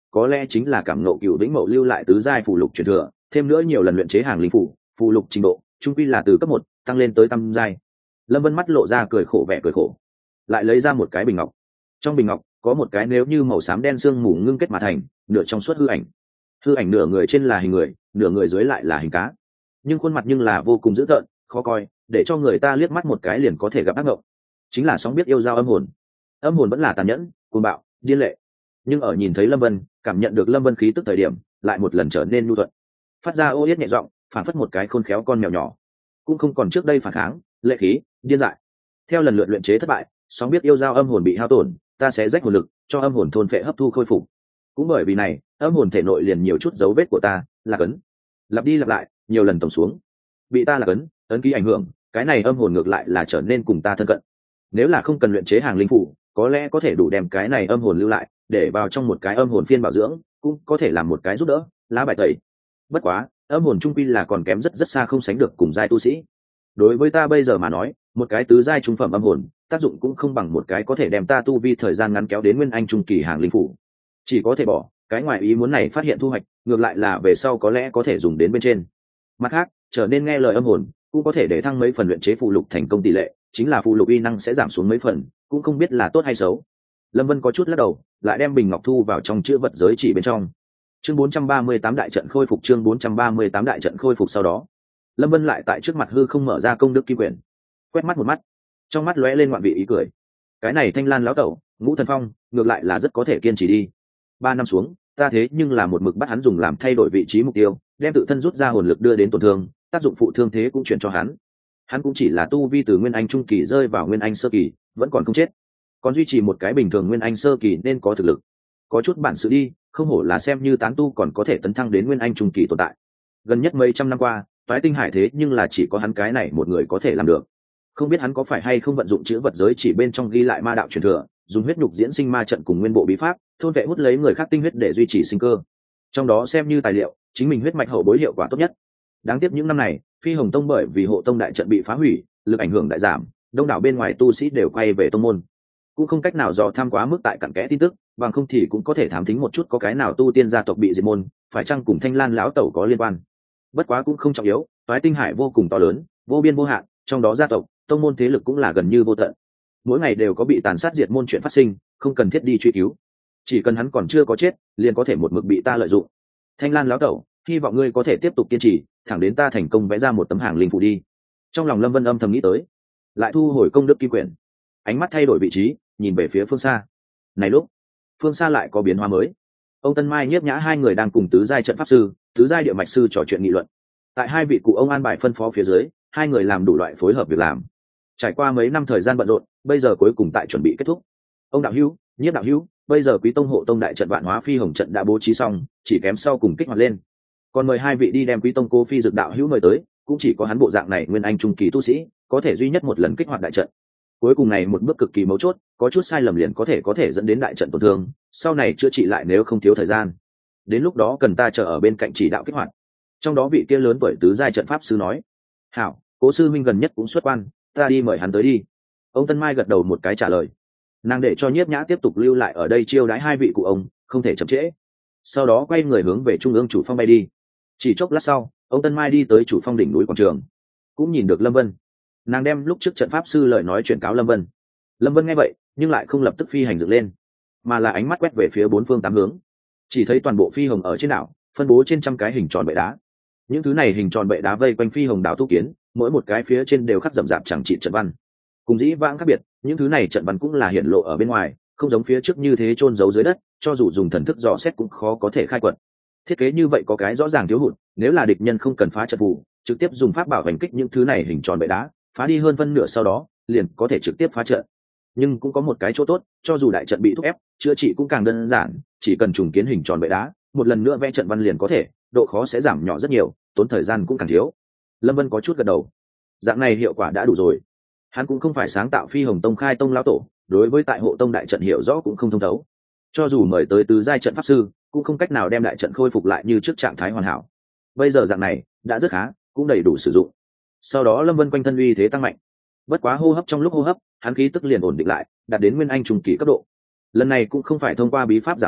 Speaker 1: có lẽ chính là cảm ngộ cựu vĩnh mậu lưu lại tứ giai phù lục truyền thừa, thêm nữa nhiều lần luyện chế hàng linh phủ phù lục trình độ trung quy là từ cấp một tăng lên tới tam giai. Lâm Vân mắt lộ ra cười khổ vẻ cười khổ, lại lấy ra một cái bình ngọc. Trong bình ngọc có một cái nếu như màu xám đen sương mù ngưng kết mà thành, nửa trong suốt hư ảnh. Hư ảnh nửa người trên là hình người, nửa người dưới lại là hình cá, nhưng khuôn mặt nhưng là vô cùng dữ tợn, khó coi, để cho người ta liếc mắt một cái liền có thể gặp ác mộng. Chính là sóng biết yêu giao âm hồn. Âm hồn vẫn là tàn nhẫn, cuồng bạo, điên lệ, nhưng ở nhìn thấy Lâm Vân, cảm nhận được Lâm Vân khí tức thời điểm, lại một lần trở nên nhu thuận, phát ra ô yết nhẹ giọng, phản phất một cái khôn khéo con mèo nhỏ, cũng không còn trước đây phản kháng, lệ khí, điên dại. Theo lần lượt luyện chế thất bại, sóng biết yêu giao âm hồn bị hao tổn, ta sẽ rách hồn lực, cho âm hồn thôn phệ hấp thu khôi phục. Cũng bởi vì này, âm hồn thể nội liền nhiều chút dấu vết của ta, là cấn. Lặp đi lặp lại, nhiều lần tổng xuống, bị ta là cấn, ấn ký ảnh hưởng, cái này âm hồn ngược lại là trở nên cùng ta thân cận. Nếu là không cần luyện chế hàng linh phủ, có lẽ có thể đủ đem cái này âm hồn lưu lại, để vào trong một cái âm hồn phiên bảo dưỡng, cũng có thể làm một cái giúp đỡ, lá bài tẩy. Bất quá, âm hồn trung quy là còn kém rất rất xa không sánh được cùng giai tu sĩ. Đối với ta bây giờ mà nói, một cái tứ giai trung phẩm âm hồn, tác dụng cũng không bằng một cái có thể đem ta tu vi thời gian ngắn kéo đến nguyên anh trung kỳ hàng linh phủ. Chỉ có thể bỏ, cái ngoài ý muốn này phát hiện thu hoạch, ngược lại là về sau có lẽ có thể dùng đến bên trên. Mặt khác, trở nên nghe lời âm hồn, cũng có thể để thăng mấy phần luyện chế phụ lục thành công tỷ lệ, chính là phụ lục uy năng sẽ giảm xuống mấy phần, cũng không biết là tốt hay xấu. Lâm Vân có chút lắc đầu, lại đem bình ngọc thu vào trong chữ vật giới chỉ bên trong. Chương bốn trăm ba mươi tám đại trận khôi phục, chương bốn trăm ba mươi tám đại trận khôi phục sau đó, Lâm Vân lại tại trước mặt hư không mở ra công đức kim quyển, quét mắt một mắt, trong mắt lóe lên ngoạn vị ý cười. Cái này Thanh Lan lão tẩu, Ngũ Thần Phong, ngược lại là rất có thể kiên trì đi. Ba năm xuống, ta thế nhưng là một mực bắt hắn dùng làm thay đổi vị trí mục tiêu, đem tự thân rút ra hồn lực đưa đến tổn thương, tác dụng phụ thương thế cũng chuyển cho hắn. Hắn cũng chỉ là tu vi từ nguyên anh trung kỳ rơi vào nguyên anh sơ kỳ, vẫn còn không chết, còn duy trì một cái bình thường nguyên anh sơ kỳ nên có thực lực, có chút bản sự đi, không hổ là xem như tán tu còn có thể tấn thăng đến nguyên anh trung kỳ tồn tại. Gần nhất mấy trăm năm qua, Toái Tinh Hải thế nhưng là chỉ có hắn cái này một người có thể làm được. Không biết hắn có phải hay không vận dụng chữ vật giới chỉ bên trong ghi lại ma đạo truyền thừa, dùng huyết nhục diễn sinh ma trận cùng nguyên bộ bí pháp, thôn vệ hút lấy người khác tinh huyết để duy trì sinh cơ. Trong đó xem như tài liệu, chính mình huyết mạch hậu bối hiệu quả tốt nhất. Đáng tiếc những năm này, Phi Hồng Tông bởi vì hộ tông đại trận bị phá hủy, lực ảnh hưởng đại giảm, đông đảo bên ngoài tu sĩ đều quay về tông môn, cũng không cách nào dò tham quá mức tại cặn kẽ tin tức, bằng không thì cũng có thể thám thính một chút có cái nào tu tiên gia tộc bị diệt môn, phải chăng cùng Thanh Lan lão tẩu có liên quan. Bất quá cũng không trọng yếu, Toái Tinh Hải vô cùng to lớn, vô biên vô hạn, trong đó gia tộc, tông môn thế lực cũng là gần như vô tận. Mỗi ngày đều có bị tàn sát diệt môn chuyện phát sinh, không cần thiết đi truy cứu. Chỉ cần hắn còn chưa có chết, liền có thể một mực bị ta lợi dụng. Thanh Lan lão tẩu, hy vọng ngươi có thể tiếp tục kiên trì, thẳng đến ta thành công vẽ ra một tấm hàng linh phù đi. Trong lòng Lâm Vân âm thầm nghĩ tới, lại thu hồi công đức kim quyển, ánh mắt thay đổi vị trí, nhìn về phía phương xa. Này lúc, phương xa lại có biến hóa mới. Ông Tân Mai Nhiếp Nhã hai người đang cùng tứ giai trận pháp sư, tứ giai địa mạch sư trò chuyện nghị luận. Tại hai vị cụ ông an bài phân phó phía dưới, hai người làm đủ loại phối hợp việc làm. Trải qua mấy năm thời gian bận rộn, bây giờ cuối cùng tại chuẩn bị kết thúc. Ông đạo hữu, Nhiếp đạo hữu, bây giờ Quý Tông hộ tông đại trận Vạn Hóa Phi Hồng trận đã bố trí xong, chỉ kém sau cùng kích hoạt lên. Còn mời hai vị đi đem Quý Tông Cô Phi Dực đạo hữu mời tới, cũng chỉ có hắn bộ dạng này nguyên anh trung kỳ tu sĩ, có thể duy nhất một lần kích hoạt đại trận. Cuối cùng này một bước cực kỳ mấu chốt, có chút sai lầm liền có thể có thể dẫn đến đại trận tổn thương, sau này chữa trị lại nếu không thiếu thời gian. Đến lúc đó cần ta chờ ở bên cạnh chỉ đạo kích hoạt. Trong đó vị kia lớn tuổi tứ giai trận pháp sư nói: "Hảo, Cố sư minh gần nhất cũng xuất quan, ta đi mời hắn tới đi." Ông Tân Mai gật đầu một cái trả lời. Nàng để cho Nhiếp Nhã tiếp tục lưu lại ở đây chiêu đãi hai vị cụ ông, không thể chậm trễ. Sau đó quay người hướng về trung ương chủ phong bay đi. Chỉ chốc lát sau, ông Tân Mai đi tới chủ phong đỉnh núi quảng trường, cũng nhìn được Lâm Vân. Nàng đem lúc trước trận pháp sư lời nói chuyển cáo Lâm Vân. Lâm Vân nghe vậy, nhưng lại không lập tức phi hành dựng lên, mà là ánh mắt quét về phía bốn phương tám hướng. Chỉ thấy toàn bộ phi hồng ở trên đảo, phân bố trên trăm cái hình tròn bệ đá. Những thứ này hình tròn bệ đá vây quanh phi hồng đảo tu kiến, mỗi một cái phía trên đều khắc rậm rạp chẳng trị trận văn. Cùng dĩ vãng khác biệt, những thứ này trận văn cũng là hiển lộ ở bên ngoài, không giống phía trước như thế chôn giấu dưới đất, cho dù dùng thần thức dò xét cũng khó có thể khai quật. Thiết kế như vậy có cái rõ ràng thiếu hụt, nếu là địch nhân không cần phá trận phù, trực tiếp dùng pháp bảo hành kích những thứ này hình tròn bệ đá, phá đi hơn phân nửa sau đó, liền có thể trực tiếp phá trận. Nhưng cũng có một cái chỗ tốt, cho dù đại trận bị thúc ép, chữa trị cũng càng đơn giản, chỉ cần trùng kiến hình tròn bệ đá, một lần nữa vẽ trận văn liền có thể, độ khó sẽ giảm nhỏ rất nhiều, tốn thời gian cũng càng thiếu. Lâm Vân có chút gật đầu. Dạng này hiệu quả đã đủ rồi. Hắn cũng không phải sáng tạo Phi Hồng Tông khai tông lão tổ, đối với tại hộ tông đại trận hiểu rõ cũng không thông thấu. Cho dù mời tới tứ giai trận pháp sư, cũng không cách nào đem đại trận khôi phục lại như trước trạng thái hoàn hảo. Bây giờ dạng này đã rất khá, cũng đầy đủ sử dụng. Sau đó Lâm Vân quanh thân uy thế tăng mạnh. Bất quá hô hấp trong lúc hô hấp, hắn khí tức liền ổn định lại, đạt đến nguyên anh trung kỳ cấp độ. Lần này cũng không phải thông qua bí pháp giả mạo,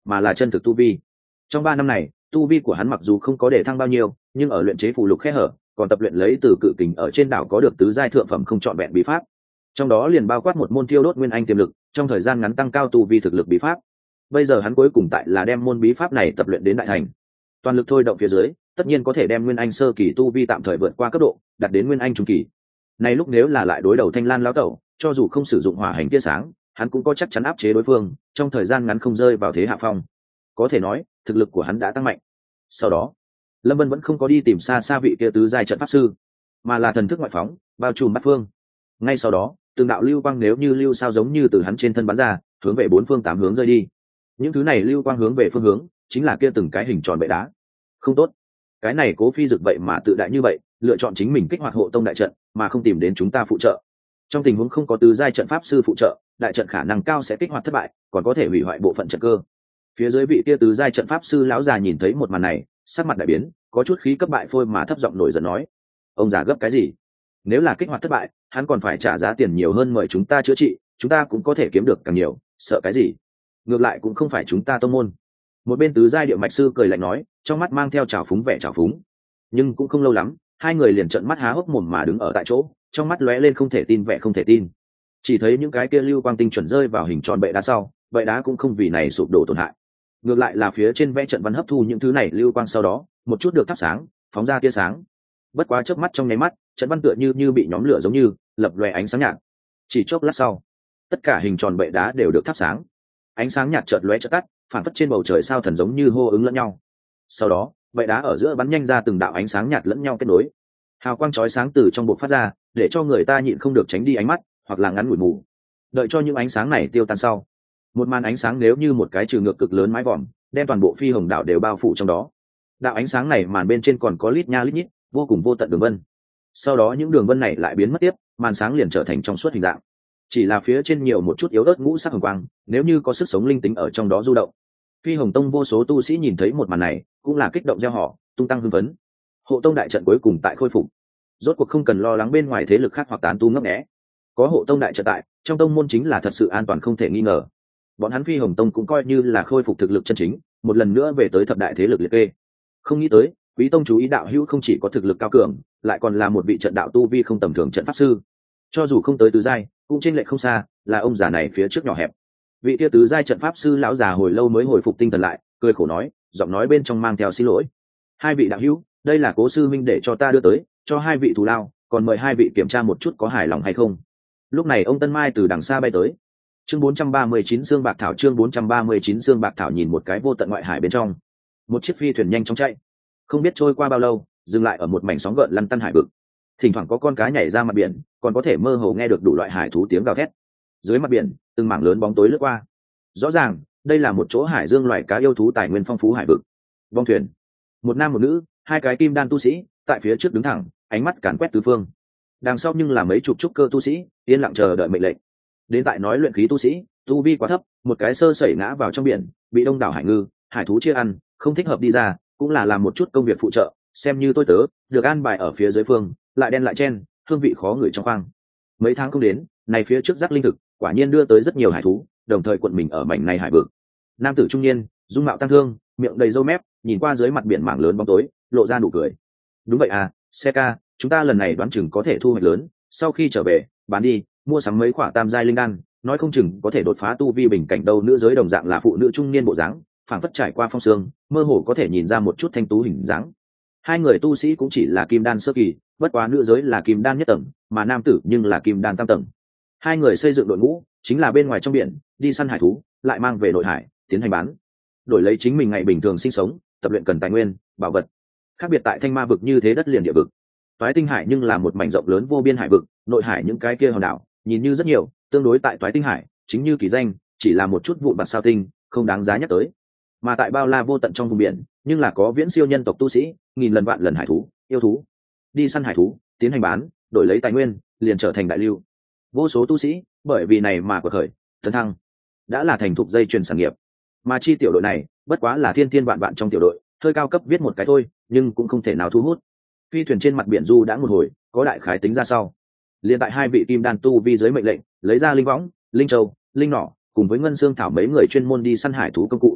Speaker 1: mà là chân thực tu vi. Trong ba năm này tu vi của hắn mặc dù không có để thăng bao nhiêu, nhưng ở luyện chế phù lục khe hở, còn tập luyện lấy từ cự kình ở trên đảo có được tứ giai thượng phẩm không trọn vẹn bí pháp, trong đó liền bao quát một môn thiêu đốt nguyên anh tiềm lực, trong thời gian ngắn tăng cao tu vi thực lực bí pháp. Bây giờ hắn cuối cùng tại là đem môn bí pháp này tập luyện đến đại thành, toàn lực thôi động phía dưới, tất nhiên có thể đem nguyên anh sơ kỳ tu vi tạm thời vượt qua cấp độ, đạt đến nguyên anh trung kỳ. Này lúc nếu là lại đối đầu Thanh Lan lão tẩu, cho dù không sử dụng hỏa hành tia sáng, hắn cũng có chắc chắn áp chế đối phương, trong thời gian ngắn không rơi vào thế hạ phong. Có thể nói, thực lực của hắn đã tăng mạnh. Sau đó, Lâm Vân vẫn không có đi tìm xa xa vị kia tứ giai trận pháp sư, mà là thần thức ngoại phóng, bao trùm bát phương. Ngay sau đó, từng đạo lưu quang nếu như lưu sao giống như từ hắn trên thân bắn ra, hướng về bốn phương tám hướng rơi đi. Những thứ này lưu quang hướng về phương hướng, chính là kia từng cái hình tròn bệ đá. Không tốt, cái này Cố Phi Dực vậy mà tự đại như vậy, lựa chọn chính mình kích hoạt hộ tông đại trận, mà không tìm đến chúng ta phụ trợ. Trong tình huống không có tứ giai trận pháp sư phụ trợ, đại trận khả năng cao sẽ kích hoạt thất bại, còn có thể hủy hoại bộ phận trận cơ. Phía dưới vị kia tứ giai trận pháp sư lão già nhìn thấy một màn này, sắc mặt đại biến, có chút khí cấp bại phôi mà thấp giọng nổi giận nói: ông già gấp cái gì? Nếu là kích hoạt thất bại, hắn còn phải trả giá tiền nhiều hơn mời chúng ta chữa trị, chúng ta cũng có thể kiếm được càng nhiều, sợ cái gì? Ngược lại cũng không phải chúng ta tông môn. Một bên tứ giai địa mạch sư cười lạnh nói, trong mắt mang theo trào phúng vẻ trào phúng. Nhưng cũng không lâu lắm, hai người liền trợn mắt há hốc mồm mà đứng ở tại chỗ, trong mắt lóe lên không thể tin vẻ không thể tin. Chỉ thấy những cái kia lưu quang tinh chuẩn rơi vào hình tròn bệ đá sau, bệ đá cũng không vì này sụp đổ tổn hại. Ngược lại là phía trên vẽ trận văn hấp thu những thứ này lưu quang sau đó, một chút được thắp sáng, phóng ra tia sáng. Bất quá chớp mắt trong nháy mắt, trận văn tựa như như bị nhóm lửa giống như lập lòe ánh sáng nhạt. Chỉ chốc lát sau, tất cả hình tròn bệ đá đều được thắp sáng. Ánh sáng nhạt chợt lóe chợt tắt, phản phất trên bầu trời sao thần giống như hô ứng lẫn nhau. Sau đó, bệ đá ở giữa bắn nhanh ra từng đạo ánh sáng nhạt lẫn nhau kết nối. Hào quang chói sáng từ trong bộc phát ra, để cho người ta nhịn không được tránh đi ánh mắt, hoặc là ngắn ngủi mù. Đợi cho những ánh sáng này tiêu tan sau, một màn ánh sáng nếu như một cái trừ ngược cực lớn mái vòm, đem toàn bộ Phi Hồng đảo đều bao phủ trong đó. Đạo ánh sáng này màn bên trên còn có lít nha lít nhít, vô cùng vô tận đường vân. Sau đó những đường vân này lại biến mất tiếp, màn sáng liền trở thành trong suốt hình dạng. Chỉ là phía trên nhiều một chút yếu ớt ngũ sắc hồng quang, nếu như có sức sống linh tính ở trong đó du động. Phi Hồng Tông vô số tu sĩ nhìn thấy một màn này, cũng là kích động gieo họ, tung tăng hưng phấn. Hộ tông đại trận cuối cùng tại khôi phục, rốt cuộc không cần lo lắng bên ngoài thế lực khác hoặc tán tu ngấp nghé. Có hộ tông đại trận tại, trong tông môn chính là thật sự an toàn không thể nghi ngờ. Bọn hắn Phi Hồng Tông cũng coi như là khôi phục thực lực chân chính, một lần nữa về tới thập đại thế lực liệt kê. Không nghĩ tới, Quý tông chú ý đạo hữu không chỉ có thực lực cao cường, lại còn là một vị trận đạo tu vi không tầm thường trận pháp sư. Cho dù không tới tứ giai, cũng chênh lệch không xa, là ông già này phía trước nhỏ hẹp. Vị kia tứ giai trận pháp sư lão già hồi lâu mới hồi phục tinh thần lại, cười khổ nói, giọng nói bên trong mang theo xin lỗi. Hai vị đạo hữu, đây là Cố sư minh để cho ta đưa tới, cho hai vị thù lao, còn mời hai vị kiểm tra một chút có hài lòng hay không. Lúc này ông Tân Mai từ đằng xa bay tới. Chương bốn trăm ba mươi chín xương bạc thảo chương bốn trăm ba mươi chín xương bạc thảo nhìn một cái vô tận ngoại hải bên trong. Một chiếc phi thuyền nhanh chóng chạy, không biết trôi qua bao lâu, dừng lại ở một mảnh sóng gợn lăn tăn hải vực. Thỉnh thoảng có con cá nhảy ra mặt biển, còn có thể mơ hồ nghe được đủ loại hải thú tiếng gào thét. Dưới mặt biển, từng mảng lớn bóng tối lướt qua. Rõ ràng, đây là một chỗ hải dương loài cá yêu thú tài nguyên phong phú hải vực. Vong thuyền, một nam một nữ, hai cái kim đan tu sĩ, tại phía trước đứng thẳng, ánh mắt càn quét tứ phương. Đằng sau nhưng là mấy chục trúc cơ tu sĩ, yên lặng chờ đợi mệnh lệnh. Đến tại nói luyện khí tu sĩ, tu vi quá thấp, một cái sơ sẩy ngã vào trong biển, bị đông đảo hải ngư, hải thú chia ăn, không thích hợp đi ra, cũng là làm một chút công việc phụ trợ, xem như tôi tớ, được an bài ở phía dưới phương, lại đen lại chen, hương vị khó ngửi trong khoang. Mấy tháng không đến, này phía trước rắc linh thực, quả nhiên đưa tới rất nhiều hải thú, đồng thời quận mình ở mảnh này hải vực. Nam tử trung niên, dung mạo tăng thương, miệng đầy râu mép, nhìn qua dưới mặt biển mảng lớn bóng tối, lộ ra nụ cười. Đúng vậy à, xe ca, chúng ta lần này đoán chừng có thể thu hoạch lớn, sau khi trở về, bán đi, mua sắm mấy quả tam giai linh đan, nói không chừng có thể đột phá tu vi bình cảnh đâu. Nữ giới đồng dạng là phụ nữ trung niên bộ dáng, phảng phất trải qua phong sương, mơ hồ có thể nhìn ra một chút thanh tú hình dáng. Hai người tu sĩ cũng chỉ là kim đan sơ kỳ, bất quá nữ giới là kim đan nhất tầng, mà nam tử nhưng là kim đan tam tầng. Hai người xây dựng đội ngũ, chính là bên ngoài trong biển, đi săn hải thú, lại mang về nội hải, tiến hành bán, đổi lấy chính mình ngày bình thường sinh sống, tập luyện cần tài nguyên, bảo vật. Khác biệt tại Thanh Ma vực như thế đất liền địa vực. Toái Tinh Hải nhưng là một mảnh rộng lớn vô biên hải vực, nội hải những cái kia hòn đảo, nhìn như rất nhiều, tương đối tại Toái Tinh Hải, chính như kỳ danh, chỉ là một chút vụn vặt sao tinh, không đáng giá nhắc tới. Mà tại bao la vô tận trong vùng biển, nhưng là có viễn siêu nhân tộc tu sĩ, nghìn lần vạn lần hải thú, yêu thú. Đi săn hải thú, tiến hành bán, đổi lấy tài nguyên, liền trở thành đại lưu. Vô số tu sĩ, bởi vì này mà quật khởi, tấn thăng, đã là thành thục dây chuyền sản nghiệp. Mà chi tiểu đội này, bất quá là thiên thiên vạn vạn trong tiểu đội, hơi cao cấp viết một cái thôi, nhưng cũng không thể nào thu hút. Phi thuyền trên mặt biển du đã một hồi, có đại khái tính ra sau. Liên tại hai vị kim đan tu vi dưới mệnh lệnh, lấy ra linh võng, linh châu, linh nỏ, cùng với ngân xương thảo mấy người chuyên môn đi săn hải thú công cụ.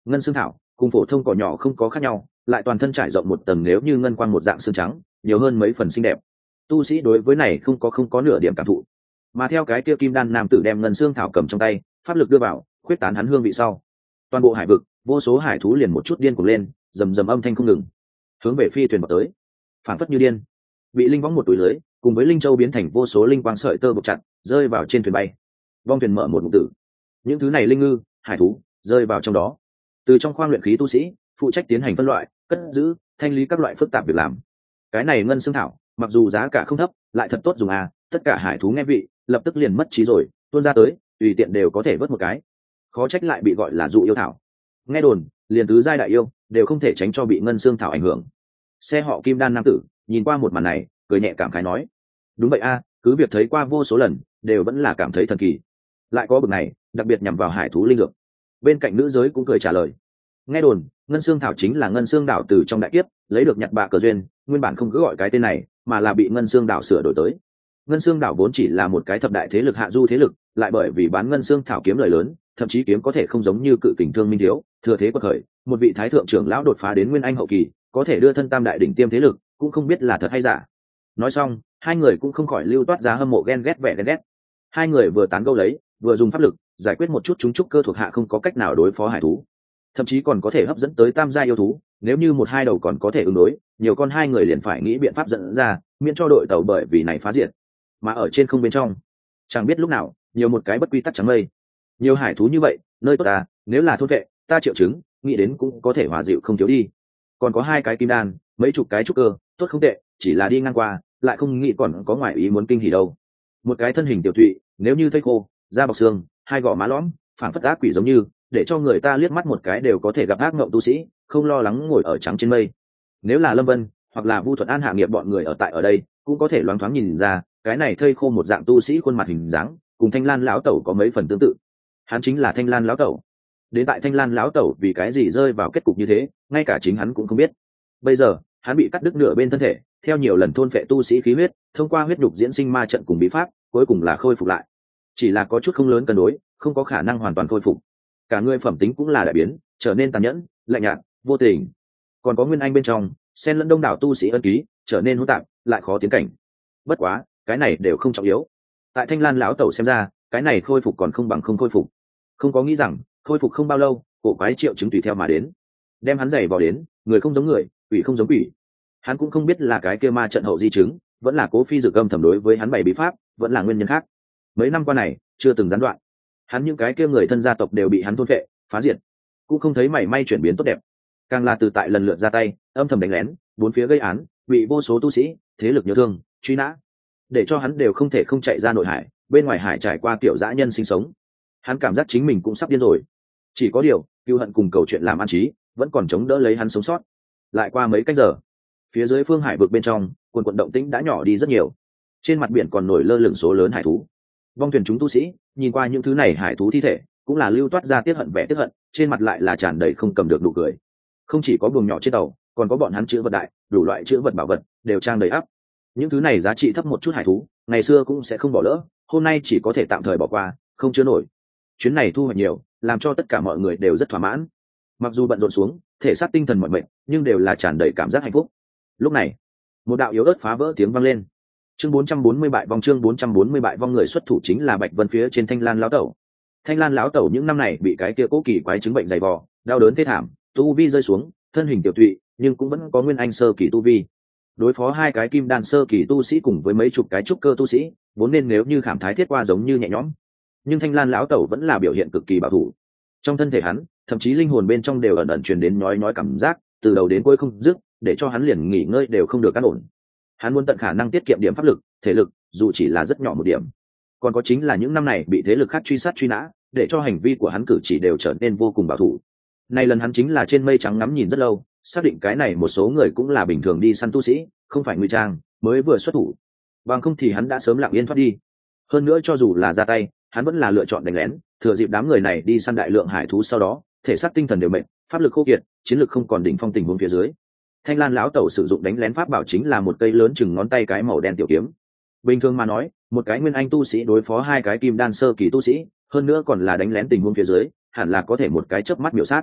Speaker 1: ngân xương thảo cùng phổ thông cỏ nhỏ không có khác nhau, lại toàn thân trải rộng một tầng nếu như ngân quang một dạng xương trắng, nhiều hơn mấy phần xinh đẹp. Tu sĩ đối với này không có không có nửa điểm cảm thụ, mà theo cái kia kim đan nam tử đem ngân xương thảo cầm trong tay, pháp lực đưa vào, khuyết tán hắn hương vị sau, toàn bộ hải vực vô số hải thú liền một chút điên cuồng lên, rầm rầm âm thanh không ngừng, hướng về phi thuyền vào tới, phản phất như điên. Bị linh võng một túi lưới cùng với linh châu biến thành vô số linh quang sợi tơ buộc chặt, rơi vào trên thuyền bay. Vong thuyền mở một ngụm tử, những thứ này linh ngư, hải thú rơi vào trong đó. Từ trong khoang luyện khí tu sĩ phụ trách tiến hành phân loại, cất giữ, thanh lý các loại phức tạp việc làm. Cái này ngân xương thảo mặc dù giá cả không thấp, lại thật tốt dùng à, tất cả hải thú nghe vị lập tức liền mất trí rồi, tuôn ra tới tùy tiện đều có thể vớt một cái. Khó trách lại bị gọi là dụ yêu thảo. Nghe đồn liền tứ giai đại yêu đều không thể tránh cho bị ngân xương thảo ảnh hưởng. Xe họ kim đan nam tử nhìn qua một màn này, cười nhẹ cảm khái nói: đúng vậy a, cứ việc thấy qua vô số lần, đều vẫn là cảm thấy thần kỳ. Lại có bực này, đặc biệt nhằm vào hải thú linh dược. Bên cạnh nữ giới cũng cười trả lời: nghe đồn ngân xương thảo chính là ngân xương đảo từ trong đại kiếp lấy được nhặt bạ cờ duyên, nguyên bản không cứ gọi cái tên này, mà là bị ngân xương đảo sửa đổi tới. Ngân xương đảo vốn chỉ là một cái thập đại thế lực hạ du thế lực, lại bởi vì bán ngân xương thảo kiếm lời lớn, thậm chí kiếm có thể không giống như cự kình thương minh thiếu thừa thế quật khởi, một vị thái thượng trưởng lão đột phá đến nguyên anh hậu kỳ, có thể đưa thân tam đại đỉnh tiêm thế lực, cũng không biết là thật hay giả. Nói xong, hai người cũng không khỏi lưu toát ra hâm mộ ghen ghét vẻ ghen ghét. Hai người vừa tán gẫu lấy, vừa dùng pháp lực giải quyết một chút chúng trúc cơ thuộc hạ không có cách nào đối phó hải thú, thậm chí còn có thể hấp dẫn tới tam gia yêu thú. Nếu như một hai đầu còn có thể ứng đối, nhiều con hai người liền phải nghĩ biện pháp dẫn ra, miễn cho đội tàu bởi vì này phá diệt. Mà ở trên không bên trong, chẳng biết lúc nào nhiều một cái bất quy tắc trắng mây. Nhiều hải thú như vậy, nơi tốt ta, nếu là thôn vệ, ta triệu chứng, nghĩ đến cũng có thể hòa dịu không thiếu đi. Còn có hai cái kim đan, mấy chục cái trúc cơ, tốt không tệ, chỉ là đi ngang qua, lại không nghĩ còn có ngoại ý muốn kinh hỉ đâu. Một cái thân hình tiểu thụy, nếu như thây khô, da bọc xương, hai gò má lõm, phảng phất ác quỷ giống như, để cho người ta liếc mắt một cái đều có thể gặp ác ngộng tu sĩ, không lo lắng ngồi ở trắng trên mây. Nếu là Lâm Vân hoặc là Vu Thuận An hạ nghiệp bọn người ở tại ở đây, cũng có thể loáng thoáng nhìn ra, cái này thây khô một dạng tu sĩ khuôn mặt hình dáng, cùng Thanh Lan lão tẩu có mấy phần tương tự. Hắn chính là Thanh Lan lão tẩu. Đến tại Thanh Lan lão tẩu vì cái gì rơi vào kết cục như thế, ngay cả chính hắn cũng không biết. Bây giờ, hắn bị cắt đứt nửa bên thân thể, theo nhiều lần thôn phệ tu sĩ khí huyết, thông qua huyết nhục diễn sinh ma trận cùng bí pháp, cuối cùng là khôi phục lại. Chỉ là có chút không lớn cân đối, không có khả năng hoàn toàn khôi phục. Cả người phẩm tính cũng là đại biến, trở nên tàn nhẫn, lạnh nhạt, vô tình. Còn có nguyên anh bên trong, xen lẫn đông đảo tu sĩ ân ký, trở nên hỗn tạp, lại khó tiến cảnh. Bất quá, cái này đều không trọng yếu. Tại Thanh Lan lão tẩu xem ra, cái này khôi phục còn không bằng không khôi phục. Không có nghĩ rằng, khôi phục không bao lâu, cổ quái triệu chứng tùy theo mà đến. Đem hắn giày vào đến, người không giống người, quỷ không giống quỷ. Hắn cũng không biết là cái kia ma trận hậu di chứng, vẫn là Cố Phi dược âm thầm đối với hắn bày bí pháp, vẫn là nguyên nhân khác. Mấy năm qua này, chưa từng gián đoạn. Hắn những cái kia người thân gia tộc đều bị hắn thôn phệ, phá diệt, cũng không thấy mảy may chuyển biến tốt đẹp. Càng là từ tại lần lượt ra tay, âm thầm đánh lén, bốn phía gây án, bị vô số tu sĩ, thế lực nhớ thương, truy nã, để cho hắn đều không thể không chạy ra nội hải, bên ngoài hải trải qua tiểu dã nhân sinh sống. Hắn cảm giác chính mình cũng sắp điên rồi. Chỉ có điều, cưu hận cùng cầu chuyện làm ăn trí, vẫn còn chống đỡ lấy hắn sống sót. Lại qua mấy cách giờ, phía dưới phương hải vực bên trong, quần quần động tĩnh đã nhỏ đi rất nhiều. Trên mặt biển còn nổi lơ lửng số lớn hải thú. Vong thuyền chúng tu sĩ nhìn qua những thứ này hải thú thi thể, cũng là lưu toát ra tiết hận vẻ tiết hận, trên mặt lại là tràn đầy không cầm được nụ cười. Không chỉ có buồng nhỏ trên tàu, còn có bọn hắn chữ vật đại, đủ loại chữ vật bảo vật đều trang đầy ắp. Những thứ này giá trị thấp một chút hải thú, ngày xưa cũng sẽ không bỏ lỡ, hôm nay chỉ có thể tạm thời bỏ qua, không chứa nổi. Chuyến này thu hoạch nhiều, làm cho tất cả mọi người đều rất thỏa mãn. Mặc dù bận rộn xuống, thể xác tinh thần mỏi mệt, nhưng đều là tràn đầy cảm giác hạnh phúc. Lúc này, một đạo yếu ớt phá vỡ tiếng vang lên. Chương bốn trăm bốn mươi bại vong, chương bốn trăm bốn mươi bại vong, người xuất thủ chính là Bạch Vân phía trên Thanh Lan lão tẩu. Thanh Lan lão tẩu những năm này bị cái kia cố kỳ quái chứng bệnh dày vò, đau đớn thê thảm, tu vi rơi xuống, thân hình tiểu tụy, nhưng cũng vẫn có nguyên anh sơ kỳ tu vi. Đối phó hai cái kim đan sơ kỳ tu sĩ cùng với mấy chục cái trúc cơ tu sĩ, vốn nên nếu như khảm thái thiết qua giống như nhẹ nhõm. Nhưng Thanh Lan lão tẩu vẫn là biểu hiện cực kỳ bảo thủ. Trong thân thể hắn, thậm chí linh hồn bên trong đều ẩn ẩn truyền đến nhói nhói cảm giác, từ đầu đến cuối không dứt, để cho hắn liền nghỉ ngơi đều không được an ổn. Hắn muốn tận khả năng tiết kiệm điểm pháp lực, thể lực, dù chỉ là rất nhỏ một điểm. Còn có chính là những năm này bị thế lực khác truy sát truy nã, để cho hành vi của hắn cử chỉ đều trở nên vô cùng bảo thủ. Nay lần hắn chính là trên mây trắng ngắm nhìn rất lâu, xác định cái này một số người cũng là bình thường đi săn tu sĩ, không phải ngụy trang, mới vừa xuất thủ. Bằng không thì hắn đã sớm lặng yên thoát đi. Hơn nữa cho dù là ra tay, hắn vẫn là lựa chọn đánh lén, thừa dịp đám người này đi săn đại lượng hải thú sau đó, thể xác tinh thần đều mệt, pháp lực khô kiệt, chiến lực không còn đỉnh phong tình huống phía dưới. Thanh Lan lão tẩu sử dụng đánh lén pháp bảo chính là một cây lớn chừng ngón tay cái màu đen tiểu kiếm. Bình thường mà nói, một cái nguyên anh tu sĩ đối phó hai cái kim đan sơ kỳ tu sĩ, hơn nữa còn là đánh lén tình huống phía dưới, hẳn là có thể một cái chớp mắt miểu sát.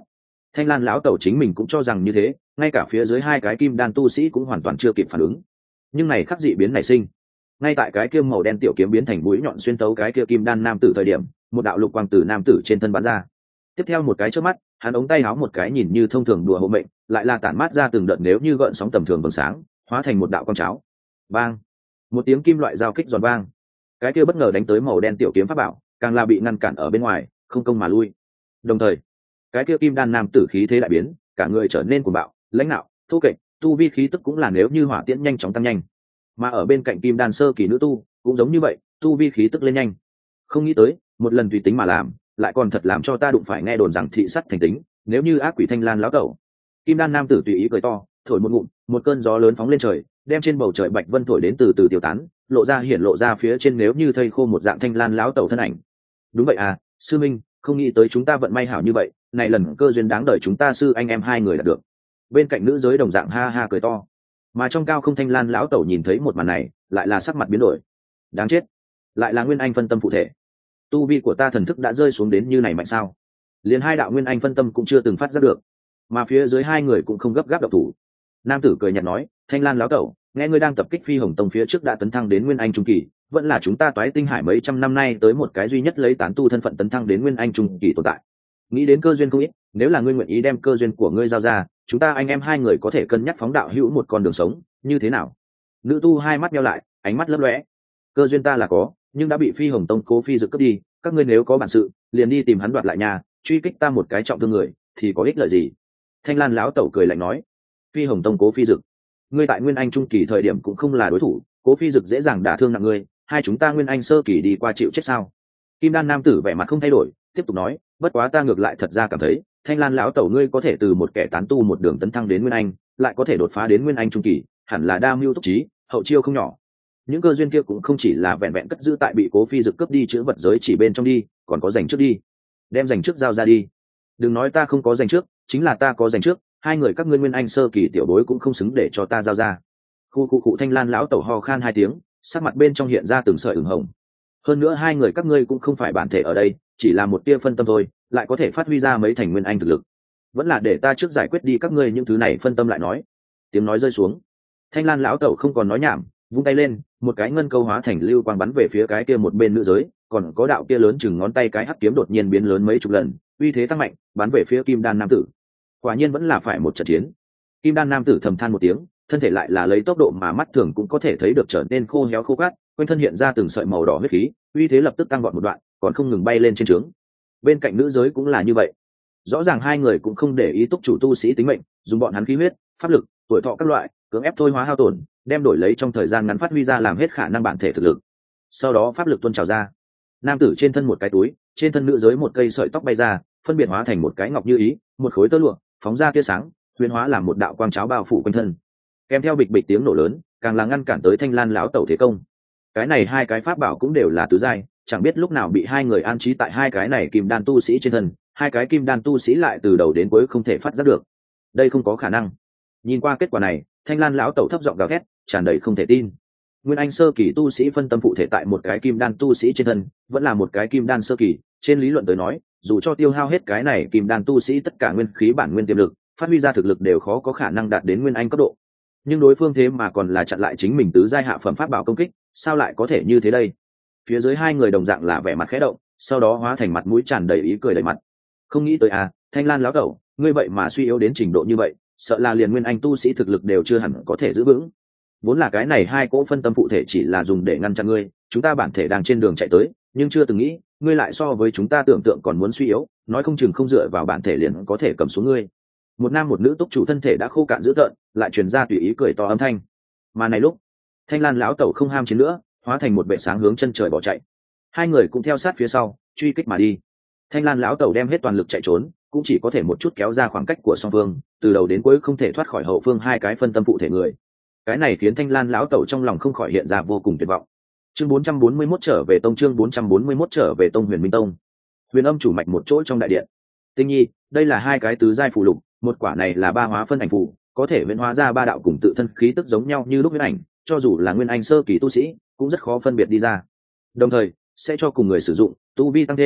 Speaker 1: Thanh Lan lão tẩu chính mình cũng cho rằng như thế, ngay cả phía dưới hai cái kim đan tu sĩ cũng hoàn toàn chưa kịp phản ứng. Nhưng này khắc dị biến nảy sinh, ngay tại cái kia màu đen tiểu kiếm biến thành mũi nhọn xuyên tấu cái kia kim đan nam tử thời điểm, một đạo lục quang từ nam tử trên thân bắn ra. Tiếp theo một cái chớp mắt, hắn ống tay áo một cái nhìn như thông thường đùa hộ mệnh, lại là tản mát ra từng đợt nếu như gợn sóng tầm thường vầng sáng, hóa thành một đạo quang cháo. Bang! Một tiếng kim loại giao kích giòn vang. Cái kia bất ngờ đánh tới màu đen tiểu kiếm pháp bảo, càng là bị ngăn cản ở bên ngoài, không công mà lui. Đồng thời, cái kia kim đan nam tử khí thế đại biến, cả người trở nên cuồng bạo, lãnh nạo, thô kệch, tu vi khí tức cũng là nếu như hỏa tiễn nhanh chóng tăng nhanh. Mà ở bên cạnh kim đan sơ kỳ nữ tu, cũng giống như vậy, tu vi khí tức lên nhanh. Không nghĩ tới, một lần tùy tính mà làm, lại còn thật làm cho ta đụng phải nghe đồn rằng thị sắt thành tính, nếu như ác quỷ Thanh Lan lão cẩu. Kim đan nam tử tùy ý cười to, thổi một ngụm, một cơn gió lớn phóng lên trời, đem trên bầu trời bạch vân thổi đến từ từ tiêu tán, lộ ra hiển lộ ra phía trên nếu như thây khô một dạng Thanh Lan lão tẩu thân ảnh. Đúng vậy à, sư minh, không nghĩ tới chúng ta vận may hảo như vậy, này lần cơ duyên đáng đời chúng ta sư anh em hai người đạt được. Bên cạnh nữ giới đồng dạng ha ha cười to. Mà trong cao không Thanh Lan lão tẩu nhìn thấy một màn này, lại là sắc mặt biến đổi. Đáng chết, lại là nguyên anh phân tâm phụ thể. Tu vi của ta thần thức đã rơi xuống đến như này mạnh sao? Liền hai đạo nguyên anh phân tâm cũng chưa từng phát giác được, mà phía dưới hai người cũng không gấp gáp độc thủ. Nam tử cười nhạt nói, Thanh Lan lão tẩu, nghe ngươi đang tập kích Phi Hồng Tông phía trước đã tấn thăng đến nguyên anh trung kỳ, vẫn là chúng ta toái tinh hải mấy trăm năm nay tới một cái duy nhất lấy tán tu thân phận tấn thăng đến nguyên anh trung kỳ tồn tại. Nghĩ đến cơ duyên không ít, nếu là ngươi nguyện ý đem cơ duyên của ngươi giao ra, chúng ta anh em hai người có thể cân nhắc phóng đạo hữu một con đường sống, như thế nào? Nữ tu hai mắt nheo lại, ánh mắt lấp lóe. Cơ duyên ta là có, nhưng đã bị Phi Hồng Tông Cố Phi Dực cướp đi, các ngươi nếu có bản sự, liền đi tìm hắn đoạt lại nhà, truy kích ta một cái trọng thương người, thì có ích lợi gì? Thanh Lan lão tẩu cười lạnh nói, Phi Hồng Tông Cố Phi Dực, ngươi tại nguyên anh trung kỳ thời điểm cũng không là đối thủ, Cố Phi Dực dễ dàng đả thương nặng ngươi, hai chúng ta nguyên anh sơ kỳ đi qua chịu chết sao? Kim đan nam tử vẻ mặt không thay đổi, tiếp tục nói, bất quá ta ngược lại thật ra cảm thấy, Thanh Lan lão tẩu ngươi có thể từ một kẻ tán tu một đường tấn thăng đến nguyên anh, lại có thể đột phá đến nguyên anh trung kỳ, hẳn là đa mưu túc trí, hậu chiêu không nhỏ. Những cơ duyên kia cũng không chỉ là vẹn vẹn cất giữ tại bị Cố Phi Dực cướp đi chữ vật giới chỉ bên trong đi, còn có dành trước đi. Đem dành trước giao ra đi. Đừng nói ta không có dành trước, chính là ta có dành trước, hai người các ngươi nguyên anh sơ kỳ tiểu bối cũng không xứng để cho ta giao ra. Khu khu cụ Thanh Lan lão tẩu ho khan hai tiếng, sắc mặt bên trong hiện ra từng sợi ửng hồng. Hơn nữa hai người các ngươi cũng không phải bản thể ở đây, chỉ là một tia phân tâm thôi, lại có thể phát huy ra mấy thành nguyên anh thực lực. Vẫn là để ta trước giải quyết đi các ngươi những thứ này phân tâm lại nói. Tiếng nói rơi xuống, Thanh Lan lão tẩu không còn nói nhảm, vung tay lên, một cái ngân câu hóa thành lưu quang bắn về phía cái kia một bên nữ giới, còn có đạo kia lớn chừng ngón tay cái hắc kiếm đột nhiên biến lớn mấy chục lần, uy thế tăng mạnh, bắn về phía Kim Đan nam tử. Quả nhiên vẫn là phải một trận chiến. Kim Đan nam tử thầm than một tiếng, thân thể lại là lấy tốc độ mà mắt thường cũng có thể thấy được trở nên khô héo khô cát, quanh thân hiện ra từng sợi màu đỏ huyết khí, uy thế lập tức tăng vọt một đoạn, còn không ngừng bay lên trên trướng. Bên cạnh nữ giới cũng là như vậy. Rõ ràng hai người cũng không để ý túc chủ tu sĩ tính mệnh, dùng bọn hắn khí huyết, pháp lực, tuổi thọ các loại, cưỡng ép thôi hóa hao tổn, đem đổi lấy trong thời gian ngắn phát huy ra làm hết khả năng bản thể thực lực. Sau đó pháp lực tuôn trào ra. Nam tử trên thân một cái túi, trên thân nữ giới một cây sợi tóc bay ra, phân biệt hóa thành một cái ngọc như ý, một khối tơ lụa, phóng ra tia sáng, huyền hóa làm một đạo quang cháo bao phủ quanh thân. Kèm theo bịch bịch tiếng nổ lớn, càng là ngăn cản tới Thanh Lan lão tẩu thế công. Cái này hai cái pháp bảo cũng đều là tứ giai, chẳng biết lúc nào bị hai người an trí tại hai cái này kim đan tu sĩ trên thân, hai cái kim đan tu sĩ lại từ đầu đến cuối không thể phát giác được. Đây không có khả năng. Nhìn qua kết quả này, Thanh Lan lão tẩu thấp giọng gào thét, tràn đầy không thể tin. Nguyên anh sơ kỳ tu sĩ phân tâm phụ thể tại một cái kim đan tu sĩ trên thân, vẫn là một cái kim đan sơ kỳ, trên lý luận tới nói, dù cho tiêu hao hết cái này kim đan tu sĩ tất cả nguyên khí bản nguyên tiềm lực, phát huy ra thực lực đều khó có khả năng đạt đến nguyên anh cấp độ. Nhưng đối phương thế mà còn là chặn lại chính mình tứ giai hạ phẩm pháp bảo công kích, sao lại có thể như thế đây? Phía dưới hai người đồng dạng là vẻ mặt khẽ động, sau đó hóa thành mặt mũi tràn đầy ý cười đầy mặt. Không nghĩ tới à, Thanh Lan lão tẩu, ngươi vậy mà suy yếu đến trình độ như vậy, sợ là liền nguyên anh tu sĩ thực lực đều chưa hẳn có thể giữ vững. Vốn là cái này hai cỗ phân tâm phụ thể chỉ là dùng để ngăn chặn ngươi, chúng ta bản thể đang trên đường chạy tới, nhưng chưa từng nghĩ, ngươi lại so với chúng ta tưởng tượng còn muốn suy yếu, nói không chừng không dựa vào bản thể liền có thể cầm xuống ngươi. Một nam một nữ túc chủ thân thể đã khô cạn dữ tợn, lại truyền ra tùy ý cười to âm thanh. Mà này lúc, Thanh Lan lão tẩu không ham chiến nữa, hóa thành một vệ sáng hướng chân trời bỏ chạy. Hai người cũng theo sát phía sau, truy kích mà đi. Thanh Lan lão tẩu đem hết toàn lực chạy trốn, cũng chỉ có thể một chút kéo ra khoảng cách của song phương, từ đầu đến cuối không thể thoát khỏi hậu phương hai cái phân tâm phụ thể người. Cái này khiến Thanh Lan lão tẩu trong lòng không khỏi hiện ra vô cùng tuyệt vọng. Chương bốn trăm bốn mươi mốt trở về tông chương bốn trăm bốn mươi mốt trở về tông Huyền Minh Tông. Huyền Âm chủ mạch một chỗ trong đại điện. Tinh Nhi, đây là hai cái tứ giai phù lục, một quả này là ba hóa phân ảnh phù, có thể biến hóa ra ba đạo cùng tự thân khí tức giống nhau như lúc huyễn ảnh, cho dù là nguyên anh sơ kỳ tu sĩ, cũng rất khó phân biệt đi ra. Đồng thời, sẽ cho cùng người sử dụng tu vi tăng thêm,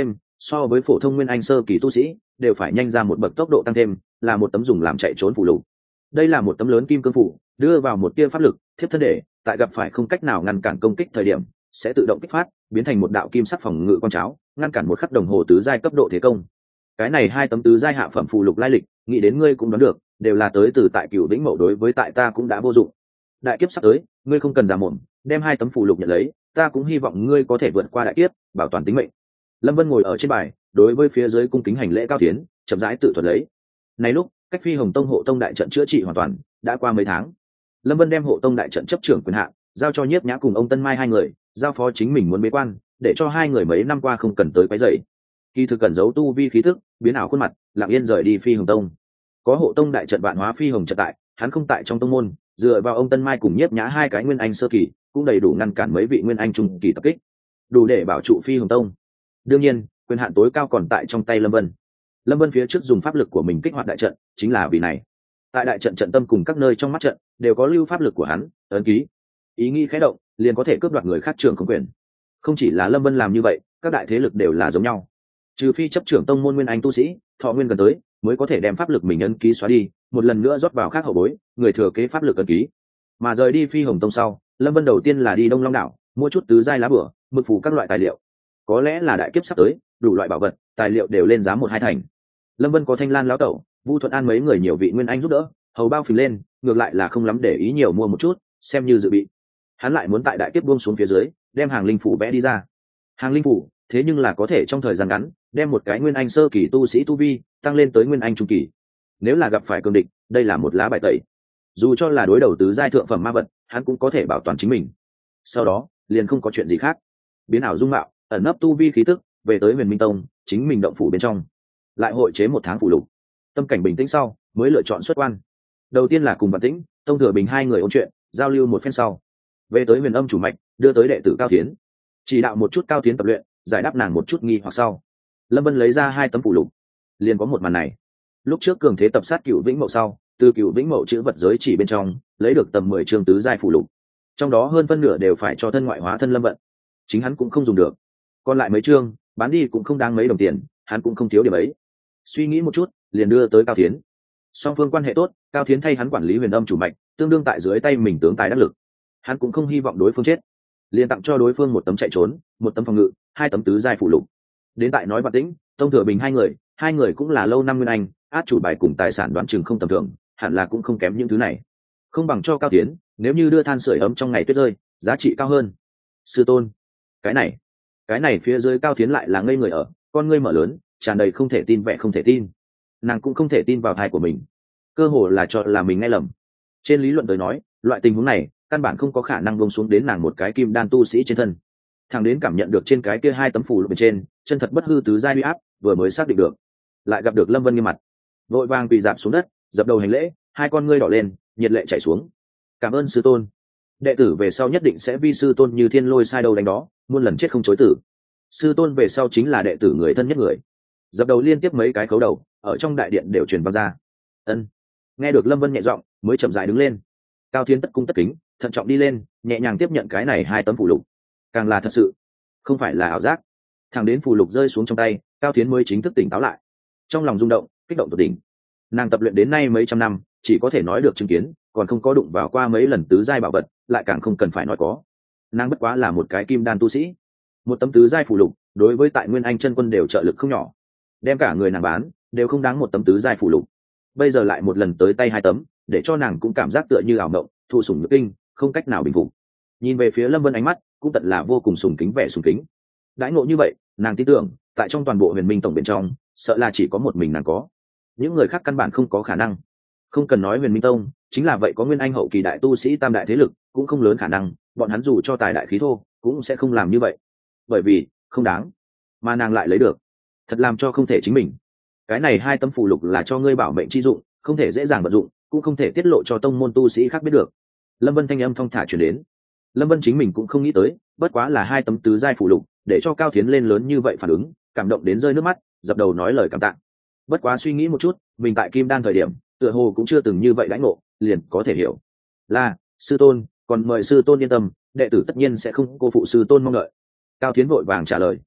Speaker 1: so với phổ thông nguyên anh sơ kỳ tu sĩ đều phải nhanh ra một bậc tốc độ tăng thêm, là một tấm dùng làm chạy trốn phù lục. Đây là một tấm lớn kim cương phủ, đưa vào một tia pháp lực thiếp thân để tại gặp phải không cách nào ngăn cản công kích thời điểm sẽ tự động kích phát, biến thành một đạo kim sắc phòng ngự quang cháo, ngăn cản một khắc đồng hồ tứ giai cấp độ thế công. Cái này hai tấm tứ giai hạ phẩm phù lục lai lịch, nghĩ đến ngươi cũng đoán được, đều là tới từ tại Cửu Vĩnh Mậu, đối với tại ta cũng đã vô dụng. Đại kiếp sắp tới, ngươi không cần giả mồm, đem hai tấm phù lục nhận lấy, ta cũng hy vọng ngươi có thể vượt qua đại kiếp, bảo toàn tính mệnh. Lâm Vân ngồi ở trên bài, đối với phía dưới cung kính hành lễ Cao Tiến, chậm rãi tự thuật lấy. Này lúc, cách Phi Hồng Tông hộ tông đại trận chữa trị hoàn toàn, đã qua mấy tháng. Lâm Vân đem hộ tông đại trận chấp trưởng quyền hạn, giao cho Nhiếp Nhã cùng ông Tân Mai hai người, giao phó chính mình muốn bế quan, để cho hai người mấy năm qua không cần tới quấy rầy. Kỳ thực cần giấu tu vi khí thức, biến ảo khuôn mặt, lặng yên rời đi Phi Hồng Tông. Có hộ tông đại trận vạn hóa Phi Hồng trận tại, hắn không tại trong tông môn, dựa vào ông Tân Mai cùng Nhiếp Nhã hai cái nguyên anh sơ kỳ, cũng đầy đủ ngăn cản mấy vị nguyên anh trung kỳ tập kích, đủ để bảo trụ Phi Hồng Tông. Đương nhiên, quyền hạn tối cao còn tại trong tay Lâm Vân. Lâm Vân phía trước dùng pháp lực của mình kích hoạt đại trận, chính là vì này. Tại đại trận trận tâm cùng các nơi trong mắt trận đều có lưu pháp lực của hắn, ấn ký. Ý nghĩ khẽ động, liền có thể cướp đoạt người khác trưởng không quyền. Không chỉ là Lâm Vân làm như vậy, các đại thế lực đều là giống nhau. Trừ phi chấp trưởng tông môn nguyên anh tu sĩ, thọ nguyên gần tới, mới có thể đem pháp lực mình ấn ký xóa đi, một lần nữa rót vào khác hậu bối, người thừa kế pháp lực ấn ký. Mà rời đi Phi Hồng Tông sau, Lâm Vân đầu tiên là đi Đông Long đảo, mua chút tứ giai lá bửa, mực phù các loại tài liệu. Có lẽ là đại kiếp sắp tới, đủ loại bảo vật, tài liệu đều lên giá một hai thành. Lâm Vân có Thanh Lan lão tẩu, Vu Thuận An mấy người nhiều vị nguyên anh giúp đỡ, hầu bao phình lên, ngược lại là không lắm để ý nhiều mua một chút, xem như dự bị. Hắn lại muốn tại đại kiếp buông xuống phía dưới, đem hàng linh phủ vẽ đi ra. Hàng linh phủ, thế nhưng là có thể trong thời gian ngắn, đem một cái nguyên anh sơ kỳ tu sĩ tu vi tăng lên tới nguyên anh trung kỳ. Nếu là gặp phải cường địch, đây là một lá bài tẩy. Dù cho là đối đầu tứ giai thượng phẩm ma vật, hắn cũng có thể bảo toàn chính mình. Sau đó, liền không có chuyện gì khác. Biến ảo dung mạo, ẩn nấp tu vi khí tức, về tới Huyền Minh Tông, chính mình động phủ bên trong. Lại hội chế một tháng phụ lục. Tâm cảnh bình tĩnh sau, mới lựa chọn xuất quan. Đầu tiên là cùng Vạn Tĩnh, Tông Thừa Bình hai người ôn chuyện, giao lưu một phen sau, về tới Huyền Âm chủ mạch, đưa tới đệ tử Cao Thiến, chỉ đạo một chút Cao Thiến tập luyện, giải đáp nàng một chút nghi hoặc sau. Lâm Vân lấy ra hai tấm phụ lục, liền có một màn này. Lúc trước cường thế tập sát Cửu Vĩnh Mậu sau, từ Cửu Vĩnh Mậu chữ vật giới chỉ bên trong lấy được tầm mười chương tứ giai phụ lục, trong đó hơn phân nửa đều phải cho thân ngoại hóa thân Lâm Vận, chính hắn cũng không dùng được, còn lại mấy chương bán đi cũng không đáng mấy đồng tiền, hắn cũng không thiếu điểm ấy. Suy nghĩ một chút, liền đưa tới Cao Thiến. Song phương quan hệ tốt, Cao Thiến thay hắn quản lý Huyền Âm chủ mạch, tương đương tại dưới tay mình tướng tài đắc lực. Hắn cũng không hy vọng đối phương chết, liền tặng cho đối phương một tấm chạy trốn, một tấm phòng ngự, hai tấm tứ giai phụ lục. Đến tại nói Vạn Tĩnh, Tông Thừa Bình hai người, hai người cũng là lâu năm nguyên anh, át chủ bài cùng tài sản đoán chừng không tầm thường, hẳn là cũng không kém những thứ này. Không bằng cho Cao Thiến, nếu như đưa than sưởi ấm trong ngày tuyết rơi, giá trị cao hơn. Sư tôn, cái này, cái này phía dưới Cao Thiến lại là ngây người ở, con ngươi mở lớn, tràn đầy không thể tin vẻ không thể tin. Nàng cũng không thể tin vào thai của mình, cơ hồ là cho là mình nghe lầm. Trên lý luận tới nói, loại tình huống này căn bản không có khả năng buông xuống đến nàng một cái kim đan tu sĩ trên thân. Thằng đến cảm nhận được trên cái kia hai tấm phù lục bên trên chân thật bất hư tứ giai uy áp, vừa mới xác định được, lại gặp được Lâm Vân nghiêm mặt, vội vàng quỳ dạp xuống đất, dập đầu hành lễ, hai con ngươi đỏ lên, nhiệt lệ chảy xuống. Cảm ơn sư tôn, đệ tử về sau nhất định sẽ vi sư tôn như thiên lôi sai đâu đánh đó, muôn lần chết không chối tử. Sư tôn về sau chính là đệ tử người thân nhất người. Dập đầu liên tiếp mấy cái khấu đầu, ở trong đại điện đều truyền vang ra. Ân. Nghe được Lâm Vân nhẹ giọng, mới chậm rãi đứng lên. Cao Thiên tất cung tất kính, thận trọng đi lên, nhẹ nhàng tiếp nhận cái này hai tấm phù lục. Càng là thật sự, không phải là ảo giác. Thẳng đến phù lục rơi xuống trong tay, Cao Thiến mới chính thức tỉnh táo lại. Trong lòng rung động, kích động tột đỉnh. Nàng tập luyện đến nay mấy trăm năm, chỉ có thể nói được chứng kiến, còn không có đụng vào qua mấy lần tứ giai bảo vật, lại càng không cần phải nói có. Nàng bất quá là một cái kim đan tu sĩ, một tấm tứ giai phù lục, đối với tại Nguyên Anh chân quân đều trợ lực không nhỏ. Đem cả người nàng bán, đều không đáng một tấm tứ giai phù lục. Bây giờ lại một lần tới tay hai tấm, để cho nàng cũng cảm giác tựa như ảo mộng, thụ sủng nhược kinh, không cách nào bình phục. Nhìn về phía Lâm Vân ánh mắt cũng tận là vô cùng sùng kính vẻ sùng kính. Đãi ngộ như vậy, nàng tin tưởng, tại trong toàn bộ Huyền Minh Tổng bên trong, sợ là chỉ có một mình nàng có. Những người khác căn bản không có khả năng. Không cần nói Huyền Minh Tông, chính là vậy có Nguyên Anh hậu kỳ đại tu sĩ tam đại thế lực, cũng không lớn khả năng, bọn hắn dù cho tài đại khí thô, cũng sẽ không làm như vậy. Bởi vì, không đáng. Mà nàng lại lấy được, thật làm cho không thể chính mình. Cái này hai tấm phù lục là cho ngươi bảo mệnh chi dụng, không thể dễ dàng vận dụng, cũng không thể tiết lộ cho tông môn tu sĩ khác biết được. Lâm Vân thanh âm thong thả truyền đến. Lâm Vân chính mình cũng không nghĩ tới, bất quá là hai tấm tứ giai phù lục, để cho Cao Thiến lên lớn như vậy phản ứng, cảm động đến rơi nước mắt, dập đầu nói lời cảm tạ. Bất quá suy nghĩ một chút, mình tại Kim Đan thời điểm, tựa hồ cũng chưa từng như vậy đãi ngộ, liền có thể hiểu. Là, sư tôn, còn mời sư tôn yên tâm, đệ tử tất nhiên sẽ không cô phụ sư tôn mong đợi. Cao Thiến vội vàng trả lời.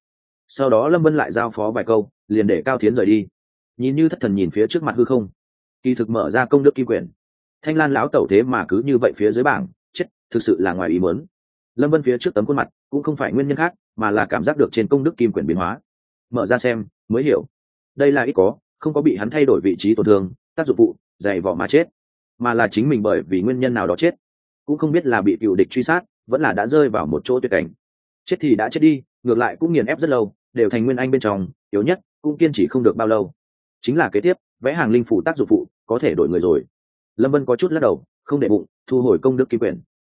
Speaker 1: Sau đó lâm vân lại giao phó vài câu liền để cao thiến rời đi, nhìn như thất thần nhìn phía trước mặt hư không. Kỳ thực mở ra công đức kim quyển, thanh lan lão tẩu thế mà cứ như vậy phía dưới bảng chết, thực sự là ngoài ý muốn. Lâm vân phía trước tấm khuôn mặt cũng không phải nguyên nhân khác, mà là cảm giác được trên công đức kim quyển biến hóa. Mở ra xem mới hiểu, đây là ít có không có bị hắn thay đổi vị trí tổn thương tác dụng phụ dày vỏ mà chết, mà là chính mình bởi vì nguyên nhân nào đó chết, cũng không biết là bị cựu địch truy sát vẫn là đã rơi vào một chỗ tuyệt cảnh. Chết thì đã chết đi, ngược lại cũng nghiền ép rất lâu, đều thành nguyên anh bên trong yếu nhất, cũng kiên trì không được bao lâu. Chính là kế tiếp vẽ hàng linh phủ tác dụng phụ có thể đổi người rồi. Lâm vân có chút lắc đầu không để bụng, thu hồi công đức kim quyển.